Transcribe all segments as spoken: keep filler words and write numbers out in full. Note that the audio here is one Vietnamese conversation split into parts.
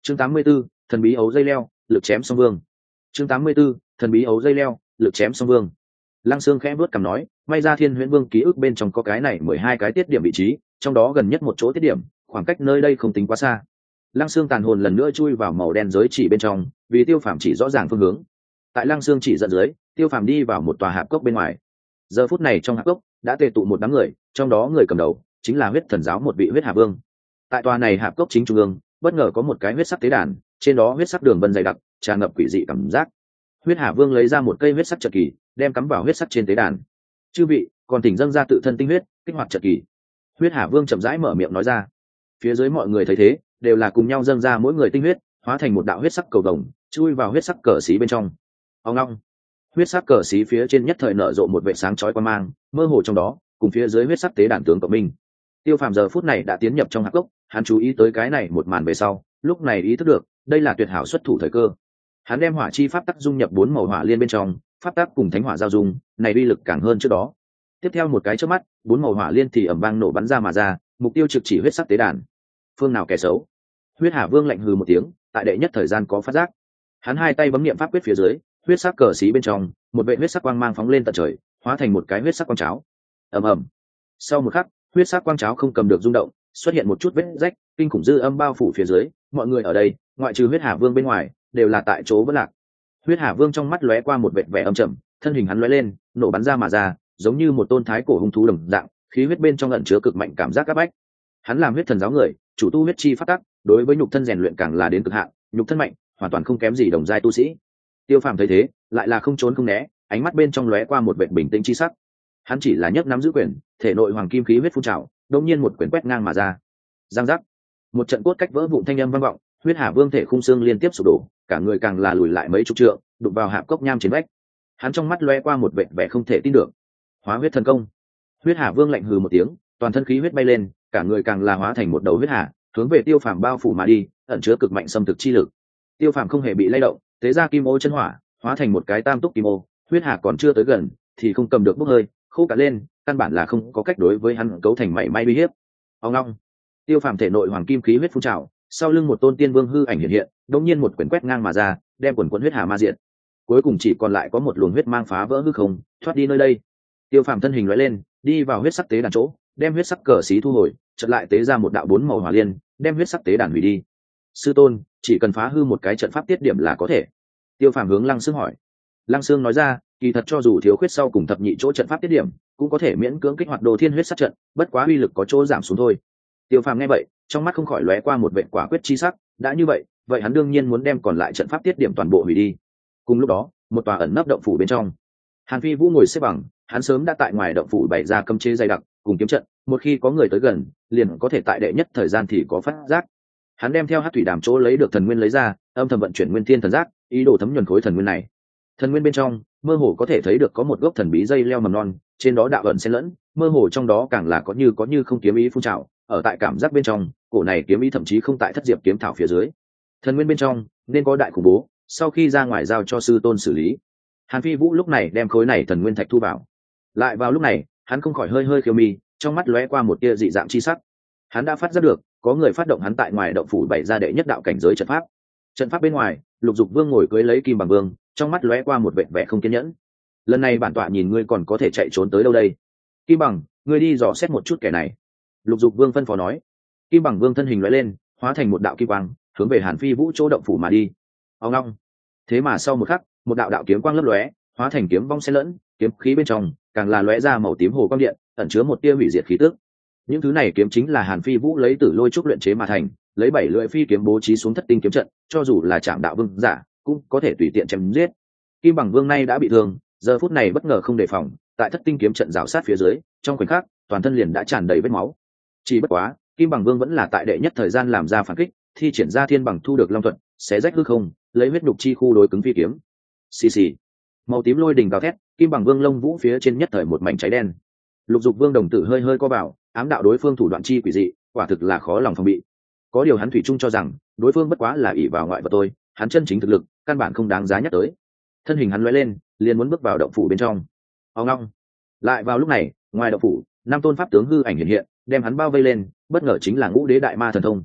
chương tám mươi 84, thần bí ấu dây leo, lực chém song vương. chương tám mươi 84, thần bí ấu dây leo, lực chém song vương. Lăng Sương khẽ vuốt cằm nói, may ra Thiên Huyễn Vương ký ức bên trong có cái này mười hai cái tiết điểm vị trí, trong đó gần nhất một chỗ tiết điểm, khoảng cách nơi đây không tính quá xa. Lăng Sương tàn hồn lần nữa chui vào màu đen giới chỉ bên trong, vì Tiêu Phàm chỉ rõ ràng phương hướng. Tại Lăng Sương chỉ dẫn dưới, Tiêu Phàm đi vào một tòa hạp cốc bên ngoài. Giờ phút này trong hạp cốc đã tề tụ một đám người, trong đó người cầm đầu chính là Huyết Thần giáo một vị Huyết Hà Vương. Tại tòa này hạp cốc chính trung ương, bất ngờ có một cái huyết sắc tế đàn, trên đó huyết sắc đường vân dày đặc, tràn ngập quỷ dị cảm giác. Huyết Hà Vương lấy ra một cây huyết sắc trận kỳ, đem cắm vào huyết sắc trên tế đàn. Chư vị, còn thỉnh dâng ra tự thân tinh huyết, kích hoạt trận kỳ. Huyết Hà Vương chậm rãi mở miệng nói ra. Phía dưới mọi người thấy thế, đều là cùng nhau dâng ra mỗi người tinh huyết, hóa thành một đạo huyết sắc cầu vồng, chui vào huyết sắc cờ xí bên trong. Ông long, huyết sắc cờ xí phía trên nhất thời nở rộ một vệt sáng chói quang mang, mơ hồ trong đó, cùng phía dưới huyết sắc tế đàn tướng cộng minh. Tiêu Phàm giờ phút này đã tiến nhập trong hạp cốc, hắn chú ý tới cái này một màn về sau, lúc này ý thức được, đây là tuyệt hảo xuất thủ thời cơ. Hắn đem hỏa chi pháp tắc dung nhập bốn màu hỏa liên bên trong, pháp tắc cùng thánh hỏa giao dung, này uy lực càng hơn trước đó. Tiếp theo một cái chớp mắt, bốn màu hỏa liên thì ầm vang nổ bắn ra mà ra, mục tiêu trực chỉ huyết sắc tế đàn. Phương nào kẻ xấu? Huyết Hà Vương lạnh hừ một tiếng, tại đệ nhất thời gian có phát giác. Hắn hai tay bấm niệm pháp quyết phía dưới, huyết sắc cờ xí bên trong, một vệt huyết sắc quang mang phóng lên tận trời, hóa thành một cái huyết sắc quang cháo. Ầm ầm. Sau một khắc, huyết sắc quang cháo không cầm được rung động, xuất hiện một chút vết rách, kinh khủng dư âm bao phủ phía dưới, mọi người ở đây, ngoại trừ Huyết Hà Vương bên ngoài, đều là tại chỗ vẫn lạc. Huyết Hà Vương trong mắt lóe qua một vệt vẻ âm trầm, thân hình hắn lóe lên, nổ bắn ra mà ra, giống như một tôn thái cổ hung thú đồng dạng, khí huyết bên trong ẩn chứa cực mạnh cảm giác áp bách. Hắn làm huyết thần giáo người, chủ tu huyết chi pháp tắc, đối với nhục thân rèn luyện càng là đến cực hạn, nhục thân mạnh, hoàn toàn không kém gì đồng giai tu sĩ. Tiêu Phàm thấy thế, lại là không trốn không né, ánh mắt bên trong lóe qua một vệt bình tĩnh chi sắc. Hắn chỉ là nhấc nắm giữ quyền, thể nội hoàng kim khí huyết phun trào, đột nhiên một quyền quét ngang mà ra. Giang giác, một trận cốt cách vỡ vụn thanh âm vang vọng, Huyết Hà Vương thể khung xương liên tiếp sụp đổ, cả người càng là lùi lại mấy chục trượng, đụng vào hạp cốc nham trên vách. Hắn trong mắt lóe qua một vệt vẻ không thể tin được. Hóa huyết thần công. Huyết Hà Vương lạnh hừ một tiếng, toàn thân khí huyết bay lên, cả người càng là hóa thành một đầu huyết hà, hướng về Tiêu Phàm bao phủ mà đi, ẩn chứa cực mạnh xâm thực chi lực. Tiêu Phàm không hề bị lay động, tế ra kim ô chân hỏa, hóa thành một cái tam túc kim ô, huyết hà còn chưa tới gần, thì không cầm được bốc hơi, khô cả lên, căn bản là không có cách đối với hắn cấu thành mảy may uy hiếp. Ông long, Tiêu Phàm thể nội hoàng kim khí huyết phun trào, sau lưng một tôn tiên vương hư ảnh hiện hiện, đột nhiên một quyền quét ngang mà ra, đem quần quần huyết hà ma diệt. Cuối cùng chỉ còn lại có một luồng huyết mang phá vỡ hư không, thoát đi nơi đây. Tiêu Phàm thân hình lóe lên, đi vào huyết sắc tế đàn chỗ, đem huyết sắc cờ xí thu hồi, chợt lại tế ra một đạo bốn màu hỏa liên, đem huyết sắc tế đàn hủy đi. Sư tôn, chỉ cần phá hư một cái trận pháp tiết điểm là có thể. Tiêu Phàm hướng Lăng Sương hỏi. Lăng Sương nói ra, kỳ thật cho dù thiếu khuyết sau cùng thập nhị chỗ trận pháp tiết điểm, cũng có thể miễn cưỡng kích hoạt Đồ Thiên huyết sắc trận, bất quá uy lực có chỗ giảm xuống thôi. Tiêu Phàm nghe vậy, trong mắt không khỏi lóe qua một vệt quả quyết chi sắc, đã như vậy, vậy hắn đương nhiên muốn đem còn lại trận pháp tiết điểm toàn bộ hủy đi. Cùng lúc đó, một tòa ẩn nấp động phủ bên trong, Hàn Phi Vũ ngồi xếp bằng, hắn sớm đã tại ngoài động phủ bày ra cấm chế dày đặc, cùng kiếm trận, một khi có người tới gần, liền có thể tại đệ nhất thời gian thì có phát giác. Hắn đem theo Hắc Thủy Đàm chỗ lấy được thần nguyên lấy ra, âm thầm vận chuyển Nguyên Thiên thần giác, ý đồ thấm nhuần khối thần nguyên này. Thần nguyên bên trong, mơ hồ có thể thấy được có một gốc thần bí dây leo mầm non, trên đó đạo ẩn xen lẫn, mơ hồ trong đó càng là có như có như không kiếm ý phun trào, ở tại cảm giác bên trong, cổ này kiếm ý thậm chí không tại thất diệp kiếm thảo phía dưới. Thần nguyên bên trong nên có đại khủng bố, sau khi ra ngoài giao cho sư tôn xử lý. Hàn Phi Vũ lúc này đem khối này thần nguyên thạch thu vào. Lại vào lúc này, hắn không khỏi hơi hơi khiêu mi, trong mắt lóe qua một tia dị dạng chi sắc. Hắn đã phát giác được, có người phát động hắn tại ngoài động phủ bày ra đệ nhất đạo cảnh giới trận pháp. Trận pháp bên ngoài, Lục Dục Vương ngồi cưới lấy Kim Bằng Vương, trong mắt lóe qua một vẻ vẻ không kiên nhẫn. Lần này bản tọa nhìn ngươi còn có thể chạy trốn tới đâu đây? Kim Bằng, ngươi đi dò xét một chút kẻ này. Lục Dục Vương phân phó nói. Kim Bằng Vương thân hình lóe lên, hóa thành một đạo kim quang, hướng về Hàn Phi Vũ chỗ động phủ mà đi. Ông long. Thế mà sau một khắc, một đạo đạo kiếm quang lấp lóe, hóa thành kiếm vong xen lẫn, kiếm khí bên trong càng là lóe ra màu tím hồ quang điện, ẩn chứa một tia hủy diệt khí tức. Những thứ này kiếm chính là Hàn Phi Vũ lấy Tử Lôi trúc luyện chế mà thành, lấy bảy lưỡi phi kiếm bố trí xuống thất tinh kiếm trận, cho dù là Trảm Đạo Vương giả, cũng có thể tùy tiện chém giết. Kim Bằng Vương nay đã bị thương, giờ phút này bất ngờ không đề phòng, tại thất tinh kiếm trận rào sát phía dưới, trong khoảnh khắc, toàn thân liền đã tràn đầy vết máu. Chỉ bất quá, Kim Bằng Vương vẫn là tại đệ nhất thời gian làm ra phản kích, thi triển ra Thiên Bằng thu được long thuật, xé rách hư không, lấy huyết nhục chi khu đối cứng phi kiếm. Xì xì. Màu tím lôi đình gào thét, Kim Bằng Vương lông vũ phía trên nhất thời một mảnh cháy đen. Lục Dục Vương đồng tử hơi hơi co vào, ám đạo đối phương thủ đoạn chi quỷ dị, quả thực là khó lòng phòng bị. Có điều hắn thủy chung cho rằng, đối phương bất quá là ỷ vào ngoại vật tôi, hắn chân chính thực lực, căn bản không đáng giá nhắc tới. Thân hình hắn lóe lên, liền muốn bước vào động phủ bên trong. Ông ngoong. Lại vào lúc này, ngoài động phủ, năm tôn pháp tướng hư ảnh hiện hiện, đem hắn bao vây lên, bất ngờ chính là Ngũ Đế Đại Ma thần thông.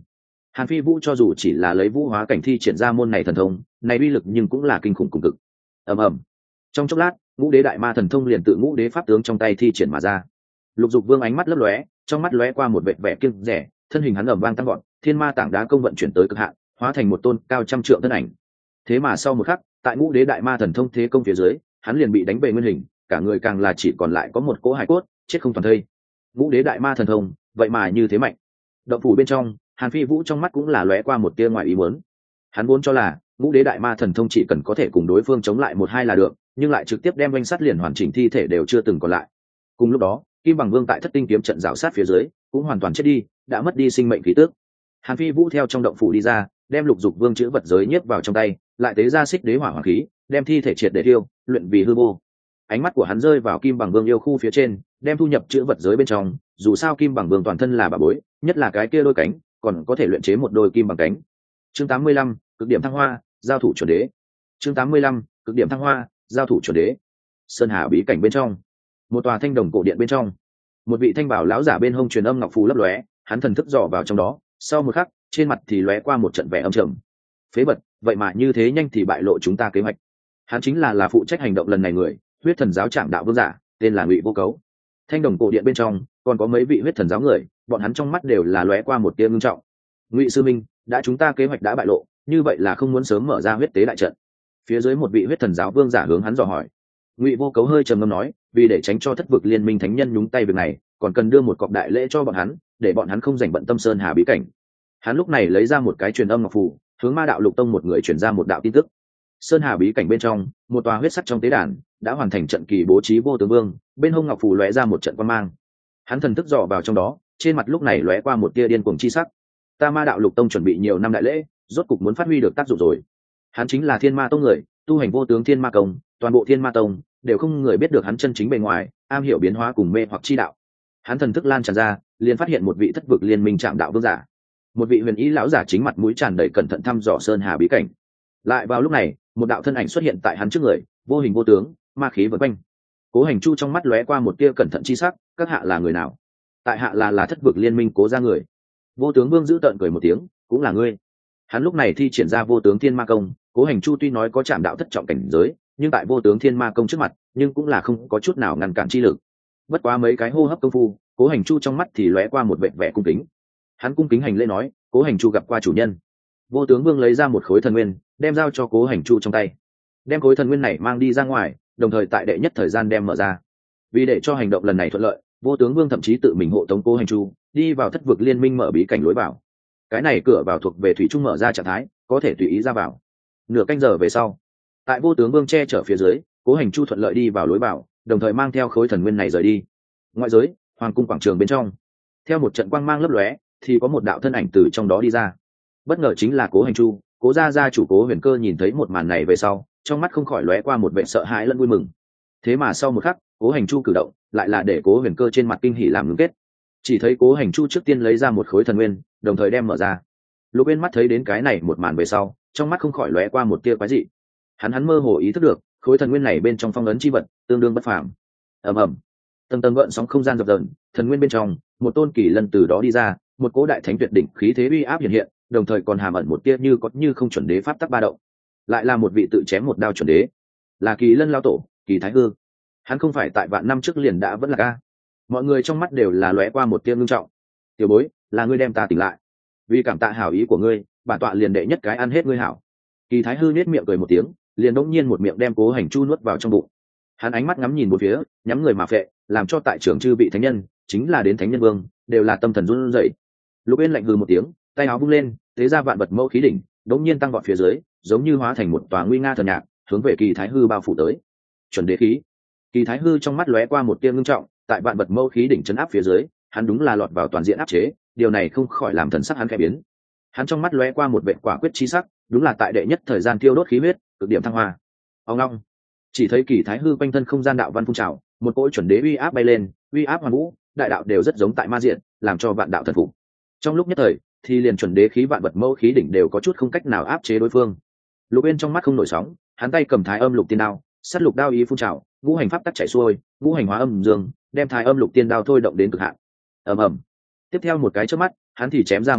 Hàn Phi Vũ cho dù chỉ là lấy vũ hóa cảnh thi triển ra môn này thần thông, này uy lực nhưng cũng là kinh khủng cùng cực. Ầm ầm. Trong chốc lát, ngũ đế đại ma thần thông liền tự ngũ đế pháp tướng trong tay thi triển mà ra. Lục Dục Vương ánh mắt lấp lóe, trong mắt lóe qua một vệt vẻ kiêng dè, thân hình hắn ầm vang tăng vọt, thiên ma tảng đá công vận chuyển tới cực hạn, hóa thành một tôn cao trăm trượng thân ảnh. Thế mà sau một khắc, tại ngũ đế đại ma thần thông thế công phía dưới, hắn liền bị đánh về nguyên hình, cả người càng là chỉ còn lại có một cỗ hài cốt, chết không toàn thây. Ngũ đế đại ma thần thông, vậy mà như thế mạnh. Động phủ bên trong, Hàn Phi Vũ trong mắt cũng là lóe qua một tia ngoài ý muốn. Hắn vốn cho là ngũ đế đại ma thần thông chỉ cần có thể cùng đối phương chống lại một hai là được, nhưng lại trực tiếp đem oanh sát liền hoàn chỉnh thi thể đều chưa từng còn lại. Cùng lúc đó, Kim Bằng Vương tại Thất Tinh kiếm trận rào sát phía dưới, cũng hoàn toàn chết đi, đã mất đi sinh mệnh khí tước. Hàn Phi Vũ theo trong động phủ đi ra, đem Lục Dục Vương chữ vật giới nhét vào trong tay, lại tế ra xích đế hỏa hoàng khí, đem thi thể triệt để tiêu, luyện vì hư vô. Ánh mắt của hắn rơi vào Kim Bằng Vương yêu khu phía trên, đem thu nhập chữ vật giới bên trong, dù sao Kim Bằng Vương toàn thân là bà bối, nhất là cái kia đôi cánh, còn có thể luyện chế một đôi kim bằng cánh. Chương tám mươi lăm, cực điểm thăng hoa, giao thủ chuẩn đế. Chương tám mươi lăm, cực điểm thăng hoa, giao thủ chuẩn đế. Sơn Hà bí cảnh bên trong, một tòa thanh đồng cổ điện bên trong, một vị thanh bảo lão giả bên hông truyền âm ngọc phù lấp lóe, hắn thần thức dò vào trong đó, sau một khắc, trên mặt thì lóe qua một trận vẻ âm trầm. Phế vật, vậy mà như thế nhanh thì bại lộ chúng ta kế hoạch. Hắn chính là là phụ trách hành động lần này người, huyết thần giáo trạm đạo vương giả, tên là Ngụy Vô Cấu. Thanh đồng cổ điện bên trong còn có mấy vị huyết thần giáo người, bọn hắn trong mắt đều là lóe qua một tia ngưng trọng. Ngụy sư minh, đã chúng ta kế hoạch đã bại lộ, như vậy là không muốn sớm mở ra huyết tế đại trận. Phía dưới một vị huyết thần giáo vương giả hướng hắn dò hỏi. Ngụy Vô Cấu hơi trầm ngâm nói, vì để tránh cho thất vực liên minh thánh nhân nhúng tay việc này, còn cần đưa một cọc đại lễ cho bọn hắn, để bọn hắn không rảnh bận tâm Sơn Hà bí cảnh. Hắn lúc này lấy ra một cái truyền âm ngọc phù, hướng Ma đạo Lục Tông một người truyền ra một đạo tin tức. Sơn Hà bí cảnh bên trong, một tòa huyết sắc trong tế đàn đã hoàn thành trận kỳ bố trí vô tướng vương, bên hông ngọc phù lóe ra một trận quang mang. Hắn thần thức dò vào trong đó, trên mặt lúc này lóe qua một tia điên cuồng chi sắc. Ta Ma đạo Lục Tông chuẩn bị nhiều năm đại lễ, rốt cục muốn phát huy được tác dụng rồi. Hắn chính là Thiên Ma Tông người, tu hành vô tướng Thiên Ma công, toàn bộ Thiên Ma Tông đều không người biết được hắn chân chính bề ngoài, am hiểu biến hóa cùng mê hoặc chi đạo. Hắn thần thức lan tràn ra, liền phát hiện một vị thất vực liên minh trạm đạo vương giả, một vị huyền ý lão giả chính mặt mũi tràn đầy cẩn thận thăm dò Sơn Hà bí cảnh. Lại vào lúc này, một đạo thân ảnh xuất hiện tại hắn trước người, vô hình vô tướng, ma khí vần quanh. Cố Hành Chu trong mắt lóe qua một tia cẩn thận chi sắc, các hạ là người nào? Tại hạ là là thất vực liên minh Cố gia người. Vô tướng vương giữ tợn cười một tiếng, cũng là ngươi. Hắn lúc này thi triển ra vô tướng thiên ma công, Cố Hành Chu tuy nói có chạm đạo thất trọng cảnh giới, nhưng tại vô tướng thiên ma công trước mặt, nhưng cũng là không có chút nào ngăn cản chi lực. Bất quá mấy cái hô hấp công phu, Cố Hành Chu trong mắt thì lóe qua một vẻ vẻ cung kính. Hắn cung kính hành lễ nói, Cố Hành Chu gặp qua chủ nhân. Vô tướng vương lấy ra một khối thần nguyên, đem giao cho Cố Hành Chu trong tay, đem khối thần nguyên này mang đi ra ngoài, đồng thời tại đệ nhất thời gian đem mở ra. Vì để cho hành động lần này thuận lợi, vô tướng vương thậm chí tự mình hộ tống Cố Hành Chu đi vào thất vực liên minh mở bí cảnh lối vào. Cái này cửa vào thuộc về thủy trung mở ra trạng thái, có thể tùy ý ra vào. Nửa canh giờ về sau, tại vô tướng vương che chở phía dưới, Cố Hành Chu thuận lợi đi vào lối vào, đồng thời mang theo khối thần nguyên này rời đi. Ngoại giới, hoàng cung quảng trường bên trong, theo một trận quang mang lấp lóe, thì có một đạo thân ảnh từ trong đó đi ra. Bất ngờ chính là Cố Hành Chu. Cố gia gia chủ Cố Huyền Cơ nhìn thấy một màn này về sau, trong mắt không khỏi lóe qua một vẻ sợ hãi lẫn vui mừng. Thế mà sau một khắc, Cố Hành Chu cử động lại là để Cố Huyền Cơ trên mặt kinh hỉ làm ngưng kết. Chỉ thấy Cố Hành Chu trước tiên lấy ra một khối thần nguyên, đồng thời đem mở ra. Lục Bên mắt thấy đến cái này một màn về sau, trong mắt không khỏi lóe qua một tia quái dị. Hắn hắn mơ hồ ý thức được, khối thần nguyên này bên trong phong ấn chi vật tương đương bất phàm. Ầm ầm, tầng tầng gợn sóng không gian dập dờn, thần nguyên bên trong, một tôn kỳ lân từ đó đi ra, một cỗ đại thánh tuyệt đỉnh khí thế uy áp hiện hiện, đồng thời còn hàm ẩn một tia như có như không chuẩn đế pháp tắc ba động. Lại là một vị tự chém một đao chuẩn đế, là Kỳ Lân lão tổ, Kỳ Thái Hư. Hắn không phải tại vạn năm trước liền đã vẫn là ca. Mọi người trong mắt đều là lóe qua một tia ngưng trọng. Tiểu bối, là ngươi đem ta tỉnh lại. Vì cảm tạ hảo ý của ngươi, bản tọa liền đệ nhất cái ăn hết ngươi hảo. Kỳ Thái Hư nhếch miệng cười một tiếng, liền đống nhiên một miệng đem Cố Hành Chu nuốt vào trong bụng. Hắn ánh mắt ngắm nhìn bốn phía, nhắm người mà phệ, làm cho tại trưởng chư vị thánh nhân, chính là đến thánh nhân vương, đều là tâm thần run rẩy. Lục Bên lạnh hừ một tiếng, tay áo vung lên, thế ra vạn vật mẫu khí đỉnh, đống nhiên tăng vọt phía dưới, giống như hóa thành một tòa nguy nga thần nhạc, hướng về Kỳ Thái Hư bao phủ tới. Chuẩn đế khí. Kỳ Thái Hư trong mắt lóe qua một tia ngưng trọng, tại vạn vật mẫu khí đỉnh chấn áp phía dưới, hắn đúng là lọt vào toàn diện áp chế, điều này không khỏi làm thần sắc hắn khẽ biến. Hắn trong mắt lóe qua một vẻ quả quyết chi sắc, đúng là tại đệ nhất thời gian tiêu đốt khí huyết, cực điểm thăng hoa. Ông long, chỉ thấy Kỳ Thái Hư quanh thân không gian đạo văn phun trào, một cỗ chuẩn đế uy áp bay lên, uy áp hoàn vũ, đại đạo đều rất giống tại ma diện, làm cho vạn đạo thần phục. Trong lúc nhất thời, thì liền chuẩn đế khí vạn vật mẫu khí đỉnh đều có chút không cách nào áp chế đối phương. Lục Bên trong mắt không nổi sóng, hắn tay cầm Thái Âm Lục Tiên Đao, sát lục đao ý phun trào, ngũ hành pháp tắc chảy xuôi, ngũ hành hóa âm dương, đem Thái Âm Lục Tiên Đao thôi động đến cực hạn. Ầm ầm. Tiếp theo một cái chớp mắt, hắn thì chém ra một đao,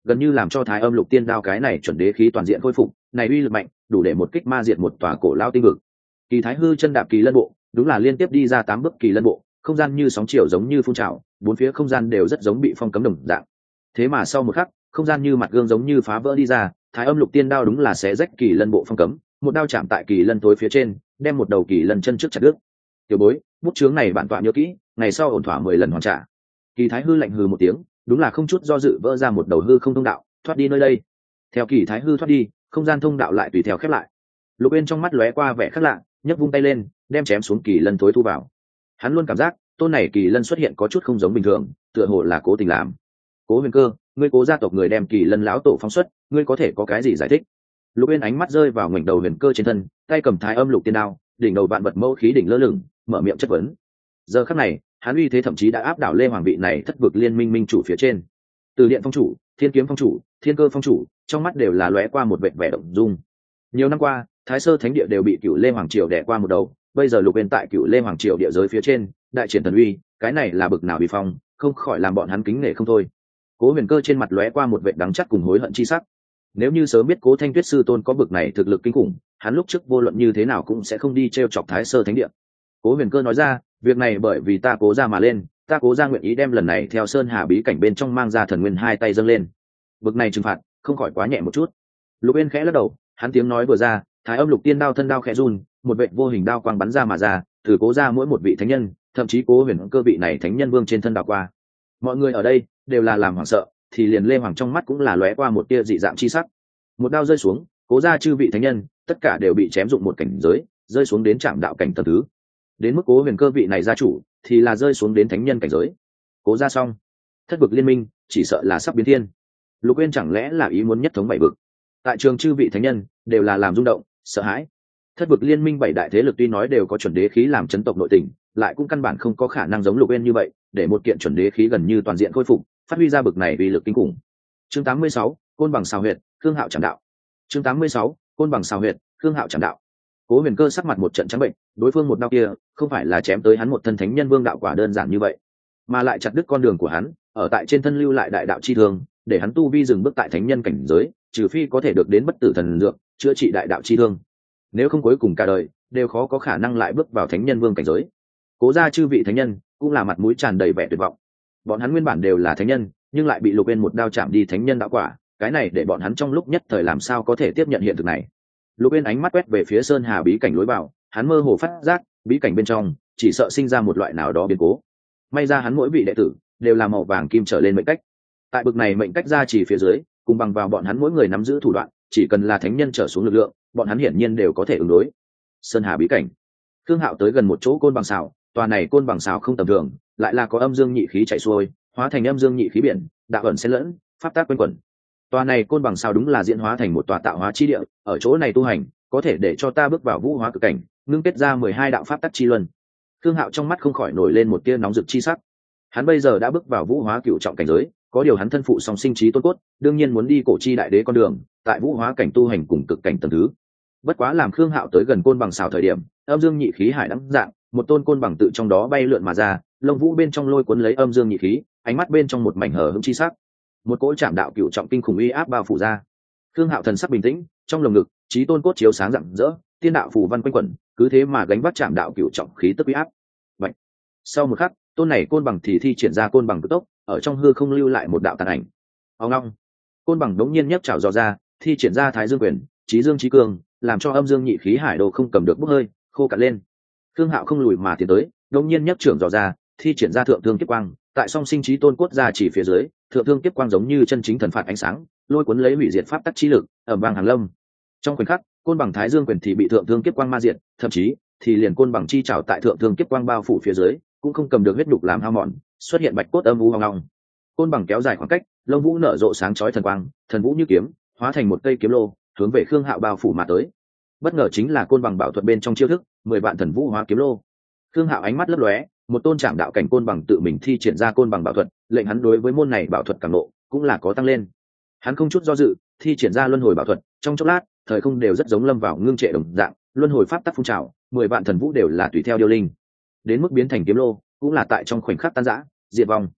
gần như làm cho thái âm lục tiên đao cái này chuẩn đế khí toàn diện khôi phục, này uy lực mạnh đủ để một kích ma diệt một tòa cổ lao tinh vực. Kỳ thái hư chân đạp kỳ lân bộ, đúng là liên tiếp đi ra tám bước kỳ lân bộ, không gian như sóng chiều giống như phun trào, bốn phía không gian đều rất giống bị phong cấm đồng dạng. Thế mà sau một khắc, không gian như mặt gương giống như phá vỡ đi ra, thái âm lục tiên đao đúng là xé rách kỳ lân bộ phong cấm, một đao chạm tại kỳ lân tối phía trên, đem một đầu kỳ lân chân trước chặt đứt. Tiểu bối, bút chướng này bản tọa nhớ kỹ, ngày sau ổn thỏa mười lần hoàn trả. Kỳ thái hư lạnh hừ một tiếng, đúng là không chút do dự vỡ ra một đầu hư không thông đạo, thoát đi nơi đây. Theo kỳ thái hư thoát đi, không gian thông đạo lại tùy theo khép lại. Lục Uyên trong mắt lóe qua vẻ khác lạ, nhấc vung tay lên, đem chém xuống kỳ lân tối thu vào. Hắn luôn cảm giác tôn này kỳ lân xuất hiện có chút không giống bình thường, tựa hồ là cố tình làm. Cố Huyền Cơ, ngươi Cố gia tộc người đem kỳ lân lão tổ phóng xuất, ngươi có thể có cái gì giải thích? Lục Uyên ánh mắt rơi vào ngoảnh đầu Huyền Cơ trên thân, tay cầm thái âm lục tiên đao, đỉnh đầu vạn vật mẫu khí đỉnh lơ lửng, mở miệng chất vấn. Giờ khắc này, hắn uy thế thậm chí đã áp đảo Lê Hoàng vị này thất vực liên minh minh chủ phía trên. Từ Điện phong chủ, Thiên Kiếm phong chủ, Thiên Cơ phong chủ, trong mắt đều là lóe qua một vẻ vẻ động dung. Nhiều năm qua, Thái Sơ Thánh địa đều bị Cửu Lê Hoàng triều đè qua một đầu, bây giờ Lục Uyên tại Cửu Lê Hoàng triều địa giới phía trên, đại triển thần uy, cái này là bực nào uy phong, không khỏi làm bọn hắn kính nể không thôi. Cố Huyền Cơ trên mặt lóe qua một vẻ đắng chát cùng hối hận chi sắc. Nếu như sớm biết Cố Thanh Tuyết sư tôn có bực này thực lực kinh khủng, hắn lúc trước vô luận như thế nào cũng sẽ không đi trêu chọc Thái Sơ Thánh địa. Cố Huyền Cơ nói ra, việc này bởi vì ta Cố gia mà lên, ta Cố gia nguyện ý đem lần này theo Sơn Hà bí cảnh bên trong mang ra thần nguyên hai tay dâng lên. Bực này trừng phạt, không khỏi quá nhẹ một chút. Lục Uyên khẽ lắc đầu, hắn tiếng nói vừa ra, thái âm lục tiên đao thân đao khẽ run, một vệt vô hình đao quang bắn ra mà ra, từ Cố gia mỗi một vị thánh nhân, thậm chí Cố Huyền Cơ vị này thánh nhân vương trên thân đao qua. Mọi người ở đây đều là làm hoảng sợ, thì liền Lê Hoàng trong mắt cũng là lóe qua một tia dị dạng chi sắc. Một đao rơi xuống, Cố gia chư vị thánh nhân, tất cả đều bị chém dụng một cảnh giới, rơi xuống đến trạm đạo cảnh tầng thứ. Đến mức Cố Huyền Cơ vị này gia chủ, thì là rơi xuống đến thánh nhân cảnh giới. Cố gia xong, thất vực liên minh chỉ sợ là sắp biến thiên. Lục Uyên chẳng lẽ là ý muốn nhất thống bảy vực? Tại trường chư vị thánh nhân đều là làm rung động, sợ hãi. Thất vực liên minh bảy đại thế lực tuy nói đều có chuẩn đế khí làm chấn tộc nội tình, lại cũng căn bản không có khả năng giống Lục Uyên như vậy, để một kiện chuẩn đế khí gần như toàn diện khôi phục, phát huy ra bực này uy lực kinh khủng. Chương tám mươi sáu, côn bằng xào huyệt, Khương Hạo chạm đạo. Chương tám mươi sáu, côn bằng xào huyệt, Khương Hạo chạm đạo. Cố Huyền Cơ sắc mặt một trận trắng bệnh, đối phương một đao kia, không phải là chém tới hắn một thân thánh nhân vương đạo quả đơn giản như vậy, mà lại chặt đứt con đường của hắn, ở tại trên thân lưu lại đại đạo chi thương, để hắn tu vi dừng bước tại thánh nhân cảnh giới, trừ phi có thể được đến bất tử thần dược, chữa trị đại đạo chi thương. Nếu không cuối cùng cả đời đều khó có khả năng lại bước vào thánh nhân vương cảnh giới. Cố gia chư vị thánh nhân cũng là mặt mũi tràn đầy vẻ tuyệt vọng. Bọn hắn nguyên bản đều là thánh nhân, nhưng lại bị Lục Uyên một đao chạm đi thánh nhân đạo quả, cái này để bọn hắn trong lúc nhất thời làm sao có thể tiếp nhận hiện thực này. Lục Uyên ánh mắt quét về phía Sơn Hà bí cảnh lối vào, hắn mơ hồ phát giác, bí cảnh bên trong chỉ sợ sinh ra một loại nào đó biến cố. May ra hắn mỗi vị đệ tử đều là màu vàng kim trở lên mệnh cách. Tại bực này mệnh cách ra chỉ phía dưới, cùng bằng vào bọn hắn mỗi người nắm giữ thủ đoạn, chỉ cần là thánh nhân trở xuống lực lượng, bọn hắn hiển nhiên đều có thể ứng đối. Sơn Hà bí cảnh. Khương Hạo tới gần một chỗ côn bằng xào, tòa này côn bằng xào không tầm thường, lại là có âm dương nhị khí chảy xuôi, hóa thành âm dương nhị khí biển, đạo ẩn xen lẫn, pháp tác quanh quẩn. Tòa này côn bằng xào đúng là diễn hóa thành một tòa tạo hóa chi địa, ở chỗ này tu hành, có thể để cho ta bước vào vũ hóa cực cảnh, ngưng kết ra mười hai đạo pháp tắc chi luân. Khương Hạo trong mắt không khỏi nổi lên một tia nóng rực chi sắc. Hắn bây giờ đã bước vào vũ hóa cửu trọng cảnh giới, có điều hắn thân phụ song sinh trí tôn cốt, đương nhiên muốn đi cổ chi đại đế con đường, tại vũ hóa cảnh tu hành cùng cực cảnh tầng thứ. Bất quá làm Khương Hạo tới gần côn bằng xào thời điểm, âm dương nhị khí hải đẳng dạng, một tôn côn bằng tự trong đó bay lượn mà ra, lông vũ bên trong lôi cuốn lấy âm dương nhị khí, ánh mắt bên trong một mảnh hờ hững chi sắc. Một cỗ chạm đạo cửu trọng kinh khủng uy áp bao phủ ra. Khương Hạo thần sắc bình tĩnh, trong lồng ngực, trí tôn cốt chiếu sáng rạng rỡ, tiên đạo phù văn quanh quẩn, cứ thế mà gánh vác chạm đạo cửu trọng khí tức uy áp. Vậy, sau một khắc, tôn này côn bằng thì thi triển ra côn bằng cực tốc, ở trong hư không lưu lại một đạo tàn ảnh. Ông long, côn bằng đống nhiên nhấc chảo dò ra, thi triển ra thái dương quyền, trí dương trí cường, làm cho âm dương nhị khí hải đồ không cầm được bốc hơi, khô cạn lên. Khương Hạo không lùi mà tiến tới, đống nhiên nhấc trưởng dò ra, thi triển ra thượng thương kiếp quang, tại song sinh trí tôn cốt ra chỉ phía dưới, thượng thương kiếp quang giống như chân chính thần phạt ánh sáng, lôi cuốn lấy hủy diệt pháp tắc chi lực, ầm vang hàng lâm. Trong khoảnh khắc, côn bằng thái dương quyền thì bị thượng thương kiếp quang ma diệt, thậm chí thì liền côn bằng chi trảo tại thượng thương kiếp quang bao phủ phía dưới, cũng không cầm được huyết đục làm hao mòn, xuất hiện bạch cốt âm u hoang long. Côn bằng kéo dài khoảng cách, lông vũ nở rộ sáng chói thần quang, thần vũ như kiếm, hóa thành một cây kiếm lô, hướng về Khương Hạo bao phủ mà tới. Bất ngờ chính là côn bằng bảo thuật bên trong chiêu thức, mười vạn thần vũ hóa kiếm lô. Khương Hạo ánh mắt lấp lóe, một tôn trảm đạo cảnh côn bằng tự mình thi triển ra côn bằng bảo thuật, lệnh hắn đối với môn này bảo thuật càng lộ cũng là có tăng lên. Hắn không chút do dự, thi triển ra luân hồi bảo thuật, trong chốc lát, thời không đều rất giống lâm vào ngưng trệ đồng dạng, luân hồi pháp tắc phun trào, mười vạn thần vũ đều là tùy theo điêu linh. Đến mức biến thành kiếm lô, cũng là tại trong khoảnh khắc tan rã, diệt vong.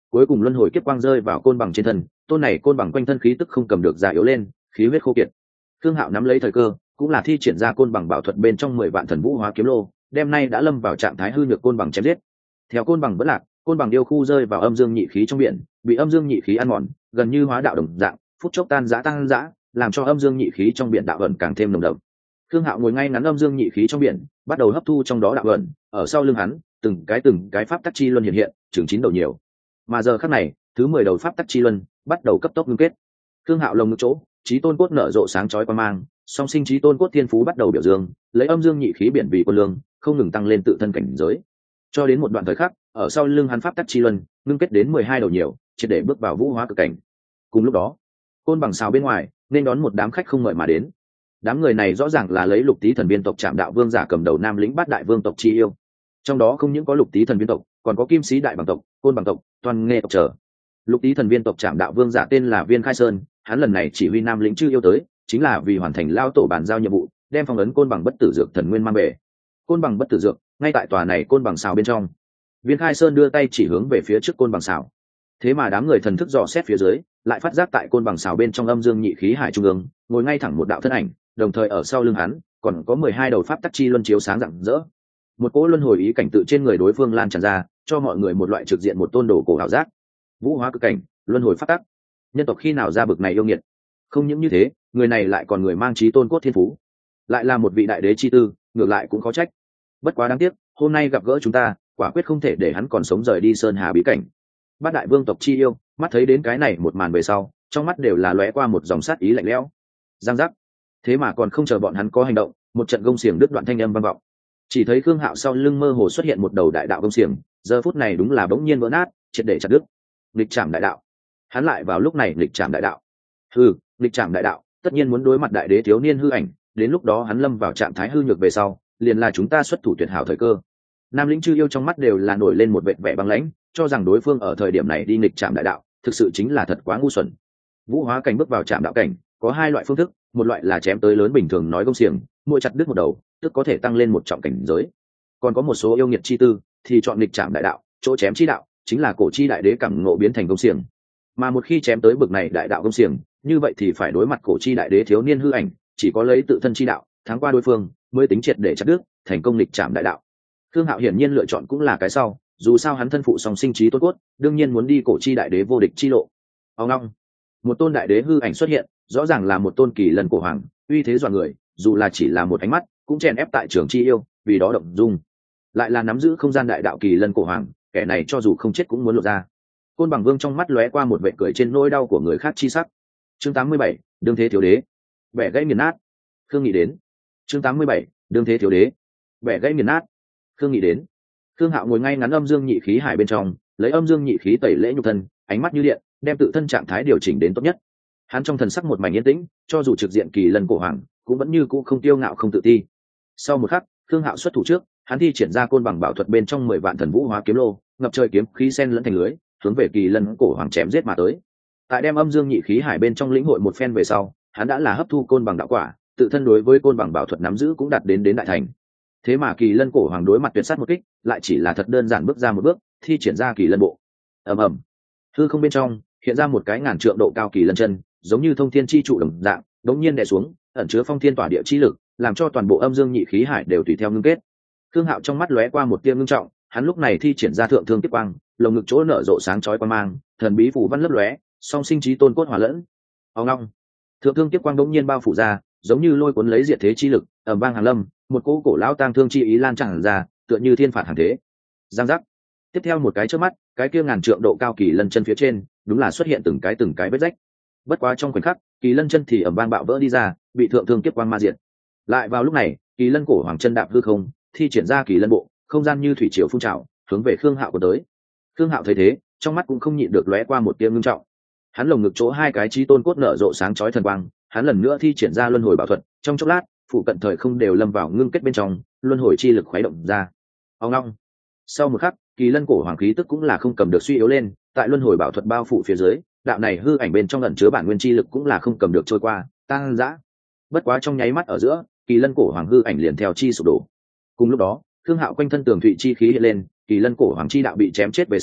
cuối cùng luân hồi kiếp quang rơi vào côn bằng trên thân, tôn này côn bằng quanh thân khí tức không cầm được già yếu lên, khí huyết khô kiệt. Khương Hạo nắm lấy thời cơ, cũng là thi triển ra côn bằng bảo thuật bên trong mười vạn thần vũ hóa kiếm lô, đêm nay đã lâm vào trạng thái hư nhược côn bằng chém giết. Theo côn bằng bất lạc, côn bằng điêu khu rơi vào âm dương nhị khí trong biển, bị âm dương nhị khí ăn mòn, gần như hóa đạo đồng dạng, phút chốc tan rã tan rã, làm cho âm dương nhị khí trong biển đạo ẩn càng thêm nồng đậm. Khương Hạo ngồi ngay ngắn âm dương nhị khí trong biển, bắt đầu hấp thu trong đó đạo ẩn, ở sau lưng hắn, từng cái từng cái pháp tắc chi luân hiện hiện, chừng chín đầu nhiều. Mà giờ khắc này, thứ mười đầu pháp tắc chi luân bắt đầu cấp tốc ngưng kết. Khương Hạo lồng ngực chỗ, chí tôn cốt nở rộ sáng chói qua mang, song sinh chí tôn cốt thiên phú bắt đầu biểu dương, lấy âm dương nhị khí biển vì quân lương, không ngừng tăng lên tự thân cảnh giới. Cho đến một đoạn thời khắc, ở sau lưng hắn pháp tắc chi luân ngưng kết đến mười hai đầu nhiều, triệt để bước vào vũ hóa cực cảnh. Cùng lúc đó, côn bằng xào bên ngoài nên đón một đám khách không mời mà đến. Đám người này rõ ràng là lấy lục tý thần viên tộc Trạm Đạo Vương giả cầm đầu nam lĩnh bát đại vương tộc chi yêu. Trong đó không những có lục tý thần viên tộc, còn có kim sĩ đại bằng tộc, côn bằng tộc, toàn nghe tộc trở. Lục tý thần viên tộc Trạm Đạo Vương giả tên là Viên Khai Sơn, hắn lần này chỉ huy nam lĩnh chư yêu tới, chính là vì hoàn thành lao tổ bàn giao nhiệm vụ, đem phong ấn côn bằng bất tử dược thần nguyên mang về. Côn bằng bất tử dược, ngay tại tòa này côn bằng xào bên trong. Viên Khai Sơn đưa tay chỉ hướng về phía trước côn bằng xào. Thế mà đám người thần thức dò xét phía dưới, lại phát giác tại côn bằng xào bên trong âm dương nhị khí hải trung ương, ngồi ngay thẳng một đạo thân ảnh, đồng thời ở sau lưng hắn còn có mười hai đầu pháp tắc chi luân chiếu sáng rạng rỡ. Một cỗ luân hồi ý cảnh tự trên người đối phương lan tràn ra, cho mọi người một loại trực diện một tôn đồ cổ ảo giác. Vũ hóa cực cảnh, luân hồi pháp tắc. Nhân tộc khi nào ra bực này yêu nghiệt? Không những như thế, người này lại còn người mang chí tôn cốt thiên phú, lại là một vị đại đế chi tư, ngược lại cũng khó trách. Bất quá đáng tiếc, hôm nay gặp gỡ chúng ta, quả quyết không thể để hắn còn sống rời đi sơn hà bí cảnh. Bát đại vương tộc chi yêu, mắt thấy đến cái này một màn về sau, trong mắt đều là lóe qua một dòng sát ý lạnh lẽo. Giang giác. Thế mà còn không chờ bọn hắn có hành động, một trận gông xiềng đứt đoạn thanh âm vang vọng. Chỉ thấy Khương Hạo sau lưng mơ hồ xuất hiện một đầu đại đạo gông xiềng, giờ phút này đúng là bỗng nhiên vỡ nát, triệt để chặt đứt. Nghịch trảm đại đạo. Hắn lại vào lúc này nghịch trảm đại đạo. Hừ, nghịch trảm đại đạo, tất nhiên muốn đối mặt đại đế thiếu niên hư ảnh, đến lúc đó hắn lâm vào trạng thái hư nhược về sau, liền là chúng ta xuất thủ tuyệt hảo thời cơ. Nam lĩnh chư yêu trong mắt đều là nổi lên một vệt vẻ băng lãnh, cho rằng đối phương ở thời điểm này đi nghịch trảm đại đạo, thực sự chính là thật quá ngu xuẩn. Vũ hóa cảnh bước vào trảm đạo cảnh, có hai loại phương thức, một loại là chém tới lớn bình thường nói gông xiềng, mỗi chặt đứt một đầu, tức có thể tăng lên một trọng cảnh giới. Còn có một số yêu nghiệt chi tư, thì chọn nghịch trảm đại đạo, chỗ chém chi đạo, chính là cổ chi đại đế cảm ngộ biến thành gông xiềng. Mà một khi chém tới bực này đại đạo gông xiềng, như vậy thì phải đối mặt cổ chi đại đế thiếu niên hư ảnh, chỉ có lấy tự thân chi đạo, thắng qua đối phương, mới tính triệt để chặt đứt, thành công nghịch trảm đại đạo. Khương Hạo hiển nhiên lựa chọn cũng là cái sau, dù sao hắn thân phụ song sinh trí tốt cốt, đương nhiên muốn đi cổ chi đại đế vô địch chi lộ. Ông long, một tôn đại đế hư ảnh xuất hiện, rõ ràng là một tôn kỳ lân cổ hoàng, uy thế dọa người, dù là chỉ là một ánh mắt, cũng chèn ép tại trường chi yêu, vì đó động dung. Lại là nắm giữ không gian đại đạo kỳ lân cổ hoàng, kẻ này cho dù không chết cũng muốn lộ ra. Côn Bằng Vương trong mắt lóe qua một vẻ cười trên nỗi đau của người khác chi sắc. Chương tám mươi bảy, đương thế thiếu đế. Vẻ gãy nghiền nát. Khương nghĩ đến. Chương tám mươi bảy, đương thế thiếu đế. Vẻ gãy nghiền nát. Khương nghĩ đến. Khương Hạo ngồi ngay ngắn âm dương nhị khí hải bên trong, lấy âm dương nhị khí tẩy lễ nhục thân, ánh mắt như điện, đem tự thân trạng thái điều chỉnh đến tốt nhất. Hắn trong thần sắc một mảnh yên tĩnh, cho dù trực diện kỳ lân cổ hoàng, cũng vẫn như cũ không tiêu ngạo không tự ti. Sau một khắc, Khương Hạo xuất thủ trước, hắn thi triển ra côn bằng bảo thuật bên trong mười vạn thần vũ hóa kiếm lô, ngập trời kiếm khí sen lẫn thành lưới, hướng về kỳ lân cổ hoàng chém giết mà tới. Tại đem âm dương nhị khí hải bên trong lĩnh hội một phen về sau, hắn đã là hấp thu côn bằng đạo quả, tự thân đối với côn bằng bảo thuật nắm giữ cũng đạt đến đến đại thành. Thế mà kỳ lân cổ hoàng đối mặt tuyệt sát một kích, lại chỉ là thật đơn giản bước ra một bước, thi triển ra kỳ lân bộ. Ầm ầm, hư không bên trong hiện ra một cái ngàn trượng độ cao kỳ lân chân, giống như thông thiên chi trụ đồng dạng, đống nhiên đè xuống, ẩn chứa phong thiên tỏa địa chi lực, làm cho toàn bộ âm dương nhị khí hải đều tùy theo ngưng kết. Khương Hạo trong mắt lóe qua một tia ngưng trọng, hắn lúc này thi triển ra thượng thương kiếp quang, lồng ngực chỗ nở rộ sáng chói quang mang, thần bí phủ văn lấp lóe, song sinh chí tôn cốt hòa lẫn. Ông long, thượng thương kiếp quang đống nhiên bao phủ ra, giống như lôi cuốn lấy diệt thế chi lực, ầm vang hàn lâm, một cỗ cổ lão tang thương chi ý lan tràn ra, tựa như thiên phạt hàng thế. Giang giác. Tiếp theo một cái chớp mắt, cái kia ngàn trượng độ cao kỳ lân chân phía trên, đúng là xuất hiện từng cái từng cái vết rách. Bất quá trong khoảnh khắc, kỳ lân chân thì ầm vang bạo vỡ đi ra, bị thượng thương kiếp quang ma diệt. Lại vào lúc này, kỳ lân cổ hoàng chân đạp hư không, thi triển ra kỳ lân bộ, không gian như thủy triều phun trào, hướng về Khương Hạo của tới. Khương Hạo thấy thế, trong mắt cũng không nhịn được lóe qua một tia ngưng trọng. Hắn lồng ngực chỗ hai cái chí tôn cốt nở rộ sáng chói thần quang, hắn lần nữa thi triển ra luân hồi bảo thuật, trong chốc lát, phụ cận thời không đều lâm vào ngưng kết bên trong, luân hồi chi lực khuấy động ra. Ông long. Sau một khắc, kỳ lân cổ hoàng khí tức cũng là không cầm được suy yếu lên, tại luân hồi bảo thuật bao phủ phía dưới, đạo này hư ảnh bên trong ẩn chứa bản nguyên chi lực cũng là không cầm được trôi qua, tăng dã. Bất quá trong nháy mắt ở giữa, kỳ lân cổ hoàng hư ảnh liền theo chi sụp đổ. Cùng lúc đó, Khương Hạo quanh thân tường thụy chi khí hiện lên, kỳ lân cổ hoàng chi đạo bị chém chết về sau,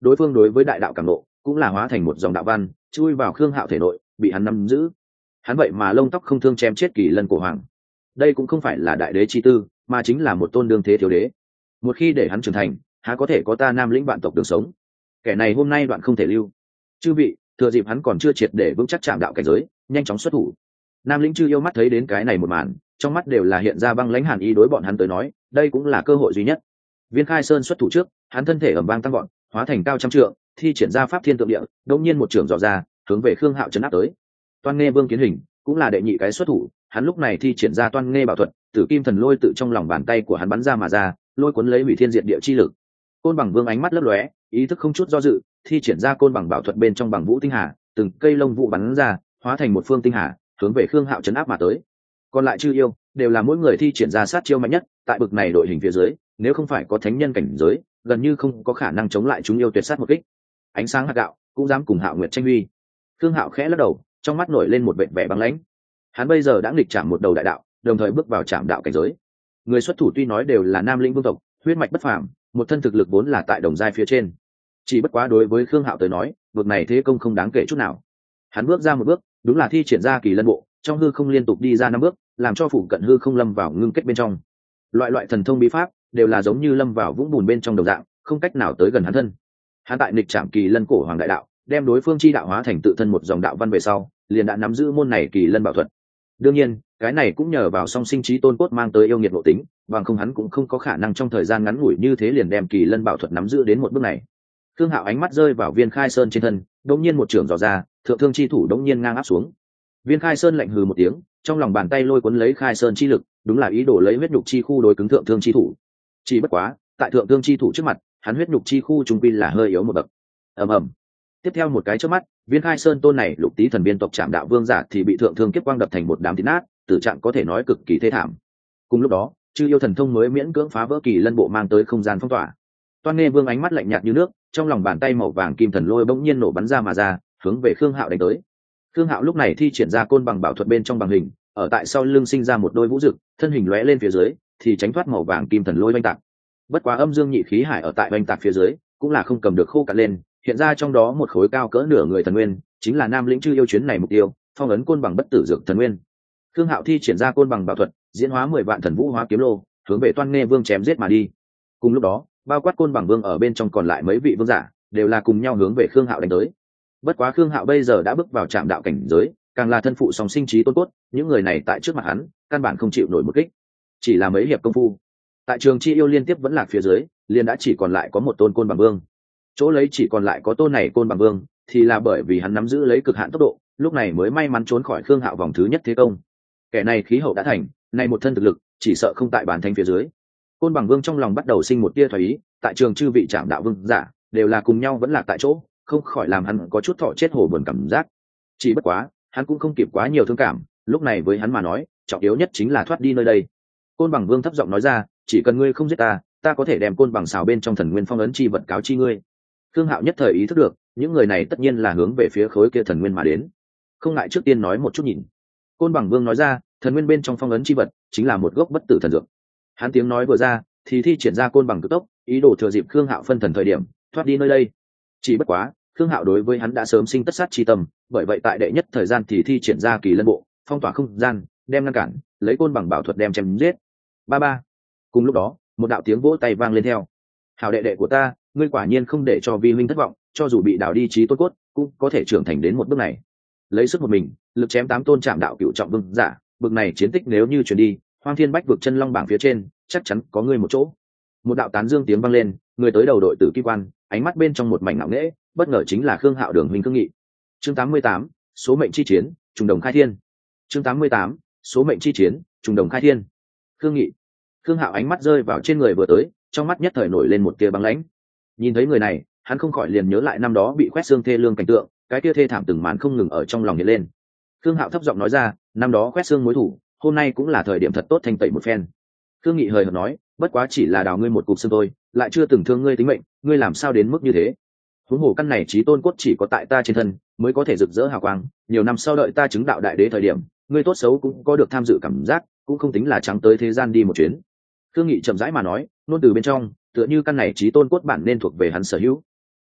đối phương đối với đại đạo cảm nộ cũng là hóa thành một dòng đạo văn chui vào khương hạo thể nội, bị hắn nắm giữ. Hắn vậy mà lông tóc không thương chém chết kỳ lân cổ hoàng. Đây cũng không phải là đại đế chi tư, mà chính là một tôn đương thế thiếu đế. Một khi để hắn trưởng thành, há có thể có ta Nam Lĩnh vạn tộc đường sống. Kẻ này hôm nay đoạn không thể lưu. Chư vị, thừa dịp hắn còn chưa triệt để vững chắc chạm đạo cảnh giới, nhanh chóng xuất thủ. Nam Lĩnh chư yêu mắt thấy đến cái này một màn, trong mắt đều là hiện ra băng lãnh hàn ý, đối bọn hắn tới nói, đây cũng là cơ hội duy nhất. Viên Khai Sơn xuất thủ trước, hắn thân thể ầm vang tăng vọt, hóa thành cao trăm trượng, thi triển ra pháp thiên tượng địa, đột nhiên một trường dò ra, hướng về Khương Hạo chấn áp tới. Toan Nghê Vương kiến hình, cũng là đệ nhị cái xuất thủ, hắn lúc này thi triển ra Toan Nghê bảo thuật, Tử Kim Thần Lôi tự trong lòng bàn tay của hắn bắn ra mà ra, lôi cuốn lấy hủy thiên diệt địa chi lực. Côn Bằng Vương ánh mắt lấp lóe, ý thức không chút do dự, thi triển ra Côn Bằng bảo thuật bên trong Bằng Vũ Tinh Hà, từng cây lông vũ bắn ra, hóa thành một phương tinh hà, hướng về Khương Hạo chấn áp mà tới. Còn lại chư yêu đều là mỗi người thi triển ra sát chiêu mạnh nhất, tại bực này đội hình phía dưới, nếu không phải có thánh nhân cảnh giới, gần như không có khả năng chống lại chúng yêu tuyệt sát một kích. Ánh sáng hạt gạo cũng dám cùng Hạo Nguyệt tranh huy. Khương Hạo khẽ lắc đầu, trong mắt nổi lên một vẻ vẻ băng lãnh. Hắn bây giờ đã nghịch chạm một đầu đại đạo, đồng thời bước vào chạm đạo cảnh giới. Người xuất thủ tuy nói đều là Nam Lĩnh vương tộc, huyết mạch bất phàm, một thân thực lực vốn là tại đồng giai phía trên. Chỉ bất quá đối với Khương Hạo tới nói, vực này thế công không đáng kể chút nào. Hắn bước ra một bước, đúng là thi triển ra Kỳ Lân Bộ, trong hư không liên tục đi ra năm bước, làm cho phủ cận hư không lâm vào ngưng kết bên trong. Loại loại thần thông bí pháp đều là giống như lâm vào vũng bùn bên trong đồng dạng, không cách nào tới gần hắn thân. Hắn tại nghịch trảm Kỳ Lân cổ hoàng đại đạo, đem đối phương chi đạo hóa thành tự thân một dòng đạo văn về sau, liền đã nắm giữ môn này Kỳ Lân bảo thuật. Đương nhiên, cái này cũng nhờ vào song sinh trí tôn cốt mang tới yêu nghiệt nội tính, bằng không hắn cũng không có khả năng trong thời gian ngắn ngủi như thế liền đem Kỳ Lân bảo thuật nắm giữ đến một bước này. Khương Hạo ánh mắt rơi vào Viên Khai Sơn trên thân, đột nhiên một trường dò ra, thượng thương chi thủ đột nhiên ngang áp xuống. Viên Khai Sơn lạnh hừ một tiếng, trong lòng bàn tay lôi cuốn lấy Khai Sơn chi lực, đúng là ý đồ lấy huyết nhục chi khu đối cứng thượng thương chi thủ. Chỉ bất quá, tại thượng thương chi thủ trước mặt, hắn huyết nhục chi khu trung quy là hơi yếu một bậc. Ầm ầm. Tiếp theo một cái chớp mắt, Viên Khai Sơn tôn này lục tý thần biên tộc Trảm Đạo Vương giả thì bị thượng thương kiếp quang đập thành một đám thịt nát, tử trạng có thể nói cực kỳ thê thảm. Cùng lúc đó, chư yêu thần thông mới miễn cưỡng phá vỡ Kỳ Lân Bộ mang tới không gian phong tỏa. Toan Nghê Vương ánh mắt lạnh nhạt như nước, trong lòng bàn tay màu vàng kim thần lôi bỗng nhiên nổ bắn ra mà ra, hướng về Khương Hạo đánh tới. Khương Hạo lúc này thi triển ra Côn Bằng bảo thuật bên trong bằng hình, ở tại sau lưng sinh ra một đôi vũ rực, thân hình lóe lên phía dưới, thì tránh thoát màu vàng kim thần lôi oanh tạc. Bất quá âm dương nhị khí hải ở tại oanh tạc phía dưới, cũng là không cầm được khô cạn lên, hiện ra trong đó một khối cao cỡ nửa người thần nguyên, chính là Nam Lĩnh chư yêu chuyến này mục tiêu, phong ấn Côn Bằng bất tử dược thần nguyên. Khương Hạo thi triển ra Côn Bằng bảo thuật, diễn hóa mười vạn thần vũ hóa kiếm lô, hướng về Toan Nghê Vương chém giết mà đi. Cùng lúc đó, bao quát Côn Bằng Vương ở bên trong còn lại mấy vị vương giả, đều là cùng nhau hướng về Khương Hạo đánh tới. Bất quá Khương Hạo bây giờ đã bước vào trạm đạo cảnh giới, càng là thân phụ song sinh trí tôn cốt, những người này tại trước mặt hắn, căn bản không chịu nổi một kích. Chỉ là mấy hiệp công phu, tại trường chi yêu liên tiếp vẫn lạc phía dưới, liền đã chỉ còn lại có một tôn Côn Bằng Vương. Chỗ lấy chỉ còn lại có tôn này Côn Bằng Vương, thì là bởi vì hắn nắm giữ lấy cực hạn tốc độ, lúc này mới may mắn trốn khỏi Khương Hạo vòng thứ nhất thế công. Kẻ này khí hậu đã thành, này một thân thực lực, chỉ sợ không tại bản thanh phía dưới. Côn Bằng Vương trong lòng bắt đầu sinh một tia thoái ý, tại trường chư vị trạm đạo vương giả đều là cùng nhau vẫn lạc tại chỗ, không khỏi làm hắn có chút thọ chết hổ buồn cảm giác. Chỉ bất quá, hắn cũng không kịp quá nhiều thương cảm, lúc này với hắn mà nói, trọng yếu nhất chính là thoát đi nơi đây. Côn Bằng Vương thấp giọng nói ra, chỉ cần ngươi không giết ta, ta có thể đem Côn Bằng xào bên trong thần nguyên phong ấn chi vật cáo chi ngươi. Khương Hạo nhất thời ý thức được, những người này tất nhiên là hướng về phía khối kia thần nguyên mà đến. Không ngại trước tiên nói một chút nhìn. Côn Bằng Vương nói ra, thần nguyên bên trong phong ấn chi vật chính là một gốc bất tử thần dược. Hắn tiếng nói vừa ra, thì thi triển ra Côn Bằng cực tốc, ý đồ thừa dịp Khương Hạo phân thần thời điểm, thoát đi nơi đây. Chỉ bất quá, Khương Hạo đối với hắn đã sớm sinh tất sát chi tâm, bởi vậy tại đệ nhất thời gian thì thi triển ra Kỳ Lân Bộ, phong tỏa không gian, đem ngăn cản, lấy Côn Bằng bảo thuật đem chém giết. Ba ba. Cùng lúc đó, một đạo tiếng vỗ tay vang lên theo. Hảo đệ đệ của ta, ngươi quả nhiên không để cho vi huynh thất vọng, cho dù bị đào đi trí tôn cốt, cũng có thể trưởng thành đến một bước này. Lấy sức một mình, lực chém tám tôn trạm đạo cựu trọng vương giả, bực này chiến tích nếu như truyền đi, Hoang Thiên Bách vực chân long bảng phía trên, chắc chắn có ngươi một chỗ. Một đạo tán dương tiếng vang lên, người tới đầu đội tử kim quan, ánh mắt bên trong một mảnh ngạo nghễ, bất ngờ chính là Khương Hạo Đường huynh Khương Nghị. Chương tám mươi tám, số mệnh chi chiến, trùng đồng khai thiên. Chương tám mươi tám, số mệnh chi chiến, trùng đồng khai thiên. Khương Nghị. Khương Hạo ánh mắt rơi vào trên người vừa tới, trong mắt nhất thời nổi lên một tia băng lãnh. Nhìn thấy người này, hắn không khỏi liền nhớ lại năm đó bị quét xương thê lương cảnh tượng, cái tia thê thảm từng màn không ngừng ở trong lòng hiện lên. Khương Hạo thấp giọng nói ra, năm đó quét xương mối thủ, hôm nay cũng là thời điểm thật tốt thanh tẩy một phen. Khương Nghị hời hợt nói, bất quá chỉ là đào ngươi một cục xương thôi, lại chưa từng thương ngươi tính mệnh, ngươi làm sao đến mức như thế? Huống hồ căn này chí tôn cốt chỉ có tại ta trên thân mới có thể rực rỡ hào quang, nhiều năm sau đợi ta chứng đạo đại đế thời điểm, ngươi tốt xấu cũng có được tham dự cảm giác, cũng không tính là trắng tới thế gian đi một chuyến. Khương Nghị chậm rãi mà nói, nôn từ bên trong, tựa như căn này chí tôn cốt bản nên thuộc về hắn sở hữu.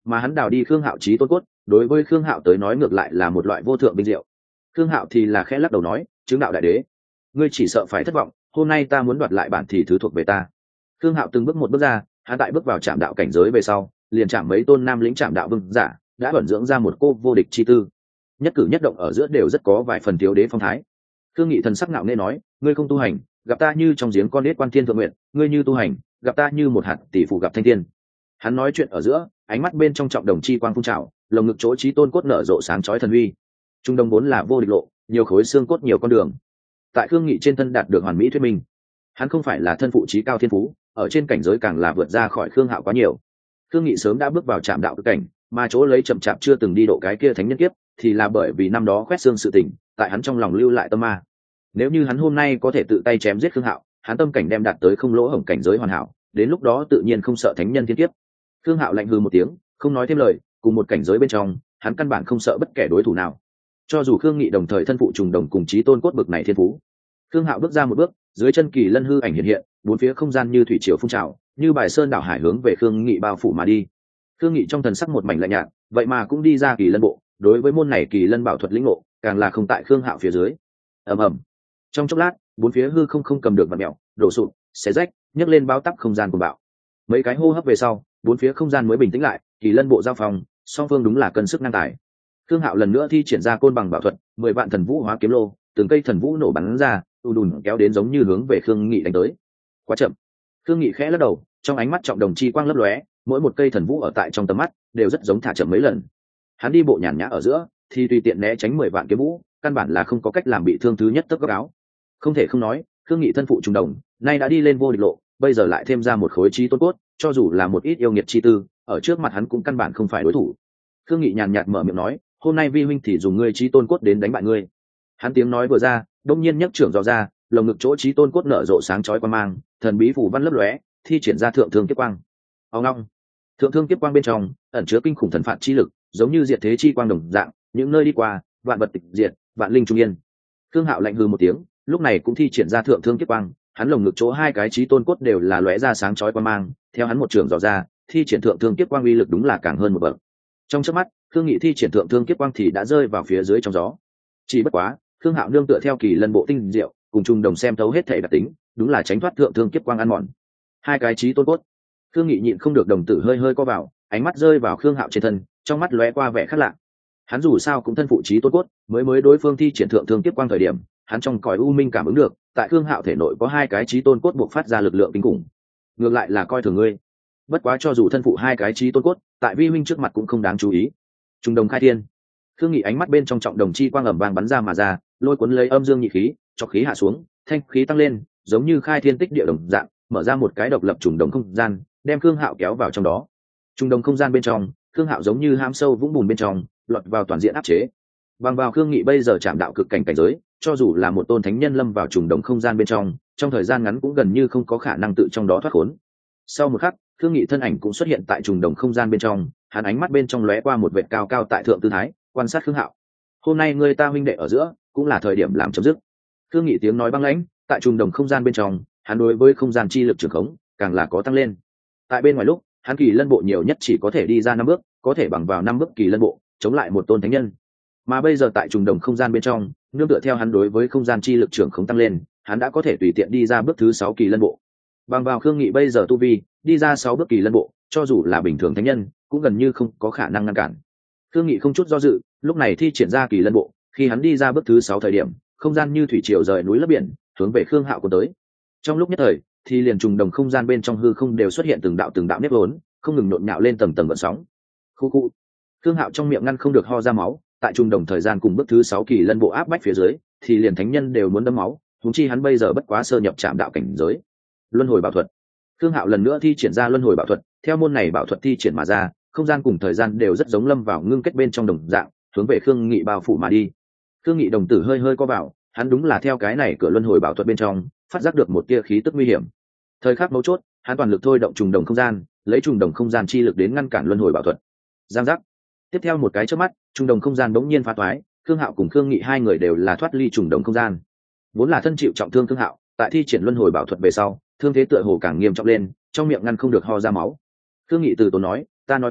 mà hắn đào đi khương hạo trí tôn cốt, đối với khương hạo tới nói ngược lại là một loại vô thượng vinh diệu. Khương hạo thì là khẽ lắc đầu nói, chứng đạo đại đế, ngươi chỉ sợ phải thất vọng, hôm nay ta muốn đoạt lại bản thì thứ thuộc về ta. Khương hạo từng bước một bước ra, hắn tại bước vào trạm đạo cảnh giới về sau, liền chạm mấy tôn nam lĩnh trạm đạo vương giả, đã ẩn dưỡng ra một cô vô địch chi tư, nhất cử nhất động ở giữa đều rất có vài phần thiếu đế phong thái. Khương Nghị thần sắc ngạo nghễ nói, ngươi không tu hành, gặp ta như trong giếng con đít quan thiên thượng nguyện, ngươi như tu hành, gặp ta như một hạt tỷ phụ gặp thanh thiên. Hắn nói chuyện ở giữa, ánh mắt bên trong trọng đồng chi quang phun trào, lồng ngực chỗ chí tôn cốt nở rộ sáng chói thần uy. Trung đông vốn là vô địch lộ, nhiều khối xương cốt nhiều con đường. Tại Khương Nghị trên thân đạt được hoàn mỹ thuyết minh. Hắn không phải là thân phụ chí cao thiên phú, ở trên cảnh giới càng là vượt ra khỏi Khương Hạo quá nhiều. Khương Nghị sớm đã bước vào trạm đạo cực cảnh, mà chỗ lấy chậm chạp chưa từng đi độ cái kia thánh nhân kiếp, thì là bởi vì năm đó quét xương sự tình, tại hắn trong lòng lưu lại tâm ma. Nếu như hắn hôm nay có thể tự tay chém giết Khương Hạo, hắn tâm cảnh đem đạt tới không lỗ hổng cảnh giới hoàn hảo, đến lúc đó tự nhiên không sợ thánh nhân thiên kiếp. Khương Hạo lạnh hừ một tiếng, không nói thêm lời, cùng một cảnh giới bên trong, hắn căn bản không sợ bất kể đối thủ nào. Cho dù Khương Nghị đồng thời thân phụ trùng đồng cùng chí tôn cốt bực này thiên phú. Khương Hạo bước ra một bước, dưới chân kỳ lân hư ảnh hiện hiện, bốn phía không gian như thủy triều phun trào, như bài sơn đảo hải hướng về Khương Nghị bao phủ mà đi. Khương Nghị trong thần sắc một mảnh lạnh nhạt, vậy mà cũng đi ra kỳ lân bộ, đối với môn này kỳ lân bảo thuật lĩnh ngộ, càng là không tại Khương Hạo phía dưới. Ầm ầm. Trong chốc lát, bốn phía hư không không cầm được vặn mèo, đổ sụp, xé rách, nhấc lên bao tắp không gian của bạo. Mấy cái hô hấp về sau, bốn phía không gian mới bình tĩnh lại, kỳ lân bộ giao phòng, song phương đúng là cân sức ngang tài. Khương Hạo lần nữa thi triển ra côn bằng bảo thuật, mười vạn thần vũ hóa kiếm lô, từng cây thần vũ nổ bắn ra, ù đùn kéo đến giống như hướng về Khương Nghị đánh tới. Quá chậm. Khương Nghị khẽ lắc đầu, trong ánh mắt trọng đồng chi quang lấp lóe, mỗi một cây thần vũ ở tại trong tầm mắt đều rất giống thả chậm mấy lần. Hắn đi bộ nhàn nhã ở giữa, thì tùy tiện né tránh mười vạn kiếm vũ, căn bản là không có cách làm bị thương thứ nhất tấc góc áo. Không thể không nói, Khương Nghị thân phụ trùng đồng, nay đã đi lên vô địch lộ, bây giờ lại thêm ra một khối chí tôn cốt, cho dù là một ít yêu nghiệt chi tư, ở trước mặt hắn cũng căn bản không phải đối thủ. Khương Nghị nhàn nhạt mở miệng nói, hôm nay vi huynh thì dùng ngươi chí tôn cốt đến đánh bại ngươi. Hắn tiếng nói vừa ra, đông nhiên nhấc trưởng dò ra, lồng ngực chỗ chí tôn cốt nở rộ sáng chói quan mang, thần bí phù văn lấp lóe, thi triển ra thượng thương kiếp quang. Ông long, thượng thương kiếp quang bên trong ẩn chứa kinh khủng thần phạt chi lực, giống như diệt thế chi quang đồng dạng, những nơi đi qua, vạn vật tịch diệt, vạn linh trung yên. Khương Hạo lạnh hừ một tiếng, lúc này cũng thi triển ra thượng thương kiếp quang, hắn lồng ngực chỗ hai cái chí tôn cốt đều là lóe ra sáng chói quan mang, theo hắn một trường dò ra, thi triển thượng thương kiếp quang uy lực đúng là càng hơn một bậc. Trong chớp mắt, Khương Nghị thi triển thượng thương kiếp quang thì đã rơi vào phía dưới trong gió. Chỉ bất quá, Khương Hạo nương tựa theo kỳ lân bộ tinh diệu, cùng trung đồng xem thấu hết thể đặc tính, đúng là tránh thoát thượng thương kiếp quang ăn mòn. Hai cái chí tôn cốt. Khương Nghị nhịn không được đồng tử hơi hơi co vào, ánh mắt rơi vào Khương Hạo trên thân, trong mắt lóe qua vẻ khác lạ. Hắn dù sao cũng thân phụ chí tôn cốt, mới mới đối phương thi triển thượng thương kiếp quang thời điểm, hắn trong cõi u minh cảm ứng được, tại Khương Hạo thể nội có hai cái chí tôn cốt buộc phát ra lực lượng kinh khủng. Ngược lại là coi thường ngươi. Bất quá cho dù thân phụ hai cái chí tôn cốt, tại vi huynh trước mặt cũng không đáng chú ý. Trung đồng khai thiên. Khương Nghị ánh mắt bên trong trọng đồng chi quang ầm vang bắn ra mà ra, lôi cuốn lấy âm dương nhị khí, cho khí hạ xuống, thanh khí tăng lên, giống như khai thiên tích địa đồng dạng, mở ra một cái độc lập trùng đồng không gian, đem Khương Hạo kéo vào trong đó. Trùng đồng không gian bên trong, Khương Hạo giống như hãm sâu vũng bùn bên trong, lọt vào toàn diện áp chế. Bằng vào Khương Nghị bây giờ chạm đạo cực cảnh cảnh giới, cho dù là một tôn thánh nhân lâm vào trùng đồng không gian bên trong, trong thời gian ngắn cũng gần như không có khả năng tự trong đó thoát khốn. Sau một khắc, Khương Nghị thân ảnh cũng xuất hiện tại trùng đồng không gian bên trong, hắn ánh mắt bên trong lóe qua một vệt cao cao tại thượng tư thái, quan sát Khương Hạo. Hôm nay người ta huynh đệ ở giữa, cũng là thời điểm làm chấm dứt. Khương Nghị tiếng nói băng lãnh, tại trùng đồng không gian bên trong, hắn đối với không gian chi lực trường khống, càng là có tăng lên. Tại bên ngoài lúc, hắn kỳ lân bộ nhiều nhất chỉ có thể đi ra năm bước, có thể bằng vào năm bước kỳ lân bộ, chống lại một tôn thánh nhân. Mà bây giờ tại trùng đồng không gian bên trong, nương tựa theo hắn đối với không gian chi lực trường khống tăng lên, hắn đã có thể tùy tiện đi ra bước thứ sáu kỳ lân bộ. Bằng vào Khương Nghị bây giờ tu vi, đi ra sáu bước kỳ lân bộ, cho dù là bình thường thánh nhân, cũng gần như không có khả năng ngăn cản. Khương Nghị không chút do dự, lúc này thi triển ra kỳ lân bộ, khi hắn đi ra bước thứ sáu thời điểm, không gian như thủy triều rời núi lấp biển, hướng về Khương Hạo cuốn tới. Trong lúc nhất thời, thì liền trùng đồng không gian bên trong hư không đều xuất hiện từng đạo từng đạo nếp vốn, không ngừng nhộn nhạo lên tầng tầng gợn sóng. Khu khu. Khương Hạo trong miệng ngăn không được ho ra máu, tại trùng đồng thời gian cùng bước thứ sáu kỳ lân bộ áp bách phía dưới, thì liền thánh nhân đều muốn đấm máu, huống chi hắn bây giờ bất quá sơ nhập chạm đạo cảnh giới. Luân hồi bảo thuật. Khương Hạo lần nữa thi triển ra luân hồi bảo thuật, theo môn này bảo thuật thi triển mà ra, không gian cùng thời gian đều rất giống lâm vào ngưng kết bên trong đồng dạng, hướng về Khương Nghị bao phủ mà đi. Khương Nghị đồng tử hơi hơi co vào, hắn đúng là theo cái này cửa luân hồi bảo thuật bên trong, phát giác được một tia khí tức nguy hiểm. Thời khắc mấu chốt, hắn toàn lực thôi động trùng đồng không gian, lấy trùng đồng không gian chi lực đến ngăn cản luân hồi bảo thuật. Giang giác. Tiếp theo một cái chớp mắt, trùng đồng không gian bỗng nhiên phá toái, Khương Hạo cùng Khương Nghị hai người đều là thoát ly trùng đồng không gian. Vốn là thân chịu trọng thương Khương Hạo, tại thi triển luân hồi bảo thuật về sau, thương thế tựa hồ càng nghiêm trọng lên, trong miệng ngăn không được ho ra máu. Khương Nghị từ tốn nói, ta nói qua,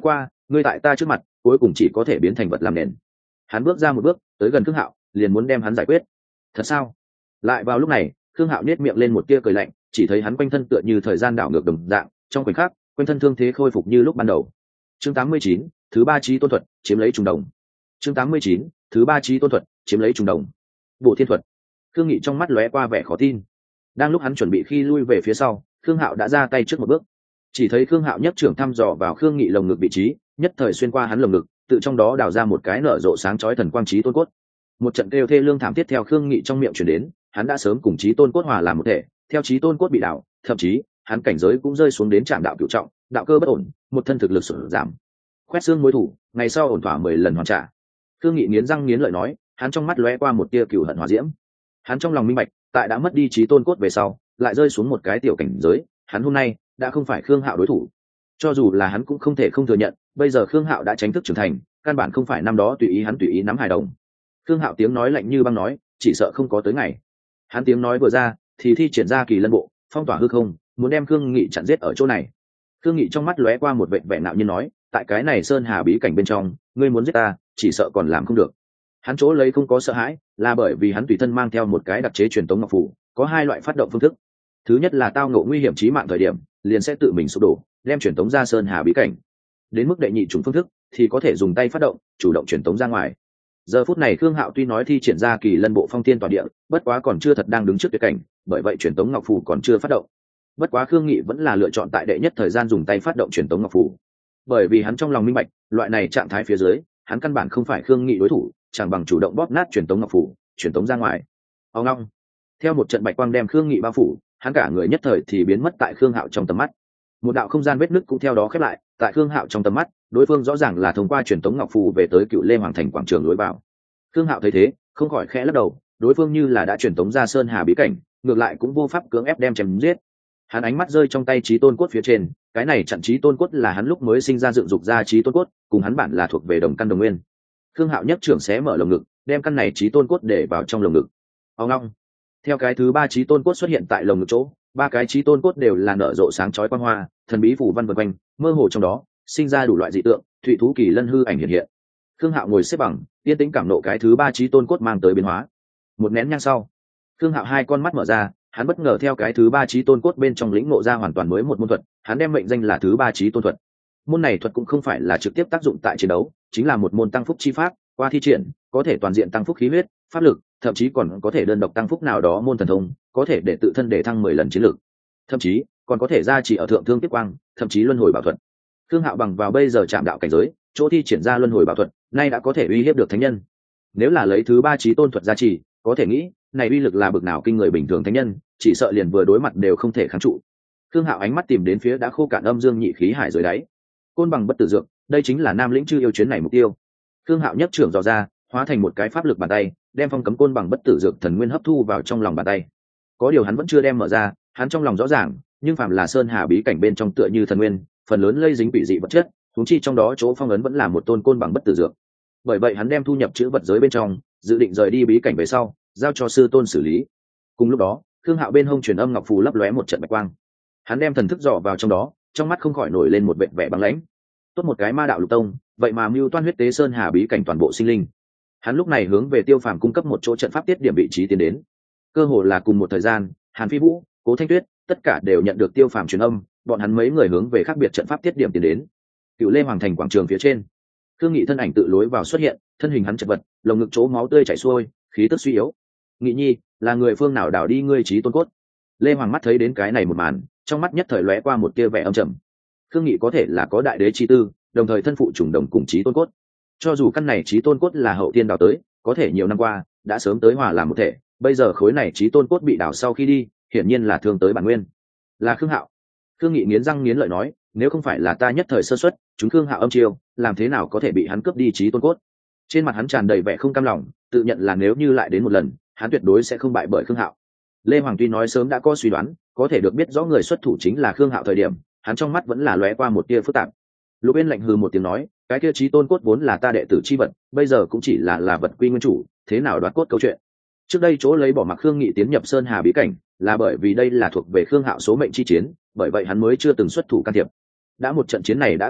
ngươi tại ta trước mặt cuối cùng chỉ có thể biến thành vật làm nền. Hắn bước ra một bước tới gần Khương Hạo, liền muốn đem hắn giải quyết. Thật sao? Lại vào lúc này, Khương Hạo nhếch miệng lên một tia cười lạnh, chỉ thấy hắn quanh thân tựa như thời gian đảo ngược đồng dạng, trong khoảnh khắc quanh thân thương thế khôi phục như lúc ban đầu. Chương tám mươi chín, thứ ba chí tôn thuật, chiếm lấy trùng đồng. Chương tám mươi chín, thứ ba chí tôn thuật, chiếm lấy trùng đồng. Bộ thiên thuật. Khương Nghị trong mắt lóe qua vẻ khó tin. Đang lúc hắn chuẩn bị khi lui về phía sau, Khương Hạo đã ra tay trước một bước. Chỉ thấy Khương Hạo nhấc trưởng thăm dò vào Khương Nghị lồng ngực vị trí, nhất thời xuyên qua hắn lồng ngực, tự trong đó đào ra một cái nở rộ sáng chói thần quang chí tôn cốt. Một trận kêu thê lương thảm thiết theo Khương Nghị trong miệng truyền đến, hắn đã sớm cùng chí tôn cốt hòa làm một thể, theo chí tôn cốt bị đảo, thậm chí hắn cảnh giới cũng rơi xuống đến trạm đạo cửu trọng, đạo cơ bất ổn, một thân thực lực sụt giảm. Khoét xương mối thủ, ngày sau ổn thỏa mười lần hoàn trả. Khương Nghị nghiến răng nghiến lợi nói, hắn trong mắt lóe qua một tia cừu hận hỏa diễm. Hắn trong lòng minh bạch, tại đã mất đi chí tôn cốt về sau, lại rơi xuống một cái tiểu cảnh giới, hắn hôm nay đã không phải Khương Hạo đối thủ. Cho dù là hắn cũng không thể không thừa nhận, bây giờ Khương Hạo đã chính thức trưởng thành, căn bản không phải năm đó tùy ý hắn tùy ý nắm hài đồng. Khương Hạo tiếng nói lạnh như băng nói, chỉ sợ không có tới ngày. Hắn tiếng nói vừa ra, thì thi triển ra kỳ lân bộ, phong tỏa hư không, muốn đem Khương Nghị chặn giết ở chỗ này. Khương Nghị trong mắt lóe qua một vẻ vẻ nạo nhiên nói, tại cái này sơn hà bí cảnh bên trong, ngươi muốn giết ta, chỉ sợ còn làm không được. Hắn chỗ lấy không có sợ hãi, là bởi vì hắn tùy thân mang theo một cái đặc chế truyền tống ngọc phù, có hai loại phát động phương thức. Thứ nhất là tao ngộ nguy hiểm chí mạng thời điểm, liền sẽ tự mình sụp đổ, đem truyền tống ra sơn hà bí cảnh. Đến mức đệ nhị chủng phương thức, thì có thể dùng tay phát động, chủ động truyền tống ra ngoài. Giờ phút này Khương Hạo tuy nói thi triển ra kỳ lân bộ phong thiên tỏa địa, bất quá còn chưa thật đang đứng trước tuyệt cảnh, bởi vậy truyền tống ngọc phù còn chưa phát động. Bất quá Khương Nghị vẫn là lựa chọn tại đệ nhất thời gian dùng tay phát động truyền tống ngọc phù, bởi vì hắn trong lòng minh bạch, loại này trạng thái phía dưới, hắn căn bản không phải Khương Nghị đối thủ, chẳng bằng chủ động bóp nát truyền tống ngọc phù, truyền tống ra ngoài. Ông long, theo một trận bạch quang đem Khương Nghị bao phủ, hắn cả người nhất thời thì biến mất tại Khương Hạo trong tầm mắt. Một đạo không gian vết nứt cũng theo đó khép lại, tại Khương Hạo trong tầm mắt, đối phương rõ ràng là thông qua truyền tống ngọc phù về tới Cựu Lê Hoàng thành quảng trường lối vào. Khương Hạo thấy thế, không khỏi khẽ lắc đầu, đối phương như là đã truyền tống ra sơn hà bí cảnh, ngược lại cũng vô pháp cưỡng ép đem chém giết. Hắn ánh mắt rơi trong tay chí tôn cốt phía trên, cái này chặn chí tôn cốt là hắn lúc mới sinh ra dựng dục ra chí tôn cốt, cùng hắn bản là thuộc về đồng căn đồng nguyên. Khương Hạo nhất trưởng xé mở lồng ngực, đem căn này chí tôn cốt để vào trong lồng ngực. Ông long, theo cái thứ ba chí tôn cốt xuất hiện tại lồng ngực chỗ, ba cái chí tôn cốt đều là nở rộ sáng chói quang hoa, thần bí phù văn vần quanh, mơ hồ trong đó sinh ra đủ loại dị tượng, thụy thú kỳ lân hư ảnh hiện hiện. Khương Hạo ngồi xếp bằng, yên tĩnh cảm nộ cái thứ ba chí tôn cốt mang tới biến hóa. Một nén nhang sau, Khương Hạo hai con mắt mở ra, hắn bất ngờ theo cái thứ ba chí tôn cốt bên trong lĩnh ngộ ra hoàn toàn mới một môn thuật, hắn đem mệnh danh là thứ ba chí tôn thuật. Môn này thuật cũng không phải là trực tiếp tác dụng tại chiến đấu, chính là một môn tăng phúc chi pháp, qua thi triển có thể toàn diện tăng phúc khí huyết, pháp lực, thậm chí còn có thể đơn độc tăng phúc nào đó môn thần thông, có thể để tự thân để thăng mười lần chiến lực, thậm chí còn có thể gia trì ở thượng thương tiếp quang, thậm chí luân hồi bảo thuật. Khương Hạo bằng vào bây giờ chạm đạo cảnh giới, chỗ thi triển ra luân hồi bảo thuật, nay đã có thể uy hiếp được thánh nhân. Nếu là lấy thứ ba chí tôn thuật gia trì, có thể nghĩ, này uy lực là bực nào kinh người bình thường thánh nhân, chỉ sợ liền vừa đối mặt đều không thể kháng trụ. Khương Hạo ánh mắt tìm đến phía đã khô cạn âm dương nhị khí hải dưới đáy. Côn bằng bất tử dược, đây chính là Nam Lĩnh Chư yêu chuyến này mục tiêu. Khương Hạo nhất trưởng dò ra, hóa thành một cái pháp lực bàn tay, đem phong cấm côn bằng bất tử dược thần nguyên hấp thu vào trong lòng bàn tay. Có điều hắn vẫn chưa đem mở ra, hắn trong lòng rõ ràng, nhưng phàm là sơn hà bí cảnh bên trong tựa như thần nguyên, phần lớn lây dính quỷ dị vật chất, huống chi trong đó chỗ phong ấn vẫn là một tôn côn bằng bất tử dược. Bởi vậy hắn đem thu nhập chữ vật giới bên trong, dự định rời đi bí cảnh về sau, giao cho sư tôn xử lý. Cùng lúc đó, Khương Hạo bên hông truyền âm ngọc phù lấp lóe một trận bạch quang. Hắn đem thần thức dò vào trong đó, trong mắt không khỏi nổi lên một vẻ vẻ băng lãnh. Tốt một cái ma đạo lục tông, vậy mà mưu toan huyết tế sơn hà bí cảnh toàn bộ sinh linh. Hắn lúc này hướng về Tiêu Phàm cung cấp một chỗ trận pháp tiết điểm vị trí tiến đến. Cơ hồ là cùng một thời gian, Hàn Phi Vũ, Cố Thanh Tuyết, tất cả đều nhận được Tiêu Phàm truyền âm, bọn hắn mấy người hướng về khác biệt trận pháp tiết điểm tiến đến. Cựu Lê Hoàng thành quảng trường phía trên, Khương Nghị thân ảnh tự lối vào xuất hiện, thân hình hắn chật vật, lồng ngực chỗ máu tươi chảy xuôi, khí tức suy yếu. Nghị nhi, là người phương nào đảo đi ngươi trí tôn cốt? Lê Hoàng mắt thấy đến cái này một màn, trong mắt nhất thời lóe qua một tia vẻ âm trầm. Khương Nghị có thể là có đại đế chi tư, đồng thời thân phụ trùng đồng cùng trí tôn cốt. Cho dù căn này trí tôn cốt là hậu tiên đào tới, có thể nhiều năm qua đã sớm tới hòa làm một thể, bây giờ khối này trí tôn cốt bị đào sau khi đi, hiển nhiên là thương tới bản nguyên. Là Khương Hạo. Khương Nghị nghiến răng nghiến lợi nói, nếu không phải là ta nhất thời sơ suất, chúng Khương Hạo âm chiêu, làm thế nào có thể bị hắn cướp đi trí tôn cốt? Trên mặt hắn tràn đầy vẻ không cam lòng, tự nhận là nếu như lại đến một lần, hắn tuyệt đối sẽ không bại bởi Khương Hạo. Lê Hoàng tuy nói sớm đã có suy đoán, có thể được biết rõ người xuất thủ chính là Khương Hạo thời điểm, hắn trong mắt vẫn là lóe qua một tia phức tạp. Lục Bên lạnh hừ một tiếng nói, cái kia trí tôn cốt vốn là ta đệ tử chi vật, bây giờ cũng chỉ là là vật quy nguyên chủ, thế nào đoạt cốt câu chuyện. Trước đây chỗ lấy bỏ mặc Khương Nghị tiến nhập sơn hà bí cảnh, là bởi vì đây là thuộc về Khương Hạo số mệnh chi chiến, bởi vậy hắn mới chưa từng xuất thủ can thiệp. Đã một trận chiến này đã kết thúc,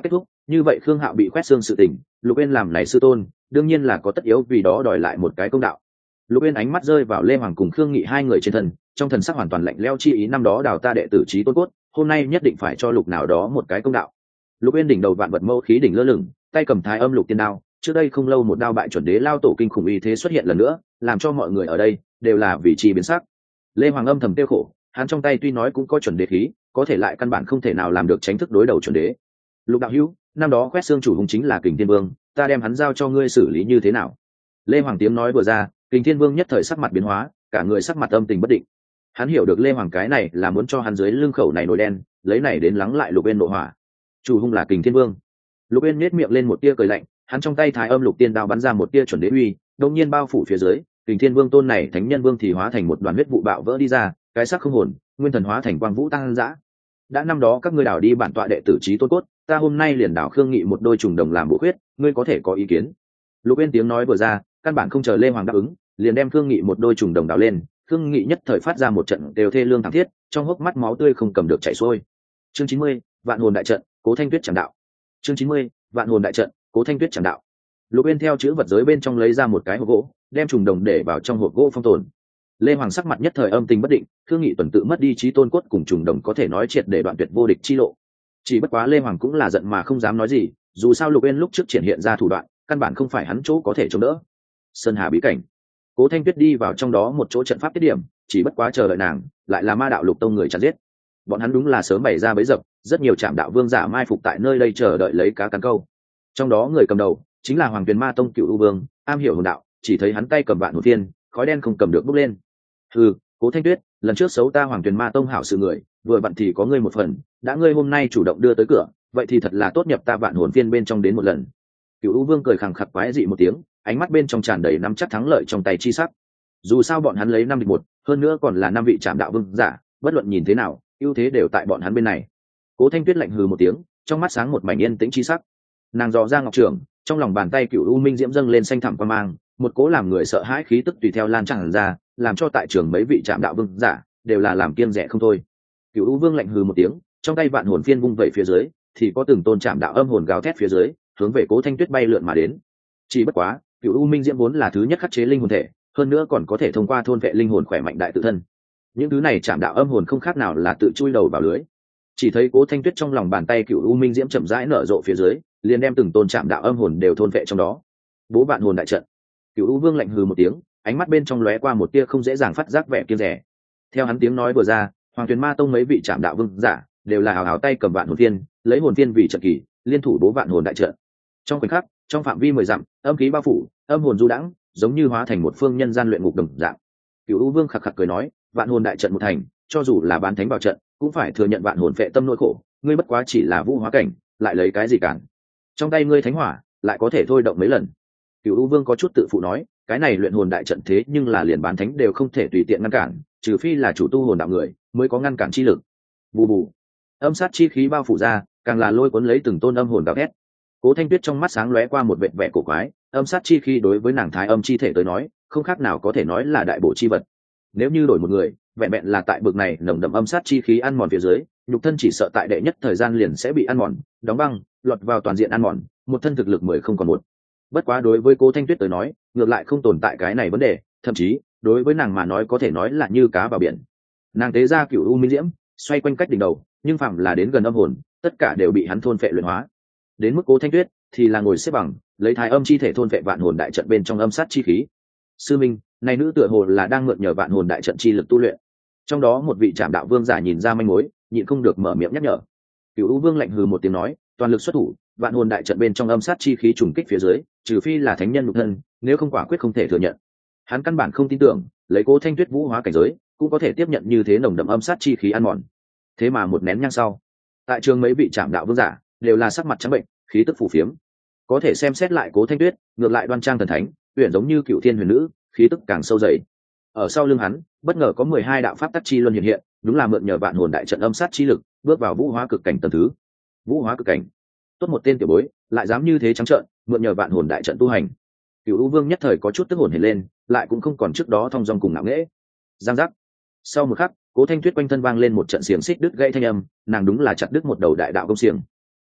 Như vậy Khương Hạo bị khoét xương sự tình, Lục Uyên làm này sư tôn, đương nhiên là có tất yếu vì đó đòi lại một cái công đạo. Lục Uyên ánh mắt rơi vào Lê Hoàng cùng Khương Nghị hai người trên thân, trong thần sắc hoàn toàn lạnh lẽo chi ý năm đó đào ta đệ tử chí tôn cốt, hôm nay nhất định phải cho Lục nào đó một cái công đạo. Lục Uyên đỉnh đầu vạn vật mâu khí đỉnh lơ lửng, tay cầm Thái Âm Lục Tiên đao, trước đây không lâu một đao bại chuẩn đế lao tổ kinh khủng uy thế xuất hiện lần nữa, làm cho mọi người ở đây đều là vị trí biến sắc. Lê Hoàng âm thầm tiêu khổ, hắn trong tay tuy nói cũng có chuẩn đế khí, có thể lại căn bản không thể nào làm được tránh thức đối đầu chuẩn đế. Lục đạo hữu, năm đó quét xương chủ hùng chính là Kình Thiên Vương, ta đem hắn giao cho ngươi xử lý như thế nào? Lê Hoàng tiếng nói vừa ra, Kình Thiên Vương nhất thời sắc mặt biến hóa, cả người sắc mặt âm tình bất định. Hắn hiểu được Lê Hoàng cái này là muốn cho hắn dưới lưng khẩu này nổi đen, lấy này đến lắng lại Lục Uyên nộ hỏa. Chủ hung là Kình Thiên Vương. Lục Uyên nhếch miệng lên một tia cười lạnh, hắn trong tay Thái Âm Lục Tiên đao bắn ra một tia chuẩn đế uy, đột nhiên bao phủ phía dưới, Kình Thiên Vương tôn này thánh nhân vương thì hóa thành một đoàn huyết vụ bạo vỡ đi ra, cái xác không hồn, nguyên thần hóa thành quang vũ tăng dã. Đã năm đó các ngươi đảo đi bản tọa đệ tử chí tôn cốt, ta hôm nay liền đảo Khương Nghị một đôi trùng đồng làm bộ khuyết, ngươi có thể có ý kiến? Lục Uyên tiếng nói vừa ra, căn bản không chờ Lê Hoàng đáp ứng, liền đem Khương Nghị một đôi trùng đồng đảo lên. Khương Nghị nhất thời phát ra một trận đều thê lương thảm thiết, trong hốc mắt máu tươi không cầm được chảy xuôi. Chương chín mươi, Vạn hồn đại trận, Cố Thanh Tuyết chẳng đạo. Chương chín mươi, Vạn hồn đại trận, Cố Thanh Tuyết chẳng đạo. Lục Uyên theo chữ vật giới bên trong lấy ra một cái hộp gỗ, đem trùng đồng để vào trong hộp gỗ phong tồn. Lê Hoàng sắc mặt nhất thời âm tình bất định, Khương Nghị tuần tự mất đi chí tôn cốt cùng trùng đồng có thể nói triệt để đoạn tuyệt vô địch chi lộ. Chỉ bất quá Lê Hoàng cũng là giận mà không dám nói gì, dù sao Lục Uyên lúc trước triển hiện ra thủ đoạn, căn bản không phải hắn chỗ có thể chống đỡ. Sơn Hà bí cảnh, Cố Thanh Tuyết đi vào trong đó một chỗ trận pháp tiết điểm, chỉ bất quá chờ đợi nàng, lại là Ma đạo Lục tông người chặn giết. Bọn hắn đúng là sớm bày ra bẫy dập, rất nhiều trạm đạo vương giả mai phục tại nơi đây chờ đợi lấy cá cắn câu. Trong đó người cầm đầu chính là Hoàng Tuyền Ma tông Cựu U Vương, am hiểu hồn đạo, chỉ thấy hắn tay cầm vạn hồn thiên, khói đen không cầm được bốc lên. Ừ, Cố Thanh Tuyết, lần trước xấu ta Hoàng Tuyền Ma tông hảo sự người, vừa vặn thì có ngươi một phần, đã ngươi hôm nay chủ động đưa tới cửa, vậy thì thật là tốt nhập ta vạn hồn phiên bên trong đến một lần. Cựu U Vương cười khẳng khặc quái dị một tiếng, ánh mắt bên trong tràn đầy nắm chắc thắng lợi trong tay chi sắc. Dù sao bọn hắn lấy năm địch một, hơn nữa còn là năm vị trạm đạo vương giả, bất luận nhìn thế nào, ưu thế đều tại bọn hắn bên này. Cố Thanh Tuyết lạnh hừ một tiếng, trong mắt sáng một mảnh yên tĩnh chi sắc. Nàng dò ra ngọc trường, trong lòng bàn tay Cựu U Minh diễm dâng lên xanh thẳm quang mang, một cố làm người sợ hãi khí tức tùy theo lan tràn ra, làm cho tại trường mấy vị trạm đạo vương giả đều là làm kiêng rẻ không thôi. Cựu U Vương lạnh hừ một tiếng, trong tay vạn hồn phiên vung vẩy phía dưới, thì có từng tôn trạm đạo âm hồn gào thét phía dưới, hướng về Cố Thanh Tuyết bay lượn mà đến. Chỉ bất quá, Cựu U Minh diễm vốn là thứ nhất khắc chế linh hồn thể, hơn nữa còn có thể thông qua thôn vệ linh hồn khỏe mạnh đại tự thân. Những thứ này trạm đạo âm hồn không khác nào là tự chui đầu vào lưới. Chỉ thấy Cố Thanh Tuyết trong lòng bàn tay Cựu U Minh diễm chậm rãi nở rộ phía dưới, liền đem từng tôn trạm đạo âm hồn đều thôn vệ trong đó. Bố vạn hồn đại trận. Cựu U Vương lạnh hừ một tiếng, ánh mắt bên trong lóe qua một tia không dễ dàng phát giác vẻ kiêng rẻ. Theo hắn tiếng nói vừa ra, Hoàng Tuyền Ma tông mấy vị trạm đạo vương giả đều là hào hào tay cầm vạn hồn phiên, lấy hồn phiên vì trận kỳ, liên thủ bố vạn hồn đại trận. Trong khoảnh khắc, trong phạm vi mười dặm, âm khí bao phủ, âm hồn du đãng, giống như hóa thành một phương nhân gian luyện ngục đồng dạng. Cựu U Vương khặc khặc cười nói, vạn hồn đại trận một thành, cho dù là bán thánh vào trận, cũng phải thừa nhận vạn hồn phệ tâm nỗi khổ, ngươi bất quá chỉ là vũ hóa cảnh, lại lấy cái gì cản? Trong tay ngươi thánh hỏa, lại có thể thôi động mấy lần. Cựu U Vương có chút tự phụ nói, cái này luyện hồn đại trận thế nhưng là liền bán thánh đều không thể tùy tiện ngăn cản, trừ phi là chủ tu hồn đạo người mới có ngăn cản chi lực. Bù bù, âm sát chi khí bao phủ ra, càng là lôi cuốn lấy từng tôn âm hồn gào thét. Cố Thanh Tuyết trong mắt sáng lóe qua một vệt vẻ cổ quái, âm sát chi khí đối với nàng thái âm chi thể tới nói, không khác nào có thể nói là đại bổ chi vật. Nếu như đổi một người, vẹn vẹn là tại bực này nồng đậm âm sát chi khí ăn mòn phía dưới, nhục thân chỉ sợ tại đệ nhất thời gian liền sẽ bị ăn mòn, đóng băng, lọt vào toàn diện ăn mòn, một thân thực lực mười không còn một. Bất quá đối với Cố Thanh Tuyết tới nói, ngược lại không tồn tại cái này vấn đề, thậm chí đối với nàng mà nói có thể nói là như cá vào biển. Nàng tế ra Cựu U Minh diễm, xoay quanh cách đỉnh đầu, nhưng phạm là đến gần âm hồn, tất cả đều bị hắn thôn phệ luyện hóa. Đến mức Cố Thanh Tuyết thì là ngồi xếp bằng, lấy thái âm chi thể thôn phệ vạn hồn đại trận bên trong âm sát chi khí. Sư minh, này nữ tựa hồ là đang mượn nhờ vạn hồn đại trận chi lực tu luyện. Trong đó một vị trạm đạo vương giả nhìn ra manh mối, nhịn không được mở miệng nhắc nhở. Cựu U Vương lạnh hừ một tiếng nói, toàn lực xuất thủ, vạn hồn đại trận bên trong âm sát chi khí trùng kích phía dưới, trừ phi là thánh nhân nhục thân, nếu không quả quyết không thể thừa nhận. Hắn căn bản không tin tưởng, lấy Cố Thanh Tuyết vũ hóa cảnh giới, cũng có thể tiếp nhận như thế nồng đậm âm sát chi khí ăn mòn. Thế mà một nén nhang sau, tại trường mấy vị trạm đạo vương giả đều là sắc mặt trắng bệnh, khí tức phù phiếm. Có thể xem xét lại Cố Thanh Tuyết, ngược lại đoan trang thần thánh, uyển giống như cựu thiên huyền nữ, khí tức càng sâu dày. Ở sau lưng hắn, bất ngờ có mười hai đạo pháp tắc chi luân hiện hiện, đúng là mượn nhờ vạn hồn đại trận âm sát chi lực, bước vào vũ hóa cực cảnh tầng thứ. Vũ hóa cực cảnh, tốt một tên tiểu bối, lại dám như thế trắng trợn, mượn nhờ vạn hồn đại trận tu hành. Cửu U Vương nhất thời có chút tức hồn hển lên, lại cũng không còn trước đó thong dong cùng ngạo nghễ. Giang giác. Sau một khắc, Cố Thanh Tuyết quanh thân vang lên một trận xiềng xích đứt gãy thanh âm, nàng đúng là chặt đứt một đầu đại đạo công xiềng.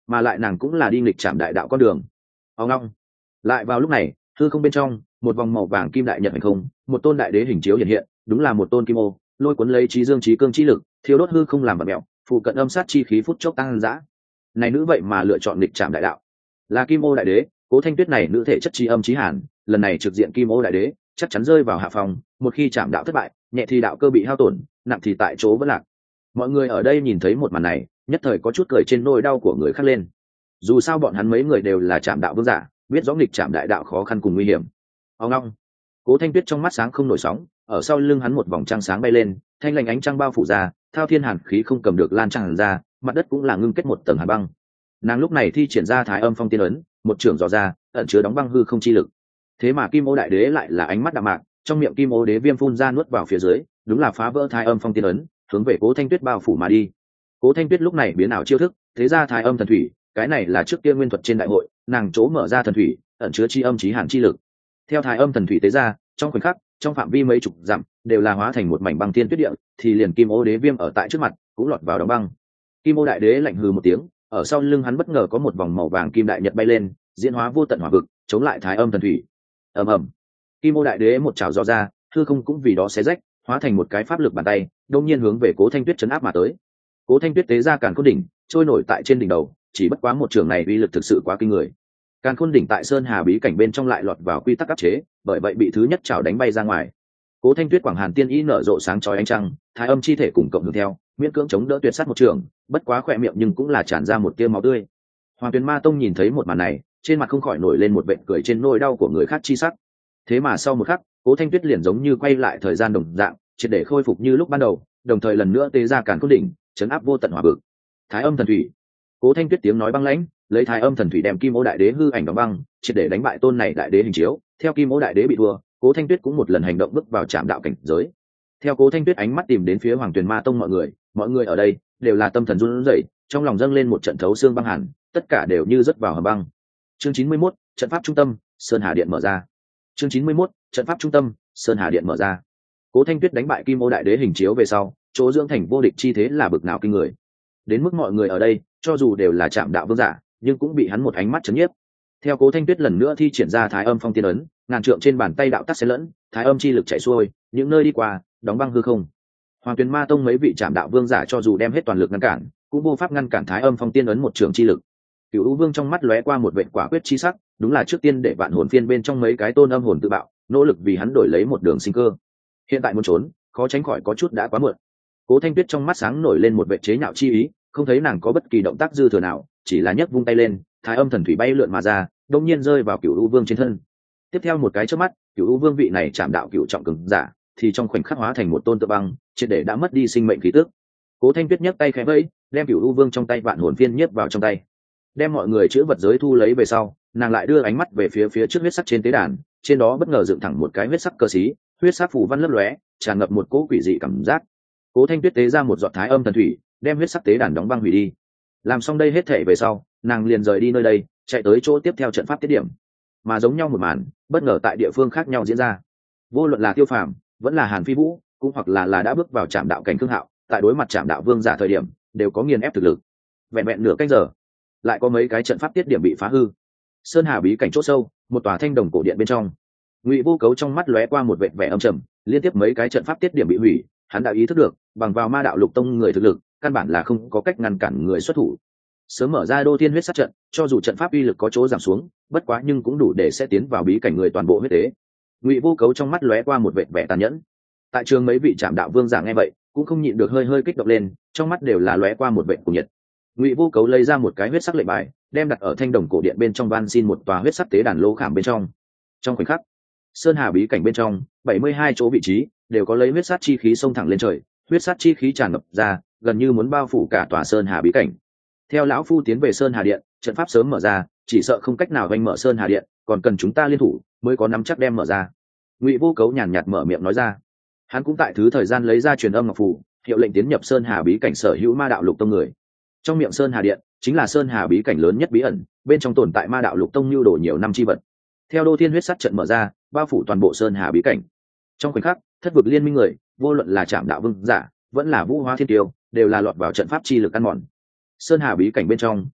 mà lại nàng cũng là đi nghịch trạm đại đạo con đường. ông long lại vào lúc này, hư không bên trong một vòng màu vàng kim đại nhật hành không, một tôn đại đế hình chiếu hiện hiện, đúng là một tôn kim ô, lôi cuốn lấy trí dương trí cương trí lực, thiếu đốt hư không làm vật mẹo, phụ cận âm sát chi khí phút chốc tăng dã. Này nữ vậy mà lựa chọn nghịch trạm đại đạo, là kim ô đại đế. Cố Thanh Tuyết này nữ thể chất trí âm trí hàn, lần này trực diện kim ô đại đế chắc chắn rơi vào hạ phòng, một khi chạm đạo thất bại, nhẹ thì đạo cơ bị hao tổn, nặng thì tại chỗ vẫn lạc. Mọi người ở đây nhìn thấy một màn này, nhất thời có chút cười trên nỗi đau của người khác lên. Dù sao bọn hắn mấy người đều là chạm đạo vương giả, biết rõ nghịch chạm đại đạo khó khăn cùng nguy hiểm. Ông long Cố Thanh Tuyết trong mắt sáng không nổi sóng, ở sau lưng hắn một vòng trăng sáng bay lên, thanh lành ánh trăng bao phủ ra, thao thiên hàn khí không cầm được lan tràn ra, mặt đất cũng là ngưng kết một tầng hàn băng. Nàng lúc này thi triển ra Thái Âm Phong Tiên ấn, một trường dò ra, ẩn chứa đóng băng hư không chi lực. Thế mà Kim Ô Đại Đế lại là ánh mắt đạm mạc, trong miệng Kim Ô Đế viêm phun ra nuốt vào phía dưới, đúng là phá vỡ Thái Âm Phong Tiên ấn, hướng về Cố Thanh Tuyết bao phủ mà đi. Cố Thanh Tuyết lúc này biến ảo chiêu thức, thế ra Thái Âm thần thủy, cái này là trước kia nguyên thuật trên đại hội, nàng chỗ mở ra thần thủy, ẩn chứa chi âm chí hàn chi lực. Theo Thái Âm thần thủy tế ra, trong khoảnh khắc, trong phạm vi mấy chục dặm, đều là hóa thành một mảnh băng thiên tuyết địa, thì liền Kim Ô Đế viêm ở tại trước mặt, cũng lọt vào đóng băng. Kim Ô Đại Đế lạnh hừ một tiếng, ở sau lưng hắn bất ngờ có một vòng màu vàng kim đại nhật bay lên, diễn hóa vô tận hỏa vực, chống lại Thái Âm thần thủy. Ầm ầm, Kim Ô Đại Đế một trảo gió ra, hư không cũng vì đó xé rách, hóa thành một cái pháp lực bàn tay, đột nhiên hướng về Cố Thanh Tuyết chấn áp mà tới. Cố Thanh Tuyết tế ra Càn Khôn đỉnh, trôi nổi tại trên đỉnh đầu, chỉ bất quá một trường này uy lực thực sự quá kinh người. Càn Khôn đỉnh tại Sơn Hà bí cảnh bên trong lại lọt vào quy tắc áp chế, bởi vậy bị thứ nhất chảo đánh bay ra ngoài. Cố Thanh Tuyết quảng hàn tiên ý nở rộ sáng chói ánh trăng, Thái Âm chi thể cùng cộng hưởng theo, miễn cưỡng chống đỡ tuyệt sát một trường, bất quá khỏe miệng nhưng cũng là tràn ra một tia máu tươi. Hoàng Tuyền Ma Tông nhìn thấy một màn này, trên mặt không khỏi nổi lên một vệt cười trên nỗi đau của người khác chi sắc. Thế mà sau một khắc, Cố Thanh Tuyết liền giống như quay lại thời gian đồng dạng, triệt để khôi phục như lúc ban đầu, đồng thời lần nữa tế ra Càn Khôn đỉnh, chấn áp vô tận hỏa vực. Thái Âm thần thủy. Cố Thanh Tuyết tiếng nói băng lãnh, lấy Thái Âm thần thủy đem Kim Ô Đại Đế hư ảnh đóng băng, triệt để đánh bại tôn này đại đế hình chiếu. Theo Kim Ô Đại Đế bị thua, Cố Thanh Tuyết cũng một lần hành động bước vào trạm đạo cảnh giới. Theo Cố Thanh Tuyết ánh mắt tìm đến phía Hoàng Tuyền Ma Tông mọi người, mọi người ở đây đều là tâm thần run rẩy, trong lòng dâng lên một trận thấu xương băng hàn, tất cả đều như rớt vào hầm băng. Chương chín mươi mốt, trận pháp trung tâm, Sơn Hà Điện mở ra. Chương chín mươi mốt, trận pháp trung tâm, Sơn Hà Điện mở ra. Cố Thanh Tuyết đánh bại Kim Ô Đại Đế hình chiếu về sau, chỗ dưỡng thành vô địch chi thế là bực nào kinh người. Đến mức mọi người ở đây, cho dù đều là trạm đạo vương giả, nhưng cũng bị hắn một ánh mắt chấn nhiếp. Theo Cố Thanh Tuyết lần nữa thi triển ra Thái Âm Phong Tiên ấn, ngàn trượng trên bàn tay đạo tắc xen lẫn, Thái Âm chi lực chảy xuôi, những nơi đi qua, đóng băng hư không. Hoàng Tuyền Ma Tông mấy vị trạm đạo vương giả cho dù đem hết toàn lực ngăn cản, cũng vô pháp ngăn cản Thái Âm Phong Tiên ấn một trường chi lực. Cửu U Vương trong mắt lóe qua một vệt quả quyết chi sắc, đúng là trước tiên để vạn hồn phiên bên trong mấy cái tôn âm hồn tự bạo, nỗ lực vì hắn đổi lấy một đường sinh cơ. Hiện tại muốn trốn, khó tránh khỏi có chút đã quá muộn. Cố Thanh Tuyết trong mắt sáng nổi lên một vệt chế nhạo chi ý, không thấy nàng có bất kỳ động tác dư thừa nào, chỉ là nhấc vung tay lên, Thái Âm thần thủy bay lượn mà ra, đột nhiên rơi vào Cửu U Vương trên thân. Tiếp theo một cái chớp mắt, Cửu U Vương vị này chạm đạo cửu trọng cường giả, thì trong khoảnh khắc hóa thành một tôn tự băng, triệt để đã mất đi sinh mệnh khí tức. Cố Thanh Tuyết nhấc tay khẽ vẫy, đem Cửu U Vương trong tay vạn hồn phiên nhiếp vào trong tay. Đem mọi người chữ vật giới thu lấy về sau, nàng lại đưa ánh mắt về phía phía trước huyết sắc trên tế đàn, trên đó bất ngờ dựng thẳng một cái huyết sắc cơ sĩ, huyết sắc phù văn lấp lóe, tràn ngập một cỗ quỷ dị cảm giác. Cố Thanh Tuyết tế ra một giọt Thái Âm thần thủy, đem huyết sắc tế đàn đóng băng hủy đi. Làm xong đây hết thảy về sau, nàng liền rời đi nơi đây, chạy tới chỗ tiếp theo trận pháp tiết điểm. Mà giống nhau một màn, bất ngờ tại địa phương khác nhau diễn ra. Vô luận là Tiêu Phàm, vẫn là Hàn Phi Vũ, cũng hoặc là là đã bước vào trạm đạo cảnh cương hạo, tại đối mặt trạm đạo vương giả thời điểm, đều có nghiền ép thực lực. Vẹn vẹn nửa canh giờ, lại có mấy cái trận pháp tiết điểm bị phá hư. Sơn Hà bí cảnh chỗ sâu, một tòa thanh đồng cổ điện bên trong, Ngụy Vô Cấu trong mắt lóe qua một vệt vẻ âm trầm, liên tiếp mấy cái trận pháp tiết điểm bị hủy, hắn đã ý thức được, bằng vào Ma Đạo Lục Tông người thực lực, căn bản là không có cách ngăn cản người xuất thủ. Sớm mở ra Đô Thiên huyết sát trận, cho dù trận pháp uy lực có chỗ giảm xuống, bất quá nhưng cũng đủ để sẽ tiến vào bí cảnh người toàn bộ huyết tế. Ngụy Vô Cấu trong mắt lóe qua một vệt vẻ tàn nhẫn. Tại trường mấy vị trạm đạo vương giả nghe vậy, cũng không nhịn được hơi hơi kích động lên, trong mắt đều là lóe qua một vệt cuồng nhiệt. Ngụy Vô Cấu lấy ra một cái huyết sắc lệnh bài, đem đặt ở thanh đồng cổ điện bên trong van xin một tòa huyết sắc tế đàn lô khảm bên trong. Trong khoảnh khắc, Sơn Hà bí cảnh bên trong, bảy mươi hai chỗ vị trí đều có lấy huyết sát chi khí xông thẳng lên trời, huyết sát chi khí tràn ngập ra, gần như muốn bao phủ cả tòa Sơn Hà bí cảnh. Theo lão phu tiến về Sơn Hà điện, trận pháp sớm mở ra, chỉ sợ không cách nào vênh mở Sơn Hà điện, còn cần chúng ta liên thủ mới có nắm chắc đem mở ra. Ngụy Vô Cấu nhàn nhạt mở miệng nói ra. Hắn cũng tại thứ thời gian lấy ra truyền âm ngọc phù, hiệu lệnh tiến nhập Sơn Hà bí cảnh sở hữu Ma Đạo Lục Tông người. Trong miệng Sơn Hà điện chính là Sơn Hà bí cảnh lớn nhất bí ẩn, bên trong tồn tại Ma Đạo Lục Tông lưu đồ nhiều năm chi vật. Theo Đô Thiên huyết sát trận mở ra, bao phủ toàn bộ Sơn Hà bí cảnh. Trong khoảnh khắc, thất vực liên minh người, vô luận là Trạm Đạo Vương giả, vẫn là Vũ Hóa Thiên Tiêu, đều là lọt vào trận pháp chi lực ăn mòn. Sơn Hà bí cảnh bên trong,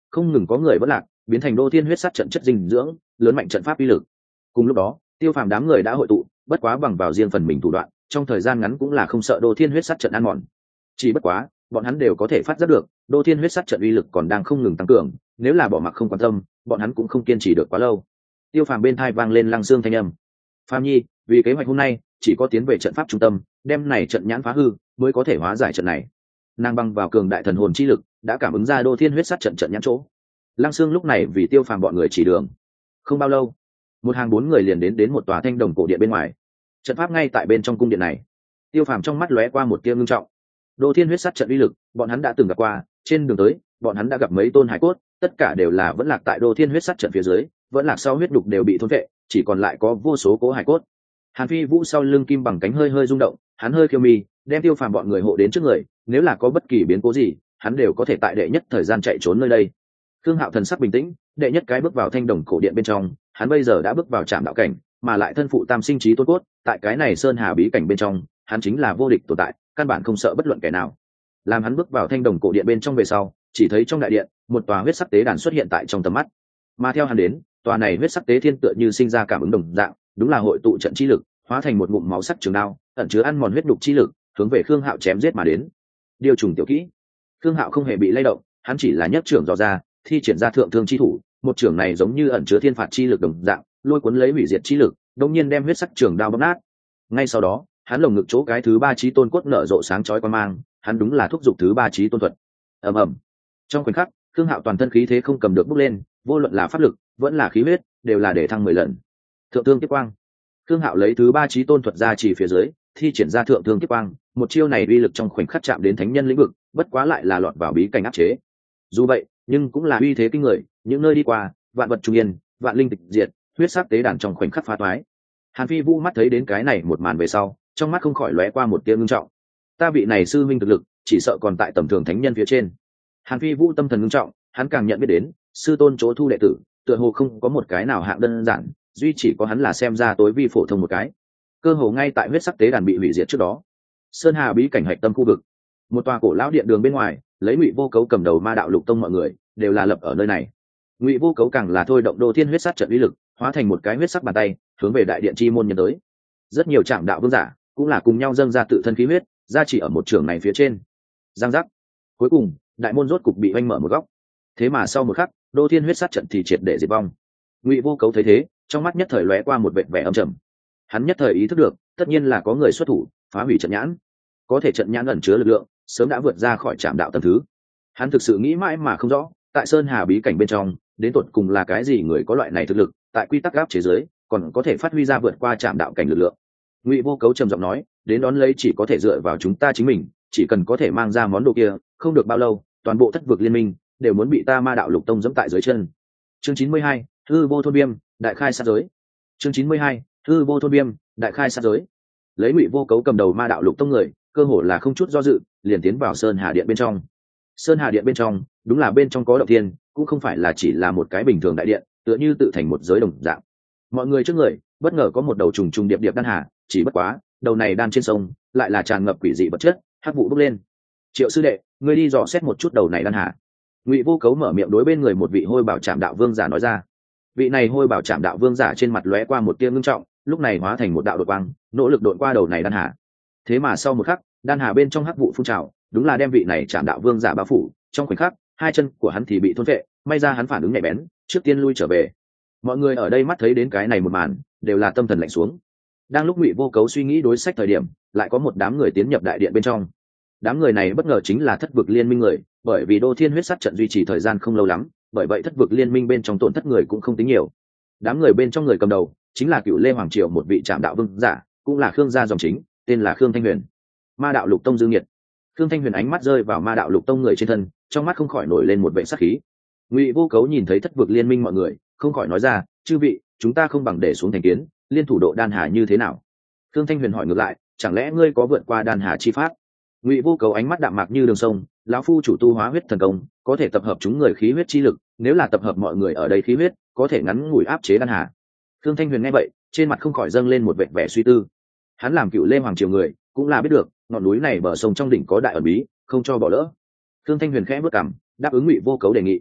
không ngừng có người vẫn lạc, biến thành đô thiên huyết sát trận chất dinh dưỡng, lớn mạnh trận pháp uy lực. Cùng lúc đó, Tiêu Phàm đám người đã hội tụ, bất quá bằng vào riêng phần mình thủ đoạn, trong thời gian ngắn cũng là không sợ đô thiên huyết sát trận ăn mòn. Chỉ bất quá, bọn hắn đều có thể phát giác được, đô thiên huyết sát trận uy lực còn đang không ngừng tăng cường, nếu là bỏ mặc không quan tâm, bọn hắn cũng không kiên trì được quá lâu. Tiêu Phàm bên tai vang lên Lăng Xương thanh âm. "Phàm Nhi, vì kế hoạch hôm nay, chỉ có tiến về trận pháp trung tâm, đem này trận nhãn phá hư, mới có thể hóa giải trận này." Nàng băng vào cường đại thần hồn chi lực, đã cảm ứng ra đô thiên huyết sát trận trận nhãn chỗ. Lăng Xương lúc này vì Tiêu Phàm bọn người chỉ đường. Không bao lâu, một hàng bốn người liền đến đến một tòa thanh đồng cổ điện bên ngoài. Trận pháp ngay tại bên trong cung điện này. Tiêu Phàm trong mắt lóe qua một tia ngưng trọng. Đô thiên huyết sát trận uy lực, bọn hắn đã từng gặp qua, trên đường tới, bọn hắn đã gặp mấy tôn hải cốt, tất cả đều là vẫn lạc tại đô thiên huyết sát trận phía dưới, vẫn lạc sau huyết đục đều bị thôn vệ, chỉ còn lại có vô số cố hải cốt. Hàn Phi Vũ sau lưng kim bằng cánh hơi hơi rung động, hắn hơi khiêu mi, đem Tiêu Phàm bọn người hộ đến trước người, nếu là có bất kỳ biến cố gì, hắn đều có thể tại đệ nhất thời gian chạy trốn nơi đây. Khương Hạo thần sắc bình tĩnh, đệ nhất cái bước vào thanh đồng cổ điện bên trong, hắn bây giờ đã bước vào trạm đạo cảnh, mà lại thân phụ tam sinh trí tôn cốt, tại cái này sơn hà bí cảnh bên trong, hắn chính là vô địch tồn tại, căn bản không sợ bất luận kẻ nào. Làm hắn bước vào thanh đồng cổ điện bên trong về sau, chỉ thấy trong đại điện, một tòa huyết sắc tế đàn xuất hiện tại trong tầm mắt. Mà theo hắn đến, tòa này huyết sắc tế thiên tựa như sinh ra cảm ứng đồng dạng, đúng là hội tụ trận chi lực, hóa thành một ngụm máu sắc trường đao, ẩn chứa ăn mòn huyết đục chi lực, hướng về Khương Hạo chém giết mà đến. Điều trùng tiểu kỹ. Khương Hạo không hề bị lay động, hắn chỉ là nhất trưởng dò ra, thi triển ra thượng thương chi thủ, một trưởng này giống như ẩn chứa thiên phạt chi lực đồng dạng, lôi cuốn lấy hủy diệt chi lực, đột nhiên đem huyết sắc trường đao bóp nát. Ngay sau đó, hắn lồng ngực chỗ cái thứ ba chí tôn cốt nở rộ sáng chói quan mang, hắn đúng là thúc giục thứ ba chí tôn thuật. Ầm ầm. Trong khoảnh khắc, Khương Hạo toàn thân khí thế không cầm được bốc lên, vô luận là pháp lực, vẫn là khí huyết, đều là để thăng mười lần. Thượng thương tiếp quang. Khương Hạo lấy thứ ba chí tôn thuật ra chỉ phía dưới, thi triển ra thượng thương tiếp quang, một chiêu này uy lực trong khoảnh khắc chạm đến thánh nhân lĩnh vực, bất quá lại là lọt vào bí cảnh áp chế. Dù vậy, nhưng cũng là uy thế kinh người, những nơi đi qua, vạn vật trung yên, vạn linh tịch diệt, huyết sắc tế đàn trong khoảnh khắc phá toái. Hàn Phi Vũ mắt thấy đến cái này một màn về sau, trong mắt không khỏi lóe qua một tia ngưng trọng. Ta vị này sư minh thực lực, chỉ sợ còn tại tầm thường thánh nhân phía trên. Hàn Phi Vũ tâm thần ngưng trọng, hắn càng nhận biết đến, sư tôn chỗ thu đệ tử, tựa hồ không có một cái nào hạng đơn giản, duy chỉ có hắn là xem ra tối vi phổ thông một cái. Cơ hồ ngay tại huyết sắc tế đàn bị hủy diệt trước đó, sơn hà bí cảnh hạch tâm khu vực, một tòa cổ lão điện đường bên ngoài, lấy Ngụy Vô Cấu cầm đầu Ma Đạo Lục Tông mọi người đều là lập ở nơi này. Ngụy Vô Cấu càng là thôi động đô thiên huyết sát trận uy lực, hóa thành một cái huyết sắc bàn tay, hướng về đại điện chi môn nhân tới. Rất nhiều trạm đạo vương giả cũng là cùng nhau dâng ra tự thân khí huyết, ra chỉ ở một trường này phía trên. Giang giác. Cuối cùng, đại môn rốt cục bị oanh mở một góc. Thế mà sau một khắc, đô thiên huyết sát trận thì triệt để diệt vong. Ngụy Vô Cấu thấy thế, trong mắt nhất thời lóe qua một vệt vẻ âm trầm. Hắn nhất thời ý thức được, tất nhiên là có người xuất thủ, phá hủy trận nhãn. Có thể trận nhãn ẩn chứa lực lượng, sớm đã vượt ra khỏi trạm đạo tầng thứ. Hắn thực sự nghĩ mãi mà không rõ, tại sơn hà bí cảnh bên trong, đến tột cùng là cái gì người có loại này thực lực, tại quy tắc áp chế giới, còn có thể phát huy ra vượt qua trạm đạo cảnh lực lượng. Ngụy Vô Cấu trầm giọng nói, đến đón lấy chỉ có thể dựa vào chúng ta chính mình, chỉ cần có thể mang ra món đồ kia, không được bao lâu, toàn bộ thất vực liên minh đều muốn bị ta Ma Đạo Lục Tông giẫm tại dưới chân. Chương chín mươi hai, hư vô thôn viêm, đại khai sát giới. Chương chín mươi hai, hư vô thôn viêm, đại khai sát giới. Lấy Ngụy Vô Cấu cầm đầu Ma Đạo Lục Tông người, cơ hồ là không chút do dự, liền tiến vào sơn hà điện bên trong. Sơn hà điện bên trong, đúng là bên trong có động thiên, cũng không phải là chỉ là một cái bình thường đại điện, tựa như tự thành một giới đồng dạng. Mọi người trước người, bất ngờ có một đầu trùng trùng điệp điệp đan hà, chỉ bất quá, đầu này đan trên sông, lại là tràn ngập quỷ dị vật chất, hắc vụ bốc lên. Triệu sư đệ, ngươi đi dò xét một chút đầu này đan hà. Ngụy Vô Cấu mở miệng đối bên người một vị hôi bảo trảm đạo vương giả nói ra. Vị này hôi bảo trảm đạo vương giả trên mặt lóe qua một tia ngưng trọng, lúc này hóa thành một đạo đột quang, nỗ lực đột qua đầu này đan hà. Thế mà sau một khắc, đan hà bên trong hắc vụ phun trào, đúng là đem vị này trảm đạo vương giả bao phủ, trong khoảnh khắc, hai chân của hắn thì bị thôn phệ, may ra hắn phản ứng nhạy bén, trước tiên lui trở về. Mọi người ở đây mắt thấy đến cái này một màn, đều là tâm thần lạnh xuống. Đang lúc Ngụy Vô Cấu suy nghĩ đối sách thời điểm, lại có một đám người tiến nhập đại điện bên trong. Đám người này bất ngờ chính là thất vực liên minh người, bởi vì đô thiên huyết sát trận duy trì thời gian không lâu lắm, bởi vậy thất vực liên minh bên trong tổn thất người cũng không tính nhiều. Đám người bên trong người cầm đầu chính là Cựu Lê Hoàng Triều một vị trạm đạo vương giả, cũng là Khương gia dòng chính, tên là Khương Thanh Huyền. Ma Đạo Lục Tông Dương Nhiệt. Khương Thanh Huyền ánh mắt rơi vào Ma Đạo Lục Tông người trên thân, trong mắt không khỏi nổi lên một vẻ sát khí. Ngụy Vô Cấu nhìn thấy thất vực liên minh mọi người, không khỏi nói ra, chư vị, chúng ta không bằng để xuống thành kiến, liên thủ độ đan hà như thế nào? Khương Thanh Huyền hỏi ngược lại, chẳng lẽ ngươi có vượt qua đan hà chi pháp? Ngụy Vô Cấu ánh mắt đạm mạc như đường sông, lão phu chủ tu hóa huyết thần công, có thể tập hợp chúng người khí huyết chi lực, nếu là tập hợp mọi người ở đây khí huyết, có thể ngắn ngủi áp chế đan hà. Khương Thanh Huyền nghe vậy, trên mặt không khỏi dâng lên một vẻ vẻ suy tư. Hắn làm Cựu Lê Hoàng Triều người, cũng là biết được, ngọn núi này bờ sông trong đỉnh có đại ẩn bí, không cho bỏ lỡ. Khương Thanh Huyền khẽ bước cằm, đáp ứng Ngụy Vô Cấu đề nghị.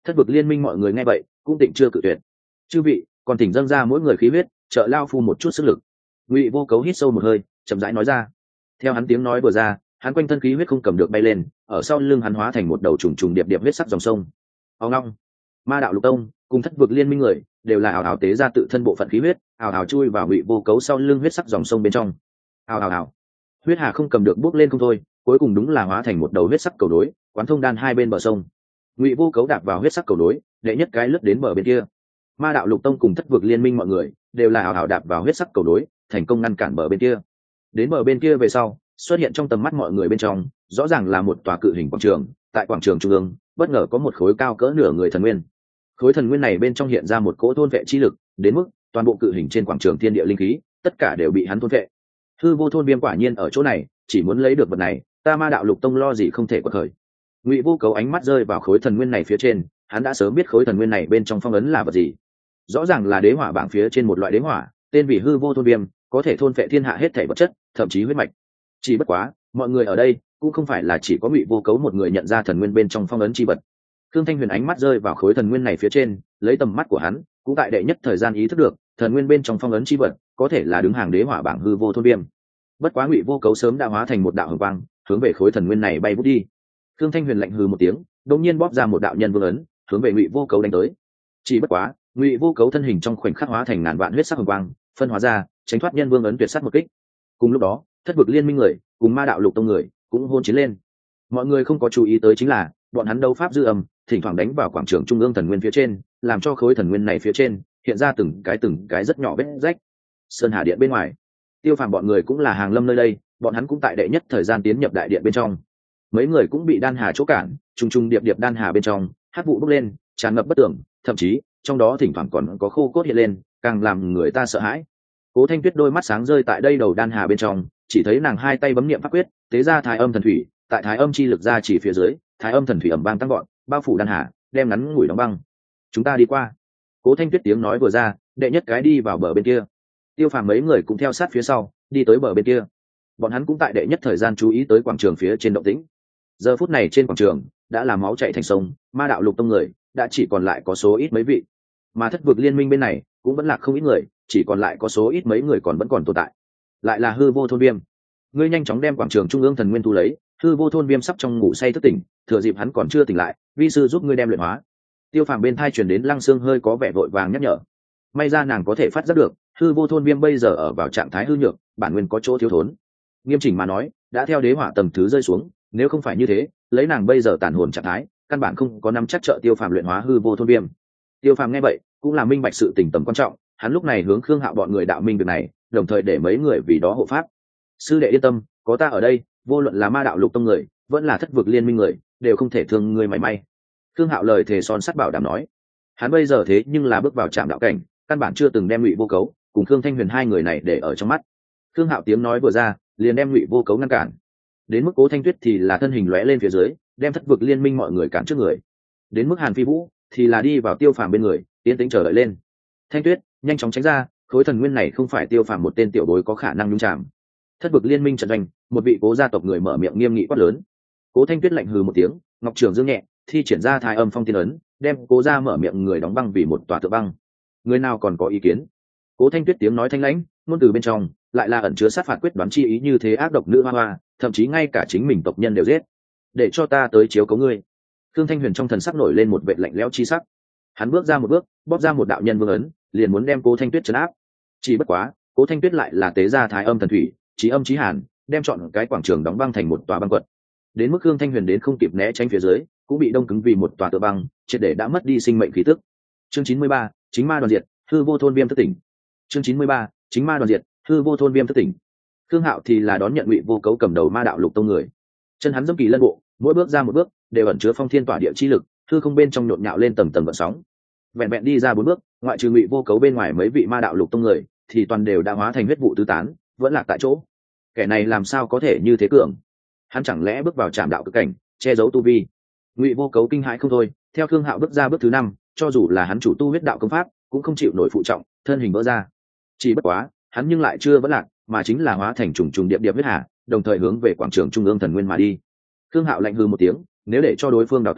Thất vực liên minh mọi người nghe vậy cũng tịnh chưa cự tuyệt. Chư vị còn thỉnh dâng ra mỗi người khí huyết, trợ lao phu một chút sức lực. Ngụy Vô Cấu hít sâu một hơi, chậm rãi nói ra. Theo hắn tiếng nói vừa ra, hắn quanh thân khí huyết không cầm được bay lên, ở sau lưng hắn hóa thành một đầu trùng trùng điệp điệp huyết sắc dòng sông. Ong long, Ma đạo lục tông cùng thất vực liên minh người đều là ảo ảo tế ra tự thân bộ phận khí huyết, ảo ảo chui vào Ngụy Vô Cấu sau lưng huyết sắc dòng sông bên trong. Ảo ảo ảo, huyết hà không cầm được bốc lên không thôi, cuối cùng đúng là hóa thành một đầu huyết sắc cầu nối, quán thông đan hai bên bờ sông. Ngụy Vô Cấu đạp vào huyết sắc cầu nối, đệ nhất cái lướt đến bờ bên kia. Ma đạo lục tông cùng thất vực liên minh mọi người đều là ảo ảo đạp vào huyết sắc cầu nối, thành công ngăn cản bờ bên kia. Đến bờ bên kia về sau, xuất hiện trong tầm mắt mọi người bên trong, rõ ràng là một tòa cự hình quảng trường. Tại quảng trường trung ương, bất ngờ có một khối cao cỡ nửa người thần nguyên. Khối thần nguyên này bên trong hiện ra một cỗ thôn vệ chi lực, đến mức toàn bộ cự hình trên quảng trường thiên địa linh khí, tất cả đều bị hắn thôn vệ. Hư vô thôn viêm quả nhiên ở chỗ này, chỉ muốn lấy được vật này, ta Ma đạo lục tông lo gì không thể quật khởi. Ngụy Vô Cấu ánh mắt rơi vào khối thần nguyên này phía trên, hắn đã sớm biết khối thần nguyên này bên trong phong ấn là vật gì. Rõ ràng là đế hỏa bảng phía trên một loại đế hỏa, tên vì hư vô thôn viêm, có thể thôn phệ thiên hạ hết thảy vật chất, thậm chí huyết mạch. Chỉ bất quá, mọi người ở đây cũng không phải là chỉ có Ngụy Vô Cấu một người nhận ra thần nguyên bên trong phong ấn chi vật. Khương Thanh Huyền ánh mắt rơi vào khối thần nguyên này phía trên, lấy tầm mắt của hắn, cũng tại đệ nhất thời gian ý thức được, thần nguyên bên trong phong ấn chi vật, có thể là đứng hàng đế hỏa bảng hư vô thôn viêm. Bất quá Ngụy Vô Cấu sớm đã hóa thành một đạo hồng quang, hướng về khối thần nguyên này bay vút đi. Khương Thanh Huyền lạnh hừ một tiếng, đột nhiên bóp ra một đạo nhân vương ấn, hướng về Ngụy Vô Cấu đánh tới. Chỉ bất quá, Ngụy Vô Cấu thân hình trong khoảnh khắc hóa thành ngàn vạn huyết sắc hồng quang, phân hóa ra, tránh thoát nhân vương ấn tuyệt sát một kích. Cùng lúc đó, thất vực liên minh người, cùng Ma đạo lục tông người, cũng hôn chiến lên. Mọi người không có chú ý tới chính là, bọn hắn đấu pháp dư âm, thỉnh thoảng đánh vào quảng trường trung ương thần nguyên phía trên, làm cho khối thần nguyên này phía trên hiện ra từng cái từng cái rất nhỏ vết rách. Sơn Hà điện bên ngoài, Tiêu Phàm bọn người cũng là hàng lâm nơi đây, bọn hắn cũng tại đệ nhất thời gian tiến nhập đại điện bên trong. Mấy người cũng bị đan hà chỗ cản, trùng trùng điệp điệp đan hà bên trong, hắc vụ bốc lên, tràn ngập bất tưởng, thậm chí trong đó thỉnh thoảng còn có khô cốt hiện lên, càng làm người ta sợ hãi. Cố Thanh Tuyết đôi mắt sáng rơi tại đây đầu đan hà bên trong, chỉ thấy nàng hai tay bấm niệm pháp quyết, tế ra thái âm thần thủy, tại thái âm chi lực ra chỉ phía dưới, thái âm thần thủy ầm vang tăng gọn, bao phủ đan hà, đem ngắn ngủi đóng băng. Chúng ta đi qua. Cố Thanh Tuyết tiếng nói vừa ra, đệ nhất cái đi vào bờ bên kia. Tiêu Phàm mấy người cũng theo sát phía sau, đi tới bờ bên kia. Bọn hắn cũng tại đệ nhất thời gian chú ý tới quảng trường phía trên động tĩnh. Giờ phút này trên quảng trường đã là máu chảy thành sông, Ma đạo lục tông người đã chỉ còn lại có số ít mấy vị, mà thất vực liên minh bên này cũng vẫn là không ít người, chỉ còn lại có số ít mấy người còn vẫn còn tồn tại. Lại là hư vô thôn viêm, ngươi nhanh chóng đem quảng trường trung ương thần nguyên thu lấy, hư vô thôn viêm sắp trong ngủ say thức tỉnh, thừa dịp hắn còn chưa tỉnh lại, vi sư giúp ngươi đem luyện hóa. Tiêu Phàm bên thai truyền đến Lăng Sương hơi có vẻ vội vàng nhắc nhở. May ra nàng có thể phát giác được, hư vô thôn viêm bây giờ ở vào trạng thái hư nhược, bản nguyên có chỗ thiếu thốn. Nghiêm chỉnh mà nói, đã theo đế hỏa tầng thứ rơi xuống, nếu không phải như thế, lấy nàng bây giờ tàn hồn trạng thái, căn bản không có nắm chắc trợ Tiêu Phàm luyện hóa hư vô thôn viêm. Tiêu Phàm nghe vậy, cũng là minh bạch sự tình tầm quan trọng, hắn lúc này hướng Khương Hạo bọn người đạo minh việc này, đồng thời để mấy người vì đó hộ pháp. Sư đệ yên tâm, có ta ở đây, vô luận là Ma đạo lục tông người, vẫn là thất vực liên minh người, đều không thể thương ngươi mảy may. Khương Hạo lời thề son sắt bảo đảm nói. Hắn bây giờ thế nhưng là bước vào trạm đạo cảnh, căn bản chưa từng đem Ngụy Vô Cấu cùng Khương Thanh Huyền hai người này để ở trong mắt. Khương Hạo tiếng nói vừa ra, liền đem Ngụy Vô Cấu ngăn cản. Đến mức Cố Thanh Tuyết thì là thân hình lóe lên phía dưới, đem thất vực liên minh mọi người cản trước người. Đến mức Hàn Phi Vũ thì là đi vào Tiêu Phàm bên người, tiến tĩnh chờ đợi lên. Thanh Tuyết, nhanh chóng tránh ra, khối thần nguyên này không phải Tiêu Phàm một tên tiểu bối có khả năng nhúng chạm. Thất vực liên minh trận doanh, một vị Cố gia tộc người mở miệng nghiêm nghị quát lớn. Cố Thanh Tuyết lạnh hừ một tiếng, ngọc trường dương nhẹ, thi triển ra thái âm phong tiên ấn, đem Cố gia mở miệng người đóng băng vì một tòa tự băng. Người nào còn có ý kiến? Cố Thanh Tuyết tiếng nói thanh lãnh, ngôn từ bên trong lại là ẩn chứa sát phạt quyết đoán chi ý, như thế ác độc nữ hoa hoa, thậm chí ngay cả chính mình tộc nhân đều giết. Để cho ta tới chiếu cố ngươi. Khương Thanh Huyền trong thần sắc nổi lên một vệt lạnh lẽo chi sắc. Hắn bước ra một bước, bóp ra một đạo nhân vương ấn, liền muốn đem Cố Thanh Tuyết trấn áp. Chỉ bất quá, Cố Thanh Tuyết lại là tế ra thái âm thần thủy, chí âm chí hàn, đem chọn cái quảng trường đóng băng thành một tòa băng quật. Đến mức Khương Thanh Huyền đến không kịp né tránh phía dưới, cũng bị đông cứng vì một tòa tựa băng, triệt để đã mất đi sinh mệnh khí tức. Chương chín mươi ba, chính ma đoàn diệt, hư vô thôn viêm thất tỉnh. Chương chín mươi ba, chính ma đoàn diệt, hư vô thôn viêm thất tỉnh. Khương Hạo thì là đón nhận Ngụy Vô Cấu cầm đầu Ma đạo lục tông người. Chân hắn dẫm kỳ lân bộ, mỗi bước ra một bước đều ẩn chứa phong thiên tỏa địa chi lực, hư không bên trong nhộn nhạo lên tầng tầng gợn sóng. Vẹn vẹn đi ra bốn bước, ngoại trừ Ngụy Vô Cấu bên ngoài mấy vị Ma đạo lục tông người, thì toàn đều đã hóa thành huyết vụ tứ tán, vẫn lạc tại chỗ. Kẻ này làm sao có thể như thế cường? Hắn chẳng lẽ bước vào trạm đạo cực cảnh, che giấu tu vi? Ngụy Vô Cấu kinh hãi không thôi, theo Khương Hạo bước ra bước thứ năm, cho dù là hắn chủ tu huyết đạo công pháp, cũng không chịu nổi phụ trọng, thân hình vỡ ra. Chỉ bất quá, hắn nhưng lại chưa vẫn lạc, mà chính là hóa thành trùng trùng điệp điệp huyết hà, đồng thời hướng về quảng trường trung ương thần nguyên mà đi. Khương Hạo lạnh hừ một tiếng, nếu để cho đối phương đào tẩu,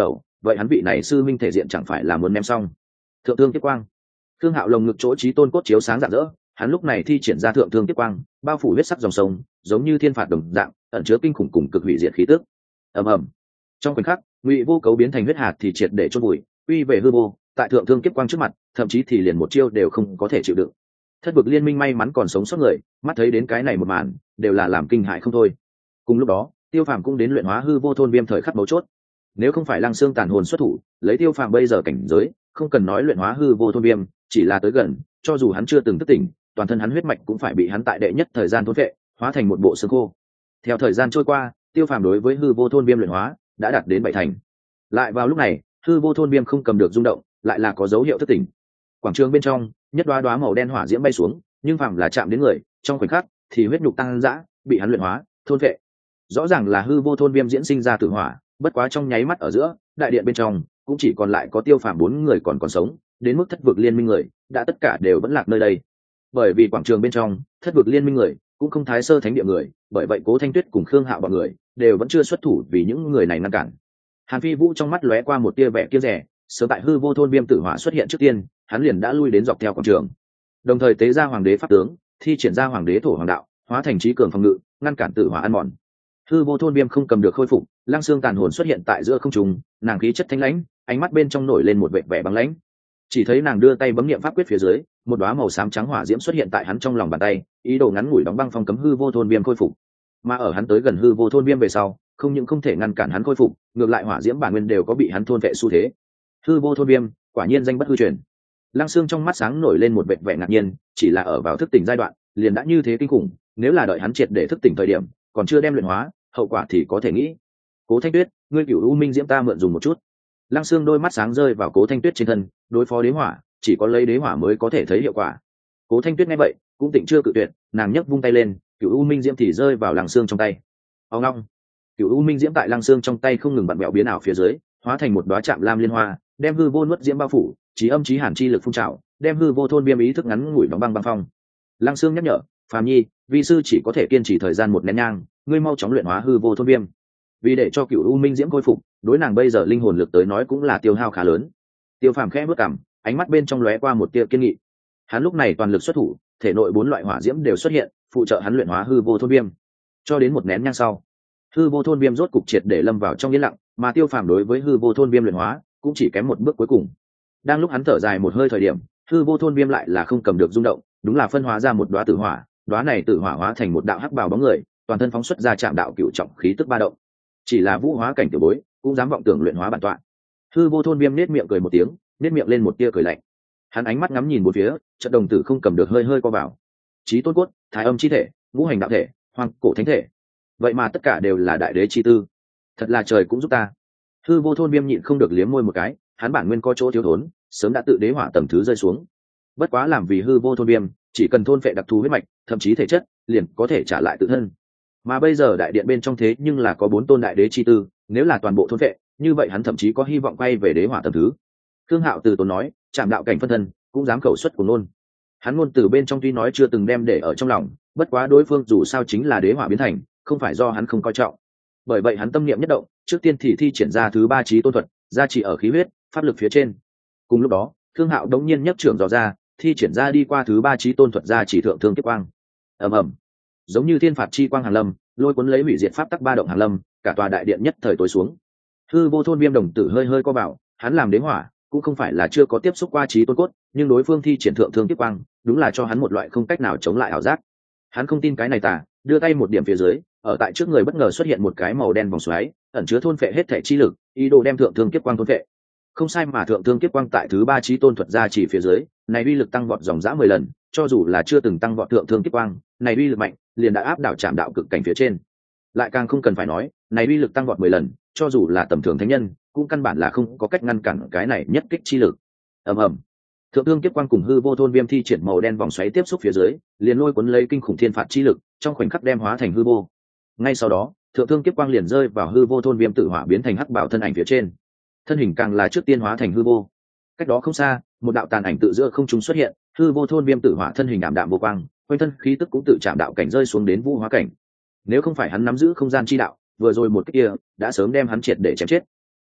vậy hắn vị này sư minh thể diện chẳng phải là muốn ném xong. Thượng thương kiếp quang, thương hạo lồng ngực chỗ trí tôn cốt chiếu sáng rạng rỡ, hắn lúc này thi triển ra thượng thương kiếp quang, bao phủ huyết sắc dòng sông, giống như thiên phạt đồng dạng, ẩn chứa kinh khủng cùng cực hủy diệt khí tức. Ầm ầm, trong khoảnh khắc, ngụy vô cấu biến thành huyết hạt thì triệt để chôn bụi, quy về hư vô. Tại thượng thương kiếp quang trước mặt, thậm chí thì liền một chiêu đều không có thể chịu đựng. Thất vực liên minh may mắn còn sống sót người, mắt thấy đến cái này một màn, đều là làm kinh hại không thôi. Cùng lúc đó, Tiêu Phàm cũng đến luyện hóa hư vô thôn viêm thời khắc mấu chốt. Nếu không phải Lăng Xương tàn hồn xuất thủ, lấy Tiêu Phàm bây giờ cảnh giới, không cần nói luyện hóa hư vô thôn viêm, chỉ là tới gần, cho dù hắn chưa từng thức tỉnh, toàn thân hắn huyết mạch cũng phải bị hắn tại đệ nhất thời gian thôn vệ, hóa thành một bộ xương khô. Theo thời gian trôi qua, Tiêu Phàm đối với hư vô thôn viêm luyện hóa đã đạt đến bảy thành. Lại vào lúc này, hư vô thôn viêm không cầm được rung động, lại là có dấu hiệu thức tỉnh. Quảng trường bên trong, nhất đoá đoá màu đen hỏa diễm bay xuống, nhưng phàm là chạm đến người, trong khoảnh khắc thì huyết nhục tăng dã, bị hắn luyện hóa, thôn vệ. Rõ ràng là hư vô thôn viêm diễn sinh ra tử hỏa, bất quá trong nháy mắt ở giữa, đại điện bên trong cũng chỉ còn lại có Tiêu Phàm bốn người còn còn sống, đến mức thất vực liên minh người đã tất cả đều vẫn lạc nơi đây. Bởi vì quảng trường bên trong, thất vực liên minh người cũng không thái sơ thánh địa người, bởi vậy Cố Thanh Tuyết cùng Khương Hạo bọn người đều vẫn chưa xuất thủ vì những người này ngăn cản. Hàn Phi Vũ trong mắt lóe qua một tia vẻ kiêu rẻ, sớm tại hư vô thôn viêm tử hỏa xuất hiện trước tiên, hắn liền đã lui đến dọc theo quảng trường, đồng thời tế ra hoàng đế pháp tướng, thi triển ra hoàng đế thổ hoàng đạo, hóa thành trí cường phòng ngự, ngăn cản tử hỏa ăn mòn. Hư vô thôn viêm không cầm được khôi phục, Lăng Xương tàn hồn xuất hiện tại giữa không trung, nàng khí chất thanh lãnh, ánh mắt bên trong nổi lên một vẻ vẻ băng lãnh. Chỉ thấy nàng đưa tay bấm niệm pháp quyết phía dưới, một đóa màu xám trắng hỏa diễm xuất hiện tại hắn trong lòng bàn tay, ý đồ ngắn ngủi đóng băng phong cấm hư vô thôn viêm khôi phục. Mà ở hắn tới gần hư vô thôn viêm về sau, không những không thể ngăn cản hắn khôi phục, ngược lại hỏa diễm bản nguyên đều có bị hắn thôn vệ xu thế. Hư vô thôn viêm, quả nhiên danh bất hư truyền. Lăng Xương trong mắt sáng nổi lên một vẻ vẻ ngạc nhiên, chỉ là ở vào thức tỉnh giai đoạn, liền đã như thế kinh khủng, nếu là đợi hắn triệt để thức tỉnh thời điểm, còn chưa đem luyện hóa, hậu quả thì có thể nghĩ. Cố Thanh Tuyết, ngươi Cửu U Minh Diễm ta mượn dùng một chút. Lăng Xương đôi mắt sáng rơi vào Cố Thanh Tuyết trên thân, đối phó đế hỏa, chỉ có lấy đế hỏa mới có thể thấy hiệu quả. Cố Thanh Tuyết nghe vậy, cũng tỉnh chưa cự tuyệt, nàng nhấc vung tay lên, Cửu U Minh Diễm thì rơi vào Lăng Xương trong tay. Ông long, Cửu U Minh Diễm tại Lăng Xương trong tay không ngừng bặm bẹo biến ảo phía dưới, hóa thành một đóa chạm lam liên hoa, đem hư vô nuốt diễm bao phủ, chí âm chí hàn chi lực phun trào, đem hư vô thôn viêm ý thức ngắn ngủi đóng băng băng phong. Lăng Xương nhắc nhở, Phàm Nhi, vi sư chỉ có thể kiên trì thời gian một nén nhang, ngươi mau chóng luyện hóa hư vô thôn viêm. Vì để cho Cửu U Minh Diễm khôi phục, đối nàng bây giờ linh hồn lực tới nói cũng là tiêu hao khá lớn. Tiêu Phàm khẽ bước cằm, ánh mắt bên trong lóe qua một tia kiên nghị. Hắn lúc này toàn lực xuất thủ, thể nội bốn loại hỏa diễm đều xuất hiện, phụ trợ hắn luyện hóa hư vô thôn viêm. Cho đến một nén nhang sau, hư vô thôn viêm rốt cục triệt để lâm vào trong yên lặng, mà Tiêu Phàm đối với hư vô thôn viêm luyện hóa cũng chỉ kém một bước cuối cùng. Đang lúc hắn thở dài một hơi thời điểm, hư vô thôn viêm lại là không cầm được rung động, đúng là phân hóa ra một đóa tử hỏa, đóa này tử hỏa hóa thành một đạo hắc bào bóng người, toàn thân phóng xuất ra chạm đạo cửu trọng khí tức ba động. Chỉ là vũ hóa cảnh tiểu bối, cũng dám vọng tưởng luyện hóa bản tọa. Hư vô thôn viêm nết miệng cười một tiếng, nết miệng lên một tia cười lạnh. Hắn ánh mắt ngắm nhìn một phía, trận đồng tử không cầm được hơi hơi co vào. Chí tôn cốt, thái âm chi thể, ngũ hành đạo thể, hoàng cổ thánh thể, vậy mà tất cả đều là đại đế chi tư, thật là trời cũng giúp ta. Hư vô thôn viêm nhịn không được liếm môi một cái, hắn bản nguyên có chỗ thiếu thốn, sớm đã tự đế hỏa tầng thứ rơi xuống. Bất quá làm vì hư vô thôn viêm, chỉ cần thôn phệ đặc thù huyết mạch, thậm chí thể chất, liền có thể trả lại tự thân. Mà bây giờ đại điện bên trong thế nhưng là có bốn tôn đại đế chi tư, nếu là toàn bộ thôn phệ, như vậy hắn thậm chí có hy vọng quay về đế hỏa tầng thứ. Khương Hạo từ tốn nói, chạm đạo cảnh phân thân, cũng dám khẩu xuất của nôn. Hắn ngôn từ bên trong tuy nói chưa từng đem để ở trong lòng, bất quá đối phương dù sao chính là đế hỏa biến thành, không phải do hắn không coi trọng. Bởi vậy hắn tâm niệm nhất động, trước tiên thì thi triển ra thứ ba chí tôn thuật, gia trì ở khí huyết, pháp lực phía trên. Cùng lúc đó, Khương Hạo đống nhiên nhấc trưởng dò ra, thi triển ra đi qua thứ ba chí tôn thuật gia trì thượng thương kiếp quang. Ầm ầm, giống như thiên phạt chi quang hàng lâm, lôi cuốn lấy hủy diệt pháp tắc ba động hàng lâm, cả tòa đại điện nhất thời tối xuống. Hư vô thôn viêm đồng tử hơi hơi co bảo, hắn làm đế hỏa cũng không phải là chưa có tiếp xúc qua chí tôn cốt, nhưng đối phương thi triển thượng thương kiếp quang, đúng là cho hắn một loại không cách nào chống lại ảo giác. Hắn không tin cái này tà, đưa tay một điểm phía dưới, ở tại trước người bất ngờ xuất hiện một cái màu đen vòng xoáy, ẩn chứa thôn phệ hết thể chi lực, ý đồ đem thượng thương kiếp quang thôn phệ. Không sai, mà thượng thương kiếp quang tại thứ ba chí tôn thuật ra chỉ phía dưới, này uy lực tăng vọt dòng dã mười lần, cho dù là chưa từng tăng vọt thượng thương kiếp quang, này uy lực mạnh, liền đã áp đảo chạm đạo cực cảnh phía trên. Lại càng không cần phải nói, này uy lực tăng vọt mười lần, cho dù là tầm thường thánh nhân, cũng căn bản là không có cách ngăn cản cái này nhất kích chi lực. Ầm ầm. Thượng thương kiếp quang cùng hư vô thôn viêm thi triển màu đen vòng xoáy tiếp xúc phía dưới, liền lôi cuốn lấy kinh khủng thiên phạt chi lực, trong khoảnh khắc đem hóa thành hư vô. Ngay sau đó, thượng thương kiếp quang liền rơi vào hư vô thôn viêm tự hỏa biến thành hắc bảo thân ảnh phía trên. Thân hình càng là trước tiên hóa thành hư vô. Cách đó không xa, một đạo tàn ảnh tự giữa không trung xuất hiện, hư vô thôn viêm tự hỏa thân hình đạm đạm vô quang, quanh thân khí tức cũng tự chạm đạo cảnh rơi xuống đến vũ hóa cảnh. Nếu không phải hắn nắm giữ không gian chi đạo, vừa rồi một cái kia đã sớm đem hắn triệt để chém chết.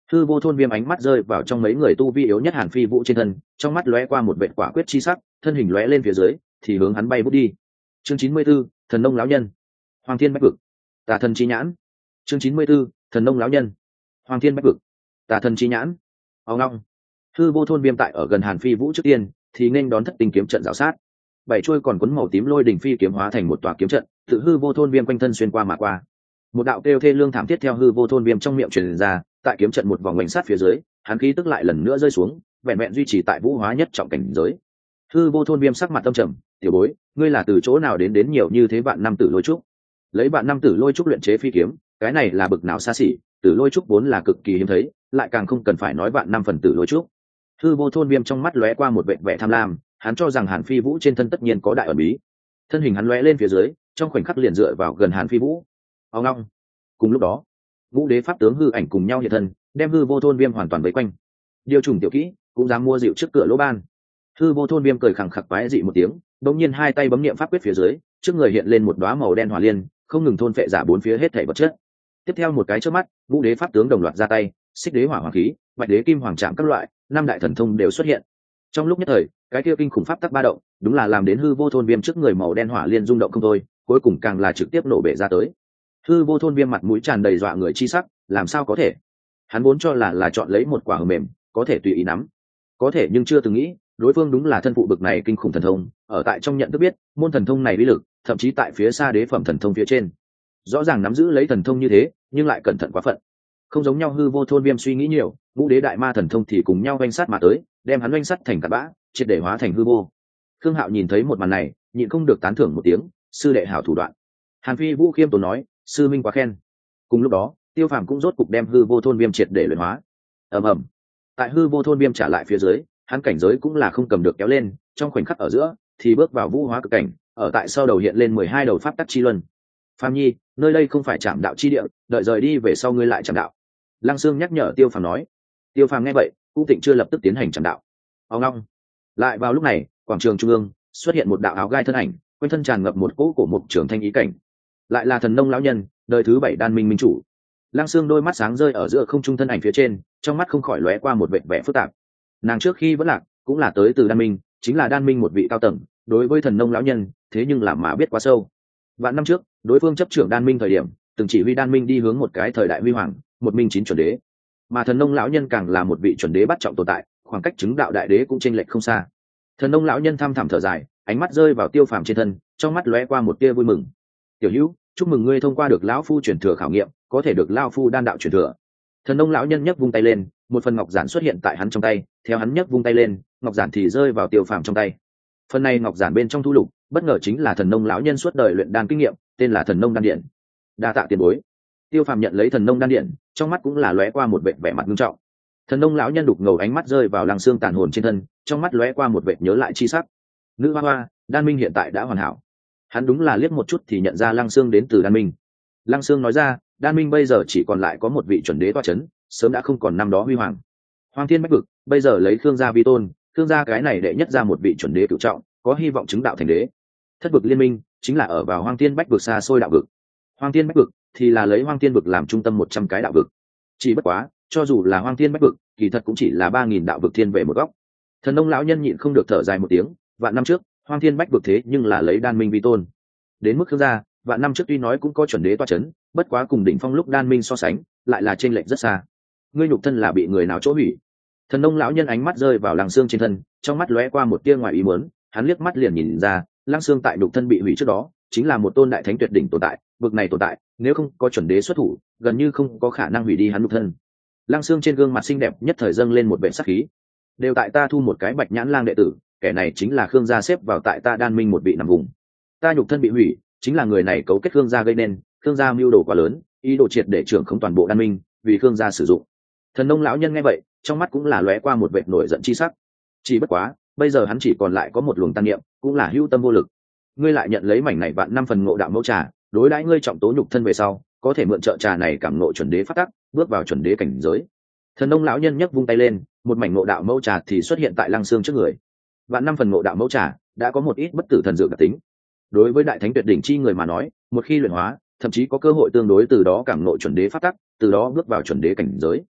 Hư vô thôn viêm ánh mắt rơi vào trong mấy người tu vi yếu nhất Hàn Phi Vũ trên thân, trong mắt lóe qua một vệt quả quyết chi sắc, thân hình lóe lên phía dưới thì hướng hắn bay vút đi. Chương chín mươi 94, thần nông lão nhân. Hoàng thiên bách vực. Tà thần chi nhãn. Chương chín mươi 94, thần nông lão nhân. Hoàng thiên bách vực. Tà thần chi nhãn. Ông long. Hư vô thôn viêm tại ở gần Hàn Phi Vũ trước tiên thì nên đón thất tình kiếm trận rào sát. Bảy chuôi còn cuốn màu tím lôi đỉnh phi kiếm hóa thành một tòa kiếm trận, tự hư vô thôn viêm quanh thân xuyên qua mà qua. Một đạo kêu thê lương thảm thiết theo hư vô thôn viêm trong miệng truyền ra, tại kiếm trận một vòng ngoảnh sát phía dưới, hắn khí tức lại lần nữa rơi xuống, vẹn vẹn duy trì tại vũ hóa nhất trọng cảnh giới. Hư vô thôn viêm sắc mặt tâm trầm, tiểu bối, ngươi là từ chỗ nào đến đến nhiều như thế vạn năm tử lôi trúc? Lấy vạn năm tử lôi trúc luyện chế phi kiếm, cái này là bực nào xa xỉ, tử lôi trúc vốn là cực kỳ hiếm thấy, lại càng không cần phải nói vạn năm phần tử lôi trúc. Hư vô thôn viêm trong mắt lóe qua một vẻ vẻ tham lam, hắn cho rằng Hàn Phi Vũ trên thân tất nhiên có đại ẩn bí. Thân hình hắn lóe lên phía dưới, trong khoảnh khắc liền dựa vào gần Hàn Phi Vũ. Ông long. Cùng lúc đó, ngũ đế pháp tướng hư ảnh cùng nhau hiện thân, đem hư vô thôn viêm hoàn toàn vây quanh. Điều trùng tiểu kỹ cũng dám mua rượu trước cửa lỗ ban. Hư vô thôn viêm cười khẳng khặc quái dị một tiếng, đống nhiên hai tay bấm niệm pháp quyết phía dưới, trước người hiện lên một đóa màu đen hỏa liên, không ngừng thôn phệ giả bốn phía hết thảy vật chất. Tiếp theo một cái chớp mắt, ngũ đế pháp tướng đồng loạt ra tay, xích đế hỏa hoàng khí, bạch đế kim hoàng trạm các loại năm đại thần thông đều xuất hiện. Trong lúc nhất thời, cái kia kinh khủng pháp tắc ba động, đúng là làm đến hư vô thôn viêm trước người màu đen hỏa liên rung động không thôi, cuối cùng càng là trực tiếp nổ bể ra tới. Hư vô thôn viêm mặt mũi tràn đầy dọa người chi sắc, làm sao có thể? Hắn vốn cho là là chọn lấy một quả hờ mềm, có thể tùy ý nắm. Có thể nhưng chưa từng nghĩ, đối phương đúng là thân phụ bực này kinh khủng thần thông, ở tại trong nhận thức biết, môn thần thông này uy lực, thậm chí tại phía xa đế phẩm thần thông phía trên. Rõ ràng nắm giữ lấy thần thông như thế, nhưng lại cẩn thận quá phận. Không giống nhau hư vô thôn viêm suy nghĩ nhiều, ngũ đế đại ma thần thông thì cùng nhau oanh sát mà tới, đem hắn oanh sát thành cát bã, triệt để hóa thành hư vô. Khương Hạo nhìn thấy một màn này, nhịn không được tán thưởng một tiếng, sư đệ hảo thủ đoạn. Hàn Phi Vũ khiêm tốn nói, sư minh quá khen. Cùng lúc đó, Tiêu Phàm cũng rốt cục đem hư vô thôn viêm triệt để luyện hóa. Ầm ầm. Tại hư vô thôn viêm trả lại phía dưới, hắn cảnh giới cũng là không cầm được kéo lên, trong khoảnh khắc ở giữa thì bước vào vũ hóa cực cảnh, ở tại sau đầu hiện lên mười hai đầu pháp tắc chi luân. Phàm nhi, nơi đây không phải trạm đạo chi địa, đợi rời đi về sau ngươi lại trạm đạo. Lăng Sương nhắc nhở Tiêu Phàm nói. Tiêu Phàm nghe vậy, cũng tịnh chưa lập tức tiến hành trạm đạo. Ông long. Lại vào lúc này, quảng trường trung ương xuất hiện một đạo áo gai thân ảnh, quanh thân tràn ngập một cỗ cổ mục trường thanh ý cảnh. Lại là thần nông lão nhân, đời thứ bảy đan minh minh chủ. Lăng Sương đôi mắt sáng rơi ở giữa không trung thân ảnh phía trên, trong mắt không khỏi lóe qua một vẻ vẻ phức tạp. Nàng trước khi vẫn lạc, cũng là tới từ đan minh, chính là đan minh một vị cao tầng, đối với thần nông lão nhân, thế nhưng làm mà biết quá sâu. Vạn năm trước, đối phương chấp trưởng đan minh thời điểm, từng chỉ huy đan minh đi hướng một cái thời đại huy hoàng, một minh chín chuẩn đế. Mà thần nông lão nhân càng là một vị chuẩn đế bắt trọng tồn tại, khoảng cách chứng đạo đại đế cũng chênh lệch không xa. Thần nông lão nhân thăm thẳm thở dài, ánh mắt rơi vào Tiêu Phàm trên thân, trong mắt lóe qua một tia vui mừng. Tiểu Hữu, chúc mừng ngươi thông qua được lão phu truyền thừa khảo nghiệm, có thể được lão phu đan đạo truyền thừa. Thần nông lão nhân nhấc vung tay lên, một phần ngọc giản xuất hiện tại hắn trong tay, theo hắn nhấc vung tay lên, ngọc giản thì rơi vào Tiêu Phàm trong tay. Phần này ngọc giản bên trong thu lục, bất ngờ chính là thần nông lão nhân suốt đời luyện đan kinh nghiệm, tên là thần nông đan điện. Đa tạ tiền bối. Tiêu Phàm nhận lấy thần nông đan điện, trong mắt cũng là lóe qua một vẻ vẻ mặt nghiêm trọng. Thần nông lão nhân đục ngầu ánh mắt rơi vào Lăng Xương tàn hồn trên thân, trong mắt lóe qua một vẻ nhớ lại chi sắc. Nữ hoa hoa, đan minh hiện tại đã hoàn hảo. Hắn đúng là liếc một chút thì nhận ra Lăng Xương đến từ đan minh. Lăng Xương nói ra, đan minh bây giờ chỉ còn lại có một vị chuẩn đế toa chấn, sớm đã không còn năm đó huy hoàng. Hoàng thiên bách vực bây giờ lấy Khương gia vi tôn, Khương gia cái này đệ nhất ra một vị chuẩn đế cửu trọng, có hy vọng chứng đạo thành đế. Thất vực liên minh chính là ở vào Hoàng thiên bách vực xa xôi đạo vực. Hoàng thiên bách vực thì là lấy Hoàng thiên vực làm trung tâm một trăm cái đạo vực. Chỉ bất quá, cho dù là Hoàng thiên bách vực, kỳ thật cũng chỉ là ba nghìn đạo vực thiên về một góc. Thần nông lão nhân nhịn không được thở dài một tiếng, vạn năm trước, Hoàng thiên bách vực thế nhưng là lấy đan minh vi tôn. Đến mức Khương gia, vạn năm trước tuy nói cũng có chuẩn đế toa chấn, bất quá cùng đỉnh phong lúc đan minh so sánh, lại là chênh lệch rất xa. Ngươi nhục thân là bị người nào chỗ hủy? Thần nông lão nhân ánh mắt rơi vào Lăng Xương trên thân, trong mắt lóe qua một tia ngoài ý muốn, hắn liếc mắt liền nhìn ra, Lăng Xương tại nhục thân bị hủy trước đó, chính là một tôn đại thánh tuyệt đỉnh tồn tại, vực này tồn tại, nếu không có chuẩn đế xuất thủ, gần như không có khả năng hủy đi hắn nhục thân. Lăng Xương trên gương mặt xinh đẹp nhất thời dâng lên một vẻ sắc khí. Đều tại ta thu một cái Bạch Nhãn Lang đệ tử, kẻ này chính là Khương gia xếp vào tại ta đan minh một vị nằm vùng. Ta nhục thân bị hủy, chính là người này cấu kết Khương gia gây nên, Khương gia mưu đồ quá lớn, ý đồ triệt để trưởng không toàn bộ đan minh, vì Khương gia sử dụng. Thần nông lão nhân nghe vậy, trong mắt cũng là lóe qua một vệt nổi giận chi sắc. Chỉ bất quá, bây giờ hắn chỉ còn lại có một luồng tàn niệm, cũng là hữu tâm vô lực. Ngươi lại nhận lấy mảnh này vạn năm phần ngộ đạo mẫu trà, đối đãi ngươi trọng tố nhục thân về sau, có thể mượn trợ trà này cảm ngộ chuẩn đế phát tắc, bước vào chuẩn đế cảnh giới. Thần nông lão nhân nhấc vung tay lên, một mảnh ngộ đạo mẫu trà thì xuất hiện tại Lăng Xương trước người. Vạn năm phần ngộ đạo mẫu trà đã có một ít bất tử thần dược đặc tính. Đối với đại thánh tuyệt đỉnh chi người mà nói, một khi luyện hóa, thậm chí có cơ hội tương đối từ đó cảm ngộ chuẩn đế phát tắc, từ đó bước vào chuẩn đế cảnh giới.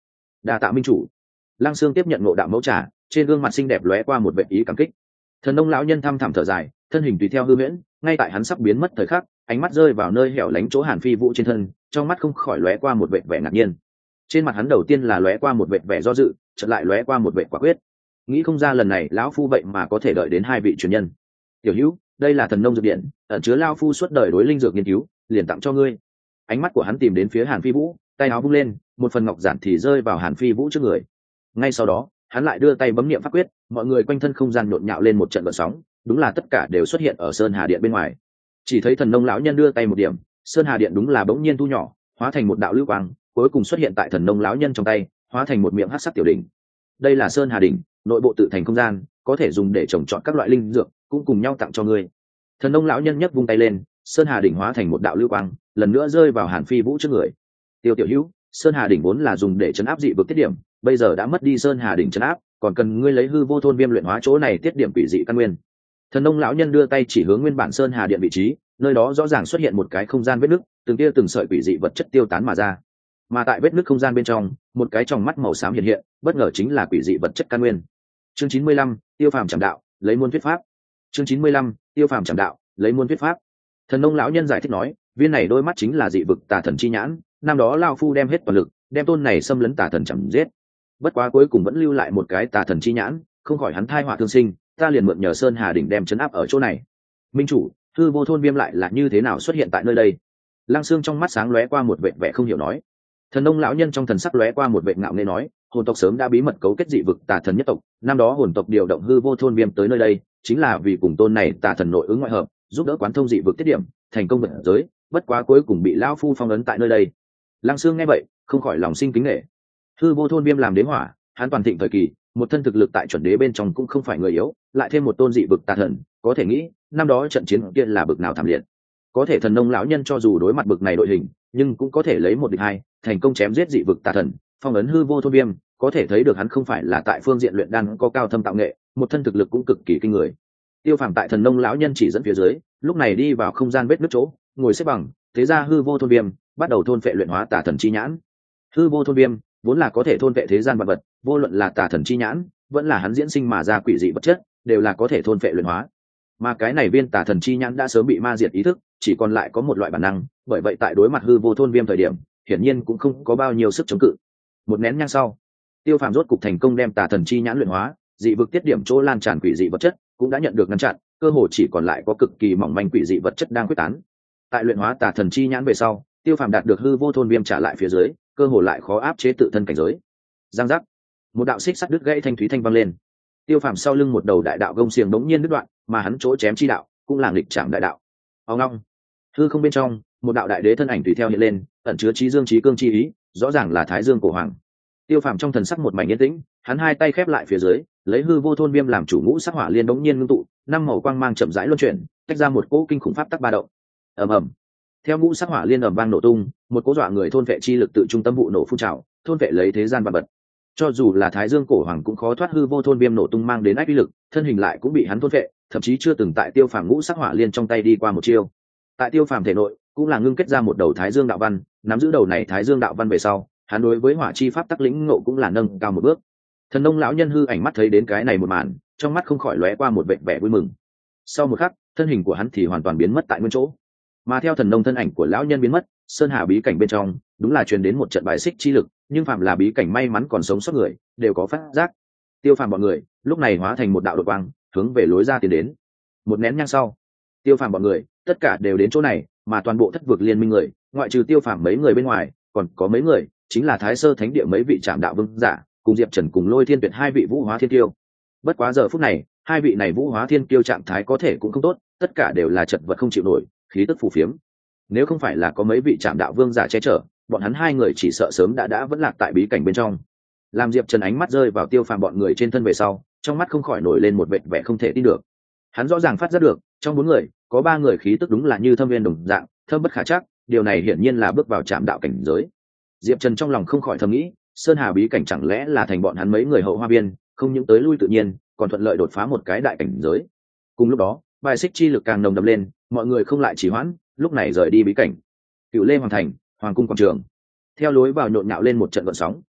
đa tạ minh chủ. Lăng Sương tiếp nhận ngộ đạo mẫu trà, trên gương mặt xinh đẹp lóe qua một vẻ ý cảm kích. Thần nông lão nhân thăm thẳm thở dài, thân hình tùy theo hư huyễn, ngay tại hắn sắp biến mất thời khắc, ánh mắt rơi vào nơi hẻo lánh chỗ Hàn Phi Vũ trên thân, trong mắt không khỏi lóe qua một vẻ vẻ ngạc nhiên. Trên mặt hắn đầu tiên là lóe qua một vẻ vẻ do dự, chợt lại lóe qua một vẻ quả quyết. Nghĩ không ra lần này lão phu vậy mà có thể đợi đến hai vị truyền nhân. Tiểu Hữu, đây là thần nông dược điện, ẩn chứa lão phu suốt đời đối linh dược nghiên cứu, liền tặng cho ngươi. Ánh mắt của hắn tìm đến phía Hàn Phi Vũ, tay áo vung lên, một phần ngọc giản thì rơi vào Hàn Phi Vũ trước người. Ngay sau đó, hắn lại đưa tay bấm niệm pháp quyết, mọi người quanh thân không gian nhộn nhạo lên một trận gợn sóng, đúng là tất cả đều xuất hiện ở Sơn Hà Điện bên ngoài. Chỉ thấy thần nông lão nhân đưa tay một điểm, Sơn Hà Điện đúng là bỗng nhiên thu nhỏ, hóa thành một đạo lưu quang, cuối cùng xuất hiện tại thần nông lão nhân trong tay, hóa thành một miệng hắc sắc tiểu đỉnh. Đây là Sơn Hà Đỉnh, nội bộ tự thành không gian, có thể dùng để trồng trọt các loại linh dược, cũng cùng nhau tặng cho ngươi. Thần nông lão nhân nhấc vung tay lên, Sơn Hà Đỉnh hóa thành một đạo lưu quang, lần nữa rơi vào Hàn Phi Vũ trước người. Tiêu Tiểu Hữu, Sơn Hà Đỉnh vốn là dùng để chấn áp dị vực tiết điểm, bây giờ đã mất đi Sơn Hà Đỉnh chấn áp, còn cần ngươi lấy hư vô thôn viêm luyện hóa chỗ này tiết điểm quỷ dị căn nguyên. Thần nông lão nhân đưa tay chỉ hướng nguyên bản Sơn Hà Điện vị trí, nơi đó rõ ràng xuất hiện một cái không gian vết nứt, từng tia từng sợi quỷ dị vật chất tiêu tán mà ra. Mà tại vết nứt không gian bên trong, một cái tròng mắt màu xám hiện hiện, bất ngờ chính là quỷ dị vật chất căn nguyên. Chương chín mươi lăm, Tiêu Phàm Trảm Đạo, lấy muôn thuyết pháp. Chương chín mươi lăm, Tiêu Phàm Trảm Đạo, lấy muôn thuyết pháp. Thần nông lão nhân giải thích nói, viên này đôi mắt chính là dị vực tà thần chi nhãn, năm đó lão phu đem hết toàn lực, đem tôn này xâm lấn tà thần chém giết. Bất quá cuối cùng vẫn lưu lại một cái tà thần chi nhãn, không khỏi hắn thai họa thương sinh, ta liền mượn nhờ Sơn Hà Đỉnh đem chấn áp ở chỗ này. Minh chủ, hư vô thôn viêm lại là như thế nào xuất hiện tại nơi đây? Lăng Sương trong mắt sáng lóe qua một vẻ vẻ không hiểu nói. Thần nông lão nhân trong thần sắc lóe qua một vẻ ngạo nghễ nói, hồn tộc sớm đã bí mật cấu kết dị vực tà thần nhất tộc, năm đó hồn tộc điều động hư vô thôn viêm tới nơi đây, chính là vì cùng tôn này tà thần nội ứng ngoại hợp, giúp đỡ quán thông dị vực tiết điểm, thành công vượt giới, bất quá cuối cùng bị lão phu phong ấn tại nơi đây. Lăng Sương nghe vậy, không khỏi lòng sinh kính nể. Hư vô thôn viêm làm đế hỏa, hắn toàn thịnh thời kỳ, một thân thực lực tại chuẩn đế bên trong cũng không phải người yếu, lại thêm một tôn dị vực tà thần, có thể nghĩ, năm đó trận chiến kia là bực nào thảm liệt. Có thể thần nông lão nhân cho dù đối mặt bực này đội hình, nhưng cũng có thể lấy một địch hai, thành công chém giết dị vực tà thần, phong ấn hư vô thôn viêm, có thể thấy được hắn không phải là tại phương diện luyện đan có cao thâm tạo nghệ, một thân thực lực cũng cực kỳ kinh người. Tiêu Phàm tại thần nông lão nhân chỉ dẫn phía dưới, lúc này đi vào không gian vết nứt chỗ, ngồi xếp bằng, thế ra hư vô thôn viêm, bắt đầu thôn phệ luyện hóa tà thần chi nhãn. Hư vô thôn viêm vốn là có thể thôn phệ thế gian vật vật, vô luận là tà thần chi nhãn, vẫn là hắn diễn sinh mà ra quỷ dị vật chất, đều là có thể thôn phệ luyện hóa. Mà cái này viên tà thần chi nhãn đã sớm bị ma diệt ý thức, chỉ còn lại có một loại bản năng, bởi vậy tại đối mặt hư vô thôn viêm thời điểm, hiển nhiên cũng không có bao nhiêu sức chống cự. Một nén nhang sau, Tiêu Phàm rốt cục thành công đem tà thần chi nhãn luyện hóa, dị vực tiết điểm chỗ lan tràn quỷ dị vật chất cũng đã nhận được ngăn chặn, cơ hồ chỉ còn lại có cực kỳ mỏng manh quỷ dị vật chất đang quyết tán. Tại luyện hóa tà thần chi nhãn về sau, Tiêu Phàm đạt được hư vô thôn viêm trả lại phía dưới, cơ hồ lại khó áp chế tự thân cảnh giới. Giang giác, một đạo xích sắt đứt gãy thanh thúy thanh vang lên. Tiêu Phàm sau lưng một đầu đại đạo gông xiềng đống nhiên đứt đoạn, mà hắn chỗ chém chi đạo cũng là nghịch trảm đại đạo. Ông long, hư không bên trong, một đạo đại đế thân ảnh tùy theo hiện lên, ẩn chứa trí dương trí cương chi ý, rõ ràng là Thái Dương cổ hoàng. Tiêu Phàm trong thần sắc một mảnh yên tĩnh, hắn hai tay khép lại phía dưới, lấy hư vô thôn viêm làm chủ ngũ sắc hỏa liên đống nhiên ngưng tụ, năm màu quang mang chậm rãi luân chuyển, tách ra một cỗ kinh khủng pháp tắc ba động. Ầm ầm. Theo ngũ sắc hỏa liên ầm vang nổ tung, một cỗ dọa người thôn vệ chi lực tự trung tâm vụ nổ phun trào, thôn vệ lấy thế gian vật vật. Cho dù là Thái Dương cổ hoàng cũng khó thoát hư vô thôn viêm nổ tung mang đến ách uy lực, thân hình lại cũng bị hắn thôn vệ, thậm chí chưa từng tại Tiêu Phàm ngũ sắc hỏa liên trong tay đi qua một chiêu. Tại Tiêu Phàm thể nội, cũng là ngưng kết ra một đầu Thái Dương đạo văn, nắm giữ đầu này Thái Dương đạo văn về sau, hắn đối với hỏa chi pháp tắc lĩnh ngộ cũng là nâng cao một bước. Thần nông lão nhân hư ảnh mắt thấy đến cái này một màn, trong mắt không khỏi lóe qua một vẻ vẻ vui mừng. Sau một khắc, thân hình của hắn thì hoàn toàn biến mất tại nguyên chỗ. Mà theo thần nông thân ảnh của lão nhân biến mất, sơn hà bí cảnh bên trong đúng là truyền đến một trận bài xích chi lực, nhưng phàm là bí cảnh may mắn còn sống sót người đều có phát giác. Tiêu Phàm bọn người lúc này hóa thành một đạo đột quang, hướng về lối ra tiến đến. Một nén nhang sau, Tiêu Phàm bọn người tất cả đều đến chỗ này, mà toàn bộ thất vực liên minh người, ngoại trừ Tiêu Phàm mấy người bên ngoài, còn có mấy người chính là Thái Sơ Thánh Địa mấy vị Trảm Đạo Vương giả, cùng Diệp Trần cùng Lôi Thiên Tuyệt hai vị Vũ Hóa Thiên Kiêu. Bất quá giờ phút này, hai vị này Vũ Hóa Thiên Kiêu trạng thái có thể cũng không tốt, tất cả đều là chật vật không chịu nổi, khí tức phù phiếm. Nếu không phải là có mấy vị Trảm Đạo Vương giả che chở, bọn hắn hai người chỉ sợ sớm đã đã vẫn lạc tại bí cảnh bên trong. Làm Diệp Trần ánh mắt rơi vào Tiêu Phàm bọn người trên thân về sau, trong mắt không khỏi nổi lên một vẻ vẻ không thể tin được. Hắn rõ ràng phát giác được, trong bốn người, có ba người khí tức đúng là như thâm viên đồng dạng, thâm bất khả trắc, điều này hiển nhiên là bước vào Trảm Đạo cảnh giới. Diệp Trần trong lòng không khỏi thầm nghĩ, Sơn Hà bí cảnh chẳng lẽ là thành bọn hắn mấy người hậu hoa viên, không những tới lui tự nhiên, còn thuận lợi đột phá một cái đại cảnh giới. Cùng lúc đó, bài xích chi lực càng nồng đậm lên, mọi người không lại trì hoãn, lúc này rời đi bí cảnh. Cựu Lê Hoàng thành, Hoàng cung quảng trường. Theo lối vào nhộn nhạo lên một trận gợn sóng,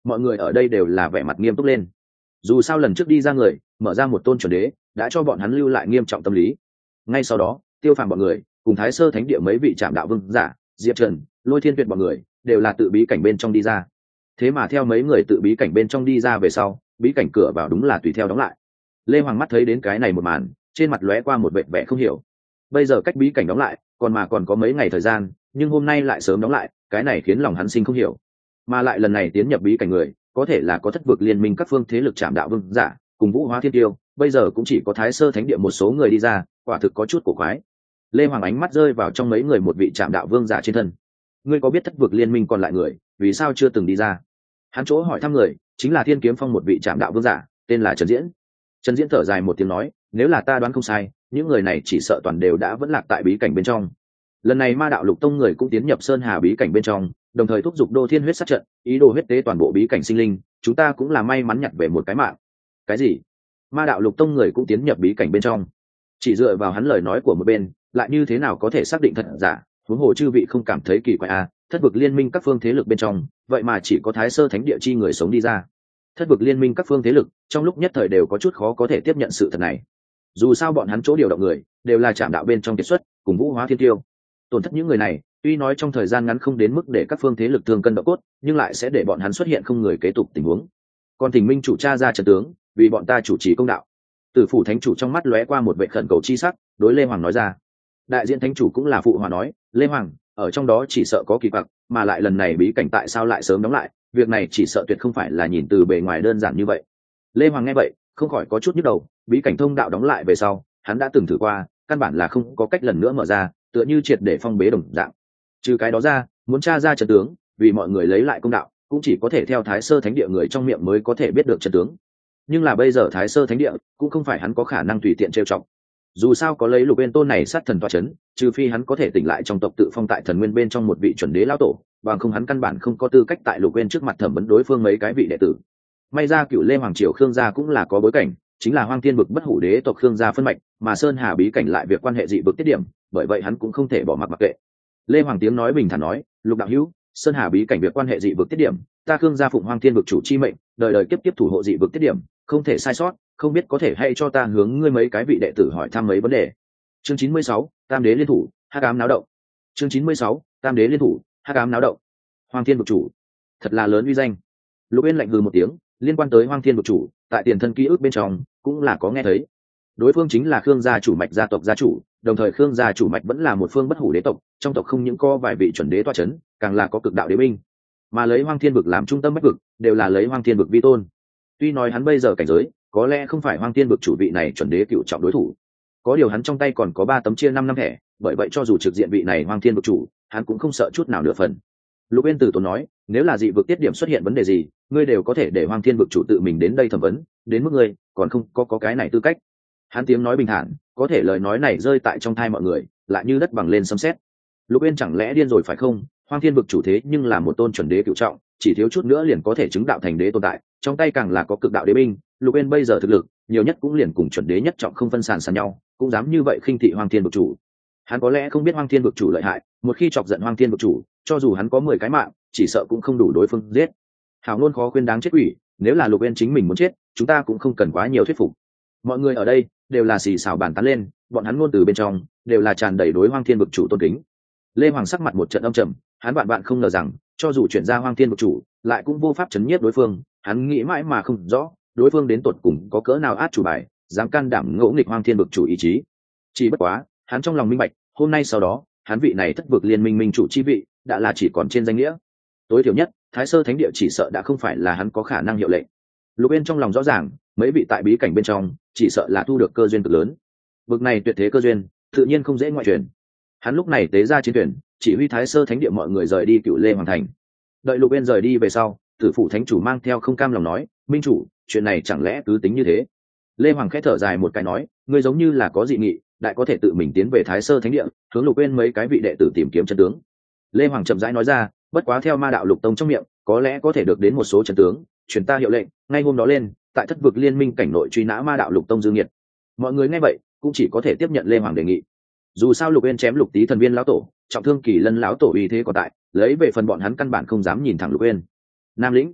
mọi người ở đây đều là vẻ mặt nghiêm túc lên. Dù sao lần trước đi ra người mở ra một tôn chuẩn đế đã cho bọn hắn lưu lại nghiêm trọng tâm lý. Ngay sau đó Tiêu Phàm bọn người cùng Thái Sơ Thánh Địa mấy vị trạm đạo vương giả, Diệp Trần, Lôi Thiên Tuyệt bọn người đều là tự bí cảnh bên trong đi ra. Thế mà theo mấy người tự bí cảnh bên trong đi ra về sau, bí cảnh cửa vào đúng là tùy theo đóng lại. Lê Hoàng mắt thấy đến cái này một màn, trên mặt lóe qua một vẻ vẻ không hiểu. Bây giờ cách bí cảnh đóng lại còn mà còn có mấy ngày thời gian, nhưng hôm nay lại sớm đóng lại, cái này khiến lòng hắn sinh không hiểu. Mà lại lần này tiến nhập bí cảnh người có thể là có thất vực liên minh các phương thế lực trạm đạo vương giả cùng Vũ Hóa Thiên Tiêu, bây giờ cũng chỉ có Thái Sơ Thánh Địa một số người đi ra, quả thực có chút cổ quái. Lê Hoàng ánh mắt rơi vào trong mấy người một vị trạm đạo vương giả trên thân. Ngươi có biết thất vực liên minh còn lại người vì sao chưa từng đi ra? Hắn chỗ hỏi thăm người chính là Thiên Kiếm Phong một vị trạm đạo vương giả, tên là Trần Diễn. Trần Diễn thở dài một tiếng nói, nếu là ta đoán không sai, những người này chỉ sợ toàn đều đã vẫn lạc tại bí cảnh bên trong. Lần này Ma Đạo Lục Tông người cũng tiến nhập Sơn Hà bí cảnh bên trong, đồng thời thúc giục Đô Thiên huyết sát trận, ý đồ huyết tế toàn bộ bí cảnh sinh linh, chúng ta cũng là may mắn nhặt về một cái mạng. Cái gì? Ma Đạo Lục Tông người cũng tiến nhập bí cảnh bên trong? Chỉ dựa vào hắn lời nói của một bên, lại như thế nào có thể xác định thật giả? Huống hồ chư vị không cảm thấy kỳ quái à? Thất vực liên minh các phương thế lực bên trong, vậy mà chỉ có Thái Sơ Thánh Địa chi người sống đi ra. Thất vực liên minh các phương thế lực trong lúc nhất thời đều có chút khó có thể tiếp nhận sự thật này. Dù sao bọn hắn chỗ điều động người đều là trạm đạo bên trong kiệt xuất cùng Vũ Hóa Thiên Tiêu, tổn thất những người này tuy nói trong thời gian ngắn không đến mức để các phương thế lực thương cân độ cốt, nhưng lại sẽ để bọn hắn xuất hiện không người kế tục tình huống. Còn Thỉnh Minh chủ cha ra trận tướng, vì bọn ta chủ trì công đạo. Tử phủ thánh chủ trong mắt lóe qua một vệ khẩn cầu chi sắc, đối Lê Hoàng nói ra. Đại diện thánh chủ cũng là phụ hòa nói, Lê Hoàng, ở trong đó chỉ sợ có kỳ quặc, mà lại lần này bí cảnh tại sao lại sớm đóng lại, việc này chỉ sợ tuyệt không phải là nhìn từ bề ngoài đơn giản như vậy. Lê Hoàng nghe vậy không khỏi có chút nhức đầu, bí cảnh thông đạo đóng lại về sau hắn đã từng thử qua, căn bản là không có cách lần nữa mở ra, tựa như triệt để phong bế đồng dạng. Trừ cái đó ra, muốn tra ra trận tướng, vì mọi người lấy lại công đạo, cũng chỉ có thể theo Thái Sơ Thánh Địa người trong miệng mới có thể biết được trận tướng. Nhưng là bây giờ Thái Sơ Thánh Địa cũng không phải hắn có khả năng tùy tiện trêu chọc. Dù sao có lấy Lục Uyên Tôn này sát thần tọa chấn, trừ phi hắn có thể tỉnh lại trong tộc tự phong tại thần nguyên bên trong một vị chuẩn đế lão tổ, bằng không hắn căn bản không có tư cách tại Lục Uyên trước mặt thẩm vấn đối phương mấy cái vị đệ tử. May ra Cửu Lê Hoàng triều Khương gia cũng là có bối cảnh, chính là Hoang Thiên vực bất hủ đế tộc Khương gia phân mạch, mà Sơn Hà bí cảnh lại việc quan hệ dị vực tiết điểm, bởi vậy hắn cũng không thể bỏ mặc mặc kệ. Lê Hoàng tiếng nói bình thản nói, Lục đạo hữu, Sơn Hà bí cảnh việc quan hệ dị vực tiết điểm, ta Khương gia phụng Hoang Thiên vực chủ chi mệnh, đời đời kiếp kiếp thủ hộ dị vực tiết điểm, không thể sai sót, không biết có thể hay cho ta hướng ngươi mấy cái vị đệ tử hỏi thăm mấy vấn đề. Chương chín mươi sáu, Tam đế liên thủ, hắc ám náo động. Chương chín mươi sáu, Tam đế liên thủ, hắc ám náo động. Hoang Thiên vực chủ, thật là lớn uy danh. Lục Uyên lạnh hừ một tiếng, liên quan tới Hoang Thiên vực chủ, tại tiền thân ký ức bên trong cũng là có nghe thấy. Đối phương chính là Khương gia chủ mạch gia tộc gia chủ, đồng thời Khương gia chủ mạch vẫn là một phương bất hủ đế tộc, trong tộc không những có vài vị chuẩn đế toa chấn, càng là có cực đạo đế binh, mà lấy Hoang Thiên vực làm trung tâm bách vực, đều là lấy Hoang Thiên vực vi tôn. Tuy nói hắn bây giờ cảnh giới có lẽ không phải Hoang Thiên vực chủ vị này chuẩn đế cựu trọng đối thủ, có điều hắn trong tay còn có ba tấm chia năm năm thẻ, bởi vậy cho dù trực diện vị này Hoang Thiên vực chủ, hắn cũng không sợ chút nào nửa phần. Lục Uyên Tử Tốn nói, nếu là dị vực tiết điểm xuất hiện vấn đề gì, ngươi đều có thể để Hoang Thiên vực chủ tự mình đến đây thẩm vấn, đến mức ngươi còn không có có cái này tư cách. Hắn tiếng nói bình thản, có thể lời nói này rơi tại trong tai mọi người, lại như đất bằng lên sấm sét. Lục Uyên chẳng lẽ điên rồi phải không? Hoang Thiên vực chủ thế nhưng là một tôn chuẩn đế cửu trọng, chỉ thiếu chút nữa liền có thể chứng đạo thành đế tồn tại, trong tay càng là có cực đạo đế binh, Lục Uyên bây giờ thực lực, nhiều nhất cũng liền cùng chuẩn đế nhất trọng không phân sàn sàn nhau, cũng dám như vậy khinh thị Hoang Thiên vực chủ. Hắn có lẽ không biết Hoang Thiên vực chủ lợi hại, một khi chọc giận Hoang Thiên vực chủ, cho dù hắn có mười cái mạng, chỉ sợ cũng không đủ đối phương giết. Hảo luôn khó khuyên đáng chết quỷ, nếu là Lục Uyên chính mình muốn chết, chúng ta cũng không cần quá nhiều thuyết phục. Mọi người ở đây đều là xì xào bàn tán lên, bọn hắn ngôn từ bên trong đều là tràn đầy đối Hoang Thiên vực chủ tôn kính. Lê Hoàng sắc mặt một trận âm trầm, hắn bạn bạn không ngờ rằng, cho dù chuyển ra Hoang Thiên vực chủ, lại cũng vô pháp chấn nhiếp đối phương, hắn nghĩ mãi mà không rõ, đối phương đến tột cùng có cỡ nào át chủ bài, dám can đảm ngỗ nghịch Hoang Thiên vực chủ ý chí. Chỉ bất quá, hắn trong lòng minh bạch, hôm nay sau đó, hắn vị này thất vực liên minh minh chủ chi vị, đã là chỉ còn trên danh nghĩa. Tối thiểu nhất, Thái Sơ Thánh Địa chỉ sợ đã không phải là hắn có khả năng hiệu lệnh. Lục Uyên trong lòng rõ ràng, mấy vị tại bí cảnh bên trong, chỉ sợ là thu được cơ duyên cực lớn. Vực này tuyệt thế cơ duyên, tự nhiên không dễ ngoại truyền. Hắn lúc này tế ra chiến tuyển, chỉ huy Thái Sơ Thánh Địa mọi người rời đi Cựu Lê Hoàng thành. Đợi Lục Uyên rời đi về sau, Tử Phụ Thánh chủ mang theo không cam lòng nói, minh chủ, chuyện này chẳng lẽ cứ tính như thế? Lê Hoàng khẽ thở dài một cái nói, ngươi giống như là có dị nghị, đại có thể tự mình tiến về Thái Sơ Thánh Địa, hướng Lục Uyên mấy cái vị đệ tử tìm kiếm chân tướng. Lê Hoàng chậm rãi nói ra, bất quá theo Ma đạo Lục Tông trong miệng, có lẽ có thể được đến một số chân tướng, truyền ta hiệu lệnh, ngay hôm đó lên, tại thất vực liên minh cảnh nội truy nã Ma đạo Lục Tông dư nghiệt. Mọi người nghe vậy, cũng chỉ có thể tiếp nhận Lê Hoàng đề nghị. Dù sao Lục Uyên chém Lục Tý thần viên lão tổ, trọng thương Kỳ Lân lão tổ uy thế còn tại, lấy về phần bọn hắn căn bản không dám nhìn thẳng Lục Uyên. Nam lĩnh,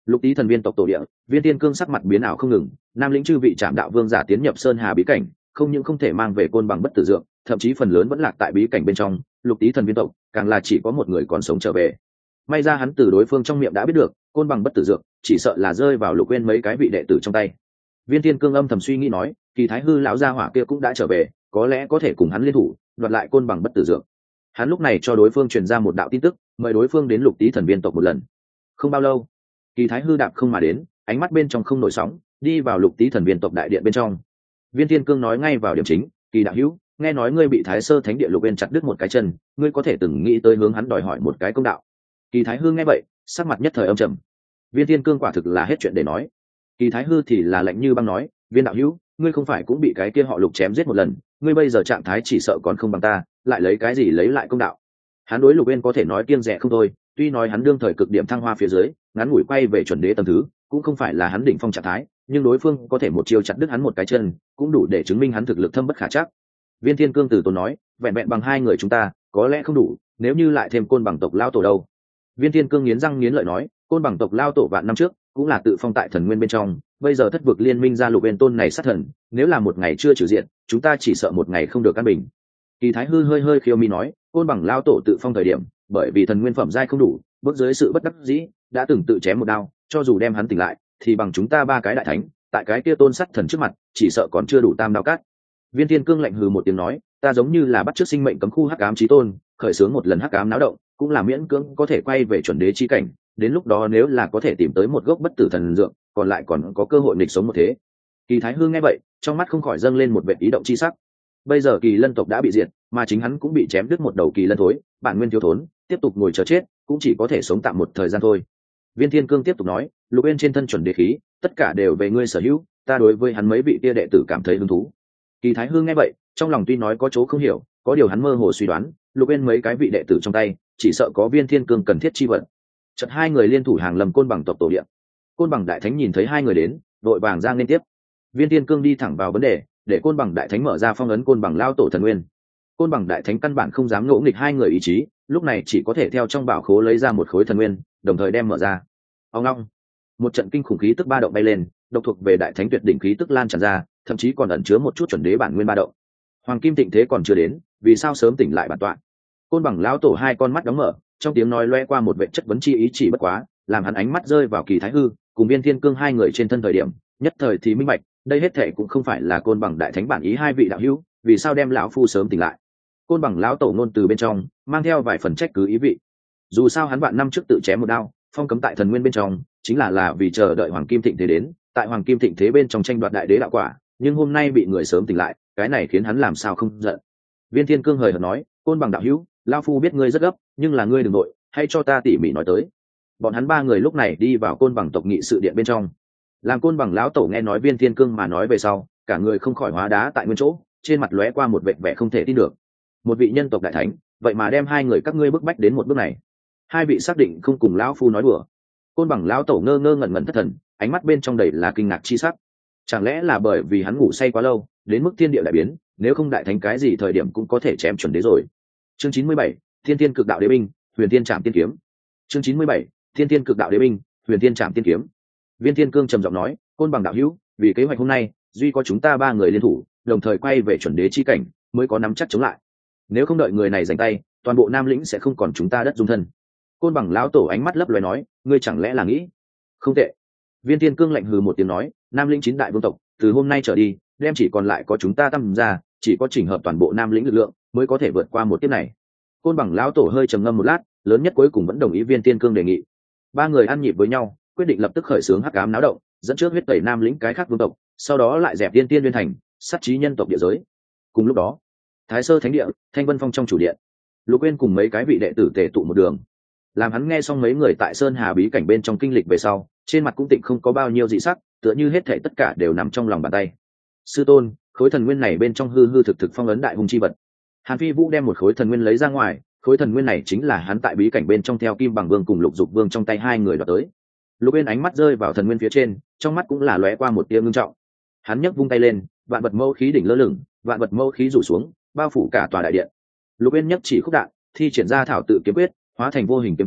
Lục Tý thần viên tộc tổ địa, Viên Tiên Cương sắc mặt biến ảo không ngừng, nam lĩnh chư vị trạm đạo vương giả tiến nhập sơn hà bí cảnh, không những không thể mang về côn bằng bất tử dược, thậm chí phần lớn vẫn lạc tại bí cảnh bên trong. Lục Tý thần viên tộc càng là chỉ có một người còn sống trở về. May ra hắn từ đối phương trong miệng đã biết được côn bằng bất tử dược chỉ sợ là rơi vào Lục Uyên mấy cái vị đệ tử trong tay. Viên Tiên Cương âm thầm suy nghĩ nói, Kỳ Thái Hư lão gia hỏa kia cũng đã trở về, có lẽ có thể cùng hắn liên thủ đoạt lại côn bằng bất tử dược. Hắn lúc này cho đối phương truyền ra một đạo tin tức, mời đối phương đến Lục Tý thần viên tộc một lần. Không bao lâu, Kỳ Thái Hư đạp không mà đến, ánh mắt bên trong không nổi sóng, đi vào Lục Tý thần viên tộc đại điện bên trong. Viên Tiên Cương nói ngay vào điểm chính, Kỳ đạo hữu, nghe nói ngươi bị Thái Sơ Thánh Địa Lục Uyên chặt đứt một cái chân, ngươi có thể từng nghĩ tới hướng hắn đòi hỏi một cái công đạo. Kỳ Thái Hư nghe vậy, sắc mặt nhất thời âm trầm. Viên Tiên Cương quả thực là hết chuyện để nói. Kỳ Thái Hư thì là lạnh như băng nói, Viên đạo hữu, ngươi không phải cũng bị cái kia họ Lục chém giết một lần, ngươi bây giờ trạng thái chỉ sợ còn không bằng ta, lại lấy cái gì lấy lại công đạo. Hắn đối Lục Uyên có thể nói kiêng dè không thôi, tuy nói hắn đương thời cực điểm thăng hoa phía dưới, ngắn ngủi quay về chuẩn đế tầng thứ, cũng không phải là hắn đỉnh phong trạng thái, nhưng đối phương có thể một chiêu chặt đứt hắn một cái chân, cũng đủ để chứng minh hắn thực lực thâm bất khả trắc. Viên Thiên Cương từ tốn nói, vẹn vẹn bằng hai người chúng ta, có lẽ không đủ, nếu như lại thêm côn bằng tộc lao tổ đâu. Viên Thiên Cương nghiến răng nghiến lợi nói, côn bằng tộc lao tổ vạn năm trước cũng là tự phong tại thần nguyên bên trong, bây giờ thất vực liên minh ra Lục Uyên tôn này sát thần, nếu là một ngày chưa trừ diện, chúng ta chỉ sợ một ngày không được căn bình. Kỳ Thái Hư hơi hơi khiêu mi nói, côn bằng lao tổ tự phong thời điểm, bởi vì thần nguyên phẩm giai không đủ, bước dưới sự bất đắc dĩ, đã từng tự chém một đao, cho dù đem hắn tỉnh lại, thì bằng chúng ta ba cái đại thánh, tại cái kia tôn sắt thần trước mặt, chỉ sợ còn chưa đủ tam đao cắt. Viên Thiên Cương lạnh hừ một tiếng nói, ta giống như là bắt chước sinh mệnh cấm khu hắc ám chí tôn, khởi xướng một lần hắc ám náo động, cũng là miễn cưỡng có thể quay về chuẩn đế chi cảnh, đến lúc đó nếu là có thể tìm tới một gốc bất tử thần dược, còn lại còn có cơ hội nghịch sống một thế. Kỳ Thái Hư nghe vậy, trong mắt không khỏi dâng lên một vệt ý động chi sắc. Bây giờ Kỳ Lân tộc đã bị diệt, mà chính hắn cũng bị chém đứt một đầu kỳ lân thối, bản nguyên thiếu thốn, tiếp tục ngồi chờ chết, cũng chỉ có thể sống tạm một thời gian thôi. Viên Thiên Cương tiếp tục nói, Lục Uyên trên thân chuẩn đế khí, tất cả đều về ngươi sở hữu, ta đối với hắn mấy vị kia đệ tử cảm thấy hứng thú. Kỳ Thái Hư nghe vậy, trong lòng tuy nói có chỗ không hiểu, có điều hắn mơ hồ suy đoán, Lục Uyên mấy cái vị đệ tử trong tay, chỉ sợ có Viên Thiên Cương cần thiết chi vật. Chợt hai người liên thủ hàng lầm côn bằng tộc tổ địa. Côn bằng đại thánh nhìn thấy hai người đến, đội vàng ra liên tiếp. Viên Thiên Cương đi thẳng vào vấn đề, để côn bằng đại thánh mở ra phong ấn côn bằng lao tổ thần nguyên. Côn bằng đại thánh căn bản không dám ngỗ nghịch hai người ý chí, lúc này chỉ có thể theo trong bảo khố lấy ra một khối thần nguyên, đồng thời đem mở ra. Ông long, một trận kinh khủng khí tức ba động bay lên, độc thuộc về đại thánh tuyệt đỉnh khí tức lan tràn ra, thậm chí còn ẩn chứa một chút chuẩn đế bản nguyên ba động. Hoàng kim tịnh thế còn chưa đến, vì sao sớm tỉnh lại bản tọa? Côn bằng lão tổ hai con mắt đóng mở, trong tiếng nói loe qua một vệ chất vấn chi ý chỉ bất quá, làm hắn ánh mắt rơi vào Kỳ Thái Hư cùng Viên Thiên Cương hai người trên thân thời điểm, nhất thời thì minh bạch, đây hết thảy cũng không phải là côn bằng đại thánh bản ý hai vị đạo hữu, vì sao đem lão phu sớm tỉnh lại? Côn bằng lão tổ ngôn từ bên trong mang theo vài phần trách cứ ý vị. Dù sao hắn vạn năm trước tự chém một đao, phong cấm tại thần nguyên bên trong, chính là là vì chờ đợi hoàng kim thịnh thế đến, tại hoàng kim thịnh thế bên trong tranh đoạt đại đế đạo quả, nhưng hôm nay bị người sớm tỉnh lại, cái này khiến hắn làm sao không giận. Viên Thiên Cương hời hợt nói, côn bằng đạo hữu, lão phu biết ngươi rất gấp, nhưng là ngươi đừng nội, hãy cho ta tỉ mỉ nói tới. Bọn hắn ba người lúc này đi vào côn bằng tộc nghị sự điện bên trong. Làm côn bằng lão tổ nghe nói Viên Thiên Cương mà nói về sau, cả người không khỏi hóa đá tại nguyên chỗ, trên mặt lóe qua một vẻ vẻ không thể tin được. Một vị nhân tộc đại thánh, vậy mà đem hai người các ngươi bức bách đến một bước này. Hai vị xác định không cùng lão phu nói đùa. Côn bằng lão tổ ngơ ngơ ngẩn ngẩn thất thần, ánh mắt bên trong đầy là kinh ngạc chi sắc. Chẳng lẽ là bởi vì hắn ngủ say quá lâu, đến mức thiên địa đại biến, nếu không đại thánh cái gì thời điểm cũng có thể chém chuẩn đế rồi. Chương chín mươi bảy, Thiên Thiên Cực Đạo Đế binh, Huyền Thiên Trảm Tiên kiếm. Chương chín mươi bảy, Thiên Thiên Cực Đạo Đế binh, Huyền Thiên Trảm Tiên kiếm. Viên Thiên Cương trầm giọng nói, côn bằng đạo hữu, vì kế hoạch hôm nay, duy có chúng ta ba người liên thủ, đồng thời quay về chuẩn đế chi cảnh, mới có nắm chắc chống lại. Nếu không đợi người này giành tay, toàn bộ Nam lĩnh sẽ không còn chúng ta đất dung thân. Côn bằng lão tổ ánh mắt lấp loé nói, ngươi chẳng lẽ là nghĩ? Không tệ. Viên Thiên Cương lạnh hừ một tiếng nói, Nam lĩnh chín đại vương tộc, từ hôm nay trở đi, đem chỉ còn lại có chúng ta tăng ra, chỉ có chỉnh hợp toàn bộ Nam lĩnh lực lượng, mới có thể vượt qua một kiếp này. Côn bằng lão tổ hơi trầm ngâm một lát, lớn nhất cuối cùng vẫn đồng ý Viên Thiên Cương đề nghị. Ba người ăn nhịp với nhau, quyết định lập tức khởi xướng hắc ám náo động, dẫn trước huyết tẩy Nam lĩnh cái khác vương tộc, sau đó lại dẹp Tiên Tiên Nguyên thành, sát chí nhân tộc địa giới. Cùng lúc đó, Thái Sơ Thánh Địa, Thanh Vân Phong trong chủ điện, Lục Uyên cùng mấy cái vị đệ tử tề tụ một đường. Làm hắn nghe xong mấy người tại Sơn Hà bí cảnh bên trong kinh lịch về sau, trên mặt cũng tịnh không có bao nhiêu dị sắc, tựa như hết thảy tất cả đều nằm trong lòng bàn tay. Sư tôn, khối thần nguyên này bên trong hư hư thực thực phong ấn đại hung chi vật. Hàn Phi Vũ đem một khối thần nguyên lấy ra ngoài, khối thần nguyên này chính là hắn tại bí cảnh bên trong theo Kim Bằng Vương cùng Lục Dục Vương trong tay hai người đoạt tới. Lục Uyên ánh mắt rơi vào thần nguyên phía trên, trong mắt cũng là lóe qua một tia ngưng trọng. Hắn nhấc vung tay lên, vạn vật mâu khí đỉnh lơ lửng, vạn vật mâu khí rủ xuống, bao phủ cả tòa đại điện. Lục Uyên nhấc chỉ khúc đạn, thi triển ra thảo tự kiếm quyết, hóa thành vô hình kiếm khí,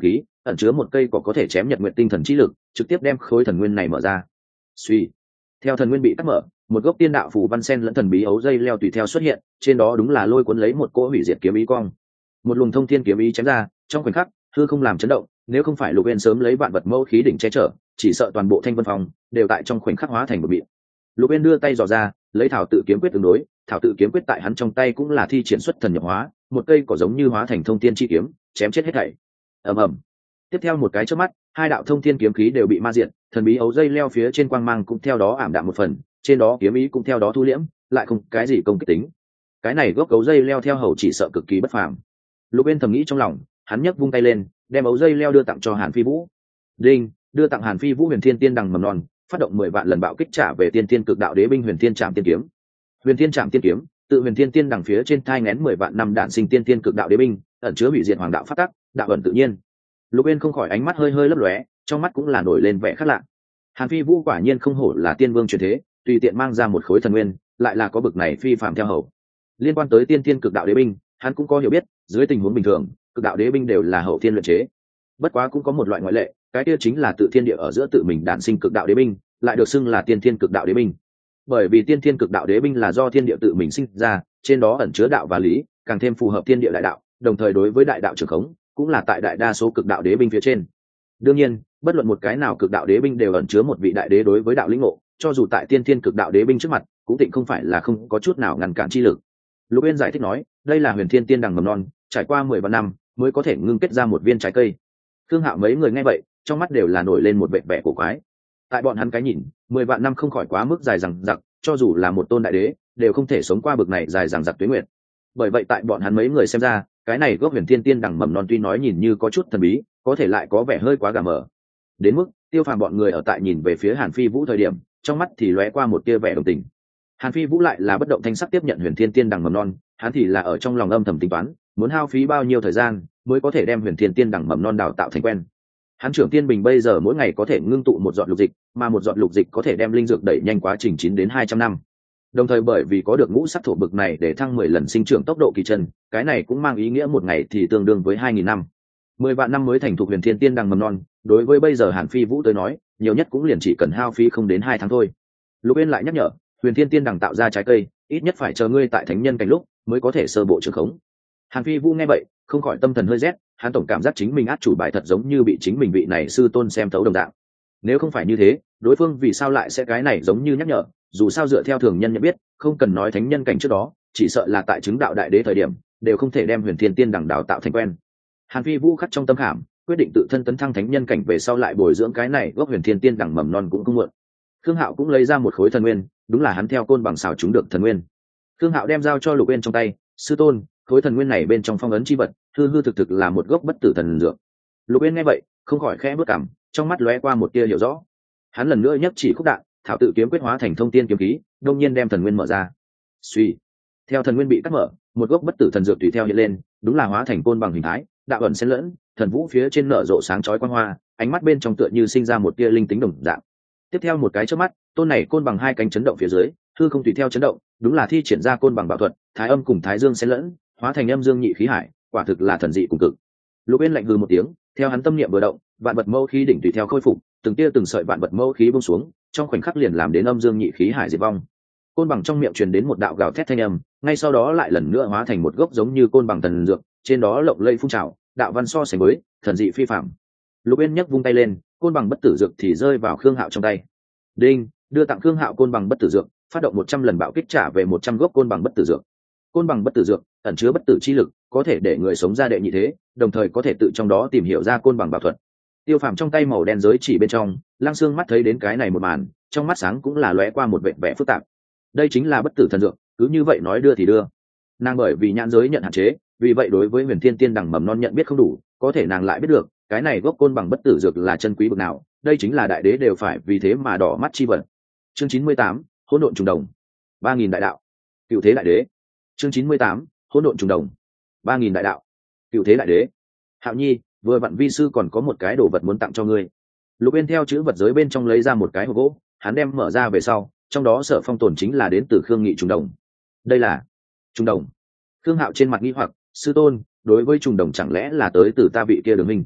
ẩn chứa một cây cỏ có thể chém nhật nguyện tinh thần trí lực, trực tiếp đem khối thần nguyên này mở ra. Suy, theo thần nguyên bị cắt mở, một gốc tiên đạo phù văn sen lẫn thần bí ấu dây leo tùy theo xuất hiện, trên đó đúng là lôi cuốn lấy một cỗ hủy diệt kiếm ý cong. Một luồng thông thiên kiếm ý chém ra, trong khoảnh khắc hư không làm chấn động, nếu không phải Lục Uyên sớm lấy vạn vật mẫu khí đỉnh che chở, chỉ sợ toàn bộ Thanh Vân Phòng đều tại trong khoảnh khắc hóa thành một bịt. Lục Uyên đưa tay dò ra, lấy thảo tự kiếm quyết tương đối, thảo tự kiếm quyết tại hắn trong tay cũng là thi triển xuất thần nhập hóa, một cây cỏ giống như hóa thành thông thiên chi kiếm, chém chết hết thảy. Ầm ầm. Tiếp theo một cái chớp mắt, hai đạo thông thiên kiếm khí đều bị ma diệt, thần bí ấu dây leo phía trên quang mang cũng theo đó ảm đạm một phần, trên đó kiếm ý cũng theo đó thu liễm, lại không cái gì công kích tính. Cái này gốc ấu dây leo theo hầu chỉ sợ cực kỳ bất phàm. Lục Uyên thầm nghĩ trong lòng, hắn nhấc vung tay lên, đem ấu dây leo đưa tặng cho Hàn Phi Vũ. Đinh, đưa tặng Hàn Phi Vũ Huyền Thiên Tiên Đằng mầm non, phát động mười vạn lần bạo kích trả về Tiên Tiên Cực Đạo Đế binh Huyền Thiên Trảm Tiên kiếm. Huyền Thiên Trảm Tiên kiếm, tự Huyền Thiên Tiên Đằng phía trên thai nghén mười vạn năm đạn sinh Tiên Tiên Cực Đạo Đế binh, ẩn chứa hủy diệt hoàng đạo pháp tắc, đạo ẩn tự nhiên. Lục Uyên không khỏi ánh mắt hơi hơi lấp lóe, trong mắt cũng là nổi lên vẻ khác lạ. Hàn Phi Vũ quả nhiên không hổ là tiên vương truyền thế, tùy tiện mang ra một khối thần nguyên, lại là có bực này phi phàm theo hầu. Liên quan tới Tiên Tiên Cực Đạo Đế binh, hắn cũng có hiểu biết, dưới tình huống bình thường, Cực Đạo Đế binh đều là hậu thiên luyện chế. Bất quá cũng có một loại ngoại lệ, cái kia chính là tự thiên địa ở giữa tự mình đản sinh Cực Đạo Đế binh, lại được xưng là Tiên Thiên Cực Đạo Đế binh. Bởi vì Tiên Thiên Cực Đạo Đế binh là do thiên địa tự mình sinh ra, trên đó ẩn chứa đạo và lý, càng thêm phù hợp thiên địa đại đạo, đồng thời đối với đại đạo trường khống, cũng là tại đại đa số Cực Đạo Đế binh phía trên. Đương nhiên, bất luận một cái nào Cực Đạo Đế binh đều ẩn chứa một vị đại đế đối với đạo lĩnh ngộ, cho dù tại Tiên Thiên Cực Đạo Đế binh trước mặt, cũng tịnh không phải là không có chút nào ngăn cản chi lực. Lục Uyên giải thích nói, đây là Huyền Thiên Tiên Đằng mầm non, trải qua mười vạn năm mới có thể ngưng kết ra một viên trái cây. Khương Hạo mấy người nghe vậy, trong mắt đều là nổi lên một vẻ vẻ cổ quái. Tại bọn hắn cái nhìn, mười vạn năm không khỏi quá mức dài dằng dặc, cho dù là một tôn đại đế, đều không thể sống qua bực này dài dằng dặc tuế nguyệt. Bởi vậy tại bọn hắn mấy người xem ra, cái này gốc Huyền Thiên Tiên Đằng mầm non tuy nói nhìn như có chút thần bí, có thể lại có vẻ hơi quá gà mờ. Đến mức Tiêu Phàm bọn người ở tại nhìn về phía Hàn Phi Vũ thời điểm, trong mắt thì lóe qua một tia vẻ đồng tình. Hàn Phi Vũ lại là bất động thanh sắc tiếp nhận Huyền Thiên Tiên Đằng mầm non, hắn thì là ở trong lòng âm thầm tính toán, muốn hao phí bao nhiêu thời gian mới có thể đem Huyền Thiên Tiên Đằng mầm non đào tạo thành quen. Hắn trưởng tiên bình bây giờ mỗi ngày có thể ngưng tụ một giọt lục dịch, mà một giọt lục dịch có thể đem linh dược đẩy nhanh quá trình chín đến hai trăm năm. Đồng thời bởi vì có được ngũ sắc thổ bực này để thăng mười lần sinh trưởng tốc độ kỳ chân, cái này cũng mang ý nghĩa một ngày thì tương đương với hai nghìn năm. Mười vạn năm mới thành thục Huyền Thiên Tiên Đằng mầm non, đối với bây giờ Hàn Phi Vũ tới nói, nhiều nhất cũng liền chỉ cần hao phí không đến hai tháng thôi. Lục Uyên lại nhắc nhở, Huyền Thiên Tiên Đằng tạo ra trái cây, ít nhất phải chờ ngươi tại thánh nhân cảnh lúc mới có thể sơ bộ trường khống. Hàn Phi Vũ nghe vậy, không khỏi tâm thần hơi rét, hắn tổng cảm giác chính mình át chủ bài thật giống như bị chính mình vị này sư tôn xem thấu đồng dạng. Nếu không phải như thế, đối phương vì sao lại sẽ cái này giống như nhắc nhở, dù sao dựa theo thường nhân nhận biết, không cần nói thánh nhân cảnh trước đó, chỉ sợ là tại chứng đạo đại đế thời điểm, đều không thể đem Huyền Thiên Tiên Đằng đào tạo thành quen. Hàn Phi Vũ khắc trong tâm khảm, quyết định tự thân tấn thăng thánh nhân cảnh về sau lại bồi dưỡng cái này gốc Huyền Thiên Tiên Đằng mầm non cũng không muộn. Khương Hạo cũng lấy ra một khối thần nguyên, đúng là hắn theo côn bằng xào chúng được thần nguyên. Khương Hạo đem giao cho Lục Uyên trong tay, sư tôn, khối thần nguyên này bên trong phong ấn chi vật, hư hư thực thực là một gốc bất tử thần dược. Lục Uyên nghe vậy, không khỏi khẽ bước cằm, trong mắt lóe qua một tia hiểu rõ. Hắn lần nữa nhấc chỉ khúc đạn, thảo tự kiếm quyết hóa thành thông tiên kiếm khí, đông nhiên đem thần nguyên mở ra. Suy, theo thần nguyên bị cắt mở, một gốc bất tử thần dược tùy theo hiện lên, đúng là hóa thành côn bằng hình thái, đạo ẩn xen lẫn, thần vũ phía trên nở rộ sáng chói quang hoa, ánh mắt bên trong tựa như sinh ra một tia linh tính đồng dạng. Tiếp theo một cái chớp mắt, tôn này côn bằng hai cánh chấn động phía dưới, hư không tùy theo chấn động, đúng là thi triển ra côn bằng bảo thuật, thái âm cùng thái dương xen lẫn, hóa thành âm dương nhị khí hải, quả thực là thần dị cùng cực. Lục Uyên lạnh hừ một tiếng, theo hắn tâm niệm vừa động, vạn vật mâu khí đỉnh tùy theo khôi phục, từng tia từng sợi vạn vật mâu khí buông xuống, trong khoảnh khắc liền làm đến âm dương nhị khí hải diệt vong. Côn bằng trong miệng truyền đến một đạo gào thét thanh âm, ngay sau đó lại lần nữa hóa thành một gốc giống như côn bằng thần dược, trên đó lộng lẫy phun trào, đạo văn so sánh với thần dị phi phàm. Lục Uyên nhấc vung tay lên, côn bằng bất tử dược thì rơi vào Khương Hạo trong tay. Đinh, đưa tặng Khương Hạo côn bằng bất tử dược, phát động một trăm lần bạo kích trả về một trăm gốc côn bằng bất tử dược. Côn bằng bất tử dược ẩn chứa bất tử chi lực, có thể để người sống ra đệ nhị thế, đồng thời có thể tự trong đó tìm hiểu ra côn bằng bảo thuật. Tiêu Phàm trong tay màu đen giới chỉ bên trong, Lăng Sương mắt thấy đến cái này một màn, trong mắt sáng cũng là lóe qua một vẻ vẻ phức tạp. Đây chính là bất tử thần dược, cứ như vậy nói đưa thì đưa. Nàng bởi vì nhãn giới nhận hạn chế, vì vậy đối với Huyền Thiên Tiên Đằng mầm non nhận biết không đủ, có thể nàng lại biết được, cái này gốc côn bằng bất tử dược là chân quý bậc nào, đây chính là đại đế đều phải vì thế mà đỏ mắt chi vật. Chương chín mươi tám, hỗn độn trùng đồng. ba nghìn đại đạo. Cựu thế đại đế. Chương chín mươi tám, hỗn độn trùng đồng. ba nghìn đại đạo. Cựu thế đại đế. Hạo Nhi, vừa vặn vi sư còn có một cái đồ vật muốn tặng cho ngươi. Lục Uyên theo chữ vật giới bên trong lấy ra một cái hộp gỗ, hắn đem mở ra về sau, trong đó sở phong tồn chính là đến từ Khương Nghị trùng đồng. Đây là trùng đồng. Khương Hạo trên mặt nghi hoặc, sư tôn, đối với trùng đồng chẳng lẽ là tới từ ta vị kia Đường Minh?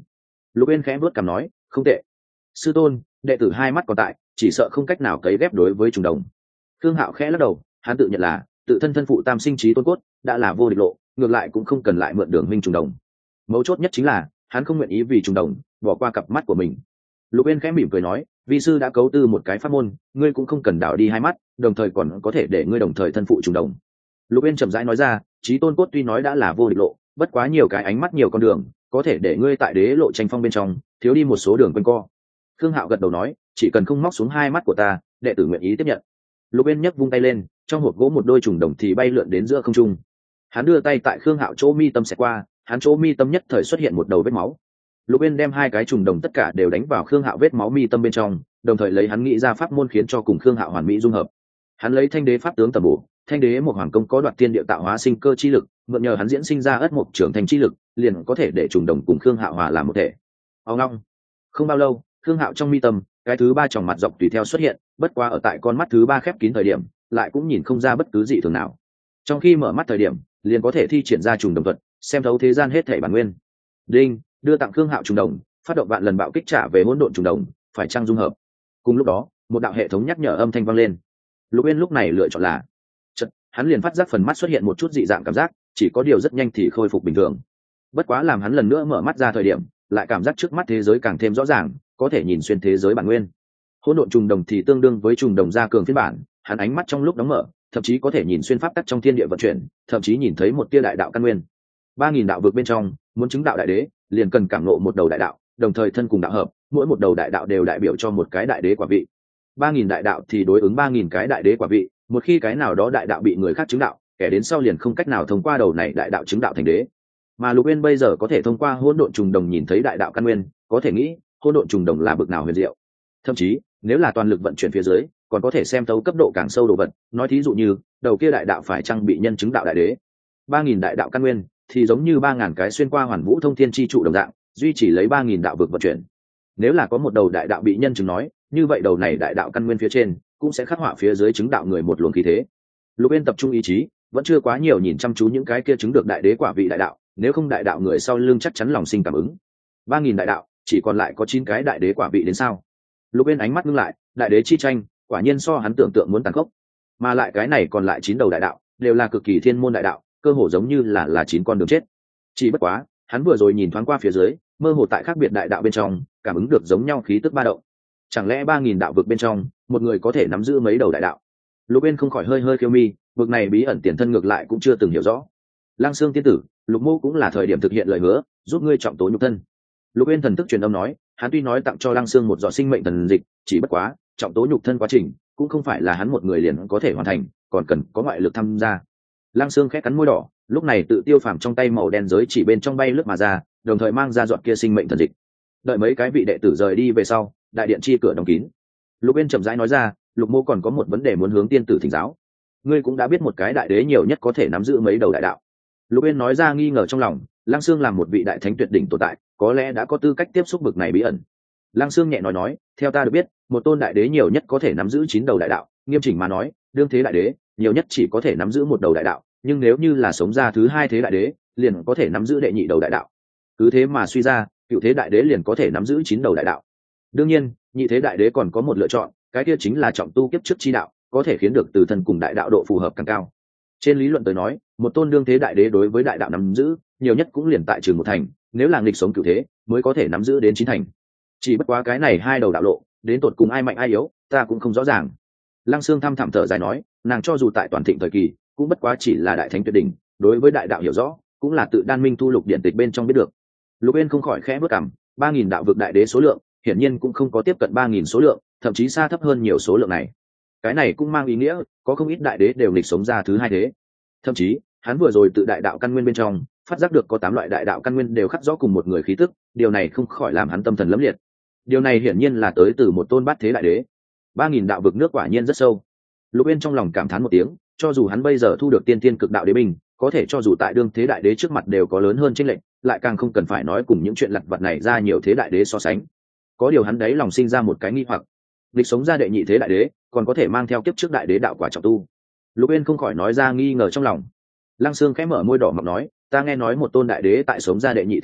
Lục Uyên khẽ vuốt cằm nói, không tệ. Sư tôn, đệ tử hai mắt còn tại, chỉ sợ không cách nào cấy ghép đối với trùng đồng. Khương Hạo khẽ lắc đầu, hắn tự nhận là tự thân thân phụ tam sinh trí tôn cốt đã là vô địch lộ, ngược lại cũng không cần lại mượn đường minh trùng đồng. Mấu chốt nhất chính là hắn không nguyện ý vì trùng đồng bỏ qua cặp mắt của mình. Lục Uyên khẽ mỉm cười nói, vi sư đã cấu tư một cái pháp môn, ngươi cũng không cần đảo đi hai mắt, đồng thời còn có thể để ngươi đồng thời thân phụ trùng đồng. Lục Uyên chậm rãi nói ra, trí tôn cốt tuy nói đã là vô địch lộ, bất quá nhiều cái ánh mắt nhiều con đường, có thể để ngươi tại đế lộ tranh phong bên trong thiếu đi một số đường quanh co. Khương Hạo gật đầu nói, chỉ cần không móc xuống hai mắt của ta, đệ tử nguyện ý tiếp nhận. Lục Uyên nhấc vung tay lên, trong hộp gỗ một đôi trùng đồng thì bay lượn đến giữa không trung. Hắn đưa tay tại Khương Hạo chỗ mi tâm xẹt qua, hắn chỗ mi tâm nhất thời xuất hiện một đầu vết máu. Lục Uyên đem hai cái trùng đồng tất cả đều đánh vào Khương Hạo vết máu mi tâm bên trong, đồng thời lấy hắn nghĩ ra pháp môn khiến cho cùng Khương Hạo hoàn mỹ dung hợp. Hắn lấy Thanh Đế pháp tướng tầm bổ, Thanh Đế một hoàng công có đoạt thiên địa tạo hóa sinh cơ chi lực, mượn nhờ hắn diễn sinh ra ất mục trưởng thành chi lực, liền có thể để trùng đồng cùng Khương Hạo hòa làm một thể. Ông long. Không bao lâu, Khương Hạo trong mi tâm, cái thứ ba tròng mặt dọc tùy theo xuất hiện, bất qua ở tại con mắt thứ ba khép kín thời điểm, lại cũng nhìn không ra bất cứ gì thường nào. Trong khi mở mắt thời điểm, liền có thể thi triển ra trùng đồng thuật, xem thấu thế gian hết thảy bản nguyên. Đinh, đưa tặng Khương Hạo trùng đồng, phát động vạn lần bạo kích trả về hỗn độn trùng đồng, phải trang dung hợp. Cùng lúc đó, một đạo hệ thống nhắc nhở âm thanh vang lên. Lục Uyên lúc này lựa chọn là, chợt, hắn liền phát giác phần mắt xuất hiện một chút dị dạng cảm giác, chỉ có điều rất nhanh thì khôi phục bình thường. Bất quá làm hắn lần nữa mở mắt ra thời điểm, lại cảm giác trước mắt thế giới càng thêm rõ ràng, có thể nhìn xuyên thế giới bản nguyên. Hỗn độn trùng đồng thì tương đương với trùng đồng gia cường phiên bản, hắn ánh mắt trong lúc đóng mở, thậm chí có thể nhìn xuyên pháp tắc trong thiên địa vận chuyển, thậm chí nhìn thấy một tia đại đạo căn nguyên. Ba nghìn đạo vực bên trong, muốn chứng đạo đại đế, liền cần cảm ngộ một đầu đại đạo, đồng thời thân cùng đạo hợp, mỗi một đầu đại đạo đều đại biểu cho một cái đại đế quả vị. Ba nghìn đại đạo thì đối ứng ba nghìn cái đại đế quả vị, một khi cái nào đó đại đạo bị người khác chứng đạo, kẻ đến sau liền không cách nào thông qua đầu này đại đạo chứng đạo thành đế. Mà Lục Uyên bây giờ có thể thông qua hỗn độn trùng đồng nhìn thấy đại đạo căn nguyên, có thể nghĩ hỗn độn trùng đồng là bực nào huyền diệu. Thậm chí, nếu là toàn lực vận chuyển phía dưới, còn có thể xem thấu cấp độ càng sâu đồ vật, nói thí dụ như, đầu kia đại đạo phải chăng bị nhân chứng đạo đại đế. Ba nghìn đại đạo căn nguyên thì giống như ba ngàn cái xuyên qua hoàn vũ thông thiên chi trụ đồng dạng, duy trì lấy ba nghìn đạo vực vận chuyển. Nếu là có một đầu đại đạo bị nhân chứng nói, như vậy đầu này đại đạo căn nguyên phía trên cũng sẽ khắc họa phía dưới chứng đạo người một luồng khí thế. Lục Uyên tập trung ý chí, vẫn chưa quá nhiều nhìn chăm chú những cái kia chứng được đại đế quả vị đại đạo, nếu không đại đạo người sau lưng chắc chắn lòng sinh cảm ứng. Ba nghìn đại đạo, chỉ còn lại có chín cái đại đế quả vị đến sao? Lục Uyên ánh mắt ngưng lại, đại đế chi tranh, quả nhiên so hắn tưởng tượng muốn tàn khốc. Mà lại cái này còn lại chín đầu đại đạo, đều là cực kỳ thiên môn đại đạo, cơ hồ giống như là là chín con đường chết. Chỉ bất quá, hắn vừa rồi nhìn thoáng qua phía dưới, mơ hồ tại khác biệt đại đạo bên trong, cảm ứng được giống nhau khí tức ba động. Chẳng lẽ ba nghìn đạo vực bên trong, một người có thể nắm giữ mấy đầu đại đạo? Lục Uyên không khỏi hơi hơi khiêu mi, vực này bí ẩn tiền thân ngược lại cũng chưa từng hiểu rõ. Lăng Xương tiên tử, Lục Mô cũng là thời điểm thực hiện lời hứa, giúp ngươi trọng tố nhục thân. Lục Uyên thần thức truyền âm nói, hắn tuy nói tặng cho Lăng Xương một giọt sinh mệnh thần dịch, chỉ bất quá, trọng tố nhục thân quá trình cũng không phải là hắn một người liền có thể hoàn thành, còn cần có ngoại lực tham gia. Lăng Xương khẽ cắn môi đỏ, lúc này tự tiêu phàm trong tay màu đen giới chỉ bên trong bay lướt mà ra, đồng thời mang ra giọt kia sinh mệnh thần dịch. Đợi mấy cái vị đệ tử rời đi về sau, đại điện chi cửa đóng kín. Lục Uyên chậm rãi nói ra, Lục Mô còn có một vấn đề muốn hướng tiên tử thỉnh giáo. Ngươi cũng đã biết một cái đại đế nhiều nhất có thể nắm giữ mấy đầu đại đạo. Lục Uyên nói ra nghi ngờ trong lòng, Lăng Xương làm một vị đại thánh tuyệt đỉnh tồn tại, có lẽ đã có tư cách tiếp xúc bực này bí ẩn. Lăng Xương nhẹ nói nói, theo ta được biết, một tôn đại đế nhiều nhất có thể nắm giữ chín đầu đại đạo, nghiêm chỉnh mà nói, đương thế đại đế nhiều nhất chỉ có thể nắm giữ một đầu đại đạo, nhưng nếu như là sống ra thứ hai thế đại đế, liền có thể nắm giữ đệ nhị đầu đại đạo. Cứ thế mà suy ra, cựu thế đại đế liền có thể nắm giữ chín đầu đại đạo. Đương nhiên, nhị thế đại đế còn có một lựa chọn, cái kia chính là trọng tu kiếp trước chi đạo, có thể khiến được từ thân cùng đại đạo độ phù hợp càng cao. Trên lý luận tới nói, một tôn đương thế đại đế đối với đại đạo nắm giữ, nhiều nhất cũng liền tại trường một thành, nếu là nghịch sống cửu thế, mới có thể nắm giữ đến chín thành. Chỉ bất quá cái này hai đầu đạo lộ, đến tột cùng ai mạnh ai yếu, ta cũng không rõ ràng. Lăng Xương thăm thẳm thở dài nói, nàng cho dù tại toàn thịnh thời kỳ, cũng bất quá chỉ là đại thánh tuyệt đỉnh, đối với đại đạo hiểu rõ, cũng là tự Đan Minh thu lục điển tịch bên trong biết được. Lục Uyên không khỏi khẽ bước cằm, ba nghìn đạo vực đại đế số lượng, hiển nhiên cũng không có tiếp cận ba nghìn số lượng, thậm chí xa thấp hơn nhiều số lượng này. Cái này cũng mang ý nghĩa, có không ít đại đế đều lịch sống ra thứ hai thế. Thậm chí, hắn vừa rồi tự đại đạo căn nguyên bên trong, phát giác được có tám loại đại đạo căn nguyên đều khắc rõ cùng một người khí tức, điều này không khỏi làm hắn tâm thần lấm liệt. Điều này hiển nhiên là tới từ một tôn bát thế đại đế. Ba nghìn đạo vực nước quả nhiên rất sâu. Lục Uyên trong lòng cảm thán một tiếng, cho dù hắn bây giờ thu được tiên tiên cực đạo đế binh, có thể cho dù tại đương thế đại đế trước mặt đều có lớn hơn chênh lệch, lại càng không cần phải nói cùng những chuyện lặt vặt này ra nhiều thế đại đế so sánh. Có điều hắn đấy lòng sinh ra một cái nghi hoặc, lịch sống ra đệ nhị thế đại đế, còn có thể mang theo kiếp trước đại đế đạo quả trọng tu. Lục Uyên không khỏi nói ra nghi ngờ trong lòng. Lăng Xương khẽ mở môi đỏ mọng nói, ta nghe nói một tôn đại đế tại sống ra đệ nhị thế lúc,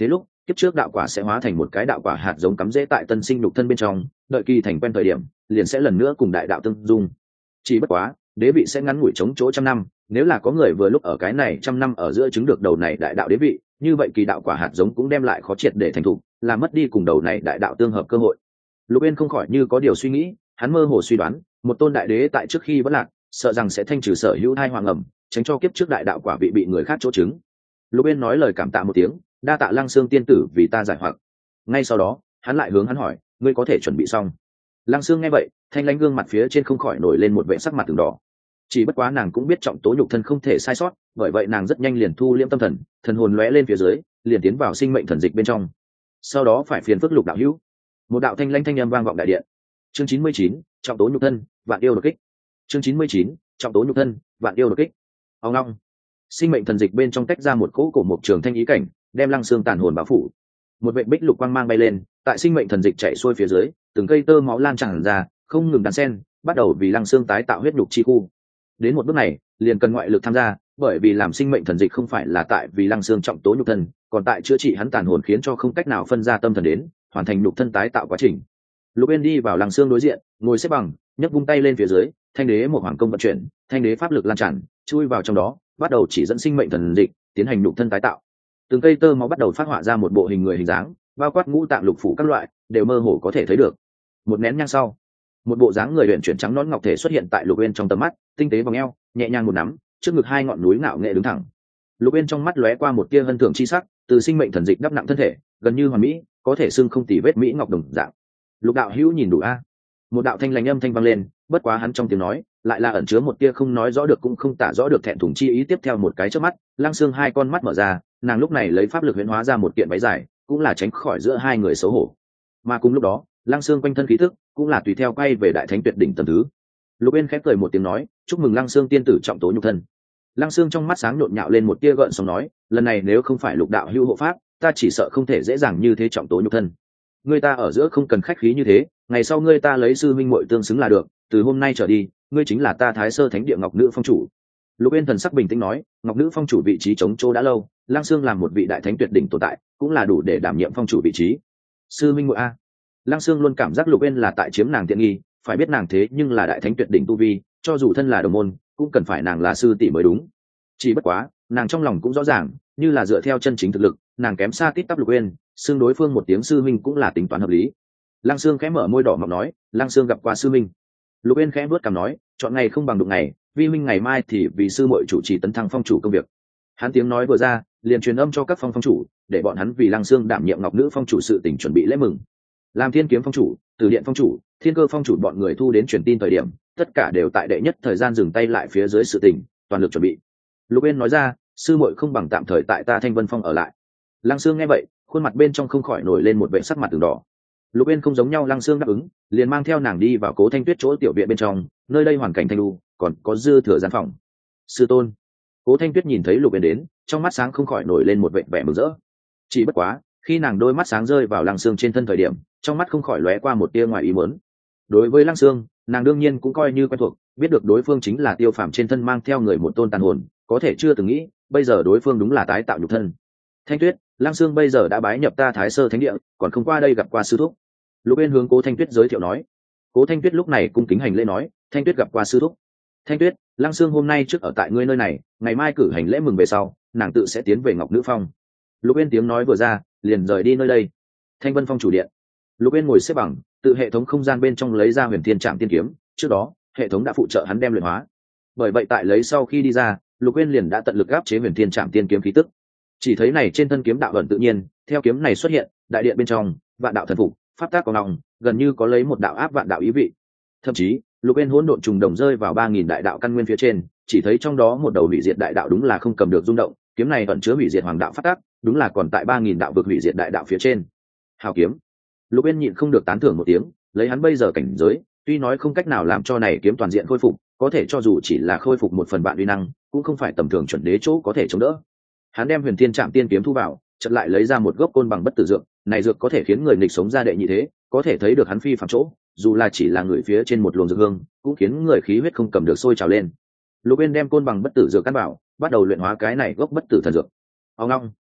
kiếp trước đạo quả sẽ hóa thành một cái đạo quả hạt giống cắm rễ tại tân sinh nhục thân bên trong, đợi kỳ thành quen thời điểm liền sẽ lần nữa cùng đại đạo tương dung. Chỉ bất quá đế vị sẽ ngắn ngủi chống chỗ trăm năm, nếu là có người vừa lúc ở cái này trăm năm ở giữa chứng được đầu này đại đạo đế vị, như vậy kỳ đạo quả hạt giống cũng đem lại khó triệt để thành thục, làm mất đi cùng đầu này đại đạo tương hợp cơ hội. Lục Uyên không khỏi như có điều suy nghĩ, hắn mơ hồ suy đoán, một tôn đại đế tại trước khi vẫn lạc, sợ rằng sẽ thanh trừ sở hữu hai hoàng ẩm, tránh cho kiếp trước đại đạo quả vị bị người khác chỗ chứng. Lục Uyên nói lời cảm tạ một tiếng, đa tạ Lăng Xương tiên tử vì ta giải hoặc. Ngay sau đó hắn lại hướng hắn hỏi, ngươi có thể chuẩn bị xong? Lăng Xương nghe vậy, thanh lãnh gương mặt phía trên không khỏi nổi lên một vẻ sắc mặt từng đỏ. Chỉ bất quá nàng cũng biết trọng tố nhục thân không thể sai sót, bởi vậy nàng rất nhanh liền thu liễm tâm thần, thần hồn lóe lên phía dưới, liền tiến vào sinh mệnh thần dịch bên trong. Sau đó phải phiền phức Lục đạo hữu. Một đạo thanh lãnh thanh âm vang vọng đại điện. Chương chín mươi chín, trọng tố nhục thân, vạn yêu đột kích. Chương chín mươi chín, trọng tố nhục thân, vạn yêu đột kích. Ông long. Sinh mệnh thần dịch bên trong tách ra một cỗ cổ mục trường thanh ý cảnh, đem Lăng Xương tàn hồn bao phủ. Một vệt bích lục quang mang bay lên, tại sinh mệnh thần dịch chảy xuôi phía dưới, từng cây tơ máu lan tràn ra, không ngừng đan sen, bắt đầu vì Lăng Xương tái tạo huyết nhục chi khu. Đến một bước này, liền cần ngoại lực tham gia, bởi vì làm sinh mệnh thần dịch không phải là tại vì Lăng Xương trọng tố nhục thân, còn tại chữa trị hắn tàn hồn khiến cho không cách nào phân ra tâm thần đến, hoàn thành nhục thân tái tạo quá trình. Lục Uyên đi vào Lăng Xương đối diện, ngồi xếp bằng, nhấc vung tay lên phía dưới, thanh đế một hoàng công vận chuyển, thanh đế pháp lực lan tràn, chui vào trong đó, bắt đầu chỉ dẫn sinh mệnh thần dịch, tiến hành nhục thân tái tạo. Từng cây tơ máu bắt đầu phát họa ra một bộ hình người hình dáng, bao quát ngũ tạng lục phủ các loại, đều mơ hồ có thể thấy được. Một nén nhang sau, một bộ dáng người luyện chuyển trắng nõn ngọc thể xuất hiện tại Lục Uyên trong tầm mắt, tinh tế vòng eo, nhẹ nhàng một nắm, trước ngực hai ngọn núi ngạo nghệ đứng thẳng. Lục Uyên trong mắt lóe qua một tia hân thưởng chi sắc, từ sinh mệnh thần dịch đắp nặng thân thể, gần như hoàn mỹ, có thể xưng không tì vết mỹ ngọc đồng dạng. Lục đạo hữu nhìn đủ a? Một đạo thanh lãnh âm thanh vang lên, bất quá hắn trong tiếng nói lại là ẩn chứa một tia không nói rõ được cũng không tả rõ được thẹn thùng chi ý. Tiếp theo một cái chớp mắt, Lăng Xương hai con mắt mở ra, nàng lúc này lấy pháp lực huyễn hóa ra một kiện váy dài, cũng là tránh khỏi giữa hai người xấu hổ. Mà cùng lúc đó, Lăng Xương quanh thân khí tức cũng là tùy theo quay về đại thánh tuyệt đỉnh tầng thứ. Lục Uyên khẽ cười một tiếng nói, chúc mừng Lăng Xương tiên tử trọng tố nhục thân. Lăng Xương trong mắt sáng nhộn nhạo lên một tia gợn sóng nói, lần này nếu không phải Lục đạo hữu hộ pháp, ta chỉ sợ không thể dễ dàng như thế trọng tố nhục thân. Ngươi ta ở giữa không cần khách khí như thế, ngày sau ngươi ta lấy sư minh muội tương xứng là được, từ hôm nay trở đi, ngươi chính là ta Thái Sơ Thánh Địa Ngọc Nữ phong chủ. Lục Uyên thần sắc bình tĩnh nói, Ngọc Nữ phong chủ vị trí chống chỗ đã lâu, Lăng Xương làm một vị đại thánh tuyệt đỉnh tồn tại, cũng là đủ để đảm nhiệm phong chủ vị trí. Sư minh muội a. Lăng Xương luôn cảm giác Lục Uyên là tại chiếm nàng tiện nghi, phải biết nàng thế nhưng là đại thánh tuyệt đỉnh tu vi, cho dù thân là đồng môn, cũng cần phải nàng là sư tỷ mới đúng. Chỉ bất quá, nàng trong lòng cũng rõ ràng, như là dựa theo chân chính thực lực, nàng kém xa tít tắp Lục Uyên, xương đối phương một tiếng sư minh cũng là tính toán hợp lý. Lăng Xương khẽ mở môi đỏ mọng nói, Lăng Xương gặp qua sư minh. Lục Uyên khẽ vuốt cằm nói, chọn ngày không bằng đụng ngày, vi minh ngày mai thì vì sư muội chủ trì tấn thăng phong chủ công việc. Hắn tiếng nói vừa ra, liền truyền âm cho các phong phong chủ, để bọn hắn vì Lăng Xương đảm nhiệm Ngọc Nữ phong chủ sự tình chuẩn bị lễ mừng. Làm Thiên Kiếm phong chủ, Từ Điện phong chủ, Thiên Cơ phong chủ bọn người thu đến truyền tin thời điểm, tất cả đều tại đệ nhất thời gian dừng tay lại phía dưới sự tình, toàn lực chuẩn bị. Lục Uyên nói ra, sư muội không bằng tạm thời tại ta Thanh Vân phong ở lại. Lăng Xương nghe vậy, khuôn mặt bên trong không khỏi nổi lên một vẻ sắc mặt từng đỏ. Lục Uyên không giống nhau, Lăng Xương đáp ứng, liền mang theo nàng đi vào Cố Thanh Tuyết chỗ tiểu viện bên trong, nơi đây hoàn cảnh thanh lưu, còn có dư thừa gian phòng. Sư tôn. Cố Thanh Tuyết nhìn thấy Lục Uyên đến, trong mắt sáng không khỏi nổi lên một vẻ vẻ mừng rỡ. Chỉ bất quá, khi nàng đôi mắt sáng rơi vào Lăng Xương trên thân thời điểm, trong mắt không khỏi lóe qua một tia ngoài ý muốn. Đối với Lăng Xương, nàng đương nhiên cũng coi như quen thuộc, biết được đối phương chính là Tiêu Phàm trên thân mang theo người một tôn tàn hồn, có thể chưa từng nghĩ, bây giờ đối phương đúng là tái tạo nhục thân. Thanh Tuyết, Lăng Xương bây giờ đã bái nhập ta Thái Sơ Thánh Địa, còn không qua đây gặp qua sư thúc. Lục Uyên hướng Cố Thanh Tuyết giới thiệu nói. Cố Thanh Tuyết lúc này cung kính hành lễ nói, Thanh Tuyết gặp qua sư thúc. Thanh Tuyết, Lăng Xương hôm nay trước ở tại ngươi nơi này, ngày mai cử hành lễ mừng về sau, nàng tự sẽ tiến về Ngọc Nữ phong. Lục Uyên tiếng nói vừa ra, liền rời đi nơi đây. Thanh Vân phong chủ điện. Lục Uyên ngồi xếp bằng, tự hệ thống không gian bên trong lấy ra Huyền Thiên Trảm Tiên kiếm, trước đó, hệ thống đã phụ trợ hắn đem luyện hóa. Bởi vậy tại lấy sau khi đi ra, Lục Uyên liền đã tận lực áp chế Huyền Thiên Trảm Tiên kiếm khí tức. Chỉ thấy này trên thân kiếm đạo ẩn tự nhiên, theo kiếm này xuất hiện, đại điện bên trong, vạn đạo thần phục, pháp tác có nòng, gần như có lấy một đạo áp vạn đạo ý vị. Thậm chí, Lục Uyên hỗn độn trùng đồng rơi vào ba nghìn đại đạo căn nguyên phía trên, chỉ thấy trong đó một đầu hủy diệt đại đạo đúng là không cầm được rung động, kiếm này ẩn chứa hủy diệt hoàng đạo pháp tác, đúng là còn tại ba nghìn đạo vực hủy diệt đại đạo phía trên. Hào kiếm. Lục Uyên nhịn không được tán thưởng một tiếng, lấy hắn bây giờ cảnh giới, tuy nói không cách nào làm cho này kiếm toàn diện khôi phục, có thể cho dù chỉ là khôi phục một phần bạn uy năng, cũng không phải tầm thường chuẩn đế chỗ có thể chống đỡ. Hắn đem Huyền Thiên Trảm Tiên kiếm thu vào, chợt lại lấy ra một gốc côn bằng bất tử dược, này dược có thể khiến người nghịch sống ra đệ nhị thế, có thể thấy được hắn phi phàm chỗ, dù là chỉ là người phía trên một luồng dược hương, cũng khiến người khí huyết không cầm được sôi trào lên. Lục Uyên đem côn bằng bất tử dược căn bảo, bắt đầu luyện hóa cái này gốc bất tử thần dược. Ông long.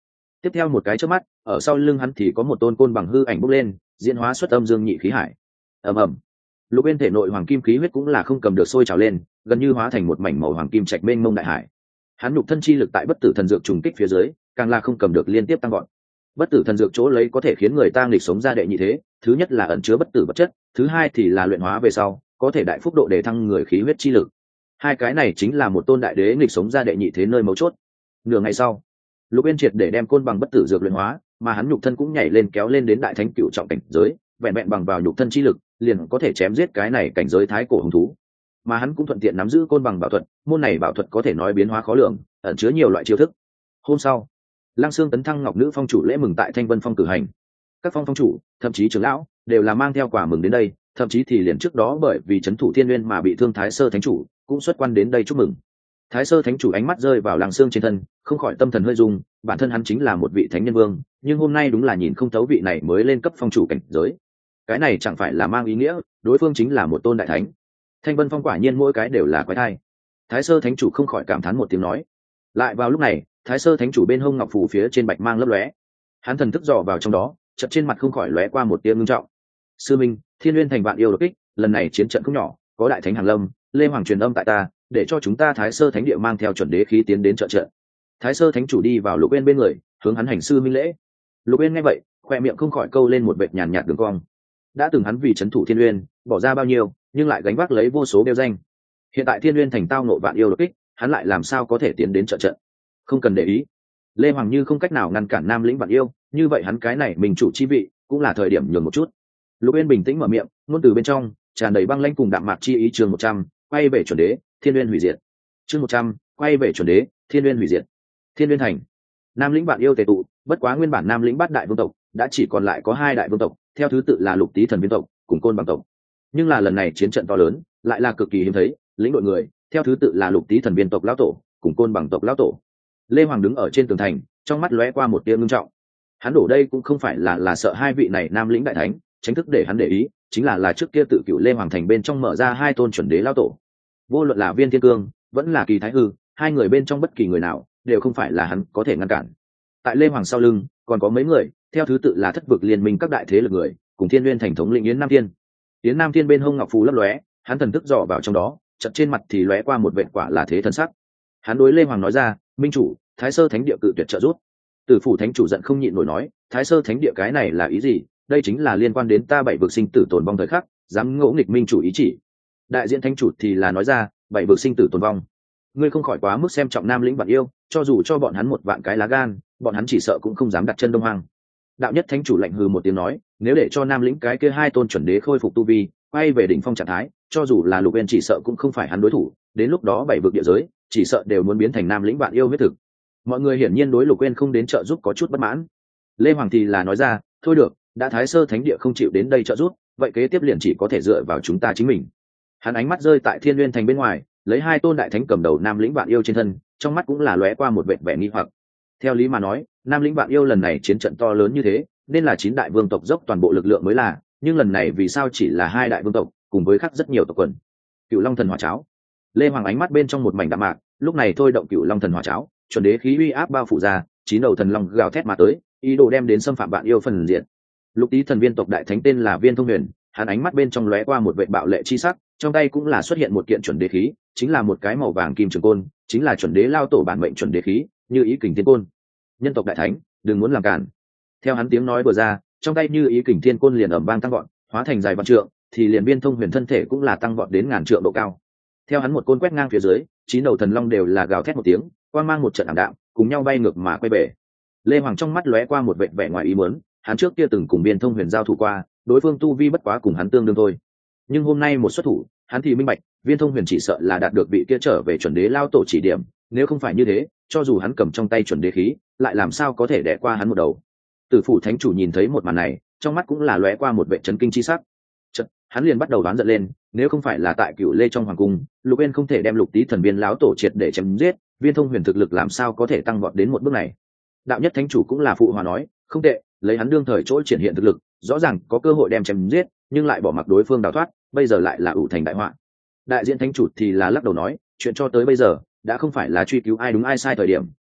Tiếp theo một cái chớp mắt, ở sau lưng hắn thì có một tôn côn bằng hư ảnh bốc lên, diễn hóa xuất âm dương nhị khí hải. Ầm ầm. Lục bên thể nội hoàng kim khí huyết cũng là không cầm được sôi trào lên, gần như hóa thành một mảnh màu hoàng kim trạch mênh mông đại hải. Hắn nhục thân chi lực tại bất tử thần dược trùng kích phía dưới, càng là không cầm được liên tiếp tăng gọn. Bất tử thần dược chỗ lấy có thể khiến người ta nghịch sống ra đệ nhị thế, thứ nhất là ẩn chứa bất tử vật chất, thứ hai thì là luyện hóa về sau, có thể đại phúc độ để thăng người khí huyết chi lực. Hai cái này chính là một tôn đại đế nghịch sống ra đệ nhị thế nơi mấu chốt. Nửa ngày sau, Lục Uyên triệt để đem côn bằng bất tử dược luyện hóa, mà hắn nhục thân cũng nhảy lên kéo lên đến đại thánh cửu trọng cảnh giới, vẹn vẹn bằng vào nhục thân chi lực, liền có thể chém giết cái này cảnh giới thái cổ hung thú. Mà hắn cũng thuận tiện nắm giữ côn bằng bảo thuật, môn này bảo thuật có thể nói biến hóa khó lường, ẩn chứa nhiều loại chiêu thức. Hôm sau, Lăng Xương tấn thăng Ngọc Nữ Phong chủ lễ mừng tại Thanh Vân Phong cử hành. Các phong phong chủ, thậm chí trưởng lão, đều là mang theo quà mừng đến đây, thậm chí thì liền trước đó bởi vì trấn thủ Thiên Nguyên mà bị thương Thái Sơ Thánh chủ, cũng xuất quan đến đây chúc mừng. Thái Sơ Thánh chủ ánh mắt rơi vào Lăng Xương trên thân, không khỏi tâm thần hơi rung, bản thân hắn chính là một vị thánh nhân vương, nhưng hôm nay đúng là nhìn không thấu vị này mới lên cấp phong chủ cảnh giới. Cái này chẳng phải là mang ý nghĩa, đối phương chính là một tôn đại thánh. Thanh Vân Phong quả nhiên mỗi cái đều là quái thai. Thái Sơ Thánh chủ không khỏi cảm thán một tiếng nói. Lại vào lúc này, Thái Sơ Thánh chủ bên hông ngọc phù phía trên bạch mang lấp lóe. Hắn thần thức dò vào trong đó, chợt trên mặt không khỏi lóe qua một tia ngưng trọng. Sư minh, Thiên Nguyên thành vạn yêu đột kích, lần này chiến trận không nhỏ, có đại thánh hàng lâm, Lê Hoàng truyền âm tại ta, để cho chúng ta Thái Sơ Thánh địa mang theo chuẩn đế khí tiến đến trợ trận. Thái Sơ Thánh chủ đi vào Lục Uyên bên người, hướng hắn hành sư minh lễ. Lục Uyên nghe vậy, khoe miệng không khỏi câu lên một vệt nhàn nhạt đường cong. Đã từng hắn vì trấn thủ Thiên Nguyên, bỏ ra bao nhiêu, nhưng lại gánh vác lấy vô số đeo danh. Hiện tại Thiên Nguyên thành tao nộ vạn yêu đột kích, hắn lại làm sao có thể tiến đến trợ trận? Không cần để ý. Lê Hoàng Như không cách nào ngăn cản Nam lĩnh vạn yêu, như vậy hắn cái này mình chủ chi vị, cũng là thời điểm nhường một chút. Lục Uyên bình tĩnh mở miệng, ngôn từ bên trong tràn đầy băng lãnh cùng đạm mạc chi ý. Chương một trăm, quay về chuẩn đế, Thiên Nguyên hủy diệt. Chương một trăm, quay về chuẩn đế, Thiên Nguyên hủy diệt. Thiên Nguyên thành, Nam lĩnh vạn yêu tề tụ, bất quá nguyên bản Nam lĩnh bát đại vương tộc đã chỉ còn lại có hai đại vương tộc, theo thứ tự là Lục Tý thần viên tộc cùng Côn bằng tộc. Nhưng là lần này chiến trận to lớn, lại là cực kỳ hiếm thấy, lĩnh đội người theo thứ tự là Lục Tý thần viên tộc lão tổ cùng Côn bằng tộc lão tổ. Lê Hoàng đứng ở trên tường thành, trong mắt lóe qua một tia ngưng trọng. Hắn đổ đây cũng không phải là là sợ hai vị này Nam lĩnh đại thánh, tránh thức để hắn để ý, chính là là trước kia tự cựu Lê Hoàng thành bên trong mở ra hai tôn chuẩn đế lão tổ. Vô luận là Viên Thiên Cương, vẫn là Kỳ Thái Hư, hai người bên trong bất kỳ người nào, đều không phải là hắn có thể ngăn cản. Tại Lê Hoàng sau lưng, còn có mấy người, theo thứ tự là Thất vực liên minh các đại thế lực người, cùng Thiên Nguyên thành thống lĩnh Yến Nam Thiên. Yến Nam Thiên bên hông ngọc phù lấp lóe, hắn thần thức dò vào trong đó, chợt trên mặt thì lóe qua một vệt quả là thế thân sắc. Hắn đối Lê Hoàng nói ra, minh chủ, Thái Sơ Thánh địa cự tuyệt trợ giúp. Tử phủ Thánh chủ giận không nhịn nổi nói, Thái Sơ Thánh địa cái này là ý gì? Đây chính là liên quan đến ta bảy vực sinh tử tồn vong thời khắc, dám ngỗ nghịch minh chủ ý chỉ. Đại diện Thánh chủ thì là nói ra, bảy vực sinh tử tồn vong, ngươi không khỏi quá mức xem trọng Nam lĩnh vạn yêu, cho dù cho bọn hắn một vạn cái lá gan, bọn hắn chỉ sợ cũng không dám đặt chân Đông Hoang. Đạo nhất Thánh chủ lạnh hừ một tiếng nói, nếu để cho Nam lĩnh cái kia hai tôn chuẩn đế khôi phục tu vi, quay về đỉnh phong trạng thái, cho dù là Lục Uyên chỉ sợ cũng không phải hắn đối thủ, đến lúc đó bảy vực địa giới chỉ sợ đều muốn biến thành Nam lĩnh vạn yêu huyết thực. Mọi người hiển nhiên đối Lục Uyên không đến trợ giúp có chút bất mãn. Lê Hoàng thì là nói ra, thôi được, đã Thái Sơ Thánh địa không chịu đến đây trợ giúp, vậy kế tiếp liền chỉ có thể dựa vào chúng ta chính mình. Hắn ánh mắt rơi tại Thiên Nguyên thành bên ngoài, lấy hai tôn đại thánh cầm đầu Nam lĩnh vạn yêu trên thân, trong mắt cũng là lóe qua một vệt vẻ nghi hoặc. Theo lý mà nói, Nam lĩnh vạn yêu lần này chiến trận to lớn như thế, nên là chín đại vương tộc dốc toàn bộ lực lượng mới là, nhưng lần này vì sao chỉ là hai đại vương tộc, cùng với khác rất nhiều tộc quần. Cựu Long thần hỏa cháo. Lê Hoàng ánh mắt bên trong một mảnh đạm mạc, lúc này thôi động Cựu Long thần hỏa cháo, chuẩn đế khí uy áp bao phủ ra, chín đầu thần long gào thét mà tới, ý đồ đem đến xâm phạm vạn yêu phần diện. Lục Tý thần viên tộc đại thánh tên là Viên Thông Huyền, hắn ánh mắt bên trong lóe qua một vệt bạo lệ chi sắc, trong tay cũng là xuất hiện một kiện chuẩn đế khí, chính là một cái màu vàng kim trường côn, chính là chuẩn đế lao tổ bản mệnh chuẩn đế khí, như ý kình thiên côn. Nhân tộc đại thánh, đừng muốn làm cản. Theo hắn tiếng nói vừa ra, trong tay như ý kình thiên côn liền ầm vang tăng vọt, hóa thành dài vạn trượng, thì liền Viên Thông Huyền thân thể cũng là tăng vọt đến ngàn trượng độ cao. Theo hắn một côn quét ngang phía dưới, chín đầu thần long đều là gào thét một tiếng, quang mang một trận ảm đạm, cùng nhau bay ngược mà quay về. Lê Hoàng trong mắt lóe qua một vệt vẻ ngoài ý muốn, hắn trước kia từng cùng Viên Thông Huyền giao thủ qua, đối phương tu vi bất quá cùng hắn tương đương thôi. Nhưng hôm nay một xuất thủ, hắn thì minh bạch, Viên Thông Huyền chỉ sợ là đạt được vị kia trở về chuẩn đế lao tổ chỉ điểm, nếu không phải như thế, cho dù hắn cầm trong tay chuẩn đế khí, lại làm sao có thể đè qua hắn một đầu. Tử phủ Thánh chủ nhìn thấy một màn này, trong mắt cũng là lóe qua một vẻ chấn kinh chi sắc. Chợt, hắn liền bắt đầu đoán giận lên, nếu không phải là tại Cửu Lê trong hoàng cung, Lục Uyên không thể đem Lục Tý thần viên lão tổ triệt để chém giết, Viên Thông Huyền thực lực làm sao có thể tăng vọt đến một bước này. Đạo nhất Thánh chủ cũng là phụ hòa nói, không tệ, lấy hắn đương thời chỗ triển hiện thực lực, rõ ràng có cơ hội đem chém giết, nhưng lại bỏ mặc đối phương đào thoát, bây giờ lại là ủ thành đại họa. Đại diện Thánh chủ thì là lắc đầu nói, chuyện cho tới bây giờ đã không phải là truy cứu ai đúng ai sai thời điểm,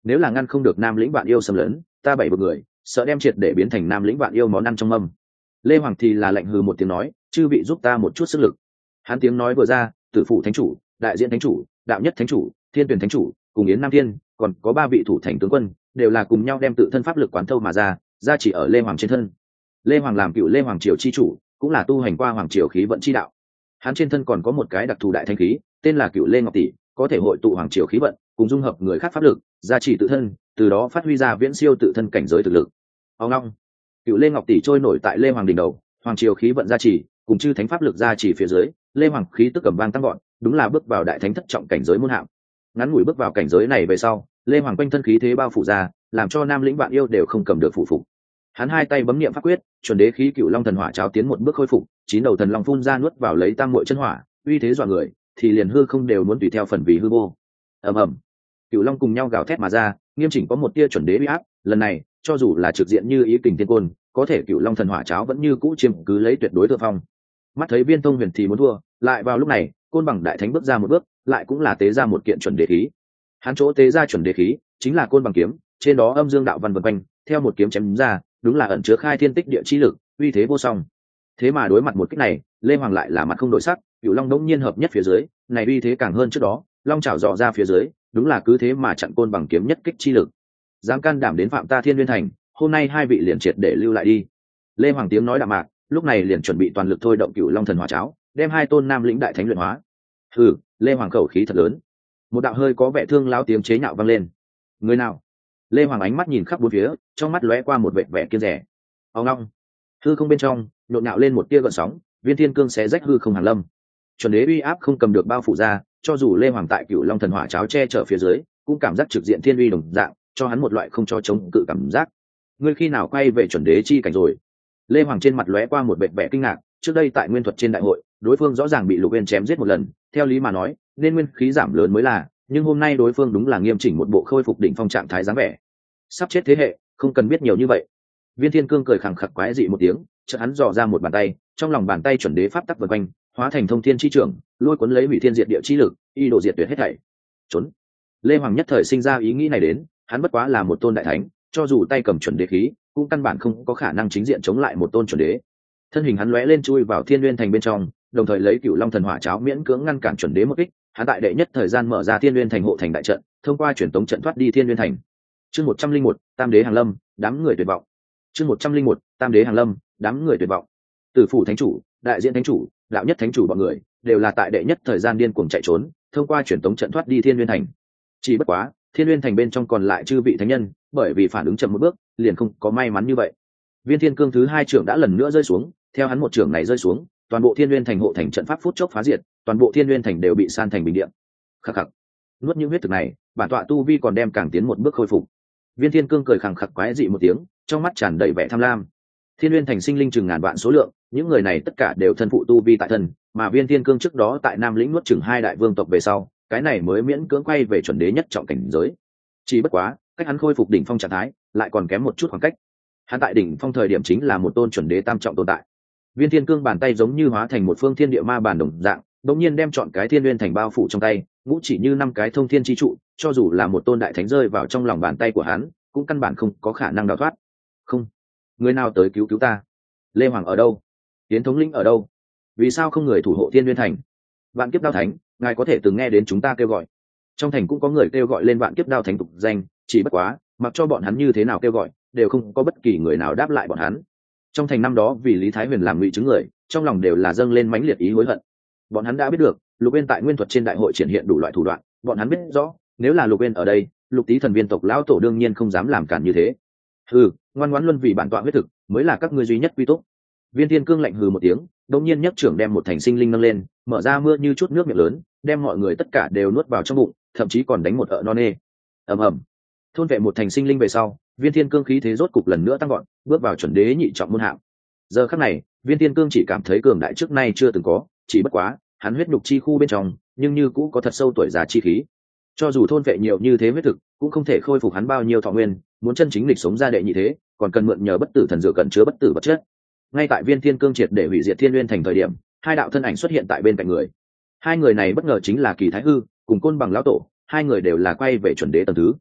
nếu là ngăn không được nam lĩnh vạn yêu xâm lấn, ta bảy vực người sợ đem triệt để biến thành nam lĩnh vạn yêu món ăn trong mâm. Lê Hoàng thì là lạnh hừ một tiếng nói, chư vị giúp ta một chút sức lực. Hắn tiếng nói vừa ra, Tử Phủ thánh chủ, Đại Diện thánh chủ, Đạo Nhất thánh chủ, Thiên Tuyển thánh chủ, cùng Yến Nam Thiên, còn có ba vị thủ thành tướng quân, đều là cùng nhau đem tự thân pháp lực quán thâu mà ra, ra chỉ ở Lê Hoàng trên thân. Lê Hoàng làm cựu Lê Hoàng triều chi chủ, cũng là tu hành qua hoàng triều khí vận chi đạo. Hắn trên thân còn có một cái đặc thù đại thanh khí, tên là cựu Lê Ngọc Tỷ, có thể hội tụ hoàng triều khí vận, cùng dung hợp người khác pháp lực, gia trì tự thân, từ đó phát huy ra viễn siêu tự thân cảnh giới thực lực. Ông long, cựu Lê Ngọc Tỷ trôi nổi tại Lê Hoàng đỉnh đầu, hoàng triều khí vận gia trì, cùng chư thánh pháp lực gia trì phía dưới, Lê Hoàng khí tức cầm vang tăng gọn, đúng là bước vào đại thánh thất trọng cảnh giới môn hạng. Ngắn ngủi bước vào cảnh giới này về sau, Lê Hoàng quanh thân khí thế bao phủ ra, làm cho nam lĩnh vạn yêu đều không cầm được phụ phục. Hắn hai tay bấm niệm pháp quyết, chuẩn đế khí cựu long thần hỏa cháo tiến một bước khôi phục, chín đầu thần long phun ra nuốt vào lấy tam muội chân hỏa, uy thế dọa người, thì liền hư không đều muốn tùy theo phần vì hư vô. Ầm ầm, cựu long cùng nhau gào thét mà ra, nghiêm chỉnh có một tia chuẩn đế uy áp, lần này cho dù là trực diện như ý kình thiên côn, có thể cựu long thần hỏa cháo vẫn như cũ chiếm cứ lấy tuyệt đối thượng phong. Mắt thấy Viên Thông Huyền thì muốn thua, lại vào lúc này, côn bằng đại thánh bước ra một bước, lại cũng là tế ra một kiện chuẩn đế khí. Hắn chỗ tế ra chuẩn đế khí, chính là côn bằng kiếm, trên đó âm dương đạo văn vần quanh, theo một kiếm chém ra, đúng là ẩn chứa khai thiên tích địa chi lực, uy thế vô song. Thế mà đối mặt một kích này, Lê Hoàng lại là mặt không đổi sắc, cựu long đống nhiên hợp nhất phía dưới, này uy thế càng hơn trước đó, long chảo dò ra phía dưới, đúng là cứ thế mà chặn côn bằng kiếm nhất kích chi lực. Dám can đảm đến phạm ta Thiên Nguyên thành, hôm nay hai vị liền triệt để lưu lại đi. Lê Hoàng tiếng nói đạm mạc, lúc này liền chuẩn bị toàn lực thôi động cựu long thần hỏa cháo, đem hai tôn nam lĩnh đại thánh luyện hóa. Hừ, Lê Hoàng khẩu khí thật lớn. Một đạo hơi có vẻ thương lao tiếng chế nhạo vang lên. Người nào? Lê Hoàng ánh mắt nhìn khắp bốn phía, trong mắt lóe qua một vẻ vẻ kiêng rẻ. Ông long, hư không bên trong nhộn nhạo lên một tia gợn sóng, Viên Thiên Cương xé rách hư không hàng lâm. Chuẩn đế uy áp không cầm được bao phủ ra, cho dù Lê Hoàng tại cựu long thần hỏa cháo che chở phía dưới, cũng cảm giác trực diện thiên uy đồng dạng, cho hắn một loại không cho chống cự cảm giác. Ngươi khi nào quay về chuẩn đế chi cảnh rồi? Lê Hoàng trên mặt lóe qua một vẻ vẻ kinh ngạc, trước đây tại nguyên thuật trên đại hội, đối phương rõ ràng bị Lục Uyên chém giết một lần, theo lý mà nói, nên nguyên khí giảm lớn mới là, nhưng hôm nay đối phương đúng là nghiêm chỉnh một bộ khôi phục đỉnh phong trạng thái dáng vẻ. Sắp chết thế hệ, không cần biết nhiều như vậy. Viên Thiên Cương cười khẳng khặc quái dị một tiếng, chợt hắn dò ra một bàn tay, trong lòng bàn tay chuẩn đế pháp tắc vần quanh, hóa thành thông thiên chi trưởng, lôi cuốn lấy hủy thiên diệt địa chi lực, y đồ diệt tuyệt hết thảy. Trốn. Lê Hoàng nhất thời sinh ra ý nghĩ này đến, hắn bất quá là một tôn đại thánh, cho dù tay cầm chuẩn đế khí, cũng căn bản không có khả năng chính diện chống lại một tôn chuẩn đế. Thân hình hắn lóe lên chui vào Thiên Nguyên thành bên trong, đồng thời lấy cựu long thần hỏa cháo miễn cưỡng ngăn cản chuẩn đế một kích. Hắn tại đệ nhất thời gian mở ra Thiên Nguyên thành hộ thành đại trận, thông qua truyền tống trận thoát đi Thiên Nguyên thành. Chương một trăm linh một, Tam đế hàng lâm, đám người tuyệt vọng. Chương một trăm linh một, Tam đế hàng lâm, đám người tuyệt vọng. Tử Phủ thánh chủ, Đại Diện thánh chủ, Đạo Nhất thánh chủ bọn người đều là tại đệ nhất thời gian điên cuồng chạy trốn, thông qua truyền tống trận thoát đi Thiên Nguyên thành. Chỉ bất quá, Thiên Nguyên thành bên trong còn lại chư vị thánh nhân, bởi vì phản ứng chậm một bước, liền không có may mắn như vậy. Viên Thiên Cương thứ hai trưởng đã lần nữa rơi xuống, theo hắn một trưởng này rơi xuống, toàn bộ Thiên Nguyên thành hộ thành trận pháp phút chốc phá diệt, toàn bộ Thiên Nguyên thành đều bị san thành bình địa. Khắc khắc. Nuốt những huyết thực này, bản tọa tu vi còn đem càng tiến một bước khôi phục. Viên Thiên Cương cười khẳng khặc quái dị một tiếng, trong mắt tràn đầy vẻ tham lam. Thiên Nguyên thành sinh linh chừng ngàn vạn số lượng, những người này tất cả đều thân phụ tu vi tại thân, mà Viên Thiên Cương trước đó tại Nam lĩnh nuốt chừng hai đại vương tộc về sau, cái này mới miễn cưỡng quay về chuẩn đế nhất trọng cảnh giới. Chỉ bất quá, cách hắn khôi phục đỉnh phong trạng thái, lại còn kém một chút khoảng cách. Hắn tại đỉnh phong thời điểm chính là một tôn chuẩn đế tam trọng tồn tại. Viên Thiên Cương bàn tay giống như hóa thành một phương thiên địa ma bản đồng dạng, đột nhiên đem chọn cái Thiên Nguyên thành bao phủ trong tay, ngũ chỉ như năm cái thông thiên chi trụ, cho dù là một tôn đại thánh rơi vào trong lòng bàn tay của hắn, cũng căn bản không có khả năng đào thoát. Không, người nào tới cứu cứu ta? Lê Hoàng ở đâu? Tiến thống lĩnh ở đâu? Vì sao không người thủ hộ Thiên Nguyên thành? Vạn Kiếp Đao Thánh, ngài có thể từng nghe đến chúng ta kêu gọi. Trong thành cũng có người kêu gọi lên Vạn Kiếp Đao Thánh tục danh, chỉ bất quá, mặc cho bọn hắn như thế nào kêu gọi, đều không có bất kỳ người nào đáp lại bọn hắn. Trong thành năm đó vì Lý Thái Huyền làm ngụy chứng người, trong lòng đều là dâng lên mãnh liệt ý hối hận. Bọn hắn đã biết được, Lục Uyên tại nguyên thuật trên đại hội triển hiện đủ loại thủ đoạn, bọn hắn biết rõ, nếu là Lục Uyên ở đây, Lục Tý thần viên tộc lão tổ đương nhiên không dám làm cản như thế. Hừ, ngoan ngoãn luân vì bản tọa huyết thực, mới là các ngươi duy nhất quy túc. Viên Thiên Cương lạnh hừ một tiếng, đột nhiên nhấc trưởng đem một thành sinh linh nâng lên, mở ra mưa như chút nước miệng lớn, đem mọi người tất cả đều nuốt vào trong bụng, thậm chí còn đánh một ợ non nê. Ầm ầm. Thôn vệ một thành sinh linh về sau, Viên Thiên Cương khí thế rốt cục lần nữa tăng gọn, bước vào chuẩn đế nhị trọng môn hạng. Giờ khắc này, Viên Thiên Cương chỉ cảm thấy cường đại trước nay chưa từng có, chỉ bất quá, hắn huyết nhục chi khu bên trong, nhưng như cũ có thật sâu tuổi già chi khí. Cho dù thôn vệ nhiều như thế huyết thực, cũng không thể khôi phục hắn bao nhiêu thọ nguyên, muốn chân chính lịch sống ra đệ nhị thế, còn cần mượn nhờ bất tử thần dược cẩn chứa bất tử vật chất. Ngay tại Viên Thiên Cương triệt để hủy diệt Thiên Nguyên thành thời điểm, hai đạo thân ảnh xuất hiện tại bên cạnh người. Hai người này bất ngờ chính là Kỳ Thái Hư cùng Côn Bằng lão tổ, hai người đều là quay về chuẩn đế tầng thứ.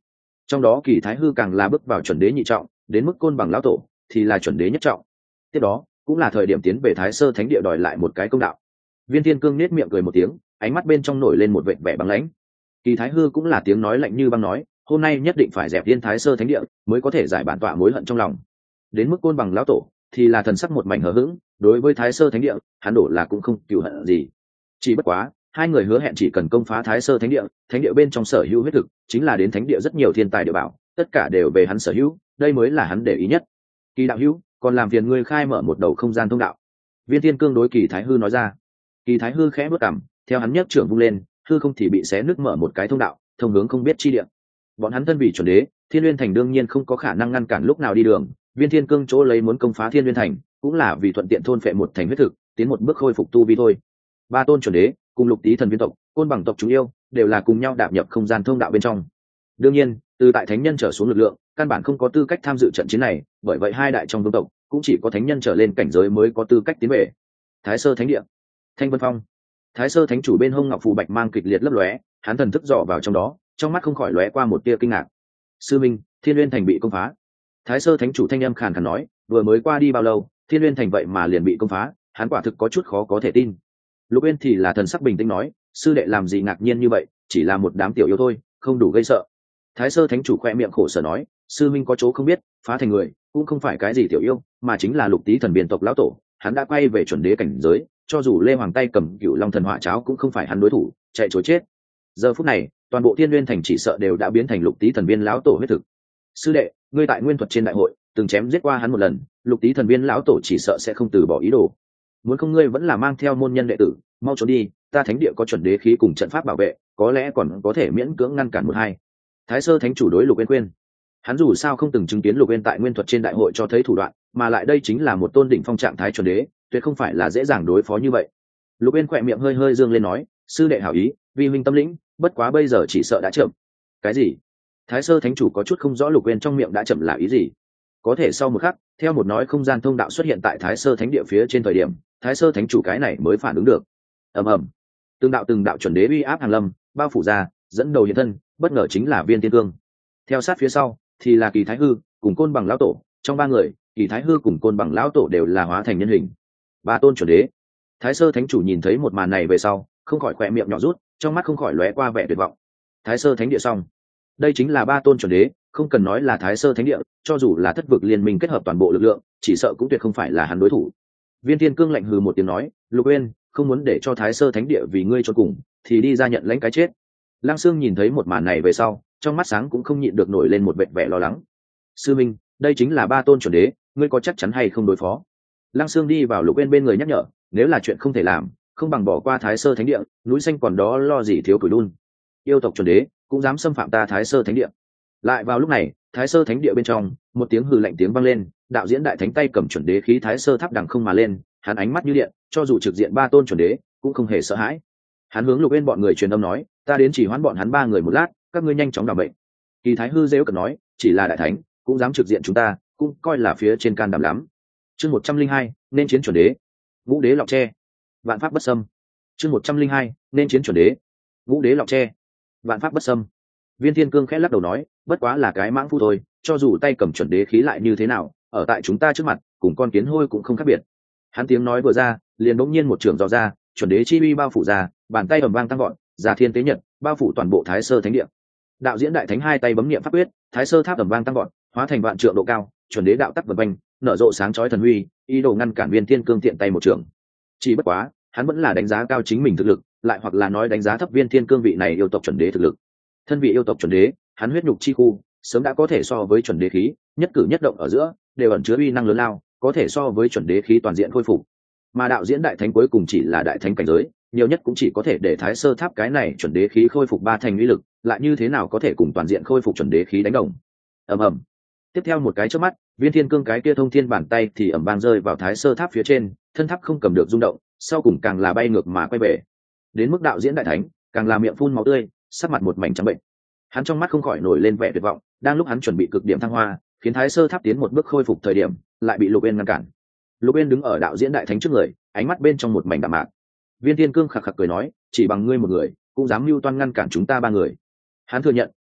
trong đó Kỳ Thái Hư càng là bước vào chuẩn đế nhị trọng, đến mức Côn Bằng lão tổ thì là chuẩn đế nhất trọng. Tiếp đó cũng là thời điểm tiến về Thái Sơ Thánh Địa đòi lại một cái công đạo. Viên Thiên Cương nết miệng cười một tiếng, ánh mắt bên trong nổi lên một vệt vẻ băng lãnh. Kỳ Thái Hư cũng là tiếng nói lạnh như băng nói, hôm nay nhất định phải dẹp Yên Thái Sơ Thánh Địa mới có thể giải bản tọa mối hận trong lòng. Đến mức Côn Bằng lão tổ thì là thần sắc một mảnh hờ hững, đối với Thái Sơ Thánh Địa hắn đổ là cũng không cừu hận gì. Chỉ bất quá hai người hứa hẹn chỉ cần công phá Thái Sơ Thánh Địa, thánh địa bên trong sở hữu huyết thực chính là đến thánh địa rất nhiều thiên tài địa bảo, tất cả đều về hắn sở hữu, đây mới là hắn để ý nhất. Kỳ đạo hữu, còn làm phiền ngươi khai mở một đầu không gian thông đạo. Viên Thiên Cương đối Kỳ Thái Hư nói ra. Kỳ Thái Hư khẽ bước cằm, theo hắn nhấc trưởng vung lên, hư không thì bị xé nứt mở một cái thông đạo, thông hướng không biết chi địa. Bọn hắn thân vị chuẩn đế, Thiên Nguyên Thành đương nhiên không có khả năng ngăn cản lúc nào đi đường. Viên Thiên Cương chỗ lấy muốn công phá Thiên Nguyên Thành, cũng là vì thuận tiện thôn phệ một thành huyết thực, tiến một bước khôi phục tu vi thôi. Ba tôn chuẩn đế, cùng Lục Tý thần viên tộc, Côn Bằng tộc chúng yêu, đều là cùng nhau đạp nhập không gian thông đạo bên trong. Đương nhiên, từ tại thánh nhân trở xuống lực lượng, căn bản không có tư cách tham dự trận chiến này, bởi vậy hai đại trong vương tộc cũng chỉ có thánh nhân trở lên cảnh giới mới có tư cách tiến về. Thái Sơ Thánh Địa, Thanh Vân Phong. Thái Sơ Thánh chủ bên hông ngọc phù bạch mang kịch liệt lấp lóe, hắn thần thức dò vào trong đó, trong mắt không khỏi lóe qua một tia kinh ngạc. Sư minh, Thiên Nguyên Thành bị công phá. Thái Sơ Thánh chủ thanh âm khàn khàn nói, vừa mới qua đi bao lâu, Thiên Nguyên Thành vậy mà liền bị công phá, hắn quả thực có chút khó có thể tin. Lục Uyên thì là thần sắc bình tĩnh nói, sư đệ làm gì ngạc nhiên như vậy, chỉ là một đám tiểu yêu thôi, không đủ gây sợ. Thái Sơ Thánh chủ khoe miệng khổ sở nói, sư minh có chỗ không biết, phá thành người cũng không phải cái gì tiểu yêu, mà chính là Lục Tý thần biên tộc lão tổ, hắn đã quay về chuẩn đế cảnh giới, cho dù Lê Hoàng tay cầm Cửu Long thần hỏa cháo cũng không phải hắn đối thủ, chạy trối chết. Giờ phút này, toàn bộ Thiên Nguyên Thành chỉ sợ đều đã biến thành Lục Tý thần biên lão tổ huyết thực. Sư đệ, ngươi tại Nguyên Thuật trên đại hội từng chém giết qua hắn một lần, Lục Tý thần biên lão tổ chỉ sợ sẽ không từ bỏ ý đồ. Muốn không ngươi vẫn là mang theo môn nhân đệ tử, mau trốn đi, ta thánh địa có chuẩn đế khí cùng trận pháp bảo vệ, có lẽ còn có thể miễn cưỡng ngăn cản một hai. Thái Sơ Thánh chủ đối Lục Uyên khuyên. Hắn dù sao không từng chứng kiến Lục Uyên tại Nguyên Thuật trên đại hội cho thấy thủ đoạn, mà lại đây chính là một tôn đỉnh phong trạng thái chuẩn đế, tuyệt không phải là dễ dàng đối phó như vậy. Lục Uyên khỏe miệng hơi hơi dương lên nói, sư đệ hảo ý, vi huynh tâm lĩnh, bất quá bây giờ chỉ sợ đã chậm. Cái gì? Thái Sơ Thánh chủ có chút không rõ Lục Uyên trong miệng đã chậm là ý gì. Có thể sau một khắc, theo một nói không gian thông đạo xuất hiện tại Thái Sơ Thánh địa phía trên thời điểm, Thái Sơ Thánh chủ cái này mới phản ứng được. Ầm ầm, từng đạo từng đạo chuẩn đế uy áp hàng lâm, bao phủ ra, dẫn đầu hiện thân, bất ngờ chính là Viên Thiên Cương. Theo sát phía sau thì là Kỳ Thái Hư cùng Côn Bằng lão tổ, trong ba người, Kỳ Thái Hư cùng Côn Bằng lão tổ đều là hóa thành nhân hình. Ba tôn chuẩn đế. Thái Sơ Thánh chủ nhìn thấy một màn này về sau, không khỏi khỏe miệng nhỏ rút, trong mắt không khỏi lóe qua vẻ tuyệt vọng. Thái Sơ Thánh địa xong, đây chính là ba tôn chuẩn đế, không cần nói là Thái Sơ Thánh địa, cho dù là thất vực liên minh kết hợp toàn bộ lực lượng, chỉ sợ cũng tuyệt không phải là hắn đối thủ. Viên Thiên Cương lạnh hừ một tiếng nói, Lục Uyên, không muốn để cho Thái Sơ Thánh địa vì ngươi cho cùng, thì đi ra nhận lãnh cái chết. Lăng Sương nhìn thấy một màn này về sau, trong mắt sáng cũng không nhịn được nổi lên một vệt vẻ lo lắng. Sư minh, đây chính là ba tôn chuẩn đế, ngươi có chắc chắn hay không đối phó? Lăng Sương đi vào Lục Uyên bên người nhắc nhở, nếu là chuyện không thể làm, không bằng bỏ qua Thái Sơ Thánh địa, núi xanh còn đó lo gì thiếu củi đun. Yêu tộc chuẩn đế cũng dám xâm phạm ta Thái Sơ Thánh địa. Lại vào lúc này, Thái Sơ Thánh địa bên trong, một tiếng hừ lạnh tiếng vang lên, đạo diễn đại thánh tay cầm chuẩn đế khí Thái Sơ tháp đằng không mà lên, hắn ánh mắt như điện, cho dù trực diện ba tôn chuẩn đế, cũng không hề sợ hãi. Hắn hướng Lục Uyên bọn người truyền âm nói, ta đến chỉ hoãn bọn hắn ba người một lát, các ngươi nhanh chóng đảm bệnh. Kỳ Thái Hư giễu cợt nói, chỉ là đại thánh cũng dám trực diện chúng ta, cũng coi là phía trên can đảm lắm. Chương một trăm linh hai, nên chiến chuẩn đế. Ngũ đế lọc tre, vạn pháp bất xâm. Chương một trăm linh hai, nên chiến chuẩn đế. Ngũ đế lọc tre, vạn pháp bất xâm. Viên Thiên Cương khẽ lắc đầu nói, bất quá là cái mãng phu thôi, cho dù tay cầm chuẩn đế khí lại như thế nào, ở tại chúng ta trước mặt, cùng con kiến hôi cũng không khác biệt. Hắn tiếng nói vừa ra, liền bỗng nhiên một trường dò ra, chuẩn đế chi uy bao phủ ra, bàn tay ầm vang tăng gọn, già thiên tế nhật, bao phủ toàn bộ Thái Sơ Thánh địa. Đạo diễn đại thánh hai tay bấm niệm pháp quyết, Thái Sơ tháp ầm vang tăng gọn, hóa thành vạn trượng độ cao, chuẩn đế đạo tắc vần quanh, nở rộ sáng chói thần huy, ý đồ ngăn cản Viên Thiên Cương tiện tay một trường. Chỉ bất quá, hắn vẫn là đánh giá cao chính mình thực lực, lại hoặc là nói đánh giá thấp Viên Thiên Cương vị này yêu tộc chuẩn đế thực lực. Thân vị yêu tộc chuẩn đế, hắn huyết nhục chi khu sớm đã có thể so với chuẩn đế khí, nhất cử nhất động ở giữa đều ẩn chứa uy năng lớn lao, có thể so với chuẩn đế khí toàn diện khôi phục. Mà đạo diễn đại thánh cuối cùng chỉ là đại thánh cảnh giới, nhiều nhất cũng chỉ có thể để Thái Sơ tháp cái này chuẩn đế khí khôi phục ba thành uy lực, lại như thế nào có thể cùng toàn diện khôi phục chuẩn đế khí đánh đồng. Ầm ầm. Tiếp theo một cái chớp mắt, Viên Thiên Cương cái kia thông thiên bàn tay thì ầm vang rơi vào Thái Sơ tháp phía trên, thân tháp không cầm được rung động, sau cùng càng là bay ngược mà quay về. Đến mức đạo diễn đại thánh, càng là miệng phun máu tươi, sắc mặt một mảnh trắng bệnh. Hắn trong mắt không khỏi nổi lên vẻ tuyệt vọng, đang lúc hắn chuẩn bị cực điểm thăng hoa, khiến Thái Sơ tháp tiến một bước khôi phục thời điểm, lại bị Lục Uyên ngăn cản. Lục Uyên đứng ở đạo diễn đại thánh trước người, ánh mắt bên trong một mảnh đạm mạc. Viên Thiên Cương khạc khạc cười nói, chỉ bằng ngươi một người, cũng dám mưu toan ngăn cản chúng ta ba người. Hắn thừa nhận,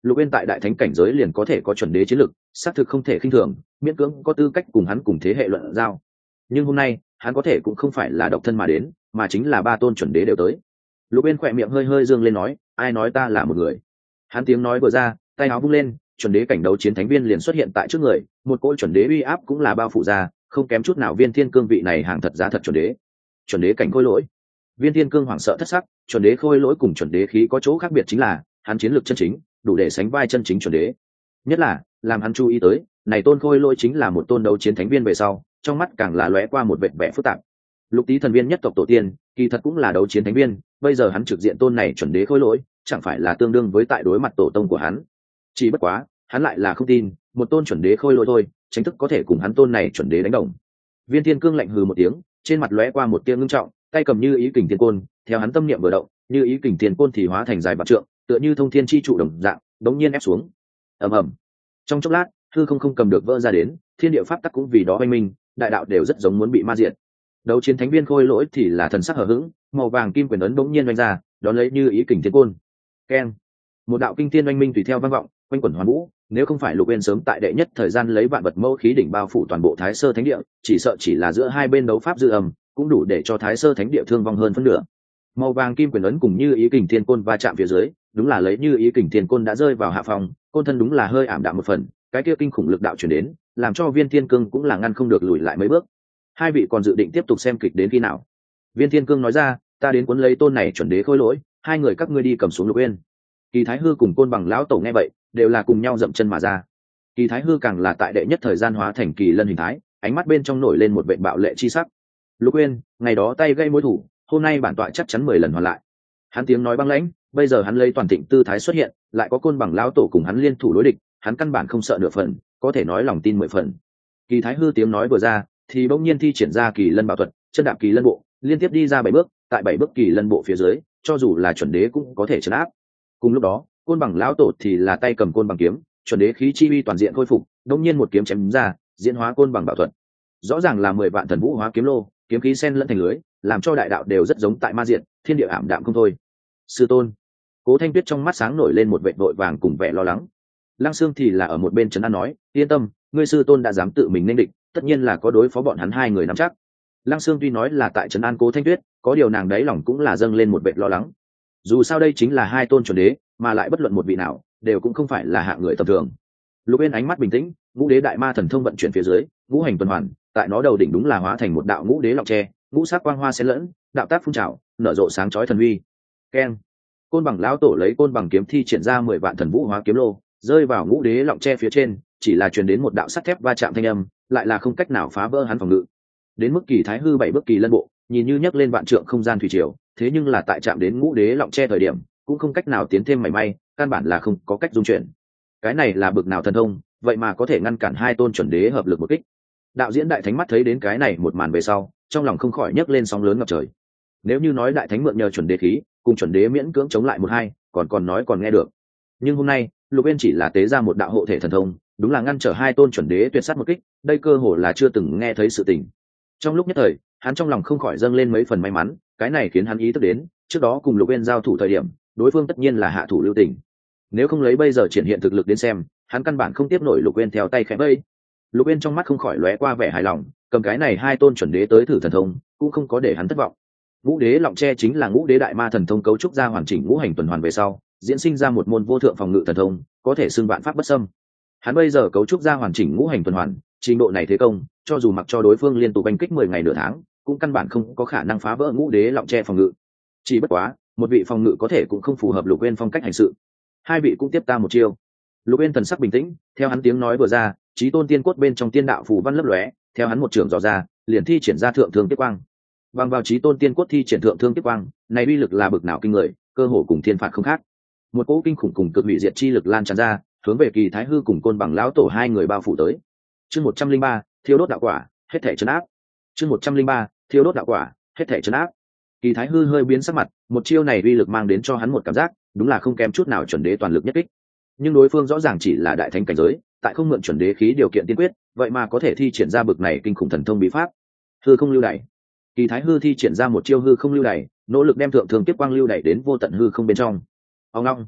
Lục Uyên tại đại thánh cảnh giới liền có thể có chuẩn đế chiến lực, xác thực không thể khinh thường, miễn cưỡng có tư cách cùng hắn cùng thế hệ luận giao. Nhưng hôm nay hắn có thể cũng không phải là độc thân mà đến, mà chính là ba tôn chuẩn đế đều tới. Lục Uyên khỏe miệng hơi hơi dương lên nói, ai nói ta là một người. Hắn tiếng nói vừa ra, tay áo vung lên, chuẩn đế cảnh đấu chiến thánh viên liền xuất hiện tại trước người, một cỗ chuẩn đế uy áp cũng là bao phủ ra, không kém chút nào Viên Thiên Cương vị này hàng thật giá thật chuẩn đế. Chuẩn đế cảnh khôi lỗi. Viên Thiên Cương hoảng sợ thất sắc, chuẩn đế khôi lỗi cùng chuẩn đế khí có chỗ khác biệt chính là, hắn chiến lược chân chính, đủ để sánh vai chân chính chuẩn đế. Nhất là, làm hắn chú ý tới, này tôn khôi lỗi chính là một tôn đấu chiến thánh viên về sau, trong mắt càng là lóe qua một vệt vẻ phức tạp. Lục Tý thần viên nhất tộc tổ tiên, kỳ thật cũng là đấu chiến thánh viên, bây giờ hắn trực diện tôn này chuẩn đế khôi lỗi, chẳng phải là tương đương với tại đối mặt tổ tông của hắn. Chỉ bất quá, hắn lại là không tin, một tôn chuẩn đế khôi lỗi thôi, chính thức có thể cùng hắn tôn này chuẩn đế đánh đồng. Viên Thiên Cương lạnh hừ một tiếng, trên mặt lóe qua một tia ngưng trọng, tay cầm như ý kình thiên côn, theo hắn tâm niệm vừa động, như ý kình thiên côn thì hóa thành dài vạn trượng, tựa như thông thiên chi trụ đồng dạng, đống nhiên ép xuống. Ầm ầm. Trong chốc lát, hư không không cầm được vỡ ra đến, thiên địa pháp tắc cũng vì đó oanh minh, đại đạo đều rất giống muốn bị ma diệt. Đấu chiến thánh viên khôi lỗi thì là thần sắc hờ hững, màu vàng kim quyền ấn đống nhiên oanh ra, đón lấy như ý kình thiên côn. Keng. Một đạo kinh thiên oanh minh tùy theo vang vọng, quanh quẩn hoàn vũ, nếu không phải Lục Uyên sớm tại đệ nhất thời gian lấy vạn vật mẫu khí đỉnh bao phủ toàn bộ Thái Sơ Thánh Địa, chỉ sợ chỉ là giữa hai bên đấu pháp dư âm, cũng đủ để cho Thái Sơ Thánh Địa thương vong hơn phân nửa. Màu vàng kim quyền ấn cùng như ý kình thiên côn va chạm phía dưới, đúng là lấy như ý kình thiên côn đã rơi vào hạ phòng, côn thân đúng là hơi ảm đạm một phần, cái kia kinh khủng lực đạo truyền đến, làm cho Viên Thiên Cương cũng là ngăn không được lùi lại mấy bước. Hai vị còn dự định tiếp tục xem kịch đến khi nào? Viên Thiên Cương nói ra, ta đến cuốn lấy tôn này chuẩn đế khôi lỗi, hai người các ngươi đi cầm xuống Lục Uyên. Kỳ Thái Hư cùng Côn Bằng lão tổ nghe vậy, đều là cùng nhau dậm chân mà ra. Kỳ Thái Hư càng là tại đệ nhất thời gian hóa thành kỳ lân hình thái, ánh mắt bên trong nổi lên một vệt bạo lệ chi sắc. Lục Uyên, ngày đó tay gây mối thủ, hôm nay bản tọa chắc chắn mười lần hoàn lại. Hắn tiếng nói băng lãnh, bây giờ hắn lấy toàn thịnh tư thái xuất hiện, lại có Côn Bằng lão tổ cùng hắn liên thủ đối địch, hắn căn bản không sợ nửa phần, có thể nói lòng tin mười phần. Kỳ Thái Hư tiếng nói vừa ra, thì bỗng nhiên thi triển ra kỳ lân bảo thuật, chân đạp kỳ lân bộ, liên tiếp đi ra bảy bước, tại bảy bước kỳ lân bộ phía dưới, cho dù là chuẩn đế cũng có thể trấn áp. Cùng lúc đó, Côn Bằng lão tổ thì là tay cầm côn bằng kiếm, chuẩn đế khí chi uy toàn diện khôi phục, đột nhiên một kiếm chém ra, diễn hóa côn bằng bảo thuật. Rõ ràng là mười vạn thần vũ hóa kiếm lô, kiếm khí xen lẫn thành lưới, làm cho đại đạo đều rất giống tại ma diện, thiên địa ảm đạm không thôi. Sư tôn. Cố Thanh Tuyết trong mắt sáng nổi lên một vệt vội vàng cùng vẻ lo lắng. Lăng Sương thì là ở một bên trấn an nói, yên tâm, ngươi sư tôn đã dám tự mình nên địch, tất nhiên là có đối phó bọn hắn hai người nắm chắc. Lăng Sương tuy nói là tại trấn an Cố Thanh Tuyết, có điều nàng đấy lòng cũng là dâng lên một vệt lo lắng. Dù sao đây chính là hai tôn chuẩn đế, mà lại bất luận một vị nào đều cũng không phải là hạng người tầm thường. Lục Uyên ánh mắt bình tĩnh, ngũ đế đại ma thần thông vận chuyển phía dưới, ngũ hành tuần hoàn, tại nó đầu đỉnh đúng là hóa thành một đạo ngũ đế lọng tre, ngũ sắc quang hoa xen lẫn, đạo tác phun trào, nở rộ sáng chói thần uy. Keng. Côn Bằng lão tổ lấy côn bằng kiếm thi triển ra mười vạn thần vũ hóa kiếm lô, rơi vào ngũ đế lọng tre phía trên, chỉ là truyền đến một đạo sắt thép va chạm thanh âm, lại là không cách nào phá vỡ hắn phòng ngự. Đến mức Kỳ Thái Hư bảy bước kỳ lân bộ, nhìn như nhấc lên vạn trượng không gian thủy triều, thế nhưng là tại chạm đến ngũ đế lọng tre thời điểm, cũng không cách nào tiến thêm mảy may, căn bản là không có cách dung chuyển. Cái này là bực nào thần thông, vậy mà có thể ngăn cản hai tôn chuẩn đế hợp lực một kích. Đạo diễn đại thánh mắt thấy đến cái này một màn về sau, trong lòng không khỏi nhấc lên sóng lớn ngập trời. Nếu như nói đại thánh mượn nhờ chuẩn đế khí, cùng chuẩn đế miễn cưỡng chống lại một hai, còn còn nói còn nghe được. Nhưng hôm nay, Lục Uyên chỉ là tế ra một đạo hộ thể thần thông, đúng là ngăn trở hai tôn chuẩn đế tuyệt sát một kích, đây cơ hồ là chưa từng nghe thấy sự tình. Trong lúc nhất thời, hắn trong lòng không khỏi dâng lên mấy phần may mắn, cái này khiến hắn ý thức đến, trước đó cùng Lục Uyên giao thủ thời điểm, đối phương tất nhiên là hạ thủ lưu tình. Nếu không lấy bây giờ triển hiện thực lực đến xem, hắn căn bản không tiếp nổi Lục Uyên theo tay khẽ vây. Lục Uyên trong mắt không khỏi lóe qua vẻ hài lòng, cầm cái này hai tôn chuẩn đế tới thử thần thông, cũng không có để hắn thất vọng. Ngũ đế lọng tre chính là ngũ đế đại ma thần thông cấu trúc ra hoàn chỉnh ngũ hành tuần hoàn về sau, diễn sinh ra một môn vô thượng phòng ngự thần thông, có thể xưng vạn pháp bất xâm. Hắn bây giờ cấu trúc ra hoàn chỉnh ngũ hành tuần hoàn, trình độ này thế công, cho dù mặc cho đối phương liên tục đánh kích mười ngày nửa tháng, cũng căn bản không có khả năng phá vỡ ngũ đế lọng tre phòng ngự. Chỉ bất quá, một vị phòng ngự có thể cũng không phù hợp Lục Uyên phong cách hành sự. Hai vị cũng tiếp ta một chiêu. Lục Uyên thần sắc bình tĩnh, theo hắn tiếng nói vừa ra, chí tôn tiên cốt bên trong tiên đạo phù văn lấp lóe, theo hắn một trường dò ra, liền thi triển ra thượng thương tiếp quang. Bằng vào chí tôn tiên cốt thi triển thượng thương tiếp quang, này uy lực là bực nào kinh người, cơ hồ cùng thiên phạt không khác. Một cỗ kinh khủng cùng cực hủy diệt chi lực lan tràn ra, hướng về Kỳ Thái Hư cùng Côn Bằng lão tổ hai người bao phủ tới. Chương một trăm linh ba, thiêu đốt đạo quả, hết thảy trấn áp. Chương một trăm linh ba, thiêu đốt đạo quả, hết thảy trấn áp. Kỳ Thái Hư hơi biến sắc mặt, một chiêu này uy lực mang đến cho hắn một cảm giác, đúng là không kém chút nào chuẩn đế toàn lực nhất kích. Nhưng đối phương rõ ràng chỉ là đại thánh cảnh giới, tại không mượn chuẩn đế khí điều kiện tiên quyết, vậy mà có thể thi triển ra bực này kinh khủng thần thông bí pháp. Hư không lưu đày. Kỳ Thái Hư thi triển ra một chiêu hư không lưu đày, nỗ lực đem thượng thương tiếp quang lưu đày đến vô tận hư không bên trong. Ông long.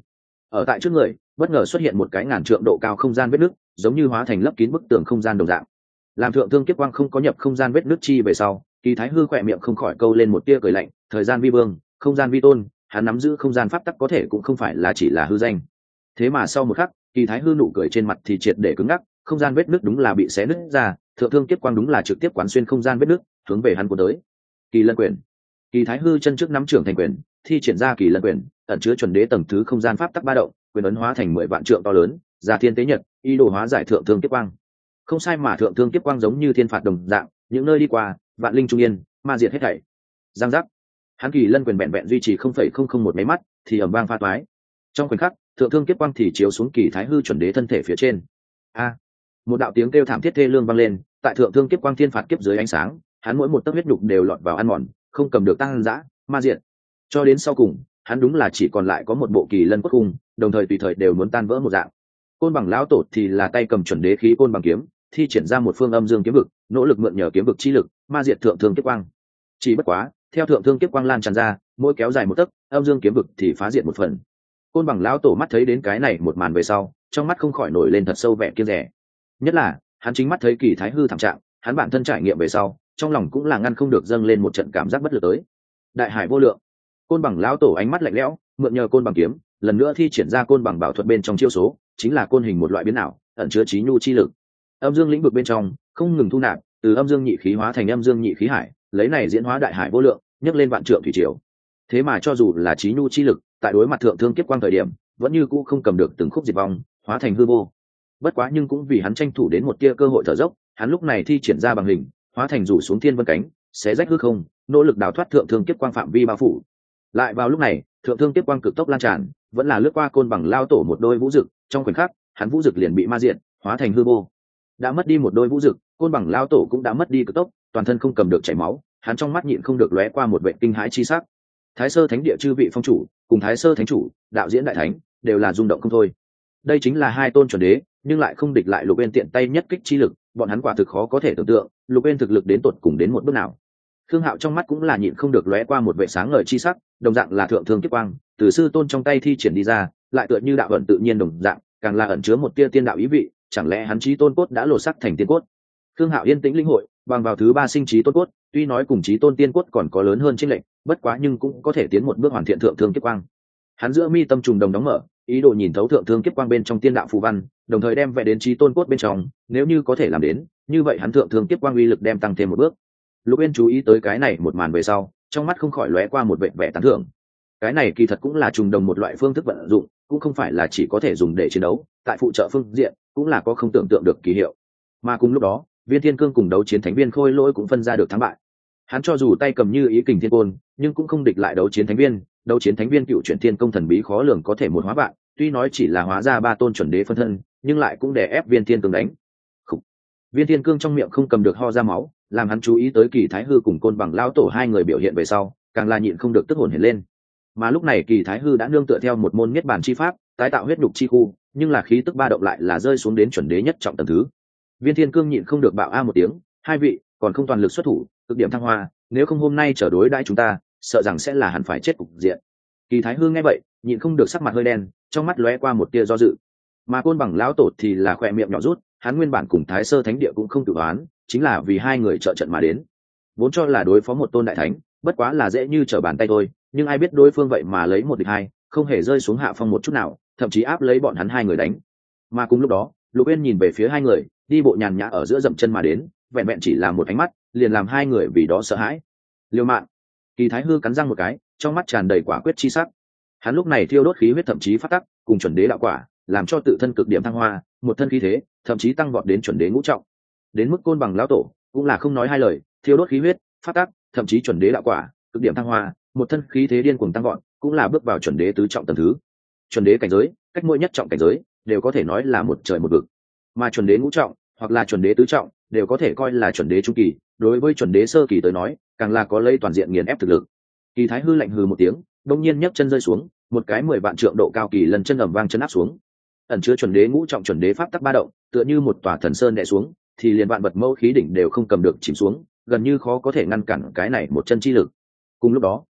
ở tại trước người bất ngờ xuất hiện một cái ngàn trượng độ cao không gian vết nứt, giống như hóa thành lấp kín bức tường không gian đồng dạng. Làm thượng thương kiếp quang không có nhập không gian vết nứt chi về sau, Kỳ Thái Hư khỏe miệng không khỏi câu lên một tia cười lạnh. Thời gian vi vương, không gian vi tôn, hắn nắm giữ không gian pháp tắc có thể cũng không phải là chỉ là hư danh. Thế mà sau một khắc, Kỳ Thái Hư nụ cười trên mặt thì triệt để cứng ngắc, không gian vết nứt đúng là bị xé nứt ra, thượng thương kiếp quang đúng là trực tiếp quán xuyên không gian vết nứt, hướng về hắn của tới. Kỳ Lân Quyền. Kỳ Thái Hư chân trước nắm trưởng thành quyền, thi triển ra Kỳ Lân Quyền, ẩn chứa chuẩn đế tầng thứ không gian pháp tắc ba động, quyền ấn hóa thành mười vạn trượng to lớn, ra thiên tế nhật, ý đồ hóa giải thượng thương kiếp quang. Không sai, mà thượng thương kiếp quang giống như thiên phạt đồng dạng, những nơi đi qua, vạn linh trung yên, ma diệt hết thảy. Giang giác. Hắn Kỳ Lân Quyền vẹn vẹn duy trì không phẩy không không một máy mắt, thì ầm vang pha toái. Trong khoảnh khắc, thượng thương kiếp quang thì chiếu xuống Kỳ Thái Hư chuẩn đế thân thể phía trên. A! Một đạo tiếng kêu thảm thiết thê lương vang lên, tại thượng thương kiếp quang thiên phạt kiếp dưới ánh sáng, hắn mỗi một tấc huyết nhục đều lọt vào ăn mòn, không cầm được tăng dã, ma diệt. Cho đến sau cùng, hắn đúng là chỉ còn lại có một bộ Kỳ Lân cốt cung, đồng thời tùy thời đều muốn tan vỡ một dạng. Côn Bằng lão tổ thì là tay cầm chuẩn đế khí côn bằng kiếm, thi triển ra một phương âm dương kiếm vực, nỗ lực mượn nhờ kiếm vực chi lực, ma diệt thượng thương kiếp quang. Chỉ bất quá, theo thượng thương kiếp quang lan tràn ra, mỗi kéo dài một tấc, âm dương kiếm vực thì phá diệt một phần. Côn Bằng lão tổ mắt thấy đến cái này một màn về sau, trong mắt không khỏi nổi lên thật sâu vẻ kiêng dè. Nhất là, hắn chính mắt thấy Kỳ Thái Hư thảm trạng, hắn bản thân trải nghiệm về sau, trong lòng cũng là ngăn không được dâng lên một trận cảm giác bất lực tới. Đại hải vô lượng. Côn Bằng lão tổ ánh mắt lạnh lẽo, mượn nhờ côn bằng kiếm, lần nữa thi triển ra côn bằng bảo thuật bên trong chiêu số, chính là côn hình một loại biến ảo, ẩn chứa trí nhu chi lực. Âm dương lĩnh vực bên trong không ngừng thu nạp, từ âm dương nhị khí hóa thành âm dương nhị khí hải, lấy này diễn hóa đại hải vô lượng, nhấc lên vạn trượng thủy triều. Thế mà cho dù là trí nhu chi lực, tại đối mặt thượng thương kiếp quang thời điểm, vẫn như cũ không cầm được từng khúc diệt vong, hóa thành hư vô. Bất quá nhưng cũng vì hắn tranh thủ đến một tia cơ hội thở dốc, hắn lúc này thi triển ra bằng hình, hóa thành rủ xuống thiên vân cánh, xé rách hư không, nỗ lực đào thoát thượng thương kiếp quang phạm vi bao phủ. Lại vào lúc này, thượng thương kiếp quang cực tốc lan tràn, vẫn là lướt qua Côn Bằng lao tổ một đôi vũ dực, trong khoảnh khắc, hắn vũ dực liền bị ma diệt, hóa thành hư vô. Đã mất đi một đôi vũ dực, Côn Bằng lao tổ cũng đã mất đi cực tốc, toàn thân không cầm được chảy máu, hắn trong mắt nhịn không được lóe qua một vẻ kinh hãi chi sắc. Thái Sơ Thánh Địa chư vị phong chủ, cùng Thái Sơ Thánh chủ, đạo diễn đại thánh, đều là rung động không thôi. Đây chính là hai tôn chuẩn đế, nhưng lại không địch lại Lục Uyên tiện tay nhất kích chi lực, bọn hắn quả thực khó có thể tưởng tượng, Lục Uyên thực lực đến tột cùng đến một bước nào. Khương Hạo trong mắt cũng là nhịn không được lóe qua một vẻ sáng ngời chi sắc, đồng dạng là thượng thương kiếp quang, từ sư tôn trong tay thi triển đi ra, lại tựa như đạo vận tự nhiên đồng dạng, càng là ẩn chứa một tia tiên đạo ý vị, chẳng lẽ hắn chí tôn cốt đã lột sắc thành tiên cốt. Khương Hạo yên tĩnh linh hội, bằng vào thứ ba sinh chí tôn cốt, tuy nói cùng chí tôn tiên cốt còn có lớn hơn chênh lệch, bất quá nhưng cũng có thể tiến một bước hoàn thiện thượng thương kiếp quang. Hắn giữa mi tâm trùng đồng đóng mở, ý đồ nhìn thấu thượng thương kiếp quang bên trong tiên đạo phù văn, đồng thời đem vẽ đến chí tôn cốt bên trong, nếu như có thể làm đến, như vậy hắn thượng thương kiếp quang uy lực đem tăng thêm một bước. Lục Uyên chú ý tới cái này một màn về sau, trong mắt không khỏi lóe qua một vẻ vẻ tán thưởng. Cái này kỳ thật cũng là trùng đồng một loại phương thức vận dụng, cũng không phải là chỉ có thể dùng để chiến đấu, tại phụ trợ phương diện cũng là có không tưởng tượng được kỳ hiệu. Mà cùng lúc đó, Viên Thiên Cương cùng đấu chiến thánh viên Khôi Lỗi cũng phân ra được thắng bại. Hắn cho dù tay cầm như ý kình thiên côn, nhưng cũng không địch lại đấu chiến thánh viên, đấu chiến thánh viên cựu chuyển thiên công thần bí khó lường có thể một hóa vạn, tuy nói chỉ là hóa ra ba tôn chuẩn đế phân thân, nhưng lại cũng đè ép Viên Thiên Cương đánh. Khủ. Viên Thiên Cương trong miệng không cầm được ho ra máu, làm hắn chú ý tới Kỳ Thái Hư cùng Côn Bằng lão tổ hai người biểu hiện về sau, càng là nhịn không được tức hồn hển lên. Mà lúc này Kỳ Thái Hư đã nương tựa theo một môn niết bàn chi pháp, tái tạo huyết nhục chi khu, nhưng là khí tức ba động lại là rơi xuống đến chuẩn đế nhất trọng tầng thứ. Viên Thiên Cương nhịn không được bạo a một tiếng, hai vị còn không toàn lực xuất thủ, cực điểm thăng hoa, nếu không hôm nay trở đối đãi chúng ta, sợ rằng sẽ là hẳn phải chết cục diện. Kỳ Thái Hư nghe vậy, nhịn không được sắc mặt hơi đen, trong mắt lóe qua một tia do dự. Mà Côn Bằng lão tổ thì là khỏe miệng nhỏ rút, hắn nguyên bản cùng Thái Sơ Thánh Địa cũng không tự đoán, chính là vì hai người trợ trận mà đến, vốn cho là đối phó một tôn đại thánh, bất quá là dễ như trở bàn tay thôi, nhưng ai biết đối phương vậy mà lấy một địch hai, không hề rơi xuống hạ phong một chút nào, thậm chí áp lấy bọn hắn hai người đánh. Mà cùng lúc đó, Lục Uyên nhìn về phía hai người, đi bộ nhàn nhã ở giữa dậm chân mà đến, vẹn vẹn chỉ là một ánh mắt, liền làm hai người vì đó sợ hãi. Liêu mạng. Kỳ Thái Hư cắn răng một cái, trong mắt tràn đầy quả quyết chi sắc. Hắn lúc này thiêu đốt khí huyết thậm chí phát tắc, cùng chuẩn đế đạo quả, làm cho tự thân cực điểm thăng hoa, một thân khí thế, thậm chí tăng vọt đến chuẩn đế ngũ trọng. Đến mức Côn Bằng lão tổ, cũng là không nói hai lời, thiêu đốt khí huyết, phát tắc, thậm chí chuẩn đế đạo quả, cực điểm thăng hoa, một thân khí thế điên cuồng tăng vọt, cũng là bước vào chuẩn đế tứ trọng tầng thứ. Chuẩn đế cảnh giới, cách mỗi nhất trọng cảnh giới, đều có thể nói là một trời một vực. Mà chuẩn đế ngũ trọng, hoặc là chuẩn đế tứ trọng, đều có thể coi là chuẩn đế trung kỳ, đối với chuẩn đế sơ kỳ tới nói, càng là có lấy toàn diện nghiền ép thực lực. Kỳ Thái Hư lạnh hừ một tiếng, đột nhiên nhấc chân rơi xuống, một cái mười vạn trượng độ cao kỳ lần chân ầm vang chân áp xuống. Ẩn chứa chuẩn đế ngũ trọng chuẩn đế pháp tắc ba động, tựa như một tòa thần sơn đè xuống, thì liền vạn vật mâu khí đỉnh đều không cầm được chìm xuống, gần như khó có thể ngăn cản cái này một chân chi lực. Cùng lúc đó,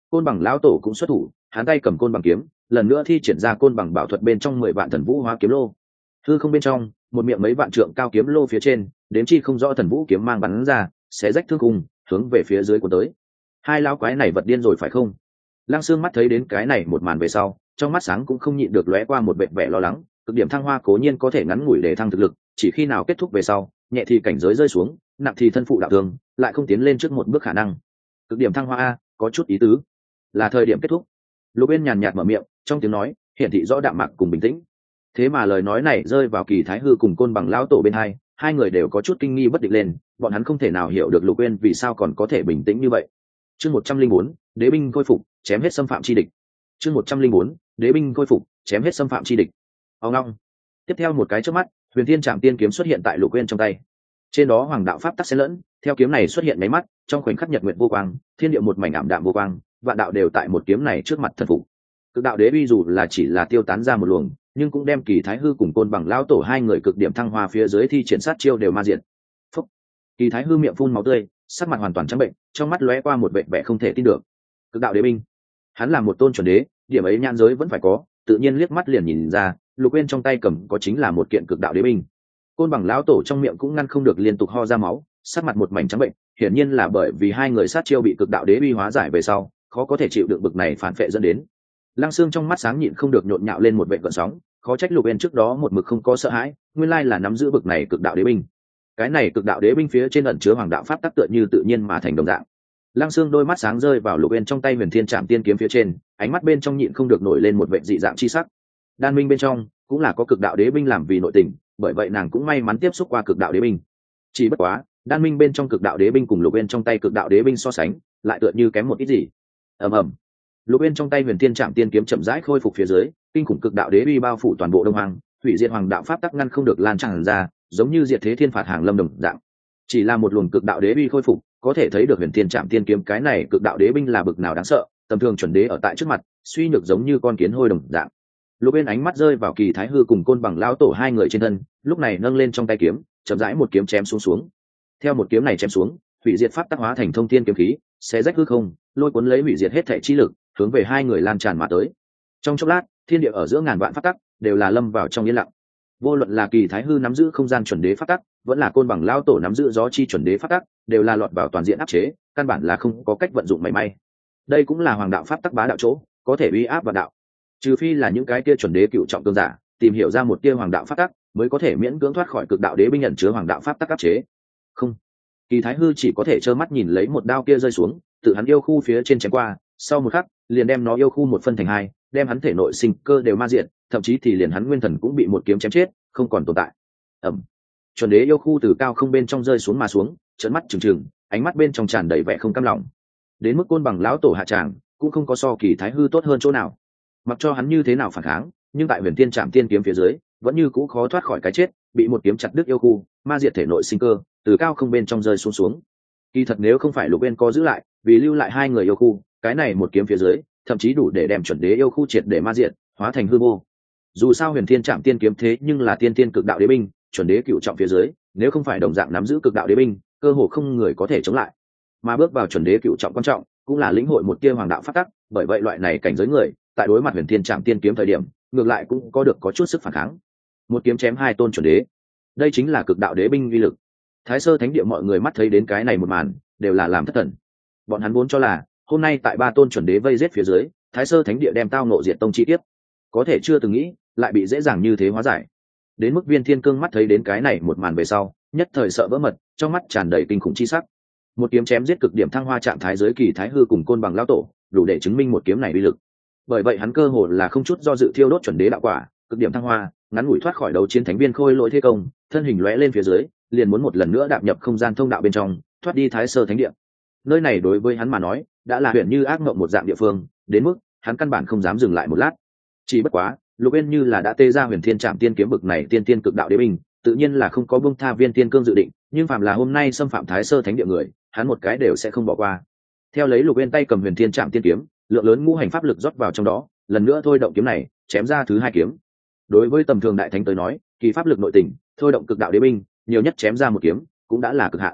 Côn Bằng lão tổ cũng xuất thủ, hắn tay cầm côn bằng kiếm, lần nữa thi triển ra côn bằng bảo thuật bên trong mười vạn thần vũ hóa kiếm lô. Hư không bên trong, một miệng mấy vạn trượng cao kiếm lô phía trên, đếm chi không rõ thần vũ kiếm mang bắn ra, xé rách thương khung, hướng về phía dưới của tới. Hai lão quái này vật điên rồi phải không? Lăng Sương mắt thấy đến cái này một màn về sau, trong mắt sáng cũng không nhịn được lóe qua một vẻ vẻ lo lắng, cực điểm thăng hoa cố nhiên có thể ngắn ngủi để thăng thực lực, chỉ khi nào kết thúc về sau, nhẹ thì cảnh giới rơi xuống, nặng thì thân phụ đạo thương, lại không tiến lên trước một bước khả năng. Cực điểm thăng hoa a, có chút ý tứ. Là thời điểm kết thúc. Lục Uyên nhàn nhạt mở miệng, trong tiếng nói hiển thị rõ đạm mạc cùng bình tĩnh. Thế mà lời nói này rơi vào Kỳ Thái Hư cùng Côn Bằng lão tổ bên hai, hai người đều có chút kinh nghi bất định lên, bọn hắn không thể nào hiểu được Lục Uyên vì sao còn có thể bình tĩnh như vậy. Chương một trăm linh bốn, Đế binh khôi phục, chém hết xâm phạm chi địch. Chương một trăm linh bốn, Đế binh khôi phục, chém hết xâm phạm chi địch. Ông long. Tiếp theo một cái chớp mắt, Huyền Thiên Trảm Tiên kiếm xuất hiện tại Lục Uyên trong tay. Trên đó hoàng đạo pháp tắc xen lẫn, theo kiếm này xuất hiện mấy mắt, trong khoảnh khắc nhật nguyệt vô quang, thiên địa một mảnh ảm đạm vô quang, vạn đạo đều tại một kiếm này trước mặt thần phục. Cực đạo đế uy dù là chỉ là tiêu tán ra một luồng, nhưng cũng đem Kỳ Thái Hư cùng Côn Bằng lão tổ hai người cực điểm thăng hoa phía dưới thi triển sát chiêu đều ma diện. Phúc. Kỳ Thái Hư miệng phun máu tươi, sắc mặt hoàn toàn trắng bệnh, trong mắt lóe qua một vẻ vẻ không thể tin được. Cực đạo đế binh, hắn là một tôn chuẩn đế, điểm ấy nhãn giới vẫn phải có, tự nhiên liếc mắt liền nhìn ra, Lục Uyên trong tay cầm có chính là một kiện cực đạo đế binh. Côn Bằng lão tổ trong miệng cũng ngăn không được liên tục ho ra máu, sắc mặt một mảnh trắng bệnh, hiển nhiên là bởi vì hai người sát chiêu bị cực đạo đế uy hóa giải về sau, khó có thể chịu được bực này phản phệ dẫn đến. Lăng Sương trong mắt sáng nhịn không được nhộn nhạo lên một vệt gợn sóng, khó trách Lục Uyên trước đó một mực không có sợ hãi, nguyên lai là nắm giữ bực này cực đạo đế binh. Cái này cực đạo đế binh phía trên ẩn chứa hoàng đạo pháp tắc tựa như tự nhiên mà thành đồng dạng. Lăng Sương đôi mắt sáng rơi vào Lục Uyên trong tay Huyền Thiên Trảm Tiên kiếm phía trên, ánh mắt bên trong nhịn không được nổi lên một vệt dị dạng chi sắc. Đan minh bên trong cũng là có cực đạo đế binh làm vì nội tình, bởi vậy nàng cũng may mắn tiếp xúc qua cực đạo đế binh. Chỉ bất quá, đan minh bên trong cực đạo đế binh cùng Lục Uyên trong tay cực đạo đế binh so sánh, lại tựa như kém một ít gì. Ầm ầm. Lục Uyên trong tay Huyền Thiên Trảm Tiên kiếm chậm rãi khôi phục phía dưới, kinh khủng cực đạo đế uy bao phủ toàn bộ Đông Hoàng, hủy diệt hoàng đạo pháp tắc ngăn không được lan tràn ra, giống như diệt thế thiên phạt hàng lâm đồng dạng. Chỉ là một luồng cực đạo đế uy khôi phục, có thể thấy được Huyền Thiên Trảm Tiên kiếm cái này cực đạo đế binh là bực nào đáng sợ, tầm thường chuẩn đế ở tại trước mặt, suy nhược giống như con kiến hôi đồng dạng. Lục Uyên ánh mắt rơi vào Kỳ Thái Hư cùng Côn Bằng lão tổ hai người trên thân, lúc này nâng lên trong tay kiếm, chậm rãi một kiếm chém xuống xuống. Theo một kiếm này chém xuống, hủy diệt pháp tắc hóa thành thông thiên kiếm khí, xé rách hư không, lôi cuốn lấy hủy diệt hết thảy chi lực, hướng về hai người lan tràn mà tới. Trong chốc lát, thiên địa ở giữa ngàn vạn pháp tắc đều là lâm vào trong yên lặng. Vô luận là Kỳ Thái Hư nắm giữ không gian chuẩn đế pháp tắc, vẫn là Côn Bằng lão tổ nắm giữ gió chi chuẩn đế pháp tắc, đều là lọt vào toàn diện áp chế, căn bản là không có cách vận dụng mảy may. Đây cũng là hoàng đạo pháp tắc bá đạo chỗ, có thể uy áp vào đạo. Trừ phi là những cái kia chuẩn đế cựu trọng cường giả, tìm hiểu ra một tia hoàng đạo pháp tắc, mới có thể miễn cưỡng thoát khỏi cực đạo đế binh nhận chứa hoàng đạo pháp tắc áp chế. Không, Kỳ Thái Hư chỉ có thể trơ mắt nhìn lấy một đao kia rơi xuống, tự hắn yêu khu phía trên chém qua, sau một khắc, liền đem nó yêu khu một phân thành hai, đem hắn thể nội sinh cơ đều ma diệt, thậm chí thì liền hắn nguyên thần cũng bị một kiếm chém chết, không còn tồn tại. Ầm. Chuẩn đế yêu khu từ cao không bên trong rơi xuống mà xuống, trợn mắt trừng trừng, ánh mắt bên trong tràn đầy vẻ không cam lòng. Đến mức Côn Bằng lão tổ hạ tràng, cũng không có so Kỳ Thái Hư tốt hơn chỗ nào. Mặc cho hắn như thế nào phản kháng, nhưng tại Huyền Thiên Trảm Tiên kiếm phía dưới, vẫn như cũ khó thoát khỏi cái chết, bị một kiếm chặt đứt yêu khu, ma diệt thể nội sinh cơ, từ cao không bên trong rơi xuống xuống. Kỳ thật nếu không phải Lục Uyên có giữ lại, vì lưu lại hai người yêu khu, cái này một kiếm phía dưới, thậm chí đủ để đem chuẩn đế yêu khu triệt để ma diệt, hóa thành hư vô. Dù sao Huyền Thiên Trảm Tiên kiếm thế nhưng là tiên tiên cực đạo đế binh, chuẩn đế cựu trọng phía dưới, nếu không phải đồng dạng nắm giữ cực đạo đế binh, cơ hồ không người có thể chống lại. Mà bước vào chuẩn đế cựu trọng quan trọng, cũng là lĩnh hội một tia hoàng đạo pháp tắc, bởi vậy loại này cảnh giới người, tại đối mặt Huyền Thiên Trảm Tiên kiếm thời điểm, ngược lại cũng có được có chút sức phản kháng. Một kiếm chém hai tôn chuẩn đế, đây chính là cực đạo đế binh uy lực. Thái Sơ Thánh Địa mọi người mắt thấy đến cái này một màn, đều là làm thất thần. Bọn hắn vốn cho là, hôm nay tại ba tôn chuẩn đế vây giết phía dưới, Thái Sơ Thánh Địa đem tao ngộ diệt tông chi tiếp, có thể chưa từng nghĩ, lại bị dễ dàng như thế hóa giải. Đến mức Viên Thiên Cương mắt thấy đến cái này một màn về sau, nhất thời sợ vỡ mật, trong mắt tràn đầy kinh khủng chi sắc. Một kiếm chém giết cực điểm thăng hoa trạng thái giới Kỳ Thái Hư cùng Côn Bằng lão tổ, đủ để chứng minh một kiếm này uy lực. Bởi vậy hắn cơ hồ là không chút do dự thiêu đốt chuẩn đế đạo quả, cực điểm thăng hoa, ngắn ngủi thoát khỏi đấu chiến thánh viên khôi lỗi thế công, thân hình lóe lên phía dưới, liền muốn một lần nữa đạp nhập không gian thông đạo bên trong, thoát đi Thái Sơ Thánh Địa. Nơi này đối với hắn mà nói, đã là huyền như ác mộng một dạng địa phương, đến mức hắn căn bản không dám dừng lại một lát. Chỉ bất quá, Lục Uyên như là đã tê ra Huyền Thiên Trảm Tiên kiếm bực này tiên tiên cực đạo đế binh, tự nhiên là không có buông tha Viên Tiên Cương dự định, nhưng phàm là hôm nay xâm phạm Thái Sơ Thánh Địa người, hắn một cái đều sẽ không bỏ qua. Theo lấy Lục Uyên tay cầm Huyền Thiên Trảm Tiên kiếm, lượng lớn ngũ hành pháp lực rót vào trong đó, lần nữa thôi động kiếm này, chém ra thứ hai kiếm. Đối với tầm thường đại thánh tới nói, kỳ pháp lực nội tình, thôi động cực đạo đế binh, nhiều nhất chém ra một kiếm, cũng đã là cực hạn.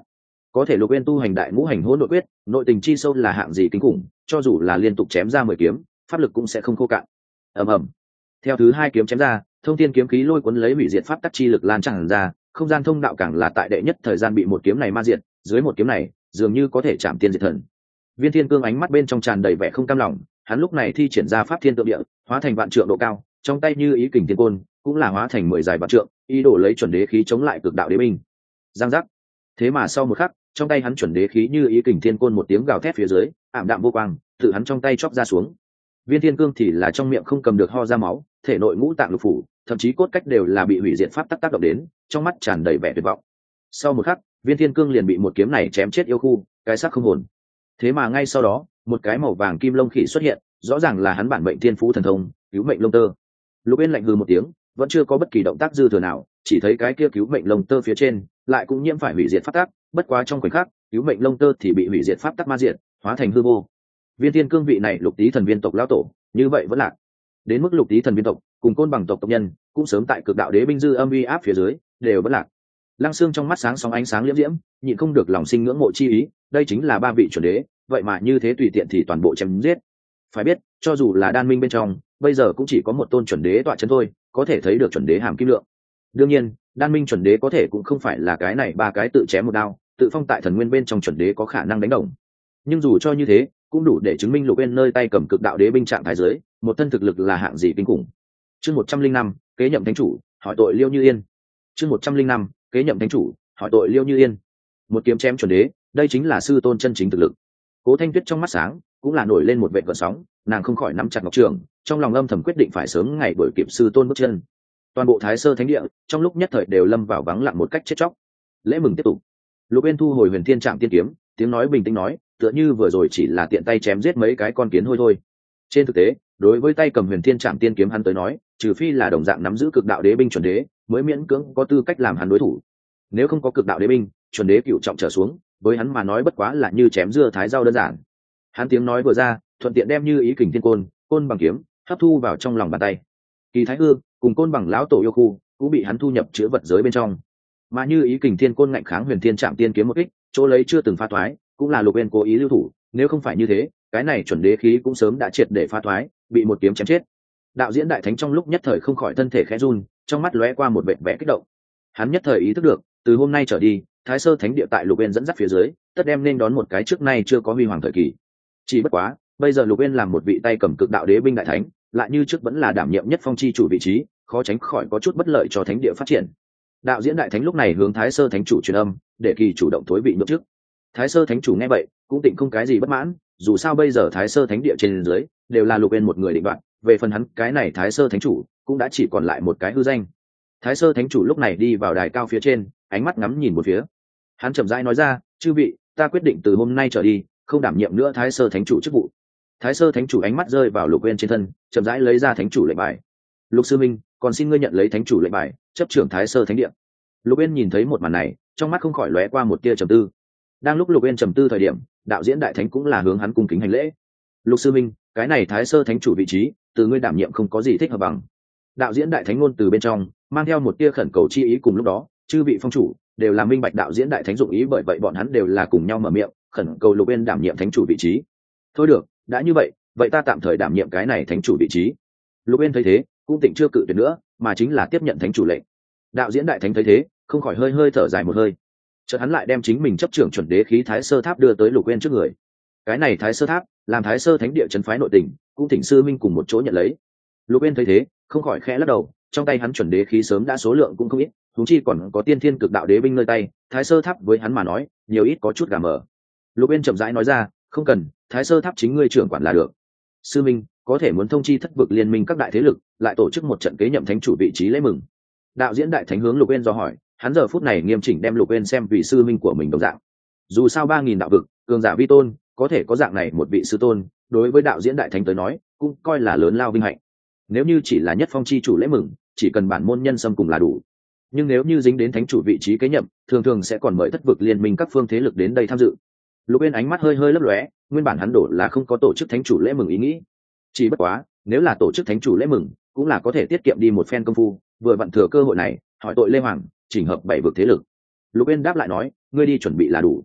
có thể Lục Uyên tu hành đại ngũ hành hỗn độn quyết, nội tình chi sâu là hạng gì kinh khủng, cho dù là liên tục chém ra mười kiếm, pháp lực cũng sẽ không khô cạn. Ầm ầm. Theo thứ hai kiếm chém ra, thông thiên kiếm khí lôi cuốn lấy hủy diệt pháp tắc chi lực lan tràn ra, không gian thông đạo càng là tại đệ nhất thời gian bị một kiếm này ma diệt, dưới một kiếm này, dường như có thể chạm tiên diệt thần. Viên Thiên Cương ánh mắt bên trong tràn đầy vẻ không cam lòng, hắn lúc này thi triển ra pháp thiên tượng địa, hóa thành vạn trượng độ cao, trong tay như ý kình thiên côn, cũng là hóa thành mười dài vạn trượng, ý đồ lấy chuẩn đế khí chống lại cực đạo đế binh. Giang giác. Thế mà sau một khắc, trong tay hắn chuẩn đế khí như ý kình thiên côn một tiếng gào thét phía dưới, ảm đạm vô quang, tự hắn trong tay chóc ra xuống. Viên Thiên Cương thì là trong miệng không cầm được ho ra máu, thể nội ngũ tạng lục phủ, thậm chí cốt cách đều là bị hủy diệt pháp tắc tác động đến, trong mắt tràn đầy vẻ tuyệt vọng. Sau một khắc, Viên Thiên Cương liền bị một kiếm này chém chết yêu khu, cái xác không hồn. Thế mà ngay sau đó, một cái màu vàng kim lông khỉ xuất hiện, rõ ràng là hắn bản mệnh thiên phú thần thông, cứu mệnh lông tơ. Lục Uyên lạnh hừ một tiếng, vẫn chưa có bất kỳ động tác dư thừa nào, chỉ thấy cái kia cứu mệnh lông tơ phía trên lại cũng nhiễm phải hủy diệt pháp tắc, bất quá trong khoảnh khắc, cứu mệnh lông tơ thì bị hủy diệt pháp tắc ma diệt, hóa thành hư vô. Viên Thiên Cương vị này lục tý thần viên tộc lão tổ, như vậy vẫn lạc. Đến mức lục tý thần viên tộc cùng côn bằng tộc tộc nhân, cũng sớm tại cực đạo đế binh dư âm uy áp phía dưới, đều vẫn lạc. Lăng Xương trong mắt sáng sóng ánh sáng liễm diễm, nhịn không được lòng sinh ngưỡng mộ chi ý, đây chính là ba vị chuẩn đế, vậy mà như thế tùy tiện thì toàn bộ chém giết. Phải biết, cho dù là đan minh bên trong, bây giờ cũng chỉ có một tôn chuẩn đế tọa chân thôi, có thể thấy được chuẩn đế hàm kim lượng. Đương nhiên, đan minh chuẩn đế có thể cũng không phải là cái này ba cái tự chém một đao, tự phong tại thần nguyên bên trong chuẩn đế có khả năng đánh đồng. Nhưng dù cho như thế, cũng đủ để chứng minh Lục Uyên nơi tay cầm cực đạo đế binh trạng thái dưới, một thân thực lực là hạng gì kinh khủng. Chương một trăm linh năm, kế nhậm thánh chủ, hỏi tội Liêu Như Yên. Chương một trăm linh năm, kế nhậm thánh chủ, hỏi tội Liêu Như Yên. Một kiếm chém chuẩn đế, đây chính là sư tôn chân chính thực lực. Cố Thanh Tuyết trong mắt sáng, cũng là nổi lên một vệt gợn sóng, nàng không khỏi nắm chặt ngọc trường, trong lòng âm thầm quyết định phải sớm ngày đuổi kịp sư tôn bước chân. Toàn bộ Thái Sơ Thánh Địa, trong lúc nhất thời đều lâm vào vắng lặng một cách chết chóc. Lễ mừng tiếp tục. Lục Uyên thu hồi Huyền Thiên Trạm Tiên kiếm, tiếng nói bình tĩnh nói, tựa như vừa rồi chỉ là tiện tay chém giết mấy cái con kiến hôi thôi. Trên thực tế, đối với tay cầm Huyền Thiên Trạm Tiên kiếm hắn tới nói, trừ phi là đồng dạng nắm giữ cực đạo đế binh chuẩn đế, mới miễn cưỡng có tư cách làm hắn đối thủ. Nếu không có cực đạo đế binh, chuẩn đế cửu trọng trở xuống, với hắn mà nói bất quá là như chém dưa thái rau đơn giản. Hắn tiếng nói vừa ra, thuận tiện đem như ý kình thiên côn, côn bằng kiếm, hấp thu vào trong lòng bàn tay. Kỳ Thái Hư cùng côn bằng lão tổ yêu khu, cũng bị hắn thu nhập chứa vật giới bên trong. Mà như ý kình thiên côn ngạnh kháng Huyền Thiên Trạm Tiên kiếm một kích, chỗ lấy chưa từng phá thoái, cũng là Lục Uyên cố ý lưu thủ, nếu không phải như thế, cái này chuẩn đế khí cũng sớm đã triệt để phá thoái, bị một kiếm chém chết. Đạo diễn đại thánh trong lúc nhất thời không khỏi thân thể khẽ run, trong mắt lóe qua một vẻ vẻ kích động. Hắn nhất thời ý thức được, từ hôm nay trở đi, Thái Sơ Thánh Địa tại Lục Uyên dẫn dắt phía dưới, tất đem nên đón một cái trước nay chưa có huy hoàng thời kỳ. Chỉ bất quá, bây giờ Lục Uyên làm một vị tay cầm cực đạo đế binh đại thánh, lại như trước vẫn là đảm nhiệm nhất phong chi chủ vị trí, khó tránh khỏi có chút bất lợi cho thánh địa phát triển. Đạo diễn đại thánh lúc này hướng Thái Sơ Thánh chủ truyền âm, để kỳ chủ động thối vị nhượng trước. Thái Sơ Thánh chủ nghe vậy, cũng tịnh không cái gì bất mãn, dù sao bây giờ Thái Sơ Thánh Địa trên dưới đều là Lục Uyên một người định đoạt, về phần hắn cái này Thái Sơ Thánh chủ cũng đã chỉ còn lại một cái hư danh. Thái Sơ Thánh chủ lúc này đi vào đài cao phía trên, ánh mắt ngắm nhìn một phía. Hắn chậm rãi nói ra, chư vị, ta quyết định từ hôm nay trở đi, không đảm nhiệm nữa Thái Sơ Thánh chủ chức vụ. Thái Sơ Thánh chủ ánh mắt rơi vào Lục Uyên trên thân, chậm rãi lấy ra Thánh chủ lệnh bài. Lục sư minh, còn xin ngươi nhận lấy Thánh chủ lệnh bài, chấp trưởng Thái Sơ Thánh Địa. Lục Uyên nhìn thấy một màn này, trong mắt không khỏi lóe qua một tia trầm tư. Đang lúc Lục Uyên trầm tư thời điểm, đạo diễn đại thánh cũng là hướng hắn cung kính hành lễ. Lục sư minh, cái này Thái Sơ Thánh chủ vị trí, từ ngươi đảm nhiệm không có gì thích hợp bằng. Đạo diễn đại thánh ngôn từ bên trong mang theo một tia khẩn cầu chi ý, cùng lúc đó, chư vị phong chủ đều là minh bạch đạo diễn đại thánh dụng ý, bởi vậy bọn hắn đều là cùng nhau mở miệng khẩn cầu Lục Uyên đảm nhiệm thánh chủ vị trí. Thôi được, đã như vậy, vậy ta tạm thời đảm nhiệm cái này thánh chủ vị trí. Lục Uyên thấy thế, cũng tịnh chưa cự tuyệt nữa, mà chính là tiếp nhận thánh chủ lệnh. Đạo diễn đại thánh thấy thế, không khỏi hơi hơi thở dài một hơi. Chợt hắn lại đem chính mình chấp trưởng chuẩn đế khí Thái Sơ Tháp đưa tới Lục Uyên trước người. Cái này Thái Sơ Tháp, làm Thái Sơ Thánh Địa trấn phái nội tình, cũng thỉnh sư minh cùng một chỗ nhận lấy. Lục Uyên thấy thế, không khỏi khẽ lắc đầu, trong tay hắn chuẩn đế khí sớm đã số lượng cũng không ít, huống chi còn có tiên thiên cực đạo đế binh nơi tay, Thái Sơ Tháp với hắn mà nói, nhiều ít có chút gà mờ. Lục Uyên chậm rãi nói ra, không cần, Thái Sơ Tháp chính ngươi trưởng quản là được. Sư minh, có thể muốn thông chi thất vực liên minh các đại thế lực, lại tổ chức một trận kế nhậm thánh chủ vị trí lễ mừng. Đạo diễn đại thánh hướng Lục Uyên dò hỏi, hắn giờ phút này nghiêm chỉnh đem Lục Uyên xem vì sư minh của mình đồng dạng. Dù sao ba nghìn đạo vực, cường giả vi tôn, có thể có dạng này một vị sư tôn, đối với đạo diễn đại thánh tới nói, cũng coi là lớn lao vinh hạnh. Nếu như chỉ là nhất phong chi chủ lễ mừng, chỉ cần bản môn nhân xâm cùng là đủ. Nhưng nếu như dính đến thánh chủ vị trí kế nhậm, thường thường sẽ còn mời thất vực liên minh các phương thế lực đến đây tham dự. Lục Uyên ánh mắt hơi hơi lấp lóe, nguyên bản hắn đổ là không có tổ chức thánh chủ lễ mừng ý nghĩ. Chỉ bất quá, nếu là tổ chức thánh chủ lễ mừng, cũng là có thể tiết kiệm đi một phen công phu, vừa vặn thừa cơ hội này, hỏi tội Lê Hoàng, chỉnh hợp bảy vực thế lực. Lục Uyên đáp lại nói, ngươi đi chuẩn bị là đủ.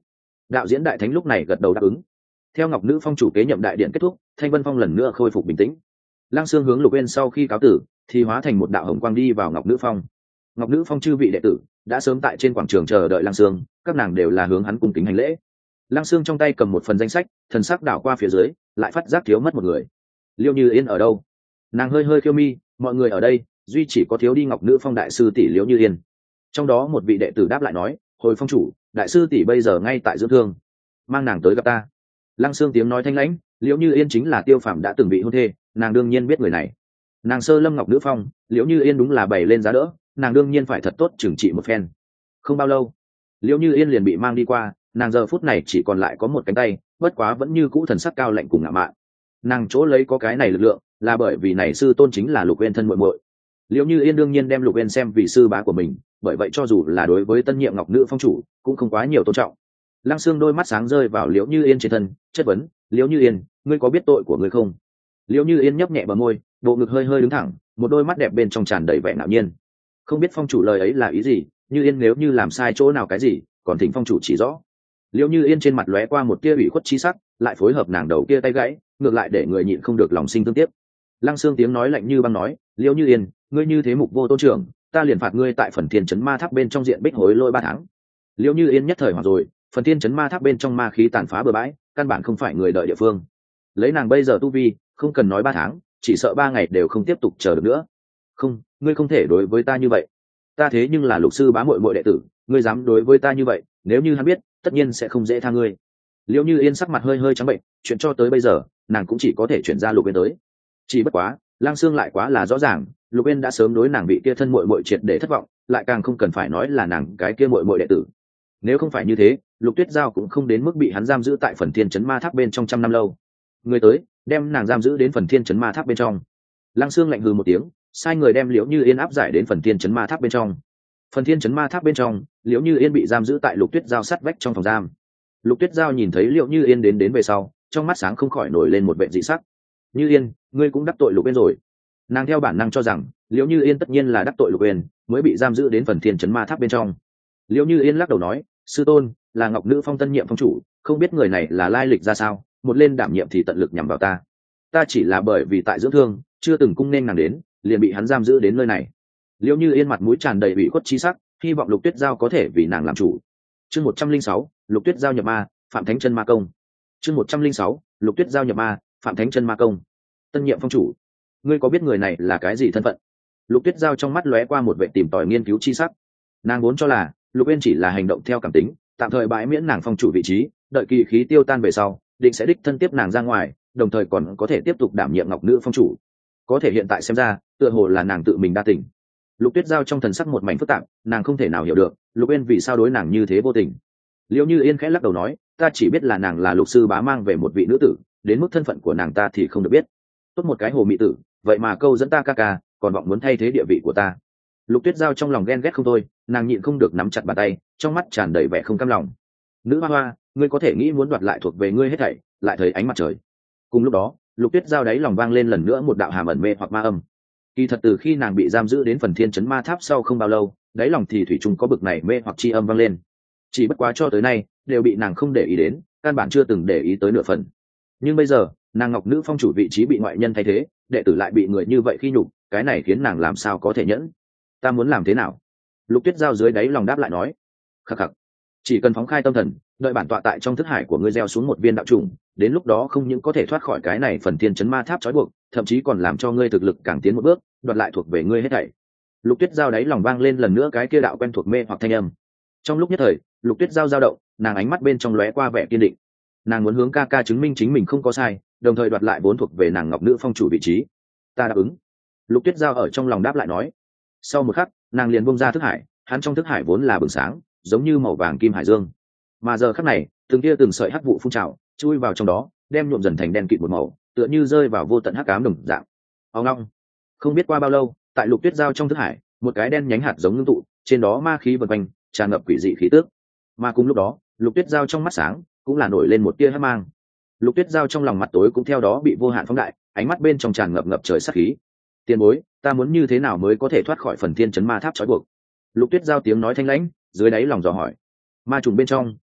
đạo diễn đại thánh lúc này gật đầu đáp ứng. Theo ngọc nữ phong chủ kế nhậm đại điện kết thúc, thanh vân phong lần nữa khôi phục bình tĩnh. Lăng Sương hướng Lục Uyên sau khi cáo tử thì hóa thành một đạo hồng quang đi vào ngọc nữ phong. Ngọc nữ phong chư vị đệ tử đã sớm tại trên quảng trường chờ đợi Lăng Sương, các nàng đều là hướng hắn cung kính hành lễ. Lăng Sương trong tay cầm một phần danh sách, thần sắc đảo qua phía dưới, lại phát giác thiếu mất một người. Liêu Như Yên ở đâu? Nàng hơi hơi khiêu mi, mọi người ở đây, duy chỉ có thiếu đi ngọc nữ phong đại sư tỷ Liễu Như Yên. Trong đó một vị đệ tử đáp lại nói, hồi phong chủ, đại sư tỷ bây giờ ngay tại dưỡng thương, mang nàng tới gặp ta. Lăng Sương tiếng nói thanh lãnh, Liễu Như Yên chính là Tiêu Phàm đã từng bị hôn thê, nàng đương nhiên biết người này. Nàng sơ lâm ngọc nữ phong, Liễu Như Yên đúng là bày lên giá đỡ, nàng đương nhiên phải thật tốt trừng trị một phen. Không bao lâu, Liễu Như Yên liền bị mang đi qua, nàng giờ phút này chỉ còn lại có một cánh tay, bất quá vẫn như cũ thần sắc cao lạnh cùng ngạo mạn. Nàng chỗ lấy có cái này lực lượng, là bởi vì này sư tôn chính là Lục Uyên thân muội muội. Liễu Như Yên đương nhiên đem Lục Uyên xem vì sư bá của mình, bởi vậy cho dù là đối với tân nhiệm ngọc nữ phong chủ, cũng không quá nhiều tôn trọng. Lăng Sương đôi mắt sáng rơi vào Liễu Như Yên trên thân, chất vấn, "Liễu Như Yên, ngươi có biết tội của ngươi không?" Liễu Như Yên nhấp nhẹ bờ môi, bộ ngực hơi hơi đứng thẳng, một đôi mắt đẹp bên trong tràn đầy vẻ ngạo nhiên. Không biết phong chủ lời ấy là ý gì, Như Yên nếu như làm sai chỗ nào cái gì, còn thỉnh phong chủ chỉ rõ. Liễu Như Yên trên mặt lóe qua một tia ủy khuất chi sắc, lại phối hợp nàng đầu kia tay gãy, ngược lại để người nhịn không được lòng sinh tương tiếc. Lăng Sương tiếng nói lạnh như băng nói, "Liễu Như Yên, ngươi như thế mục vô tôn trưởng, ta liền phạt ngươi tại phần thiên chấn ma tháp bên trong diện bích hối lôi ba tháng." Liễu Như Yên nhất thời hoảng rồi, phần thiên chấn ma tháp bên trong ma khí tàn phá bừa bãi, căn bản không phải người đợi địa phương. Lấy nàng bây giờ tu vi, không cần nói ba tháng, chỉ sợ ba ngày đều không tiếp tục chờ được nữa. "Không, ngươi không thể đối với ta như vậy. Ta thế nhưng là Lục sư bá muội muội đệ tử, ngươi dám đối với ta như vậy, nếu như hắn biết, tất nhiên sẽ không dễ tha ngươi." Liễu Như Yên sắc mặt hơi hơi trắng bệnh, chuyện cho tới bây giờ, nàng cũng chỉ có thể chuyển ra Lục Uyên tới. Chỉ bất quá, Lang Sương lại quá là rõ ràng, Lục Uyên đã sớm đối nàng bị kia thân muội muội triệt để thất vọng, lại càng không cần phải nói là nàng cái kia muội muội đệ tử. Nếu không phải như thế, Lục Tuyết Giao cũng không đến mức bị hắn giam giữ tại phần thiên chấn ma tháp bên trong trăm năm lâu. Người tới, đem nàng giam giữ đến phần thiên chấn ma tháp bên trong. Lăng Sương lạnh hừ một tiếng, sai người đem Liễu Như Yên áp giải đến phần thiên chấn ma tháp bên trong. Phần thiên chấn ma tháp bên trong, Liễu Như Yên bị giam giữ tại Lục Tuyết Giao sát vách trong phòng giam. Lục Tuyết Giao nhìn thấy Liễu Như Yên đến đến về sau, trong mắt sáng không khỏi nổi lên một vẻ dị sắc. "Như Yên, ngươi cũng đắc tội Lục Uyên rồi." Nàng theo bản năng cho rằng Liễu Như Yên tất nhiên là đắc tội Lục Uyên, mới bị giam giữ đến phần thiên chấn ma tháp bên trong. Liễu Như Yên lắc đầu nói, "Sư tôn, là ngọc nữ phong tân nhiệm phong chủ, không biết người này là lai lịch ra sao, một lên đảm nhiệm thì tận lực nhằm vào ta. Ta chỉ là bởi vì tại dưỡng thương, chưa từng cung nên nàng đến, liền bị hắn giam giữ đến nơi này." Liễu Như Yên mặt mũi tràn đầy ủy khuất chi sắc, hy vọng Lục Tuyết Giao có thể vì nàng làm chủ. Chương một trăm linh sáu, Lục Tuyết Giao nhập ma, Phạm Thánh Chân Ma Công. Chương một trăm linh sáu, Lục Tuyết Giao nhập ma, Phạm Thánh Chân Ma Công. Tân nhiệm phong chủ, ngươi có biết người này là cái gì thân phận? Lục Tuyết Giao trong mắt lóe qua một vẻ tìm tòi nghiên cứu chi sắc. Nàng vốn cho là Lục Uyên chỉ là hành động theo cảm tính, tạm thời bãi miễn nàng phong chủ vị trí, đợi kỳ khí tiêu tan về sau, định sẽ đích thân tiếp nàng ra ngoài, đồng thời còn có thể tiếp tục đảm nhiệm ngọc nữ phong chủ. Có thể hiện tại xem ra, tựa hồ là nàng tự mình đa tình. Lục Tuyết Giao trong thần sắc một mảnh phức tạp, nàng không thể nào hiểu được Lục Uyên vì sao đối nàng như thế vô tình. Liễu Như Yên khẽ lắc đầu nói, "Ta chỉ biết là nàng là Lục sư bá mang về một vị nữ tử, đến mức thân phận của nàng ta thì không được biết. Tốt một cái hồ mị tử, vậy mà câu dẫn ta ca ca, còn vọng muốn thay thế địa vị của ta." Lục Tuyết Giao trong lòng ghen ghét không thôi, nàng nhịn không được nắm chặt bàn tay, trong mắt tràn đầy vẻ không cam lòng. "Nữ hoa hoa, ngươi có thể nghĩ muốn đoạt lại thuộc về ngươi hết thảy, lại thấy ánh mặt trời." Cùng lúc đó, Lục Tuyết Giao đáy lòng vang lên lần nữa một đạo hàm ẩn mê hoặc ma âm. Kỳ thật từ khi nàng bị giam giữ đến phần thiên chấn ma tháp sau không bao lâu, đáy lòng thì thủy chung có bực này mê hoặc chi âm vang lên. Chỉ bất quá cho tới nay đều bị nàng không để ý đến, căn bản chưa từng để ý tới nửa phần. Nhưng bây giờ, nàng ngọc nữ phong chủ vị trí bị ngoại nhân thay thế, đệ tử lại bị người như vậy khi nhục, cái này khiến nàng làm sao có thể nhẫn. "Ta muốn làm thế nào?" Lục Tuyết Giao dưới đáy lòng đáp lại nói. "Khắc khắc, chỉ cần phóng khai tâm thần, đợi bản tọa tại trong thức hải của ngươi gieo xuống một viên đạo trùng, đến lúc đó không những có thể thoát khỏi cái này phần thiên chấn ma tháp trói buộc, thậm chí còn làm cho ngươi thực lực càng tiến một bước, đoạt lại thuộc về ngươi hết thảy." Lục Tuyết Giao đáy lòng vang lên lần nữa cái kia đạo quen thuộc mê hoặc thanh âm. Trong lúc nhất thời, Lục Tuyết Giao dao động, nàng ánh mắt bên trong lóe qua vẻ kiên định. Nàng muốn hướng ca ca chứng minh chính mình không có sai, đồng thời đoạt lại vốn thuộc về nàng ngọc nữ phong chủ vị trí. "Ta đáp ứng." Lục Tuyết Giao ở trong lòng đáp lại nói. Sau một khắc, nàng liền bung ra thức hải, hắn trong thức hải vốn là bừng sáng, giống như màu vàng kim hải dương. Mà giờ khắc này, từng tia từng sợi hắc vụ phun trào, chui vào trong đó, đem nhuộm dần thành đen kịt một màu, tựa như rơi vào vô tận hắc ám đồng dạng. Ông long, không biết qua bao lâu, tại Lục Tuyết Giao trong thức hải, một cái đen nhánh hạt giống ngưng tụ, trên đó ma khí vần quanh, tràn ngập quỷ dị khí tức. Mà cùng lúc đó, Lục Tuyết Giao trong mắt sáng cũng là nổi lên một tia hắc mang. Lục Tuyết Giao trong lòng mặt tối cũng theo đó bị vô hạn phóng đại, ánh mắt bên trong tràn ngập ngập trời sát khí. "Tiền bối, ta muốn như thế nào mới có thể thoát khỏi phần thiên chấn ma tháp trói buộc?" Lục Tuyết Giao tiếng nói thanh lãnh, dưới đáy lòng dò hỏi. Ma trùng bên trong,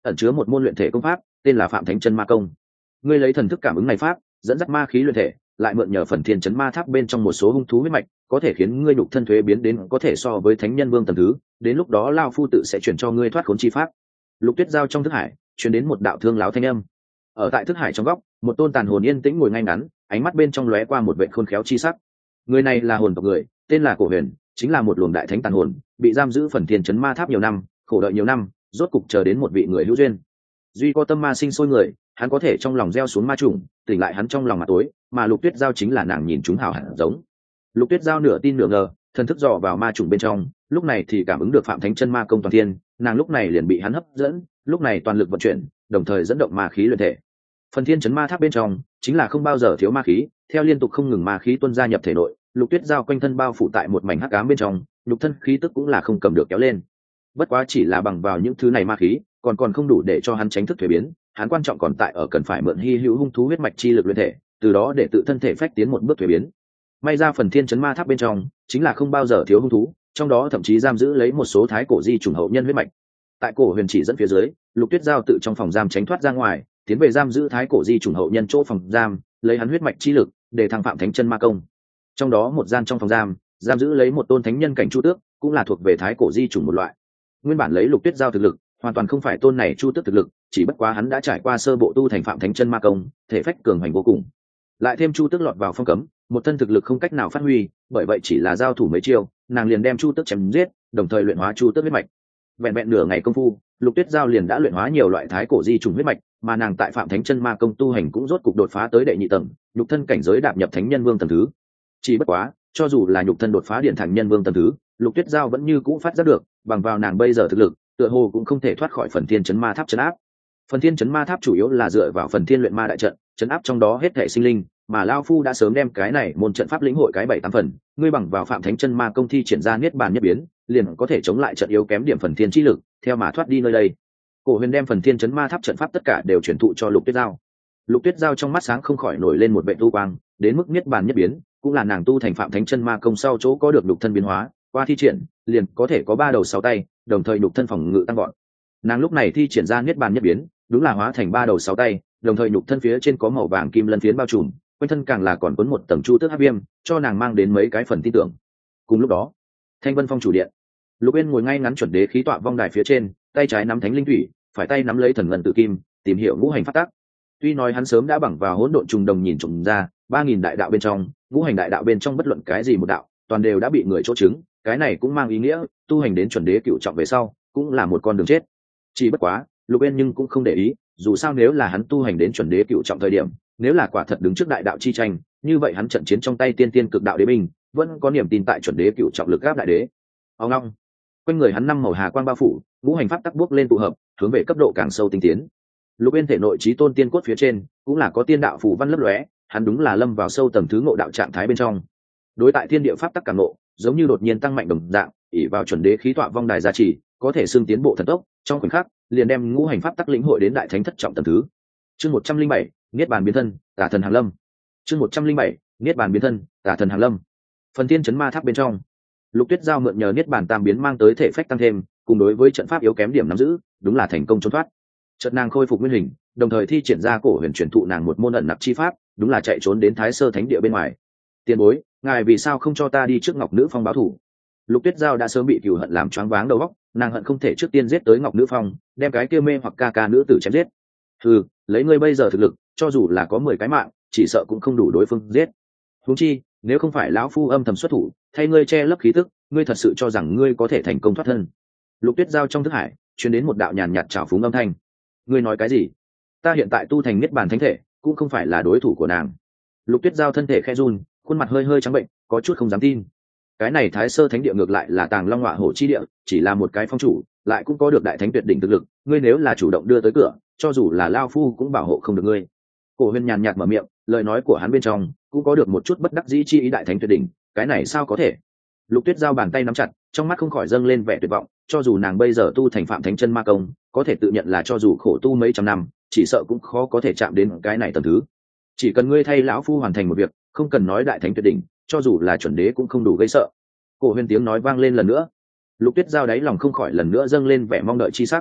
ẩn chứa một môn luyện thể công pháp tên là Phạm Thánh Chân Ma Công. Ngươi lấy thần thức cảm ứng này pháp, dẫn dắt ma khí luyện thể, lại mượn nhờ phần thiên chấn ma tháp bên trong một số hung thú huyết mạch, có thể khiến ngươi nhục thân thuế biến đến có thể so với thánh nhân vương tầng thứ, đến lúc đó lão phu tự sẽ chuyển cho ngươi thoát khốn chi pháp. Lục Tuyết Giao trong thức hải truyền đến một đạo thương láo thanh âm. Ở tại thức hải trong góc, một tôn tàn hồn yên tĩnh ngồi ngay ngắn, ánh mắt bên trong lóe qua một vẻ khôn khéo chi sắc. Người này là hồn tộc người, tên là Cổ Huyền, chính là một luồng đại thánh tàn hồn, bị giam giữ phần thiên chấn ma tháp nhiều năm, khổ đợi nhiều năm, rốt cục chờ đến một vị người hữu duyên. Duy có tâm ma sinh sôi người, hắn có thể trong lòng gieo xuống ma trùng, tỉnh lại hắn trong lòng mà tối, mà Lục Tuyết Giao chính là nàng nhìn chúng hào hẳn giống. Lục Tuyết Giao nửa tin nửa ngờ, thần thức dò vào ma trùng bên trong, lúc này thì cảm ứng được Phạm Thánh Chân Ma Công toàn thiên, nàng lúc này liền bị hắn hấp dẫn, lúc này toàn lực vận chuyển, đồng thời dẫn động ma khí luyện thể. Phần thiên chấn ma tháp bên trong chính là không bao giờ thiếu ma khí, theo liên tục không ngừng ma khí tuôn ra nhập thể nội, Lục Tuyết Giao quanh thân bao phủ tại một mảnh hắc ám bên trong, nhục thân khí tức cũng là không cầm được kéo lên. Bất quá chỉ là bằng vào những thứ này ma khí, còn còn không đủ để cho hắn tránh thức thuế biến, hắn quan trọng còn tại ở cần phải mượn hy hữu hung thú huyết mạch chi lực luyện thể, từ đó để tự thân thể phách tiến một bước thuế biến. May ra phần thiên chấn ma tháp bên trong chính là không bao giờ thiếu hung thú, trong đó thậm chí giam giữ lấy một số thái cổ di trùng hậu nhân huyết mạch. Tại Cổ Huyền chỉ dẫn phía dưới, Lục Tuyết Giao tự trong phòng giam tránh thoát ra ngoài, tiến về giam giữ thái cổ di trùng hậu nhân chỗ phòng giam, lấy hắn huyết mạch chi lực để thăng Phạm Thánh Chân Ma Công. Trong đó một gian trong phòng giam, giam giữ lấy một tôn thánh nhân cảnh chu tước, cũng là thuộc về thái cổ di trùng một loại. Nguyên bản lấy Lục Tuyết Giao thực lực, hoàn toàn không phải tôn này chu tước thực lực, chỉ bất quá hắn đã trải qua sơ bộ tu thành Phạm Thánh Chân Ma Công, thể phách cường hành vô cùng. Lại thêm chu tước lọt vào phong cấm, một thân thực lực không cách nào phát huy, bởi vậy chỉ là giao thủ mấy chiêu, nàng liền đem chu tước chém giết, đồng thời luyện hóa chu tước huyết mạch. Vẹn vẹn nửa ngày công phu, Lục Tuyết Giao liền đã luyện hóa nhiều loại thái cổ di trùng huyết mạch, mà nàng tại Phạm Thánh Chân Ma Công tu hành cũng rốt cục đột phá tới đệ nhị tầng, nhục thân cảnh giới đạp nhập thánh nhân vương tầng thứ. Chỉ bất quá, cho dù là nhục thân đột phá điện thánh nhân vương tầng thứ, Lục Tuyết Giao vẫn như cũ phát giác được, bằng vào nàng bây giờ thực lực, tựa hồ cũng không thể thoát khỏi phần thiên chấn ma tháp trấn áp. Phần thiên chấn ma tháp chủ yếu là dựa vào phần thiên luyện ma đại trận, trấn áp trong đó hết thể sinh linh, mà lão phu đã sớm đem cái này môn trận pháp lĩnh hội cái bảy tám phần, ngươi bằng vào Phạm Thánh Chân Ma Công thi triển ra niết bàn nhất biến, liền có thể chống lại trận yếu kém điểm phần thiên chi lực, theo mà thoát đi nơi đây. Cổ Huyền đem phần thiên chấn ma tháp trận pháp tất cả đều truyền thụ cho Lục Tuyết Giao. Lục Tuyết Giao trong mắt sáng không khỏi nổi lên một vẻ tu quang, đến mức niết bàn nhất biến, cũng là nàng tu thành Phạm Thánh Chân Ma Công sau chỗ có được nhục thân biến hóa, qua thi triển, liền có thể có ba đầu sáu tay, đồng thời nhục thân phòng ngự tăng gọn. Nàng lúc này thi triển ra niết bàn nhất biến, đúng là hóa thành ba đầu sáu tay, đồng thời nhục thân phía trên có màu vàng kim lân phiến bao trùm, quanh thân càng là còn cuốn một tầng chu tước hắc viêm, cho nàng mang đến mấy cái phần tin tưởng. Cùng lúc đó, Thanh Vân Phong chủ điện, Lục Uyên ngồi ngay ngắn chuẩn đế khí tọa vong đài phía trên, tay trái nắm thánh linh thủy, phải tay nắm lấy thần ngân tự kim, tìm hiểu ngũ hành pháp tắc. Tuy nói hắn sớm đã bằng vào hỗn độn trùng đồng nhìn trùng ra, ba nghìn đại đạo bên trong, ngũ hành đại đạo bên trong bất luận cái gì một đạo, toàn đều đã bị người chỗ chứng, cái này cũng mang ý nghĩa, tu hành đến chuẩn đế cựu trọng về sau, cũng là một con đường chết. Chỉ bất quá, Lục Uyên nhưng cũng không để ý, dù sao nếu là hắn tu hành đến chuẩn đế cựu trọng thời điểm, nếu là quả thật đứng trước đại đạo chi tranh, như vậy hắn trận chiến trong tay tiên tiên cực đạo đế binh, vẫn có niềm tin tại chuẩn đế cựu trọng lực áp đại đế. Ông long, quanh người hắn năm màu hà quang bao phủ, ngũ hành pháp tắc bước lên tụ hợp, hướng về cấp độ càng sâu tinh tiến. Lục Uyên thể nội chí tôn tiên cốt phía trên, cũng là có tiên đạo phù văn lấp lóe, hắn đúng là lâm vào sâu tầng thứ ngộ đạo trạng thái bên trong. Đối tại thiên địa pháp tắc càng ngộ, giống như đột nhiên tăng mạnh đồng dạng, ỷ vào chuẩn đế khí tọa vong đài gia trì, có thể xưng tiến bộ thần tốc, trong khoảnh khắc liền đem ngũ hành pháp tắc lĩnh hội đến đại thánh thất trọng tầng thứ. Chương một trăm linh bảy, niết bàn biến thân, tà thần hàng lâm. Chương một trăm linh bảy, niết bàn biến thân, tà thần hàng lâm. Phần thiên chấn ma tháp bên trong, Lục Tuyết Giao mượn nhờ niết bàn tam biến mang tới thể phách tăng thêm, cùng đối với trận pháp yếu kém điểm nắm giữ, đúng là thành công trốn thoát. Chợt nàng khôi phục nguyên hình, đồng thời thi triển ra Cổ Huyền truyền thụ nàng một môn ẩn nặc chi pháp, đúng là chạy trốn đến Thái Sơ Thánh địa bên ngoài. Tiền bối, ngài vì sao không cho ta đi trước Ngọc Nữ Phong báo thù? Lục Tuyết Giao đã sớm bị cừu hận làm choáng váng đầu óc, nàng hận không thể trước tiên giết tới Ngọc Nữ Phong, đem cái kia mê hoặc ca ca nữ tử chém giết. Ừ, lấy ngươi bây giờ thực lực, cho dù là có mười cái mạng, chỉ sợ cũng không đủ đối phương giết. Huống chi, nếu không phải lão phu âm thầm xuất thủ, thay ngươi che lấp khí tức, ngươi thật sự cho rằng ngươi có thể thành công thoát thân? Lục Tuyết Giao trong thức hải truyền đến một đạo nhàn nhạt trào phúng âm thanh. Ngươi nói cái gì? Ta hiện tại tu thành niết bàn thánh thể, cũng không phải là đối thủ của nàng. Lục Tuyết Giao thân thể khẽ run, khuôn mặt hơi hơi trắng bệnh, có chút không dám tin. Cái này Thái Sơ Thánh địa ngược lại là Tàng Long Ngọa Hổ chi địa, chỉ là một cái phong chủ, lại cũng có được đại thánh tuyệt đỉnh thực lực, ngươi nếu là chủ động đưa tới cửa, cho dù là lao phu cũng bảo hộ không được ngươi. Cổ Huyền nhàn nhạt mở miệng, lời nói của hắn bên trong cũng có được một chút bất đắc dĩ chi ý, đại thánh tuyệt đỉnh, cái này sao có thể? Lục Tuyết Giao bàn tay nắm chặt, trong mắt không khỏi dâng lên vẻ tuyệt vọng, cho dù nàng bây giờ tu thành Phạm Thánh Chân Ma Công, có thể tự nhận là cho dù khổ tu mấy trăm năm, chỉ sợ cũng khó có thể chạm đến cái này tầng thứ. Chỉ cần ngươi thay lão phu hoàn thành một việc, không cần nói đại thánh tuyệt đỉnh, cho dù là chuẩn đế cũng không đủ gây sợ. Cổ Huyền tiếng nói vang lên lần nữa. Lục Tuyết Giao đáy lòng không khỏi lần nữa dâng lên vẻ mong đợi chi sắc.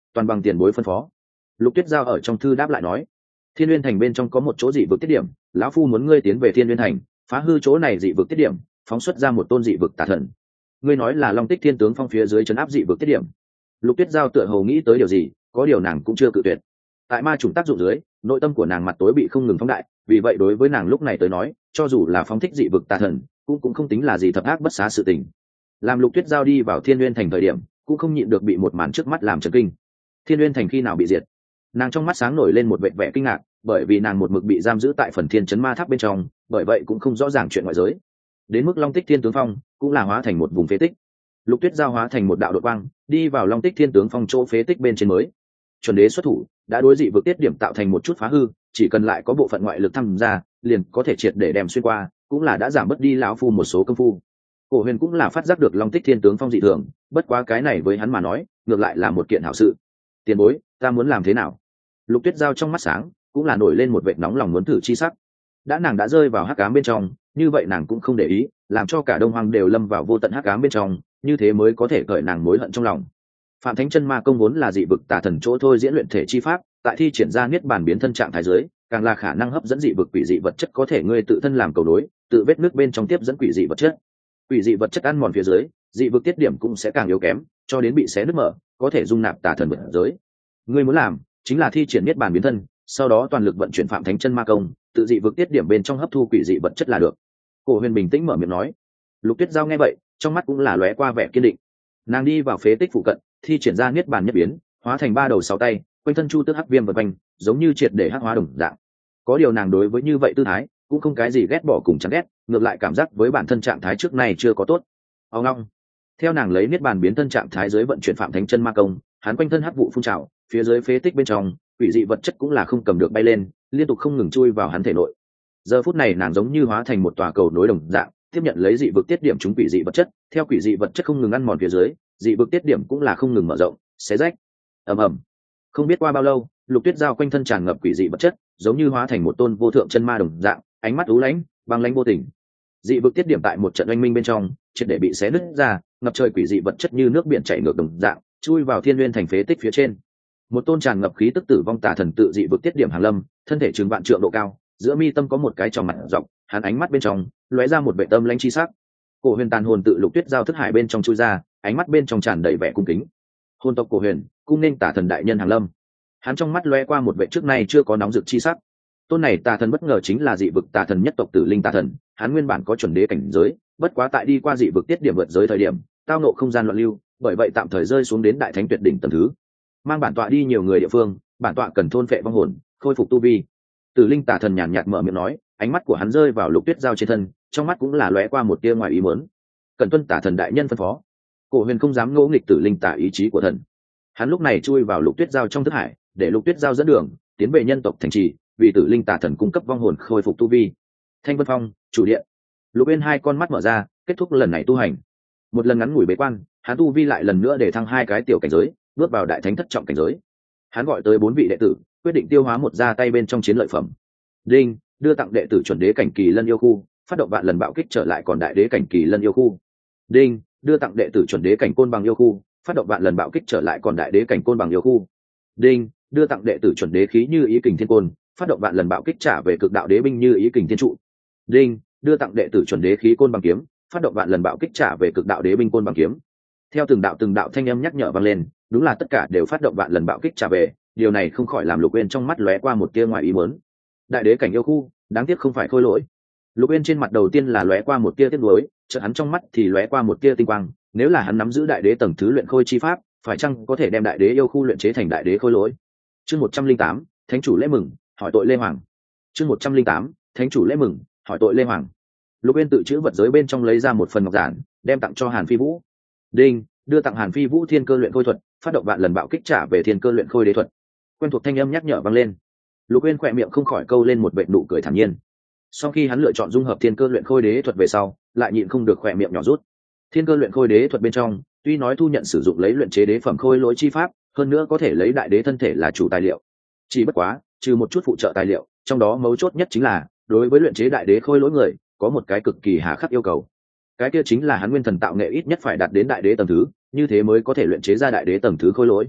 toàn bằng tiền bối phân phó. Lục Tuyết Giao ở trong thư đáp lại nói, Thiên Nguyên Thành bên trong có một chỗ dị vực tiết điểm, lão phu muốn ngươi tiến về Thiên Nguyên Thành, phá hư chỗ này dị vực tiết điểm, phóng xuất ra một tôn dị vực tà thần. Ngươi nói là Long Tích Thiên Tướng Phong phía dưới trấn áp dị vực tiết điểm. Lục Tuyết Giao tựa hồ nghĩ tới điều gì, có điều nàng cũng chưa cự tuyệt. Tại ma trùng tác dụng dưới, nội tâm của nàng mặt tối bị không ngừng phóng đại, vì vậy đối với nàng lúc này tới nói, cho dù là phóng thích dị vực tà thần, cũng cũng không tính là gì thập ác bất xá sự tình. Làm Lục Tuyết Giao đi vào Thiên Nguyên Thành thời điểm, cũng không nhịn được bị một màn trước mắt làm chấn kinh. Thiên Nguyên Thành khi nào bị diệt? Nàng trong mắt sáng nổi lên một vẻ vẻ kinh ngạc, bởi vì nàng một mực bị giam giữ tại phần Thiên Chấn Ma Tháp bên trong, bởi vậy cũng không rõ ràng chuyện ngoại giới. Đến mức Long Tích Thiên Tướng Phong cũng là hóa thành một vùng phế tích. Lục Tuyết Giao hóa thành một đạo đột quang, đi vào Long Tích Thiên Tướng Phong chỗ phế tích bên trên mới. Chuẩn đế xuất thủ, đã đối dị vực tiết điểm tạo thành một chút phá hư, chỉ cần lại có bộ phận ngoại lực tham gia, liền có thể triệt để đem xuyên qua, cũng là đã giảm bớt đi lão phu một số công phu. Cổ Huyền cũng là phát giác được Long Tích Thiên Tướng Phong dị thường, bất quá cái này với hắn mà nói, ngược lại là một kiện hảo sự. Tiền bối, ta muốn làm thế nào? Lục Tuyết Giao trong mắt sáng, cũng là nổi lên một vệt nóng lòng muốn thử chi sắc. Đã nàng đã rơi vào hắc ám bên trong, như vậy nàng cũng không để ý, làm cho cả Đông Hoang đều lâm vào vô tận hắc ám bên trong, như thế mới có thể cởi nàng mối hận trong lòng. Phạm Thánh Chân Ma Công vốn là dị vực tà thần chỗ thôi diễn luyện thể chi pháp, tại thi triển ra niết bàn biến thân trạng thái giới, càng là khả năng hấp dẫn dị vực quỷ dị vật chất có thể ngươi tự thân làm cầu đối, tự vết nước bên trong tiếp dẫn quỷ dị vật chất. Quỷ dị vật chất ăn mòn phía dưới, dị vực tiết điểm cũng sẽ càng yếu kém, cho đến bị xé nứt mở, có thể dung nạp tà thần vật giới. Ngươi muốn làm, chính là thi triển niết bàn biến thân, sau đó toàn lực vận chuyển Phạm Thánh Chân Ma Công, tự dị vực tiết điểm bên trong hấp thu quỷ dị vật chất là được. Cổ Huyền bình tĩnh mở miệng nói. Lục Tuyết Giao nghe vậy, trong mắt cũng là lóe qua vẻ kiên định. Nàng đi vào phế tích phụ cận, thi triển ra niết bàn nhất biến, hóa thành ba đầu sáu tay, quanh thân chu tước hắc viêm vật quanh, giống như triệt để hắc hóa đồng dạng. Có điều nàng đối với như vậy tư thái, cũng không cái gì ghét bỏ cùng chán ghét, ngược lại cảm giác với bản thân trạng thái trước này chưa có tốt. Ông long. Theo nàng lấy niết bàn biến thân trạng thái dưới vận chuyển Phạm Thánh Chân Ma Công, hắn quanh thân hắc vụ phun trào, phía dưới phế tích bên trong, quỷ dị vật chất cũng là không cầm được bay lên, liên tục không ngừng chui vào hắn thể nội. Giờ phút này nàng giống như hóa thành một tòa cầu nối đồng dạng, tiếp nhận lấy dị vực tiết điểm chúng quỷ dị vật chất, theo quỷ dị vật chất không ngừng ăn mòn phía dưới, dị vực tiết điểm cũng là không ngừng mở rộng, xé rách. Ầm ầm. Không biết qua bao lâu, Lục Tuyết Giao quanh thân tràn ngập quỷ dị vật chất, giống như hóa thành một tôn vô thượng chân ma đồng dạng, ánh mắt u lãnh, băng lãnh vô tình. Dị vực tiết điểm tại một trận oanh minh bên trong, triệt để bị xé nứt ra, ngập trời quỷ dị vật chất như nước biển chảy ngược đồng dạng, chui vào Thiên Nguyên Thành phế tích phía trên. Một tôn tràn ngập khí tức tử vong tà thần tự dị vực tiết điểm hàng lâm, thân thể chừng vạn trượng độ cao, giữa mi tâm có một cái tròng mặt rộng, hắn ánh mắt bên trong lóe ra một vẻ tâm lãnh chi sắc. Cổ Huyền tàn hồn tự Lục Tuyết Giao thức hải bên trong chui ra, ánh mắt bên trong tràn đầy vẻ cung kính. Hồn tộc Cổ Huyền, cung nên tà thần đại nhân hàng lâm. Hắn trong mắt lóe qua một vẻ trước nay chưa có nóng rực chi sắc. Tôn này tà thần bất ngờ chính là dị vực tà thần nhất tộc Tử Linh tà thần, hắn nguyên bản có chuẩn đế cảnh giới, bất quá tại đi qua dị vực tiết điểm vượt giới thời điểm, tao nộ không gian loạn lưu, bởi vậy tạm thời rơi xuống đến đại thánh tuyệt đỉnh tầng thứ. Mang bản tọa đi nhiều người địa phương, bản tọa cần thôn phệ vong hồn, khôi phục tu vi. Tử Linh tà thần nhàn nhạt mở miệng nói, ánh mắt của hắn rơi vào Lục Tuyết Giao trên thân, trong mắt cũng là lóe qua một tia ngoài ý muốn. Cần tuân tà thần đại nhân phân phó. Cổ Huyền không dám ngỗ nghịch Tử Linh tà ý chí của thần. Hắn lúc này chui vào Lục Tuyết Giao trong thức hải, để Lục Tuyết Giao dẫn đường, tiến về nhân tộc thành trì, vì Tử Linh tà thần cung cấp vong hồn khôi phục tu vi. Thanh Vân Phong, chủ điện. Lục Uyên hai con mắt mở ra, kết thúc lần này tu hành. Một lần ngắn ngủi bế quan, hắn tu vi lại lần nữa để thăng hai cái tiểu cảnh giới, bước vào đại thánh thất trọng cảnh giới. Hắn gọi tới bốn vị đệ tử, quyết định tiêu hóa một ra tay bên trong chiến lợi phẩm. Đinh, đưa tặng đệ tử chuẩn đế cảnh kỳ lân yêu khu, phát động vạn lần bạo kích trở lại còn đại đế cảnh kỳ lân yêu khu. Đinh, đưa tặng đệ tử chuẩn đế cảnh côn bằng yêu khu, phát động vạn lần bạo kích trở lại còn đại đế cảnh côn bằng yêu khu. Đinh, đưa tặng đệ tử chuẩn đế khí như ý kình thiên côn, phát động vạn lần bạo kích trả về cực đạo đế binh như ý kình thiên trụ. Đinh, đưa tặng đệ tử chuẩn đế khí côn bằng kiếm, phát động vạn lần bạo kích trả về cực đạo đế binh côn bằng kiếm. Theo từng đạo từng đạo thanh âm nhắc nhở vang lên, đúng là tất cả đều phát động vạn lần bạo kích trả về, điều này không khỏi làm Lục Uyên trong mắt lóe qua một tia ngoài ý muốn. Đại đế cảnh yêu khu, đáng tiếc không phải khôi lỗi. Lục Uyên trên mặt đầu tiên là lóe qua một tia tiếc nuối, chợt hắn trong mắt thì lóe qua một tia tinh quang, nếu là hắn nắm giữ đại đế tầng thứ luyện khôi chi pháp, phải chăng có thể đem đại đế yêu khu luyện chế thành đại đế khôi lỗi. Chương một trăm linh tám, Thánh chủ lễ mừng, hỏi tội Lê Hoàng. Chương một trăm linh tám, Thánh chủ lễ mừng, hỏi tội Lê Hoàng. Lục Uyên tự chữ vật giới bên trong lấy ra một phần ngọc giản, đem tặng cho Hàn Phi Vũ. Đinh, đưa tặng Hàn Phi Vũ thiên cơ luyện khôi thuật, phát động vạn lần bạo kích trả về thiên cơ luyện khôi đế thuật. Quen thuộc thanh âm nhắc nhở vang lên. Lục Uyên khỏe miệng không khỏi câu lên một vệt nụ cười thản nhiên. Sau khi hắn lựa chọn dung hợp thiên cơ luyện khôi đế thuật về sau, lại nhịn không được khỏe miệng nhỏ rút. Thiên cơ luyện khôi đế thuật bên trong, tuy nói thu nhận sử dụng lấy luyện chế đế phẩm khôi lỗi chi pháp, hơn nữa có thể lấy đại đế thân thể là chủ tài liệu. Chỉ bất quá, trừ một chút phụ trợ tài liệu, trong đó mấu chốt nhất chính là, đối với luyện chế đại đế khôi lỗi người, có một cái cực kỳ hà khắc yêu cầu. Cái kia chính là hắn nguyên thần tạo nghệ ít nhất phải đạt đến đại đế tầng thứ, như thế mới có thể luyện chế ra đại đế tầng thứ khôi lỗi.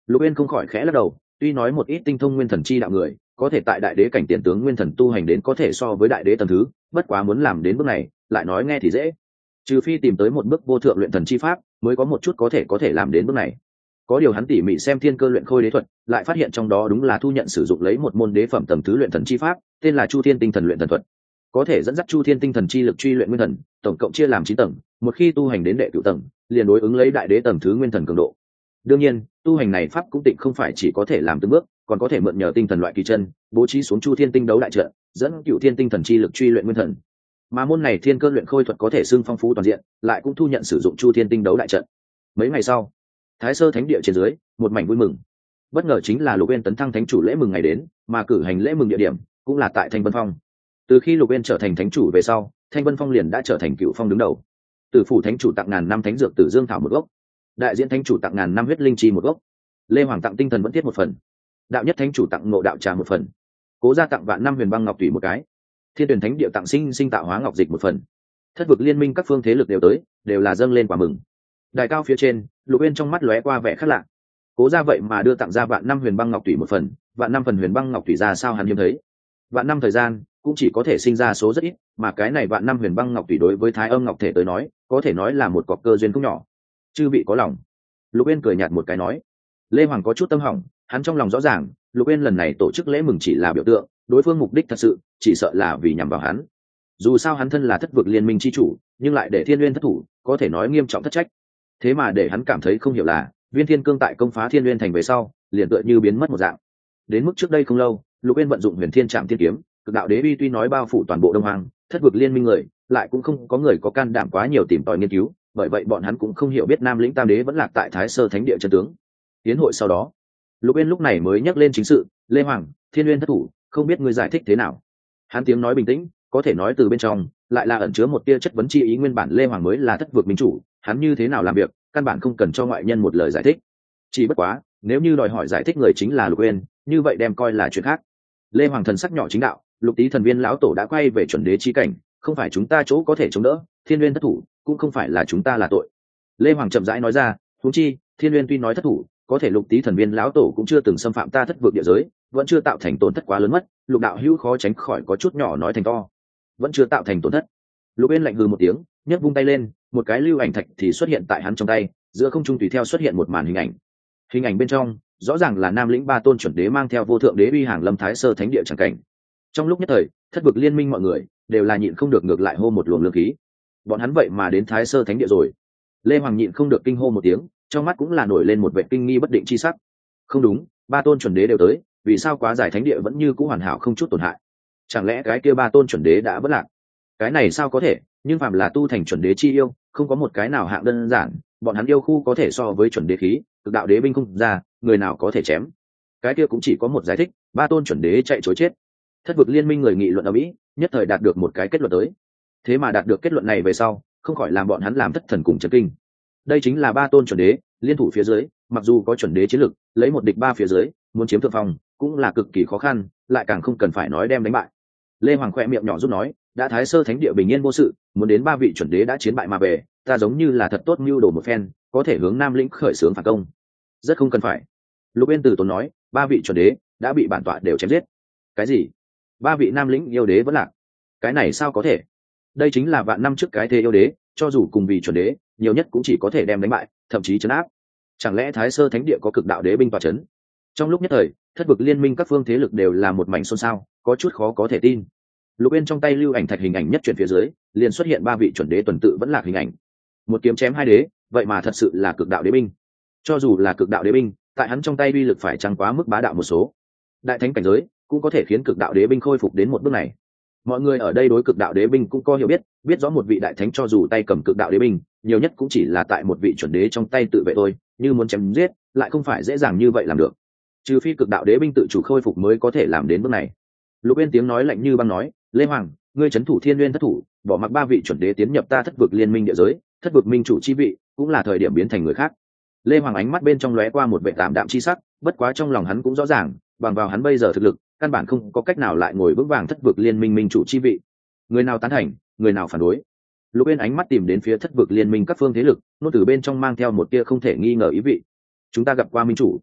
Lục Uyên không khỏi khẽ lắc đầu, tuy nói một ít tinh thông nguyên thần chi đạo người có thể tại đại đế cảnh tiền tướng nguyên thần tu hành đến có thể so với đại đế tầng thứ, bất quá muốn làm đến bước này lại nói nghe thì dễ, trừ phi tìm tới một bước vô thượng luyện thần chi pháp mới có một chút có thể có thể làm đến bước này. Có điều hắn tỉ mỉ xem thiên cơ luyện khôi đế thuật, lại phát hiện trong đó đúng là thu nhận sử dụng lấy một môn đế phẩm tầng thứ luyện thần chi pháp, tên là Chu Thiên Tinh Thần luyện thần thuật, có thể dẫn dắt Chu Thiên Tinh Thần chi lực truy luyện nguyên thần, tổng cộng chia làm chín tầng, một khi tu hành đến đệ cửu tầng, liền đối ứng lấy đại đế tầng thứ nguyên thần cường độ. Đương nhiên, tu hành này pháp cũng tịnh không phải chỉ có thể làm từng bước, còn có thể mượn nhờ tinh thần loại kỳ chân, bố trí xuống Chu Thiên Tinh đấu đại trận, dẫn Cửu Thiên Tinh Thần chi lực truy luyện nguyên thần. Mà môn này thiên cơ luyện khôi thuật có thể xưng phong phú toàn diện, lại cũng thu nhận sử dụng Chu Thiên Tinh đấu đại trận. Mấy ngày sau, Thái Sơ Thánh địa trên dưới, một mảnh vui mừng. Bất ngờ chính là Lục Uyên tấn thăng thánh chủ lễ mừng ngày đến, mà cử hành lễ mừng địa điểm cũng là tại Thanh Vân Phong. Từ khi Lục Uyên trở thành thánh chủ về sau, Thanh Vân Phong liền đã trở thành cựu phong đứng đầu. Tử phủ thánh chủ tặng ngàn năm thánh dược Tử Dương thảo một gốc, đại diễn thánh chủ tặng ngàn năm huyết linh chi một gốc, Lê Hoàng tặng tinh thần vẫn thiết một phần, đạo nhất thánh chủ tặng ngộ đạo trà một phần, Cố gia tặng vạn năm huyền băng ngọc thủy một cái, Thiên tuyển thánh địa tặng sinh sinh tạo hóa ngọc dịch một phần. Thất vực liên minh các phương thế lực đều tới, đều là dâng lên quả mừng. Đài cao phía trên, Lục Uyên trong mắt lóe qua vẻ khác lạ. Cố gia vậy mà đưa tặng ra vạn năm huyền băng ngọc thủy một phần, vạn năm phần huyền băng ngọc thủy ra sao hắn hiếm thấy. Vạn năm thời gian cũng chỉ có thể sinh ra số rất ít, mà cái này vạn năm huyền băng ngọc thủy đối với Thái Âm ngọc thể tới nói, có thể nói là một cọc cơ duyên không nhỏ. Chư vị có lòng. Lục Uyên cười nhạt một cái nói. Lê Hoàng có chút tâm hỏng, hắn trong lòng rõ ràng, Lục Uyên lần này tổ chức lễ mừng chỉ là biểu tượng, đối phương mục đích thật sự chỉ sợ là vì nhằm vào hắn. Dù sao hắn thân là thất vực liên minh chi chủ, nhưng lại để Thiên Uyên thất thủ, có thể nói nghiêm trọng thất trách. Thế mà để hắn cảm thấy không hiểu là, Viên Thiên Cương tại công phá Thiên Uyên thành về sau, liền tựa như biến mất một dạng. Đến mức trước đây không lâu, Lục Uyên vận dụng Huyền Thiên Trảm Thiên kiếm, cực đạo đế uy tuy nói bao phủ toàn bộ Đông Hoang, thất vực liên minh người, lại cũng không có người có can đảm quá nhiều tìm tòi nghiên cứu, bởi vậy bọn hắn cũng không hiểu biết Nam Lĩnh Tam Đế vẫn lạc tại Thái Sơ Thánh địa chân tướng. Tiến hội sau đó, Lục Uyên lúc này mới nhắc lên chính sự, Lê Hoàng, Thiên Uyên thất thủ, không biết ngươi giải thích thế nào. Hắn tiếng nói bình tĩnh, có thể nói từ bên trong lại là ẩn chứa một tia chất vấn chi ý. Nguyên bản Lê Hoàng mới là thất vực minh chủ, hắn như thế nào làm việc, căn bản không cần cho ngoại nhân một lời giải thích. Chỉ bất quá, nếu như đòi hỏi giải thích người chính là Lục Uyên, như vậy đem coi là chuyện khác. Lê Hoàng thần sắc nhỏ chính đạo, Lục Tý thần viên lão tổ đã quay về chuẩn đế chi cảnh, không phải chúng ta chỗ có thể chống đỡ, Thiên Uyên thất thủ, cũng không phải là chúng ta là tội. Lê Hoàng chậm rãi nói ra, huống chi, Thiên Uyên tuy nói thất thủ, có thể Lục Tý thần viên lão tổ cũng chưa từng xâm phạm ta thất vực địa giới, vẫn chưa tạo thành tổn thất quá lớn mất, Lục đạo hữu khó tránh khỏi có chút nhỏ nói thành to. Vẫn chưa tạo thành tổn thất. Lục Uyên lạnh hừ một tiếng, nhấc vung tay lên, một cái lưu ảnh thạch thì xuất hiện tại hắn trong tay, giữa không trung tùy theo xuất hiện một màn hình ảnh. Hình ảnh bên trong, rõ ràng là Nam Lĩnh ba tôn chuẩn đế mang theo vô thượng đế uy hàng lâm Thái Sơ Thánh địa chẳng cảnh. Trong lúc nhất thời, thất vực liên minh mọi người đều là nhịn không được ngược lại hô một luồng lương khí. Bọn hắn vậy mà đến Thái Sơ Thánh địa rồi. Lê Hoàng nhịn không được kinh hô một tiếng, trong mắt cũng là nổi lên một vẻ kinh nghi bất định chi sắc. Không đúng, ba tôn chuẩn đế đều tới, vì sao quá giải thánh địa vẫn như cũ hoàn hảo không chút tổn hại? Chẳng lẽ cái kia ba tôn chuẩn đế đã vỡ lạc? Cái này sao có thể, nhưng phàm là tu thành chuẩn đế chi yêu, không có một cái nào hạng đơn giản, bọn hắn yêu khu có thể so với chuẩn đế khí, cực đạo đế binh không ra, người nào có thể chém. Cái kia cũng chỉ có một giải thích, ba tôn chuẩn đế chạy chối chết. Thất vực liên minh người nghị luận ở mỹ, nhất thời đạt được một cái kết luận tới. Thế mà đạt được kết luận này về sau, không khỏi làm bọn hắn làm thất thần cùng chấn kinh. Đây chính là ba tôn chuẩn đế liên thủ phía dưới, mặc dù có chuẩn đế chiến lực, lấy một địch ba phía dưới, muốn chiếm thượng phong cũng là cực kỳ khó khăn, lại càng không cần phải nói đem đánh bại. Lê Hoàng khoe miệng nhỏ giúp nói, đã Thái Sơ Thánh địa bình yên vô sự, muốn đến ba vị chuẩn đế đã chiến bại mà về, ta giống như là thật tốt mưu đồ một phen, có thể hướng Nam Lĩnh khởi xướng phản công. Rất không cần phải. Lục Uyên từ tốn nói, ba vị chuẩn đế đã bị bản tọa đều chém giết. Cái gì? Ba vị Nam Lĩnh yêu đế vẫn lạc? Cái này sao có thể? Đây chính là vạn năm trước cái thế yêu đế, cho dù cùng vị chuẩn đế, nhiều nhất cũng chỉ có thể đem đánh bại, thậm chí trấn áp. Chẳng lẽ Thái Sơ Thánh địa có cực đạo đế binh tọa trấn? Trong lúc nhất thời, thất vực liên minh các phương thế lực đều là một mảnh xôn xao, có chút khó có thể tin. Lục Uyên trong tay lưu ảnh thạch hình ảnh nhất chuyển phía dưới, liền xuất hiện ba vị chuẩn đế tuần tự vẫn lạc hình ảnh. Một kiếm chém hai đế, vậy mà thật sự là cực đạo đế binh. Cho dù là cực đạo đế binh, tại hắn trong tay uy lực phải chăng quá mức bá đạo một số. Đại thánh cảnh giới cũng có thể khiến cực đạo đế binh khôi phục đến một bước này. Mọi người ở đây đối cực đạo đế binh cũng có hiểu biết, biết rõ một vị đại thánh cho dù tay cầm cực đạo đế binh, nhiều nhất cũng chỉ là tại một vị chuẩn đế trong tay tự vệ thôi, như muốn chém giết, lại không phải dễ dàng như vậy làm được. Trừ phi cực đạo đế binh tự chủ khôi phục mới có thể làm đến bước này. Lục Uyên tiếng nói lạnh như băng nói, Lê Hoàng, ngươi trấn thủ Thiên Uyên thất thủ, bỏ mặc ba vị chuẩn đế tiến nhập ta thất vực liên minh địa giới, thất vực minh chủ chi vị cũng là thời điểm biến thành người khác. Lê Hoàng ánh mắt bên trong lóe qua một vẻ tạm đạm chi sắc, bất quá trong lòng hắn cũng rõ ràng, bằng vào hắn bây giờ thực lực, căn bản không có cách nào lại ngồi vững vàng thất vực liên minh minh chủ chi vị. Người nào tán thành, người nào phản đối. Lục Uyên ánh mắt tìm đến phía thất vực liên minh các phương thế lực, nốt từ bên trong mang theo một tia không thể nghi ngờ ý vị. Chúng ta gặp qua minh chủ.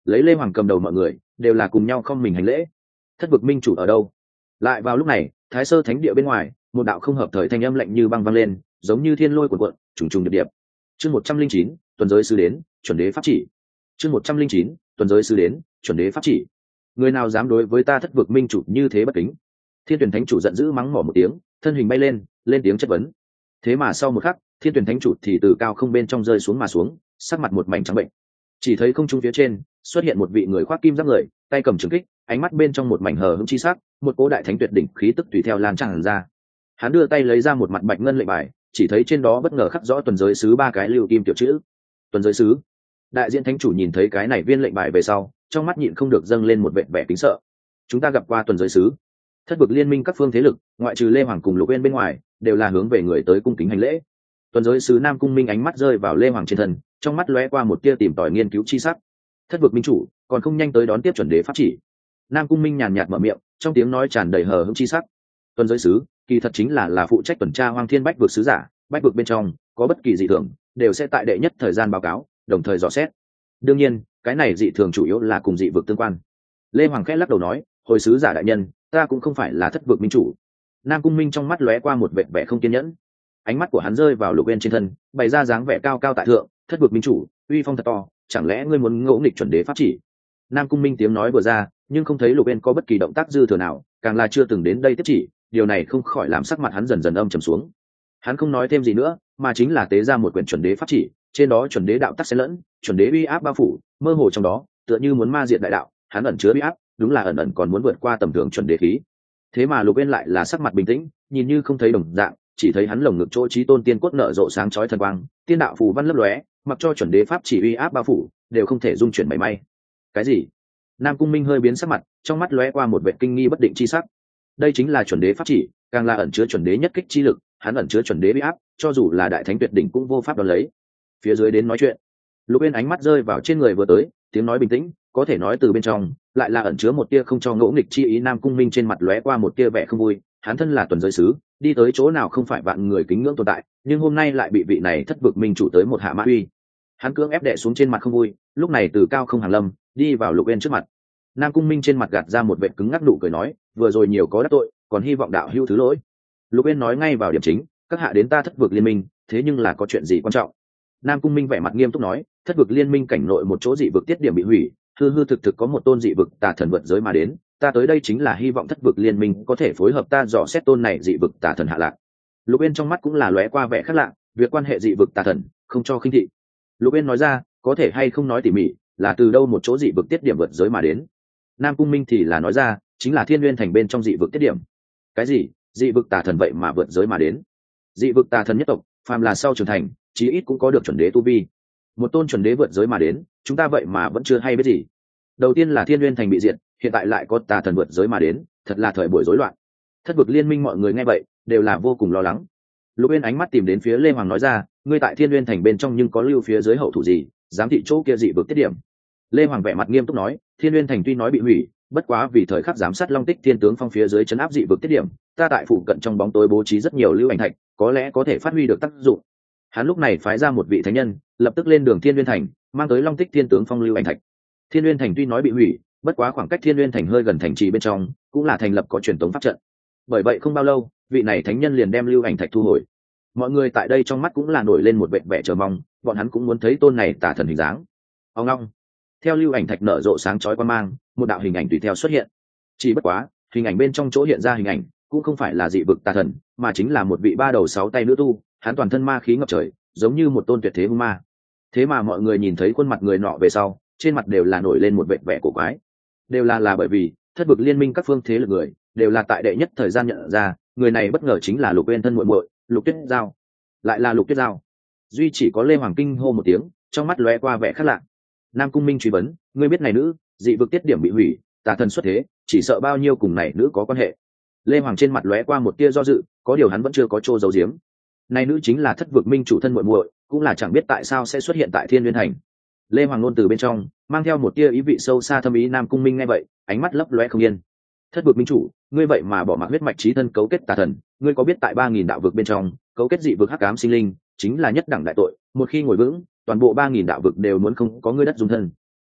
lấy Lê Hoàng cầm đầu mọi người đều là cùng nhau không mình hành lễ. Thất vực minh chủ ở đâu? Lại vào lúc này, Thái Sơ Thánh địa bên ngoài, một đạo không hợp thời thanh âm lạnh như băng vang lên, giống như thiên lôi cuộn cuộn, trùng trùng điệp điệp. Chương một trăm linh chín, tuần giới sư đến, chuẩn đế pháp chỉ. Chương một trăm linh chín, tuần giới sư đến, chuẩn đế pháp chỉ. Người nào dám đối với ta Thất vực minh chủ như thế bất kính? Thiên Tuyển Thánh chủ giận dữ mắng mỏ một tiếng, thân hình bay lên, lên tiếng chất vấn. Thế mà sau một khắc, Thiên Tuyển Thánh chủ thì từ cao không bên trong rơi xuống mà xuống, sắc mặt một mảnh trắng bệnh. Chỉ thấy không trung phía trên xuất hiện một vị người khoác kim giáp người, tay cầm trường kích, ánh mắt bên trong một mảnh hờ hững chi sắc, một cỗ đại thánh tuyệt đỉnh khí tức tùy theo lan tràn ra. Hắn đưa tay lấy ra một mặt bạch ngân lệnh bài, chỉ thấy trên đó bất ngờ khắc rõ tuần giới sứ ba cái lưu kim tiểu chữ. Tuần giới sứ. Đại diện thánh chủ nhìn thấy cái này viên lệnh bài về sau, trong mắt nhịn không được dâng lên một vẻ vẻ kính sợ. Chúng ta gặp qua tuần giới sứ. Thất vực liên minh các phương thế lực, ngoại trừ Lê Hoàng cùng Lục Uyên bên ngoài, đều là hướng về người tới cung kính hành lễ. Tuần giới sứ Nam Cung Minh ánh mắt rơi vào Lê Hoàng trên thân, trong mắt lóe qua một tia tìm tòi nghiên cứu chi sắc. Thất vực minh chủ còn không nhanh tới đón tiếp chuẩn đế pháp chỉ. Nam Cung Minh nhàn nhạt mở miệng, trong tiếng nói tràn đầy hờ hững chi sắc. Tuần giới sứ kỳ thật chính là là phụ trách tuần tra hoang thiên bách vực sứ giả, bách vực bên trong có bất kỳ dị thường đều sẽ tại đệ nhất thời gian báo cáo, đồng thời dò xét. Đương nhiên cái này dị thường chủ yếu là cùng dị vực tương quan. Lê Hoàng khẽ lắc đầu nói, hồi sứ giả đại nhân, ta cũng không phải là thất vực minh chủ. Nam Cung Minh trong mắt lóe qua một vẻ vẻ không kiên nhẫn, ánh mắt của hắn rơi vào Lục Uyên trên thân, bày ra dáng vẻ cao cao tại thượng, thất vực minh chủ uy phong thật to, chẳng lẽ ngươi muốn ngỗ nghịch chuẩn đế pháp chỉ? Nam Cung Minh tiếng nói vừa ra, nhưng không thấy Lục Uyên có bất kỳ động tác dư thừa nào, càng là chưa từng đến đây tiếp chỉ, điều này không khỏi làm sắc mặt hắn dần dần âm trầm xuống. Hắn không nói thêm gì nữa, mà chính là tế ra một quyển chuẩn đế pháp chỉ, trên đó chuẩn đế đạo tắc xen lẫn, chuẩn đế uy áp bao phủ, mơ hồ trong đó, tựa như muốn ma diệt đại đạo, hắn ẩn chứa uy áp, đúng là ẩn ẩn còn muốn vượt qua tầm thường chuẩn đế khí. Thế mà Lục Uyên lại là sắc mặt bình tĩnh, nhìn như không thấy đồng dạng, chỉ thấy hắn lồng ngực chỗ chí tôn tiên cốt nở rộ sáng chói thần quang, tiên đạo phù văn lấp lóe, mặc cho chuẩn đế pháp chỉ uy áp bao phủ, đều không thể dung chuyển mảy may. Cái gì? Nam Cung Minh hơi biến sắc mặt, trong mắt lóe qua một vẻ kinh nghi bất định chi sắc. Đây chính là chuẩn đế pháp chỉ, càng là ẩn chứa chuẩn đế nhất kích chi lực, hắn ẩn chứa chuẩn đế uy áp, cho dù là đại thánh tuyệt đỉnh cũng vô pháp đón lấy. Phía dưới đến nói chuyện, Lục Uyên ánh mắt rơi vào trên người vừa tới, tiếng nói bình tĩnh, có thể nói từ bên trong lại là ẩn chứa một tia không cho ngỗ nghịch chi ý. Nam Cung Minh trên mặt lóe qua một tia vẻ không vui, hắn thân là tuần giới sứ, đi tới chỗ nào không phải vạn người kính ngưỡng tồn tại, nhưng hôm nay lại bị vị này thất vực minh chủ tới một hạ mã uy. Hắn cưỡng ép đè xuống trên mặt không vui, lúc này từ cao không hàng lâm, đi vào Lục Uyên trước mặt. Nam Cung Minh trên mặt gạt ra một vẻ cứng ngắc nụ cười nói, vừa rồi nhiều có đắc tội, còn hy vọng đạo hữu thứ lỗi. Lục Uyên nói ngay vào điểm chính, các hạ đến ta thất vực liên minh, thế nhưng là có chuyện gì quan trọng? Nam Cung Minh vẻ mặt nghiêm túc nói, thất vực liên minh cảnh nội một chỗ dị vực tiết điểm bị hủy, hư hư thực thực có một tôn dị vực tà thần vượt giới mà đến, ta tới đây chính là hy vọng thất vực liên minh có thể phối hợp ta dò xét tôn này dị vực tà thần hạ lạc. Lục Uyên trong mắt cũng là lóe qua vẻ khác lạ, việc quan hệ dị vực tà thần, không cho khinh thị. Lục Uyên nói ra, có thể hay không nói tỉ mỉ, là từ đâu một chỗ dị vực tiết điểm vượt giới mà đến? Nam Cung Minh thì là nói ra, chính là Thiên Nguyên thành bên trong dị vực tiết điểm. Cái gì? Dị vực tà thần vậy mà vượt giới mà đến? Dị vực tà thần nhất tộc, phàm là sau trưởng thành, chí ít cũng có được chuẩn đế tu vi. Một tôn chuẩn đế vượt giới mà đến, chúng ta vậy mà vẫn chưa hay biết gì. Đầu tiên là Thiên Nguyên thành bị diệt, hiện tại lại có tà thần vượt giới mà đến, thật là thời buổi rối loạn. Thất vực liên minh mọi người nghe vậy, đều là vô cùng lo lắng. Lục Uyên ánh mắt tìm đến phía Lê Hoàng nói ra, ngươi tại Thiên Nguyên thành bên trong nhưng có lưu phía dưới hậu thủ gì, giám thị chỗ kia dị vực tiết điểm? Lê Hoàng vẻ mặt nghiêm túc nói, Thiên Nguyên thành tuy nói bị hủy, bất quá vì thời khắc giám sát Long Tích Thiên tướng phong phía dưới trấn áp dị vực tiết điểm, ta tại phụ cận trong bóng tối bố trí rất nhiều lưu ảnh thạch, có lẽ có thể phát huy được tác dụng. Hắn lúc này phái ra một vị thánh nhân, lập tức lên đường Thiên Nguyên thành, mang tới Long Tích Thiên tướng phong lưu ảnh thạch. Thiên Nguyên thành tuy nói bị hủy, bất quá khoảng cách Thiên Nguyên thành hơi gần thành trì bên trong, cũng là thành lập có truyền thống pháp trận. Bởi vậy không bao lâu, vị này thánh nhân liền đem lưu ảnh thạch thu hồi. Mọi người tại đây trong mắt cũng là nổi lên một vẻ vẻ chờ mong, bọn hắn cũng muốn thấy tôn này tà thần hình dáng. Ông long, theo lưu ảnh thạch nở rộ sáng chói quan mang, một đạo hình ảnh tùy theo xuất hiện. Chỉ bất quá, hình ảnh bên trong chỗ hiện ra hình ảnh cũng không phải là dị vực tà thần, mà chính là một vị ba đầu sáu tay nữ tu, hắn toàn thân ma khí ngập trời, giống như một tôn tuyệt thế hung ma. Thế mà mọi người nhìn thấy khuôn mặt người nọ về sau, trên mặt đều là nổi lên một vẻ vẻ cổ quái. Đều là là bởi vì thất vực liên minh các phương thế lực người đều là tại đệ nhất thời gian nhận ra, người này bất ngờ chính là Lục Uyên thân muội muội, Lục Tuyết Giao. Lại là Lục Tuyết Giao. Duy chỉ có Lê Hoàng kinh hô một tiếng, trong mắt lóe qua vẻ khác lạ. Nam Cung Minh truy vấn, ngươi biết này nữ dị vực tiết điểm bị hủy, tà thần xuất thế, chỉ sợ bao nhiêu cùng này nữ có quan hệ? Lê Hoàng trên mặt lóe qua một tia do dự, có điều hắn vẫn chưa có trô giấu giếm. Này nữ chính là thất vực minh chủ thân muội muội, cũng là chẳng biết tại sao sẽ xuất hiện tại Thiên Nguyên thành. Lê Hoàng ngôn từ bên trong mang theo một tia ý vị sâu xa thâm ý. Nam Cung Minh nghe vậy, ánh mắt lấp lóe không yên. Thất vực minh chủ, ngươi vậy mà bỏ mặc huyết mạch chí thân cấu kết tà thần, ngươi có biết tại ba nghìn đạo vực bên trong, cấu kết dị vực hắc ám sinh linh, chính là nhất đẳng đại tội, một khi ngồi vững, toàn bộ ba nghìn đạo vực đều muốn không có ngươi đất dung thân.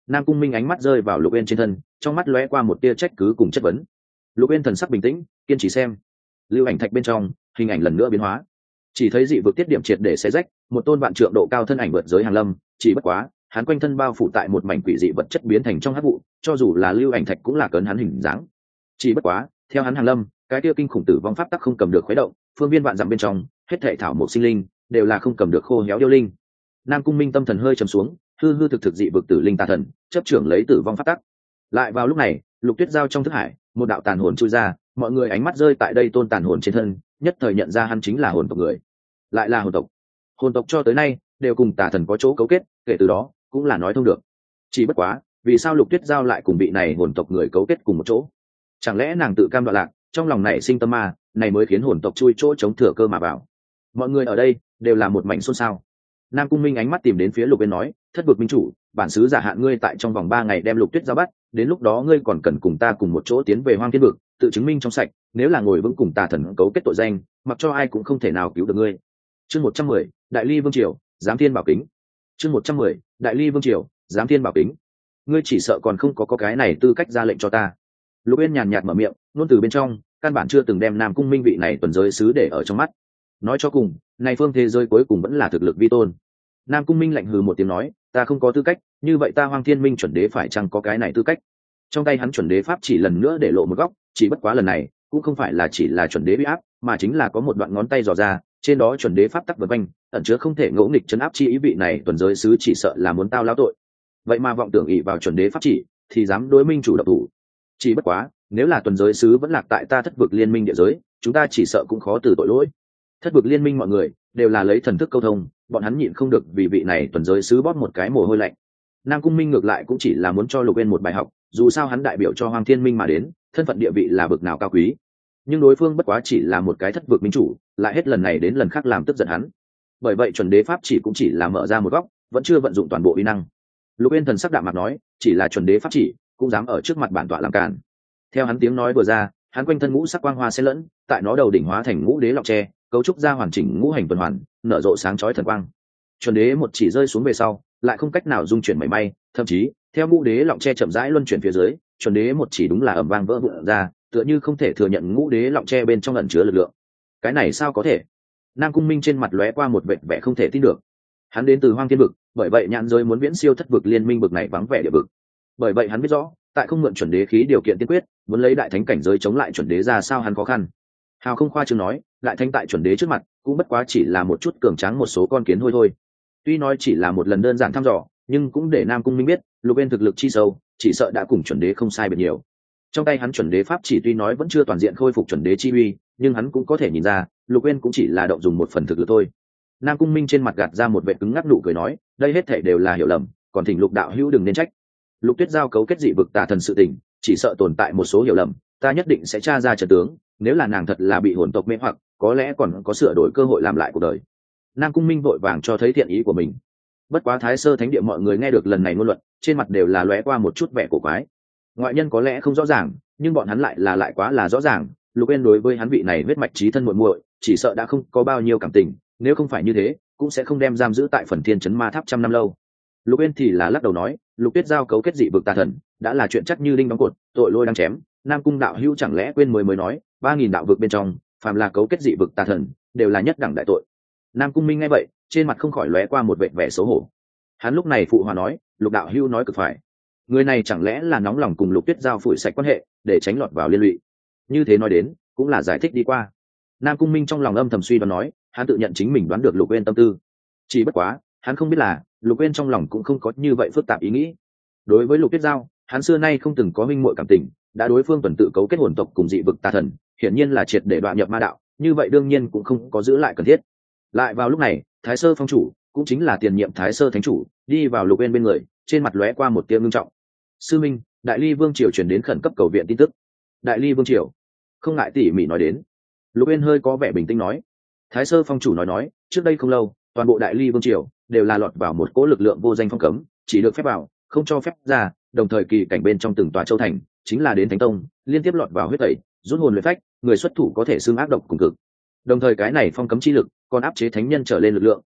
Nam Cung Minh ánh mắt rơi vào Lục Uyên trên thân, trong mắt lóe qua một tia trách cứ cùng chất vấn. Lục Uyên thần sắc bình tĩnh, kiên trì xem. Lưu ảnh thạch bên trong, hình ảnh lần nữa biến hóa. Chỉ thấy dị vực tiết điểm triệt để xé rách, một tôn vạn trượng độ cao thân ảnh vượt giới hàng lâm, chỉ bất quá, hắn quanh thân bao phủ tại một mảnh quỷ dị vật chất biến thành trong hắc vụ, cho dù là lưu ảnh thạch cũng là cấn hắn hình dáng. Chỉ bất quá, theo hắn hàng lâm, cái kia kinh khủng tử vong pháp tắc không cầm được khuấy động, phương viên vạn dặm bên trong, hết thảy thảo mộc sinh linh đều là không cầm được khô héo điêu linh. Nam Cung Minh tâm thần hơi trầm xuống, hư hư thực thực dị vực tử linh tà thần, chấp trưởng lấy tử vong pháp tắc. Lại vào lúc này, Lục Tuyết giao trong thức hải, một đạo tàn hồn chui ra, mọi người ánh mắt rơi tại đây tôn tàn hồn trên thân, nhất thời nhận ra hắn chính là hồn tộc người. Lại là hồn tộc. Hồn tộc cho tới nay đều cùng tà thần có chỗ cấu kết, kể từ đó cũng là nói thông được. Chỉ bất quá, vì sao Lục Tuyết giao lại cùng vị này hồn tộc người cấu kết cùng một chỗ? Chẳng lẽ nàng tự cam đoạn lạc, trong lòng này sinh tâm ma, này mới khiến hồn tộc chui chỗ chống thừa cơ mà vào. Mọi người ở đây đều là một mảnh xôn xao. Nam Cung Minh ánh mắt tìm đến phía Lục Uyên nói, thất vực minh chủ, bản sứ giả hạn ngươi tại trong vòng ba ngày đem Lục Tuyết giao bắt, đến lúc đó ngươi còn cần cùng ta cùng một chỗ tiến về Hoang Thiên vực, tự chứng minh trong sạch, nếu là ngồi vững cùng tà thần cấu kết tội danh, mặc cho ai cũng không thể nào cứu được ngươi. Chương một trăm mười, Đại Ly Vương triều, Giám Thiên Bảo Kính. Chương một trăm mười, Đại Ly Vương triều, Giám Thiên Bảo Kính. Ngươi chỉ sợ còn không có có cái này tư cách ra lệnh cho ta. Lục Uyên nhàn nhạt mở miệng, luôn từ bên trong, căn bản chưa từng đem Nam Cung Minh vị này tuần giới sứ để ở trong mắt. Nói cho cùng, này phương thế giới cuối cùng vẫn là thực lực vi tôn. Nam Cung Minh lạnh hừ một tiếng nói, ta không có tư cách, như vậy ta Hoang Thiên Minh chuẩn đế phải chăng có cái này tư cách? Trong tay hắn chuẩn đế pháp chỉ lần nữa để lộ một góc, chỉ bất quá lần này cũng không phải là chỉ là chuẩn đế bị áp, mà chính là có một đoạn ngón tay dò ra, trên đó chuẩn đế pháp tắc vần quanh, ẩn chứa không thể ngỗ nghịch chấn áp chi ý vị này tuần giới sứ chỉ sợ là muốn tao lão tội. Vậy mà vọng tưởng ỷ vào chuẩn đế pháp chỉ, thì dám đối minh chủ độc thủ. Chỉ bất quá, nếu là tuần giới sứ vẫn lạc tại ta thất vực liên minh địa giới, chúng ta chỉ sợ cũng khó từ tội lỗi. Thất vực liên minh mọi người đều là lấy thần thức câu thông, bọn hắn nhịn không được vì vị này tuần giới sứ bóp một cái mồ hôi lạnh. Nam Cung Minh ngược lại cũng chỉ là muốn cho Lục Uyên một bài học, dù sao hắn đại biểu cho Hoang Thiên Minh mà đến, thân phận địa vị là bậc nào cao quý. Nhưng đối phương bất quá chỉ là một cái thất vực minh chủ, lại hết lần này đến lần khác làm tức giận hắn. Bởi vậy chuẩn đế pháp chỉ cũng chỉ là mở ra một góc, vẫn chưa vận dụng toàn bộ uy năng. Lục Uyên thần sắc đạm mặt nói, chỉ là chuẩn đế pháp chỉ, cũng dám ở trước mặt bản tọa làm cản. Theo hắn tiếng nói vừa ra, hắn quanh thân ngũ sắc quang hoa xen lẫn, tại nó đầu đỉnh hóa thành ngũ đế lọng tre, cấu trúc ra hoàn chỉnh ngũ hành tuần hoàn, nở rộ sáng chói thần quang. Chuẩn đế một chỉ rơi xuống về sau, lại không cách nào dung chuyển mảy may, thậm chí theo ngũ đế lọng tre chậm rãi luân chuyển phía dưới, chuẩn đế một chỉ đúng là ầm vang vỡ vụn ra, tựa như không thể thừa nhận ngũ đế lọng tre bên trong ẩn chứa lực lượng. Cái này sao có thể? Nam Cung Minh trên mặt lóe qua một vệt vẻ không thể tin được. Hắn đến từ Hoang Thiên vực, bởi vậy nhãn giới muốn viễn siêu thất vực liên minh vực này vắng vẻ địa vực. Bởi vậy hắn biết rõ, tại không mượn chuẩn đế khí điều kiện tiên quyết, muốn lấy đại thánh cảnh giới chống lại chuẩn đế ra sao hắn khó khăn. Hào không khoa trương nói, đại thánh tại chuẩn đế trước mặt, cũng bất quá chỉ là một chút cường tráng một số con kiến hôi thôi. Tuy nói chỉ là một lần đơn giản thăm dò, nhưng cũng để Nam Cung Minh biết, Lục Uyên thực lực chi sâu, chỉ sợ đã cùng chuẩn đế không sai biệt nhiều. Trong tay hắn chuẩn đế pháp chỉ tuy nói vẫn chưa toàn diện khôi phục chuẩn đế chi uy, nhưng hắn cũng có thể nhìn ra, Lục Uyên cũng chỉ là động dùng một phần thực lực thôi. Nam Cung Minh trên mặt gạt ra một vẻ cứng ngắc nụ cười nói, đây hết thảy đều là hiểu lầm, còn thỉnh Lục đạo hữu đừng nên trách. Lục Tuyết giao cấu kết dị vực tà thần sự tình, chỉ sợ tồn tại một số hiểu lầm, ta nhất định sẽ tra ra trận tướng, nếu là nàng thật là bị hồn tộc mê hoặc, có lẽ còn có sửa đổi cơ hội làm lại cuộc đời. Nam Cung Minh vội vàng cho thấy thiện ý của mình. Bất quá Thái Sơ Thánh địa mọi người nghe được lần này ngôn luận, trên mặt đều là lóe qua một chút vẻ cổ quái. Ngoại nhân có lẽ không rõ ràng, nhưng bọn hắn lại là lại quá là rõ ràng, Lục Uyên đối với hắn vị này huyết mạch chí thân muội muội, chỉ sợ đã không có bao nhiêu cảm tình, nếu không phải như thế, cũng sẽ không đem giam giữ tại Phần Thiên Chấn Ma Tháp trăm năm lâu. Lục Uyên thì là lắc đầu nói, Lục Tuyết giao cấu kết dị vực tà thần, đã là chuyện chắc như đinh đóng cột, tội lôi đang chém. Nam Cung đạo hữu chẳng lẽ quên mới mới nói, ba nghìn đạo vực bên trong, phàm là cấu kết dị vực tà thần, đều là nhất đẳng đại tội. Nam Cung Minh nghe vậy, trên mặt không khỏi lóe qua một vẻ vẻ xấu hổ. Hắn lúc này phụ hòa nói, Lục đạo hữu nói cực phải. Người này chẳng lẽ là nóng lòng cùng Lục Tuyết giao phủi sạch quan hệ, để tránh lọt vào liên lụy. Như thế nói đến, cũng là giải thích đi qua. Nam Cung Minh trong lòng âm thầm suy đoán nói, hắn tự nhận chính mình đoán được Lục Uyên tâm tư. Chỉ bất quá, hắn không biết là, Lục Uyên trong lòng cũng không có như vậy phức tạp ý nghĩ. Đối với Lục Tuyết giao, hắn xưa nay không từng có huynh muội cảm tình, đã đối phương tuần tự cấu kết hồn tộc cùng dị vực tà thần, hiển nhiên là triệt để đoạn nhập ma đạo, như vậy đương nhiên cũng không có giữ lại cần thiết. Lại vào lúc này, Thái Sơ phong chủ, cũng chính là tiền nhiệm Thái Sơ thánh chủ, đi vào Lục Uyên bên người, trên mặt lóe qua một tia ngưng trọng. Sư minh, Đại Ly Vương triều truyền đến khẩn cấp cầu viện tin tức. Đại Ly Vương triều, không ngại tỉ mỉ nói đến. Lục Uyên hơi có vẻ bình tĩnh nói. Thái Sơ phong chủ nói nói, trước đây không lâu, toàn bộ Đại Ly Vương triều đều là lọt vào một cỗ lực lượng vô danh phong cấm, chỉ được phép vào, không cho phép ra, đồng thời kỳ cảnh bên trong từng tòa châu thành, chính là đến Thánh Tông, liên tiếp lọt vào huyết tẩy, rút hồn luyện phách, người xuất thủ có thể xương ác độc cùng cực. Đồng thời cái này phong cấm chi lực, còn áp chế thánh nhân trở lên lực lượng,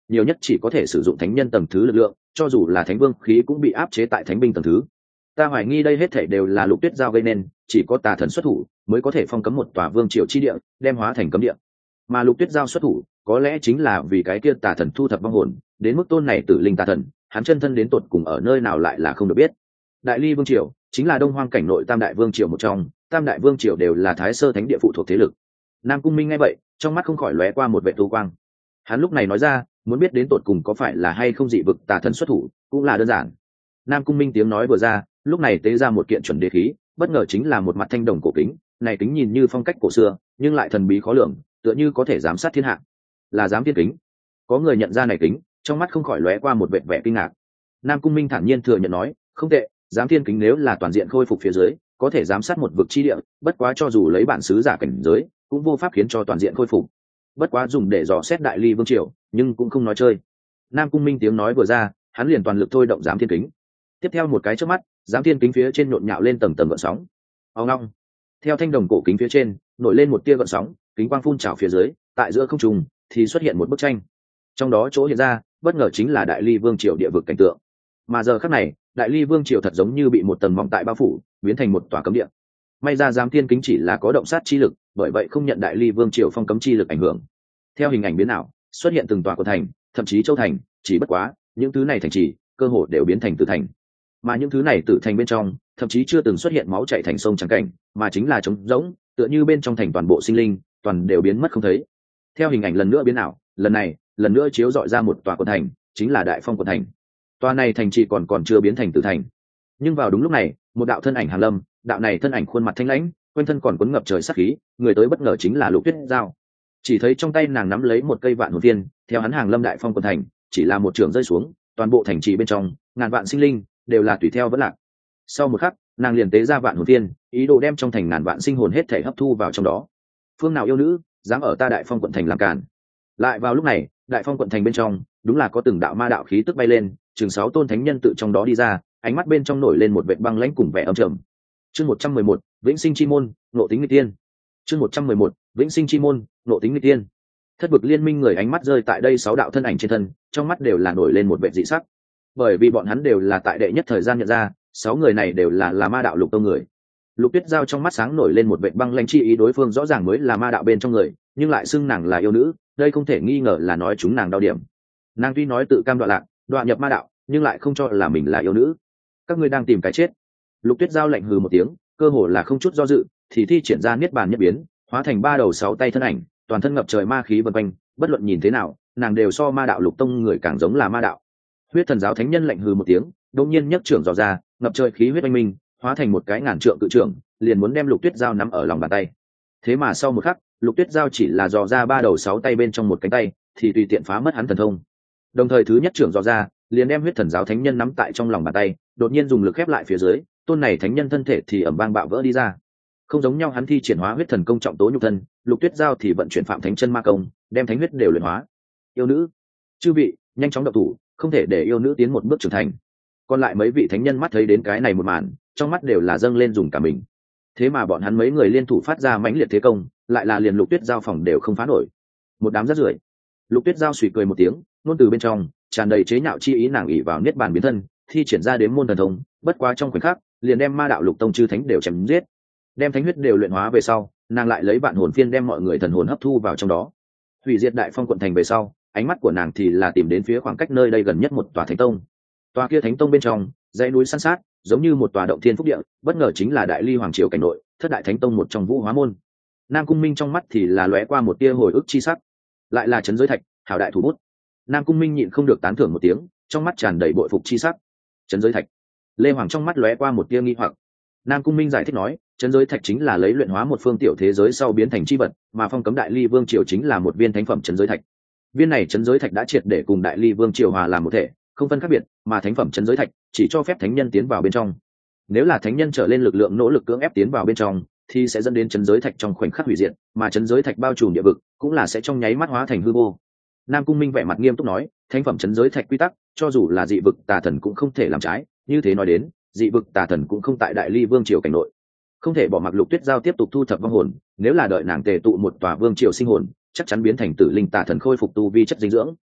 nhiều nhất chỉ có thể sử dụng thánh nhân tầng thứ lực lượng, cho dù là thánh vương khí cũng bị áp chế tại thánh binh tầng thứ. Ta hoài nghi đây hết thảy đều là Lục Tuyết Giao gây nên, chỉ có tà thần xuất thủ mới có thể phong cấm một tòa vương triều chi địa, đem hóa thành cấm địa. Mà Lục Tuyết Giao xuất thủ có lẽ chính là vì cái kia tà thần thu thập vong hồn, đến mức tôn này tử linh tà thần hắn chân thân đến tột cùng ở nơi nào lại là không được biết. Đại Ly vương triều chính là đông hoang cảnh nội tam đại vương triều một trong, tam đại vương triều đều là thái sơ thánh địa phụ thuộc thế lực. Nam Cung Minh nghe vậy trong mắt không khỏi lóe qua một vệ tu quang. Hắn lúc này nói ra, muốn biết đến tột cùng có phải là hay không dị vực tà thần xuất thủ cũng là đơn giản. Nam Cung Minh tiếng nói vừa ra, lúc này tế ra một kiện chuẩn đế khí, bất ngờ chính là một mặt thanh đồng cổ kính, này kính nhìn như phong cách cổ xưa nhưng lại thần bí khó lường, tựa như có thể giám sát thiên hạ. Là giám thiên kính. Có người nhận ra này kính, trong mắt không khỏi lóe qua một vệt vẻ kinh ngạc. Nam Cung Minh thản nhiên thừa nhận nói, không tệ, giám thiên kính nếu là toàn diện khôi phục phía dưới có thể giám sát một vực chi địa, bất quá cho dù lấy bản sứ giả cảnh giới cũng vô pháp khiến cho toàn diện khôi phục, bất quá dùng để dò xét Đại Ly vương triều nhưng cũng không nói chơi. Nam Cung Minh tiếng nói vừa ra, hắn liền toàn lực thôi động giám thiên kính. Tiếp theo một cái chớp mắt, giám thiên kính phía trên nhộn nhạo lên tầng tầng gợn sóng. Ong ong. Theo thanh đồng cổ kính phía trên nổi lên một tia gợn sóng, kính quang phun trào phía dưới, tại giữa không trung thì xuất hiện một bức tranh. Trong đó chỗ hiện ra, bất ngờ chính là Đại Ly vương triều địa vực cảnh tượng. Mà giờ khắc này, Đại Ly vương triều thật giống như bị một tầng mỏng tại bao phủ, biến thành một tòa cấm địa. May ra giám thiên kính chỉ là có động sát chi lực, bởi vậy không nhận Đại Ly vương triều phong cấm chi lực ảnh hưởng. Theo hình ảnh biến ảo, xuất hiện từng tòa của thành, thậm chí châu thành, chỉ bất quá những thứ này thành trì cơ hồ đều biến thành tử thành. Mà những thứ này tử thành bên trong thậm chí chưa từng xuất hiện máu chảy thành sông trắng cảnh, mà chính là trống rỗng, tựa như bên trong thành toàn bộ sinh linh toàn đều biến mất không thấy. Theo hình ảnh lần nữa biến ảo, lần này lần nữa chiếu dọi ra một tòa quận thành, chính là Đại Phong quận thành. Tòa này thành trì còn còn chưa biến thành tử thành, nhưng vào đúng lúc này một đạo thân ảnh hàn lâm, đạo này thân ảnh khuôn mặt thanh lãnh, quanh thân còn cuốn ngập trời sát khí, người tới bất ngờ chính là Lục Tuyết Giao. Chỉ thấy trong tay nàng nắm lấy một cây vạn hồn viên, theo hắn hàng lâm Đại Phong quận thành, chỉ là một trường rơi xuống, toàn bộ thành trì bên trong ngàn vạn sinh linh đều là tùy theo vẫn lạc. Sau một khắc, nàng liền tế ra vạn hồn viên, ý đồ đem trong thành ngàn vạn sinh hồn hết thể hấp thu vào trong đó. Phương nào yêu nữ dám ở ta Đại Phong quận thành làm cản? Lại vào lúc này, Đại Phong quận thành bên trong đúng là có từng đạo ma đạo khí tức bay lên, chừng sáu tôn thánh nhân tự trong đó đi ra, ánh mắt bên trong nổi lên một vệt băng lãnh cùng vẻ âm trầm. Chương một trăm mười một, Vĩnh Sinh Chi môn, Ngộ Tính Nghịch Tiên. Chương một trăm mười một, Vĩnh Sinh Chi môn, Ngộ Tính Nghịch Tiên. Thất vực liên minh người ánh mắt rơi tại đây sáu đạo thân ảnh trên thân, trong mắt đều là nổi lên một vệt dị sắc. Bởi vì bọn hắn đều là tại đệ nhất thời gian nhận ra, sáu người này đều là là ma đạo lục tông người. Lục Tuyết Giao trong mắt sáng nổi lên một vệt băng lãnh chi ý, đối phương rõ ràng mới là ma đạo bên trong người, nhưng lại xưng nàng là yêu nữ, đây không thể nghi ngờ là nói chúng nàng đau điểm. Nàng tuy nói tự cam đoạn lạc, đoạn nhập ma đạo, nhưng lại không cho là mình là yêu nữ. Các ngươi đang tìm cái chết. Lục Tuyết Giao lạnh hừ một tiếng, cơ hồ là không chút do dự thì thi triển ra niết bàn nhất biến, hóa thành ba đầu sáu tay thân ảnh, toàn thân ngập trời ma khí vần quanh, bất luận nhìn thế nào nàng đều so ma đạo lục tông người càng giống là ma đạo. Huyết thần giáo thánh nhân lạnh hừ một tiếng, đột nhiên nhấc trưởng dò ra, ngập trời khí huyết oanh minh, hóa thành một cái ngàn trượng cự trưởng, liền muốn đem Lục Tuyết Giao nắm ở lòng bàn tay. Thế mà sau một khắc, Lục Tuyết Giao chỉ là dò ra ba đầu sáu tay bên trong một cánh tay, thì tùy tiện phá mất hắn thần thông. Đồng thời thứ nhất trưởng dò ra, liền đem huyết thần giáo thánh nhân nắm tại trong lòng bàn tay, đột nhiên dùng lực khép lại phía dưới, tôn này thánh nhân thân thể thì ầm vang bạo vỡ đi ra. Không giống nhau, hắn thi triển hóa huyết thần công trọng tố nhục thân, Lục Tuyết Giao thì vận chuyển phạm thánh chân ma công, đem thánh huyết đều luyện hóa. Yêu nữ, chư vị, nhanh chóng động thủ, không thể để yêu nữ tiến một bước trưởng thành. Còn lại mấy vị thánh nhân mắt thấy đến cái này một màn, trong mắt đều là dâng lên dùng cả mình. Thế mà bọn hắn mấy người liên thủ phát ra mãnh liệt thế công, lại là liền Lục Tuyết Giao phòng đều không phá nổi. Một đám rác rưởi. Lục Tuyết Giao suy cười một tiếng, nôn từ bên trong tràn đầy chế nhạo chi ý, nàng ỷ vào niết bàn biến thân, thi triển ra đến môn thần thông, bất quá trong khoảnh khắc liền đem ma đạo lục tông chư thánh đều chém giết. Đem thánh huyết đều luyện hóa về sau, nàng lại lấy vạn hồn phiên đem mọi người thần hồn hấp thu vào trong đó. Hủy diệt Đại Phong quận thành về sau, ánh mắt của nàng thì là tìm đến phía khoảng cách nơi đây gần nhất một tòa thánh tông. Tòa kia thánh tông bên trong dãy núi san sát, giống như một tòa động thiên phúc địa, bất ngờ chính là Đại Ly hoàng triều cảnh nội thất đại thánh tông một trong Vũ Hóa môn. Nam Cung Minh trong mắt thì là lóe qua một tia hồi ức chi sắc, lại là trấn giới thạch, hảo đại thủ bút. Nam Cung Minh nhịn không được tán thưởng một tiếng, trong mắt tràn đầy bội phục chi sắc. Trấn giới thạch. Lê Hoàng trong mắt lóe qua một tia nghi hoặc. Nam Cung Minh giải thích nói, trấn giới thạch chính là lấy luyện hóa một phương tiểu thế giới sau biến thành chi vật, mà phong cấm Đại Ly vương triều chính là một viên thánh phẩm trấn giới thạch. Viên này trấn giới thạch đã triệt để cùng Đại Ly vương triều hòa làm một thể, không phân khác biệt, mà thánh phẩm trấn giới thạch chỉ cho phép thánh nhân tiến vào bên trong. Nếu là thánh nhân trở lên lực lượng nỗ lực cưỡng ép tiến vào bên trong, thì sẽ dẫn đến trấn giới thạch trong khoảnh khắc hủy diệt, mà trấn giới thạch bao trùm địa vực cũng là sẽ trong nháy mắt hóa thành hư vô. Nam Cung Minh vẻ mặt nghiêm túc nói, thánh phẩm trấn giới thạch quy tắc, cho dù là dị vực tà thần cũng không thể làm trái, như thế nói đến, dị vực tà thần cũng không tại Đại Ly vương triều cảnh nội, không thể bỏ mặc Lục Tuyết Giao tiếp tục thu thập vong hồn, nếu là đợi nàng tề tụ một tòa vương triều sinh hồn, chắc chắn biến thành tử linh tà thần khôi phục tu vi chất dinh dưỡng.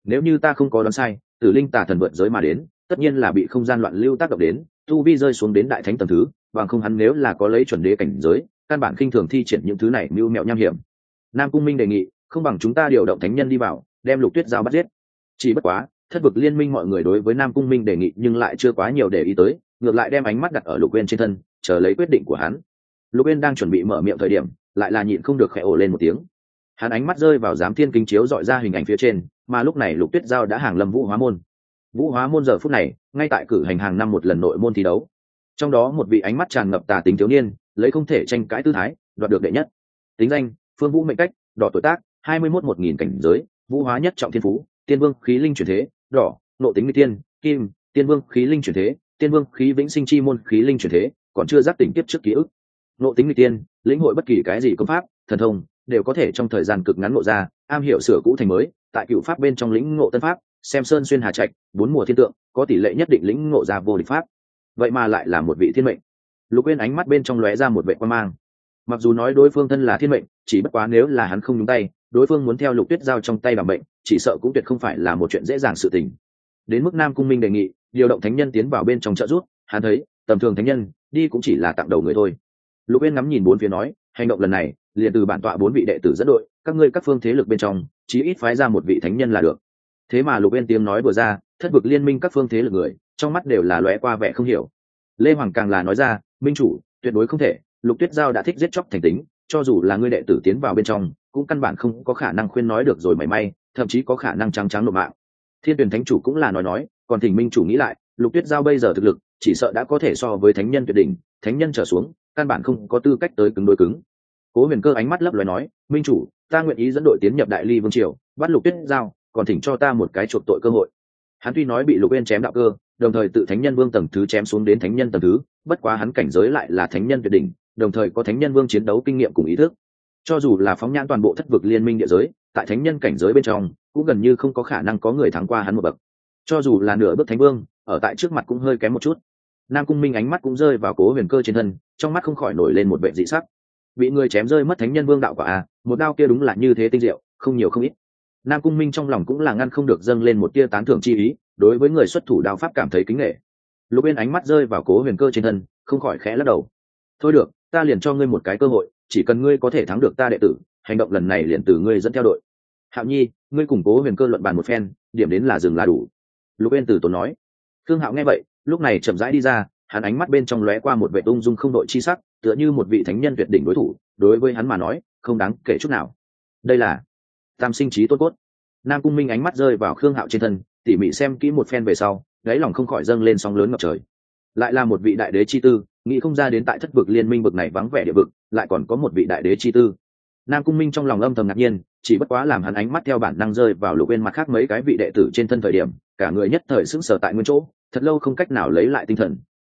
nếu như ta không có đoán sai, tử linh tà thần vượt giới mà đến tất nhiên là bị không gian loạn lưu tác động đến, tu vi rơi xuống đến đại thánh tầng thứ, bằng không hắn nếu là có lấy chuẩn đế cảnh giới, căn bản khinh thường thi triển những thứ này mưu mẹo nham hiểm. Nam Cung Minh đề nghị, không bằng chúng ta điều động thánh nhân đi vào, đem Lục Tuyết Giao bắt giết. Chỉ bất quá, thất vực liên minh mọi người đối với Nam Cung Minh đề nghị nhưng lại chưa quá nhiều để ý tới, ngược lại đem ánh mắt đặt ở Lục Uyên trên thân, chờ lấy quyết định của hắn. Lục Uyên đang chuẩn bị mở miệng thời điểm, lại là nhịn không được khẽ ồ lên một tiếng. Hắn ánh mắt rơi vào giám thiên kính chiếu dọi ra hình ảnh phía trên, mà lúc này Lục Tuyết Giao đã hàng lâm Vũ Hóa môn. Vũ Hóa môn giờ phút này ngay tại cử hành hàng năm một lần nội môn thi đấu, trong đó một vị ánh mắt tràn ngập tà tính thiếu niên lấy không thể tranh cãi tư thái đoạt được đệ nhất. Tính danh: Phương Vũ mệnh cách, đỏ tuổi tác, hai mươi mốt một nghìn cảnh giới, Vũ Hóa nhất trọng thiên phú, Tiên Vương khí linh chuyển thế, đỏ, nộ tính nguy tiên, kim, Tiên Vương khí linh chuyển thế, Tiên Vương khí vĩnh sinh chi môn khí linh chuyển thế, còn chưa giác tỉnh tiếp trước ký ức. Nộ tính nguy tiên, lĩnh hội bất kỳ cái gì công pháp, thần thông đều có thể trong thời gian cực ngắn ngộ ra, am hiểu sửa cũ thành mới, tại cựu pháp bên trong lĩnh ngộ tân pháp, xem sơn xuyên hà trạch, bốn mùa thiên tượng, có tỷ lệ nhất định lĩnh ngộ ra vô địch pháp. Vậy mà lại là một vị thiên mệnh. Lục Uyên ánh mắt bên trong lóe ra một vệ quan mang. Mặc dù nói đối phương thân là thiên mệnh, chỉ bất quá nếu là hắn không nhúng tay, đối phương muốn theo Lục Tuyết Giao trong tay làm bệnh, chỉ sợ cũng tuyệt không phải là một chuyện dễ dàng sự tình. Đến mức Nam Cung Minh đề nghị điều động thánh nhân tiến vào bên trong trợ giúp, hắn thấy tầm thường thánh nhân đi cũng chỉ là tặng đầu người thôi. Lục Uyên ngắm nhìn bốn phía nói, hành động lần này liền từ bản tọa bốn vị đệ tử dẫn đội, các ngươi các phương thế lực bên trong chí ít phái ra một vị thánh nhân là được. Thế mà Lục Uyên tiếng nói vừa ra, thất vực liên minh các phương thế lực người trong mắt đều là lóe qua vẻ không hiểu. Lê Hoàng càng là nói ra, minh chủ tuyệt đối không thể, Lục Tuyết Giao đã thích giết chóc thành tính, cho dù là ngươi đệ tử tiến vào bên trong cũng căn bản không có khả năng khuyên nói được rồi mảy may, thậm chí có khả năng trắng trắng nộp mạng. Thiên Tuyển thánh chủ cũng là nói nói, còn thỉnh minh chủ nghĩ lại, Lục Tuyết Giao bây giờ thực lực chỉ sợ đã có thể so với thánh nhân tuyệt đỉnh, thánh nhân trở xuống căn bản không có tư cách tới cứng đối cứng. Cố Huyền Cơ ánh mắt lấp loé nói, minh chủ ta nguyện ý dẫn đội tiến nhập Đại Ly vương triều, bắt Lục Tuyết Giao, còn thỉnh cho ta một cái chuộc tội cơ hội. Hắn tuy nói bị Lục Uyên chém đạo cơ, đồng thời tự thánh nhân vương tầng thứ chém xuống đến thánh nhân tầng thứ, bất quá hắn cảnh giới lại là thánh nhân tuyệt đỉnh, đồng thời có thánh nhân vương chiến đấu kinh nghiệm cùng ý thức. Cho dù là phóng nhãn toàn bộ thất vực liên minh địa giới, tại thánh nhân cảnh giới bên trong cũng gần như không có khả năng có người thắng qua hắn một bậc. Cho dù là nửa bước thánh vương, ở tại trước mặt cũng hơi kém một chút. Nam Cung Minh ánh mắt cũng rơi vào Cố Huyền Cơ trên thân, trong mắt không khỏi nổi lên một vẻ dị sắc. Bị người chém rơi mất thánh nhân vương đạo quả à, một đao kia đúng là như thế tinh diệu, không nhiều không ít. Nam Cung Minh trong lòng cũng là ngăn không được dâng lên một tia tán thưởng chi ý, đối với người xuất thủ đao pháp cảm thấy kính nể. Lục Uyên ánh mắt rơi vào Cố Huyền Cơ trên thân, không khỏi khẽ lắc đầu. Thôi được, ta liền cho ngươi một cái cơ hội, chỉ cần ngươi có thể thắng được ta đệ tử, hành động lần này liền từ ngươi dẫn theo đội. Hạo Nhi, ngươi cùng Cố Huyền Cơ luận bàn một phen, điểm đến là dừng là đủ. Lục Uyên từ tốn nói. Khương Hạo nghe vậy, lúc này chậm rãi đi ra, hắn ánh mắt bên trong lóe qua một vẻ ung dung không đội chi sắc, tựa như một vị thánh nhân tuyệt đỉnh đối thủ, đối với hắn mà nói, không đáng kể chút nào. Đây là tam sinh trí tốt cốt. Nam Cung Minh ánh mắt rơi vào Khương Hạo trên thân, tỉ mỉ xem kỹ một phen về sau, đáy lòng không khỏi dâng lên sóng lớn ngập trời. Lại là một vị đại đế chi tư, nghĩ không ra đến tại thất vực liên minh bực này vắng vẻ địa vực, lại còn có một vị đại đế chi tư. Nam Cung Minh trong lòng âm thầm ngạc nhiên, chỉ bất quá làm hắn ánh mắt theo bản năng rơi vào Lục Uyên mặt khác mấy cái vị đệ tử trên thân thời điểm, cả người nhất thời sững sờ tại nguyên chỗ, thật lâu không cách nào lấy lại tinh thần,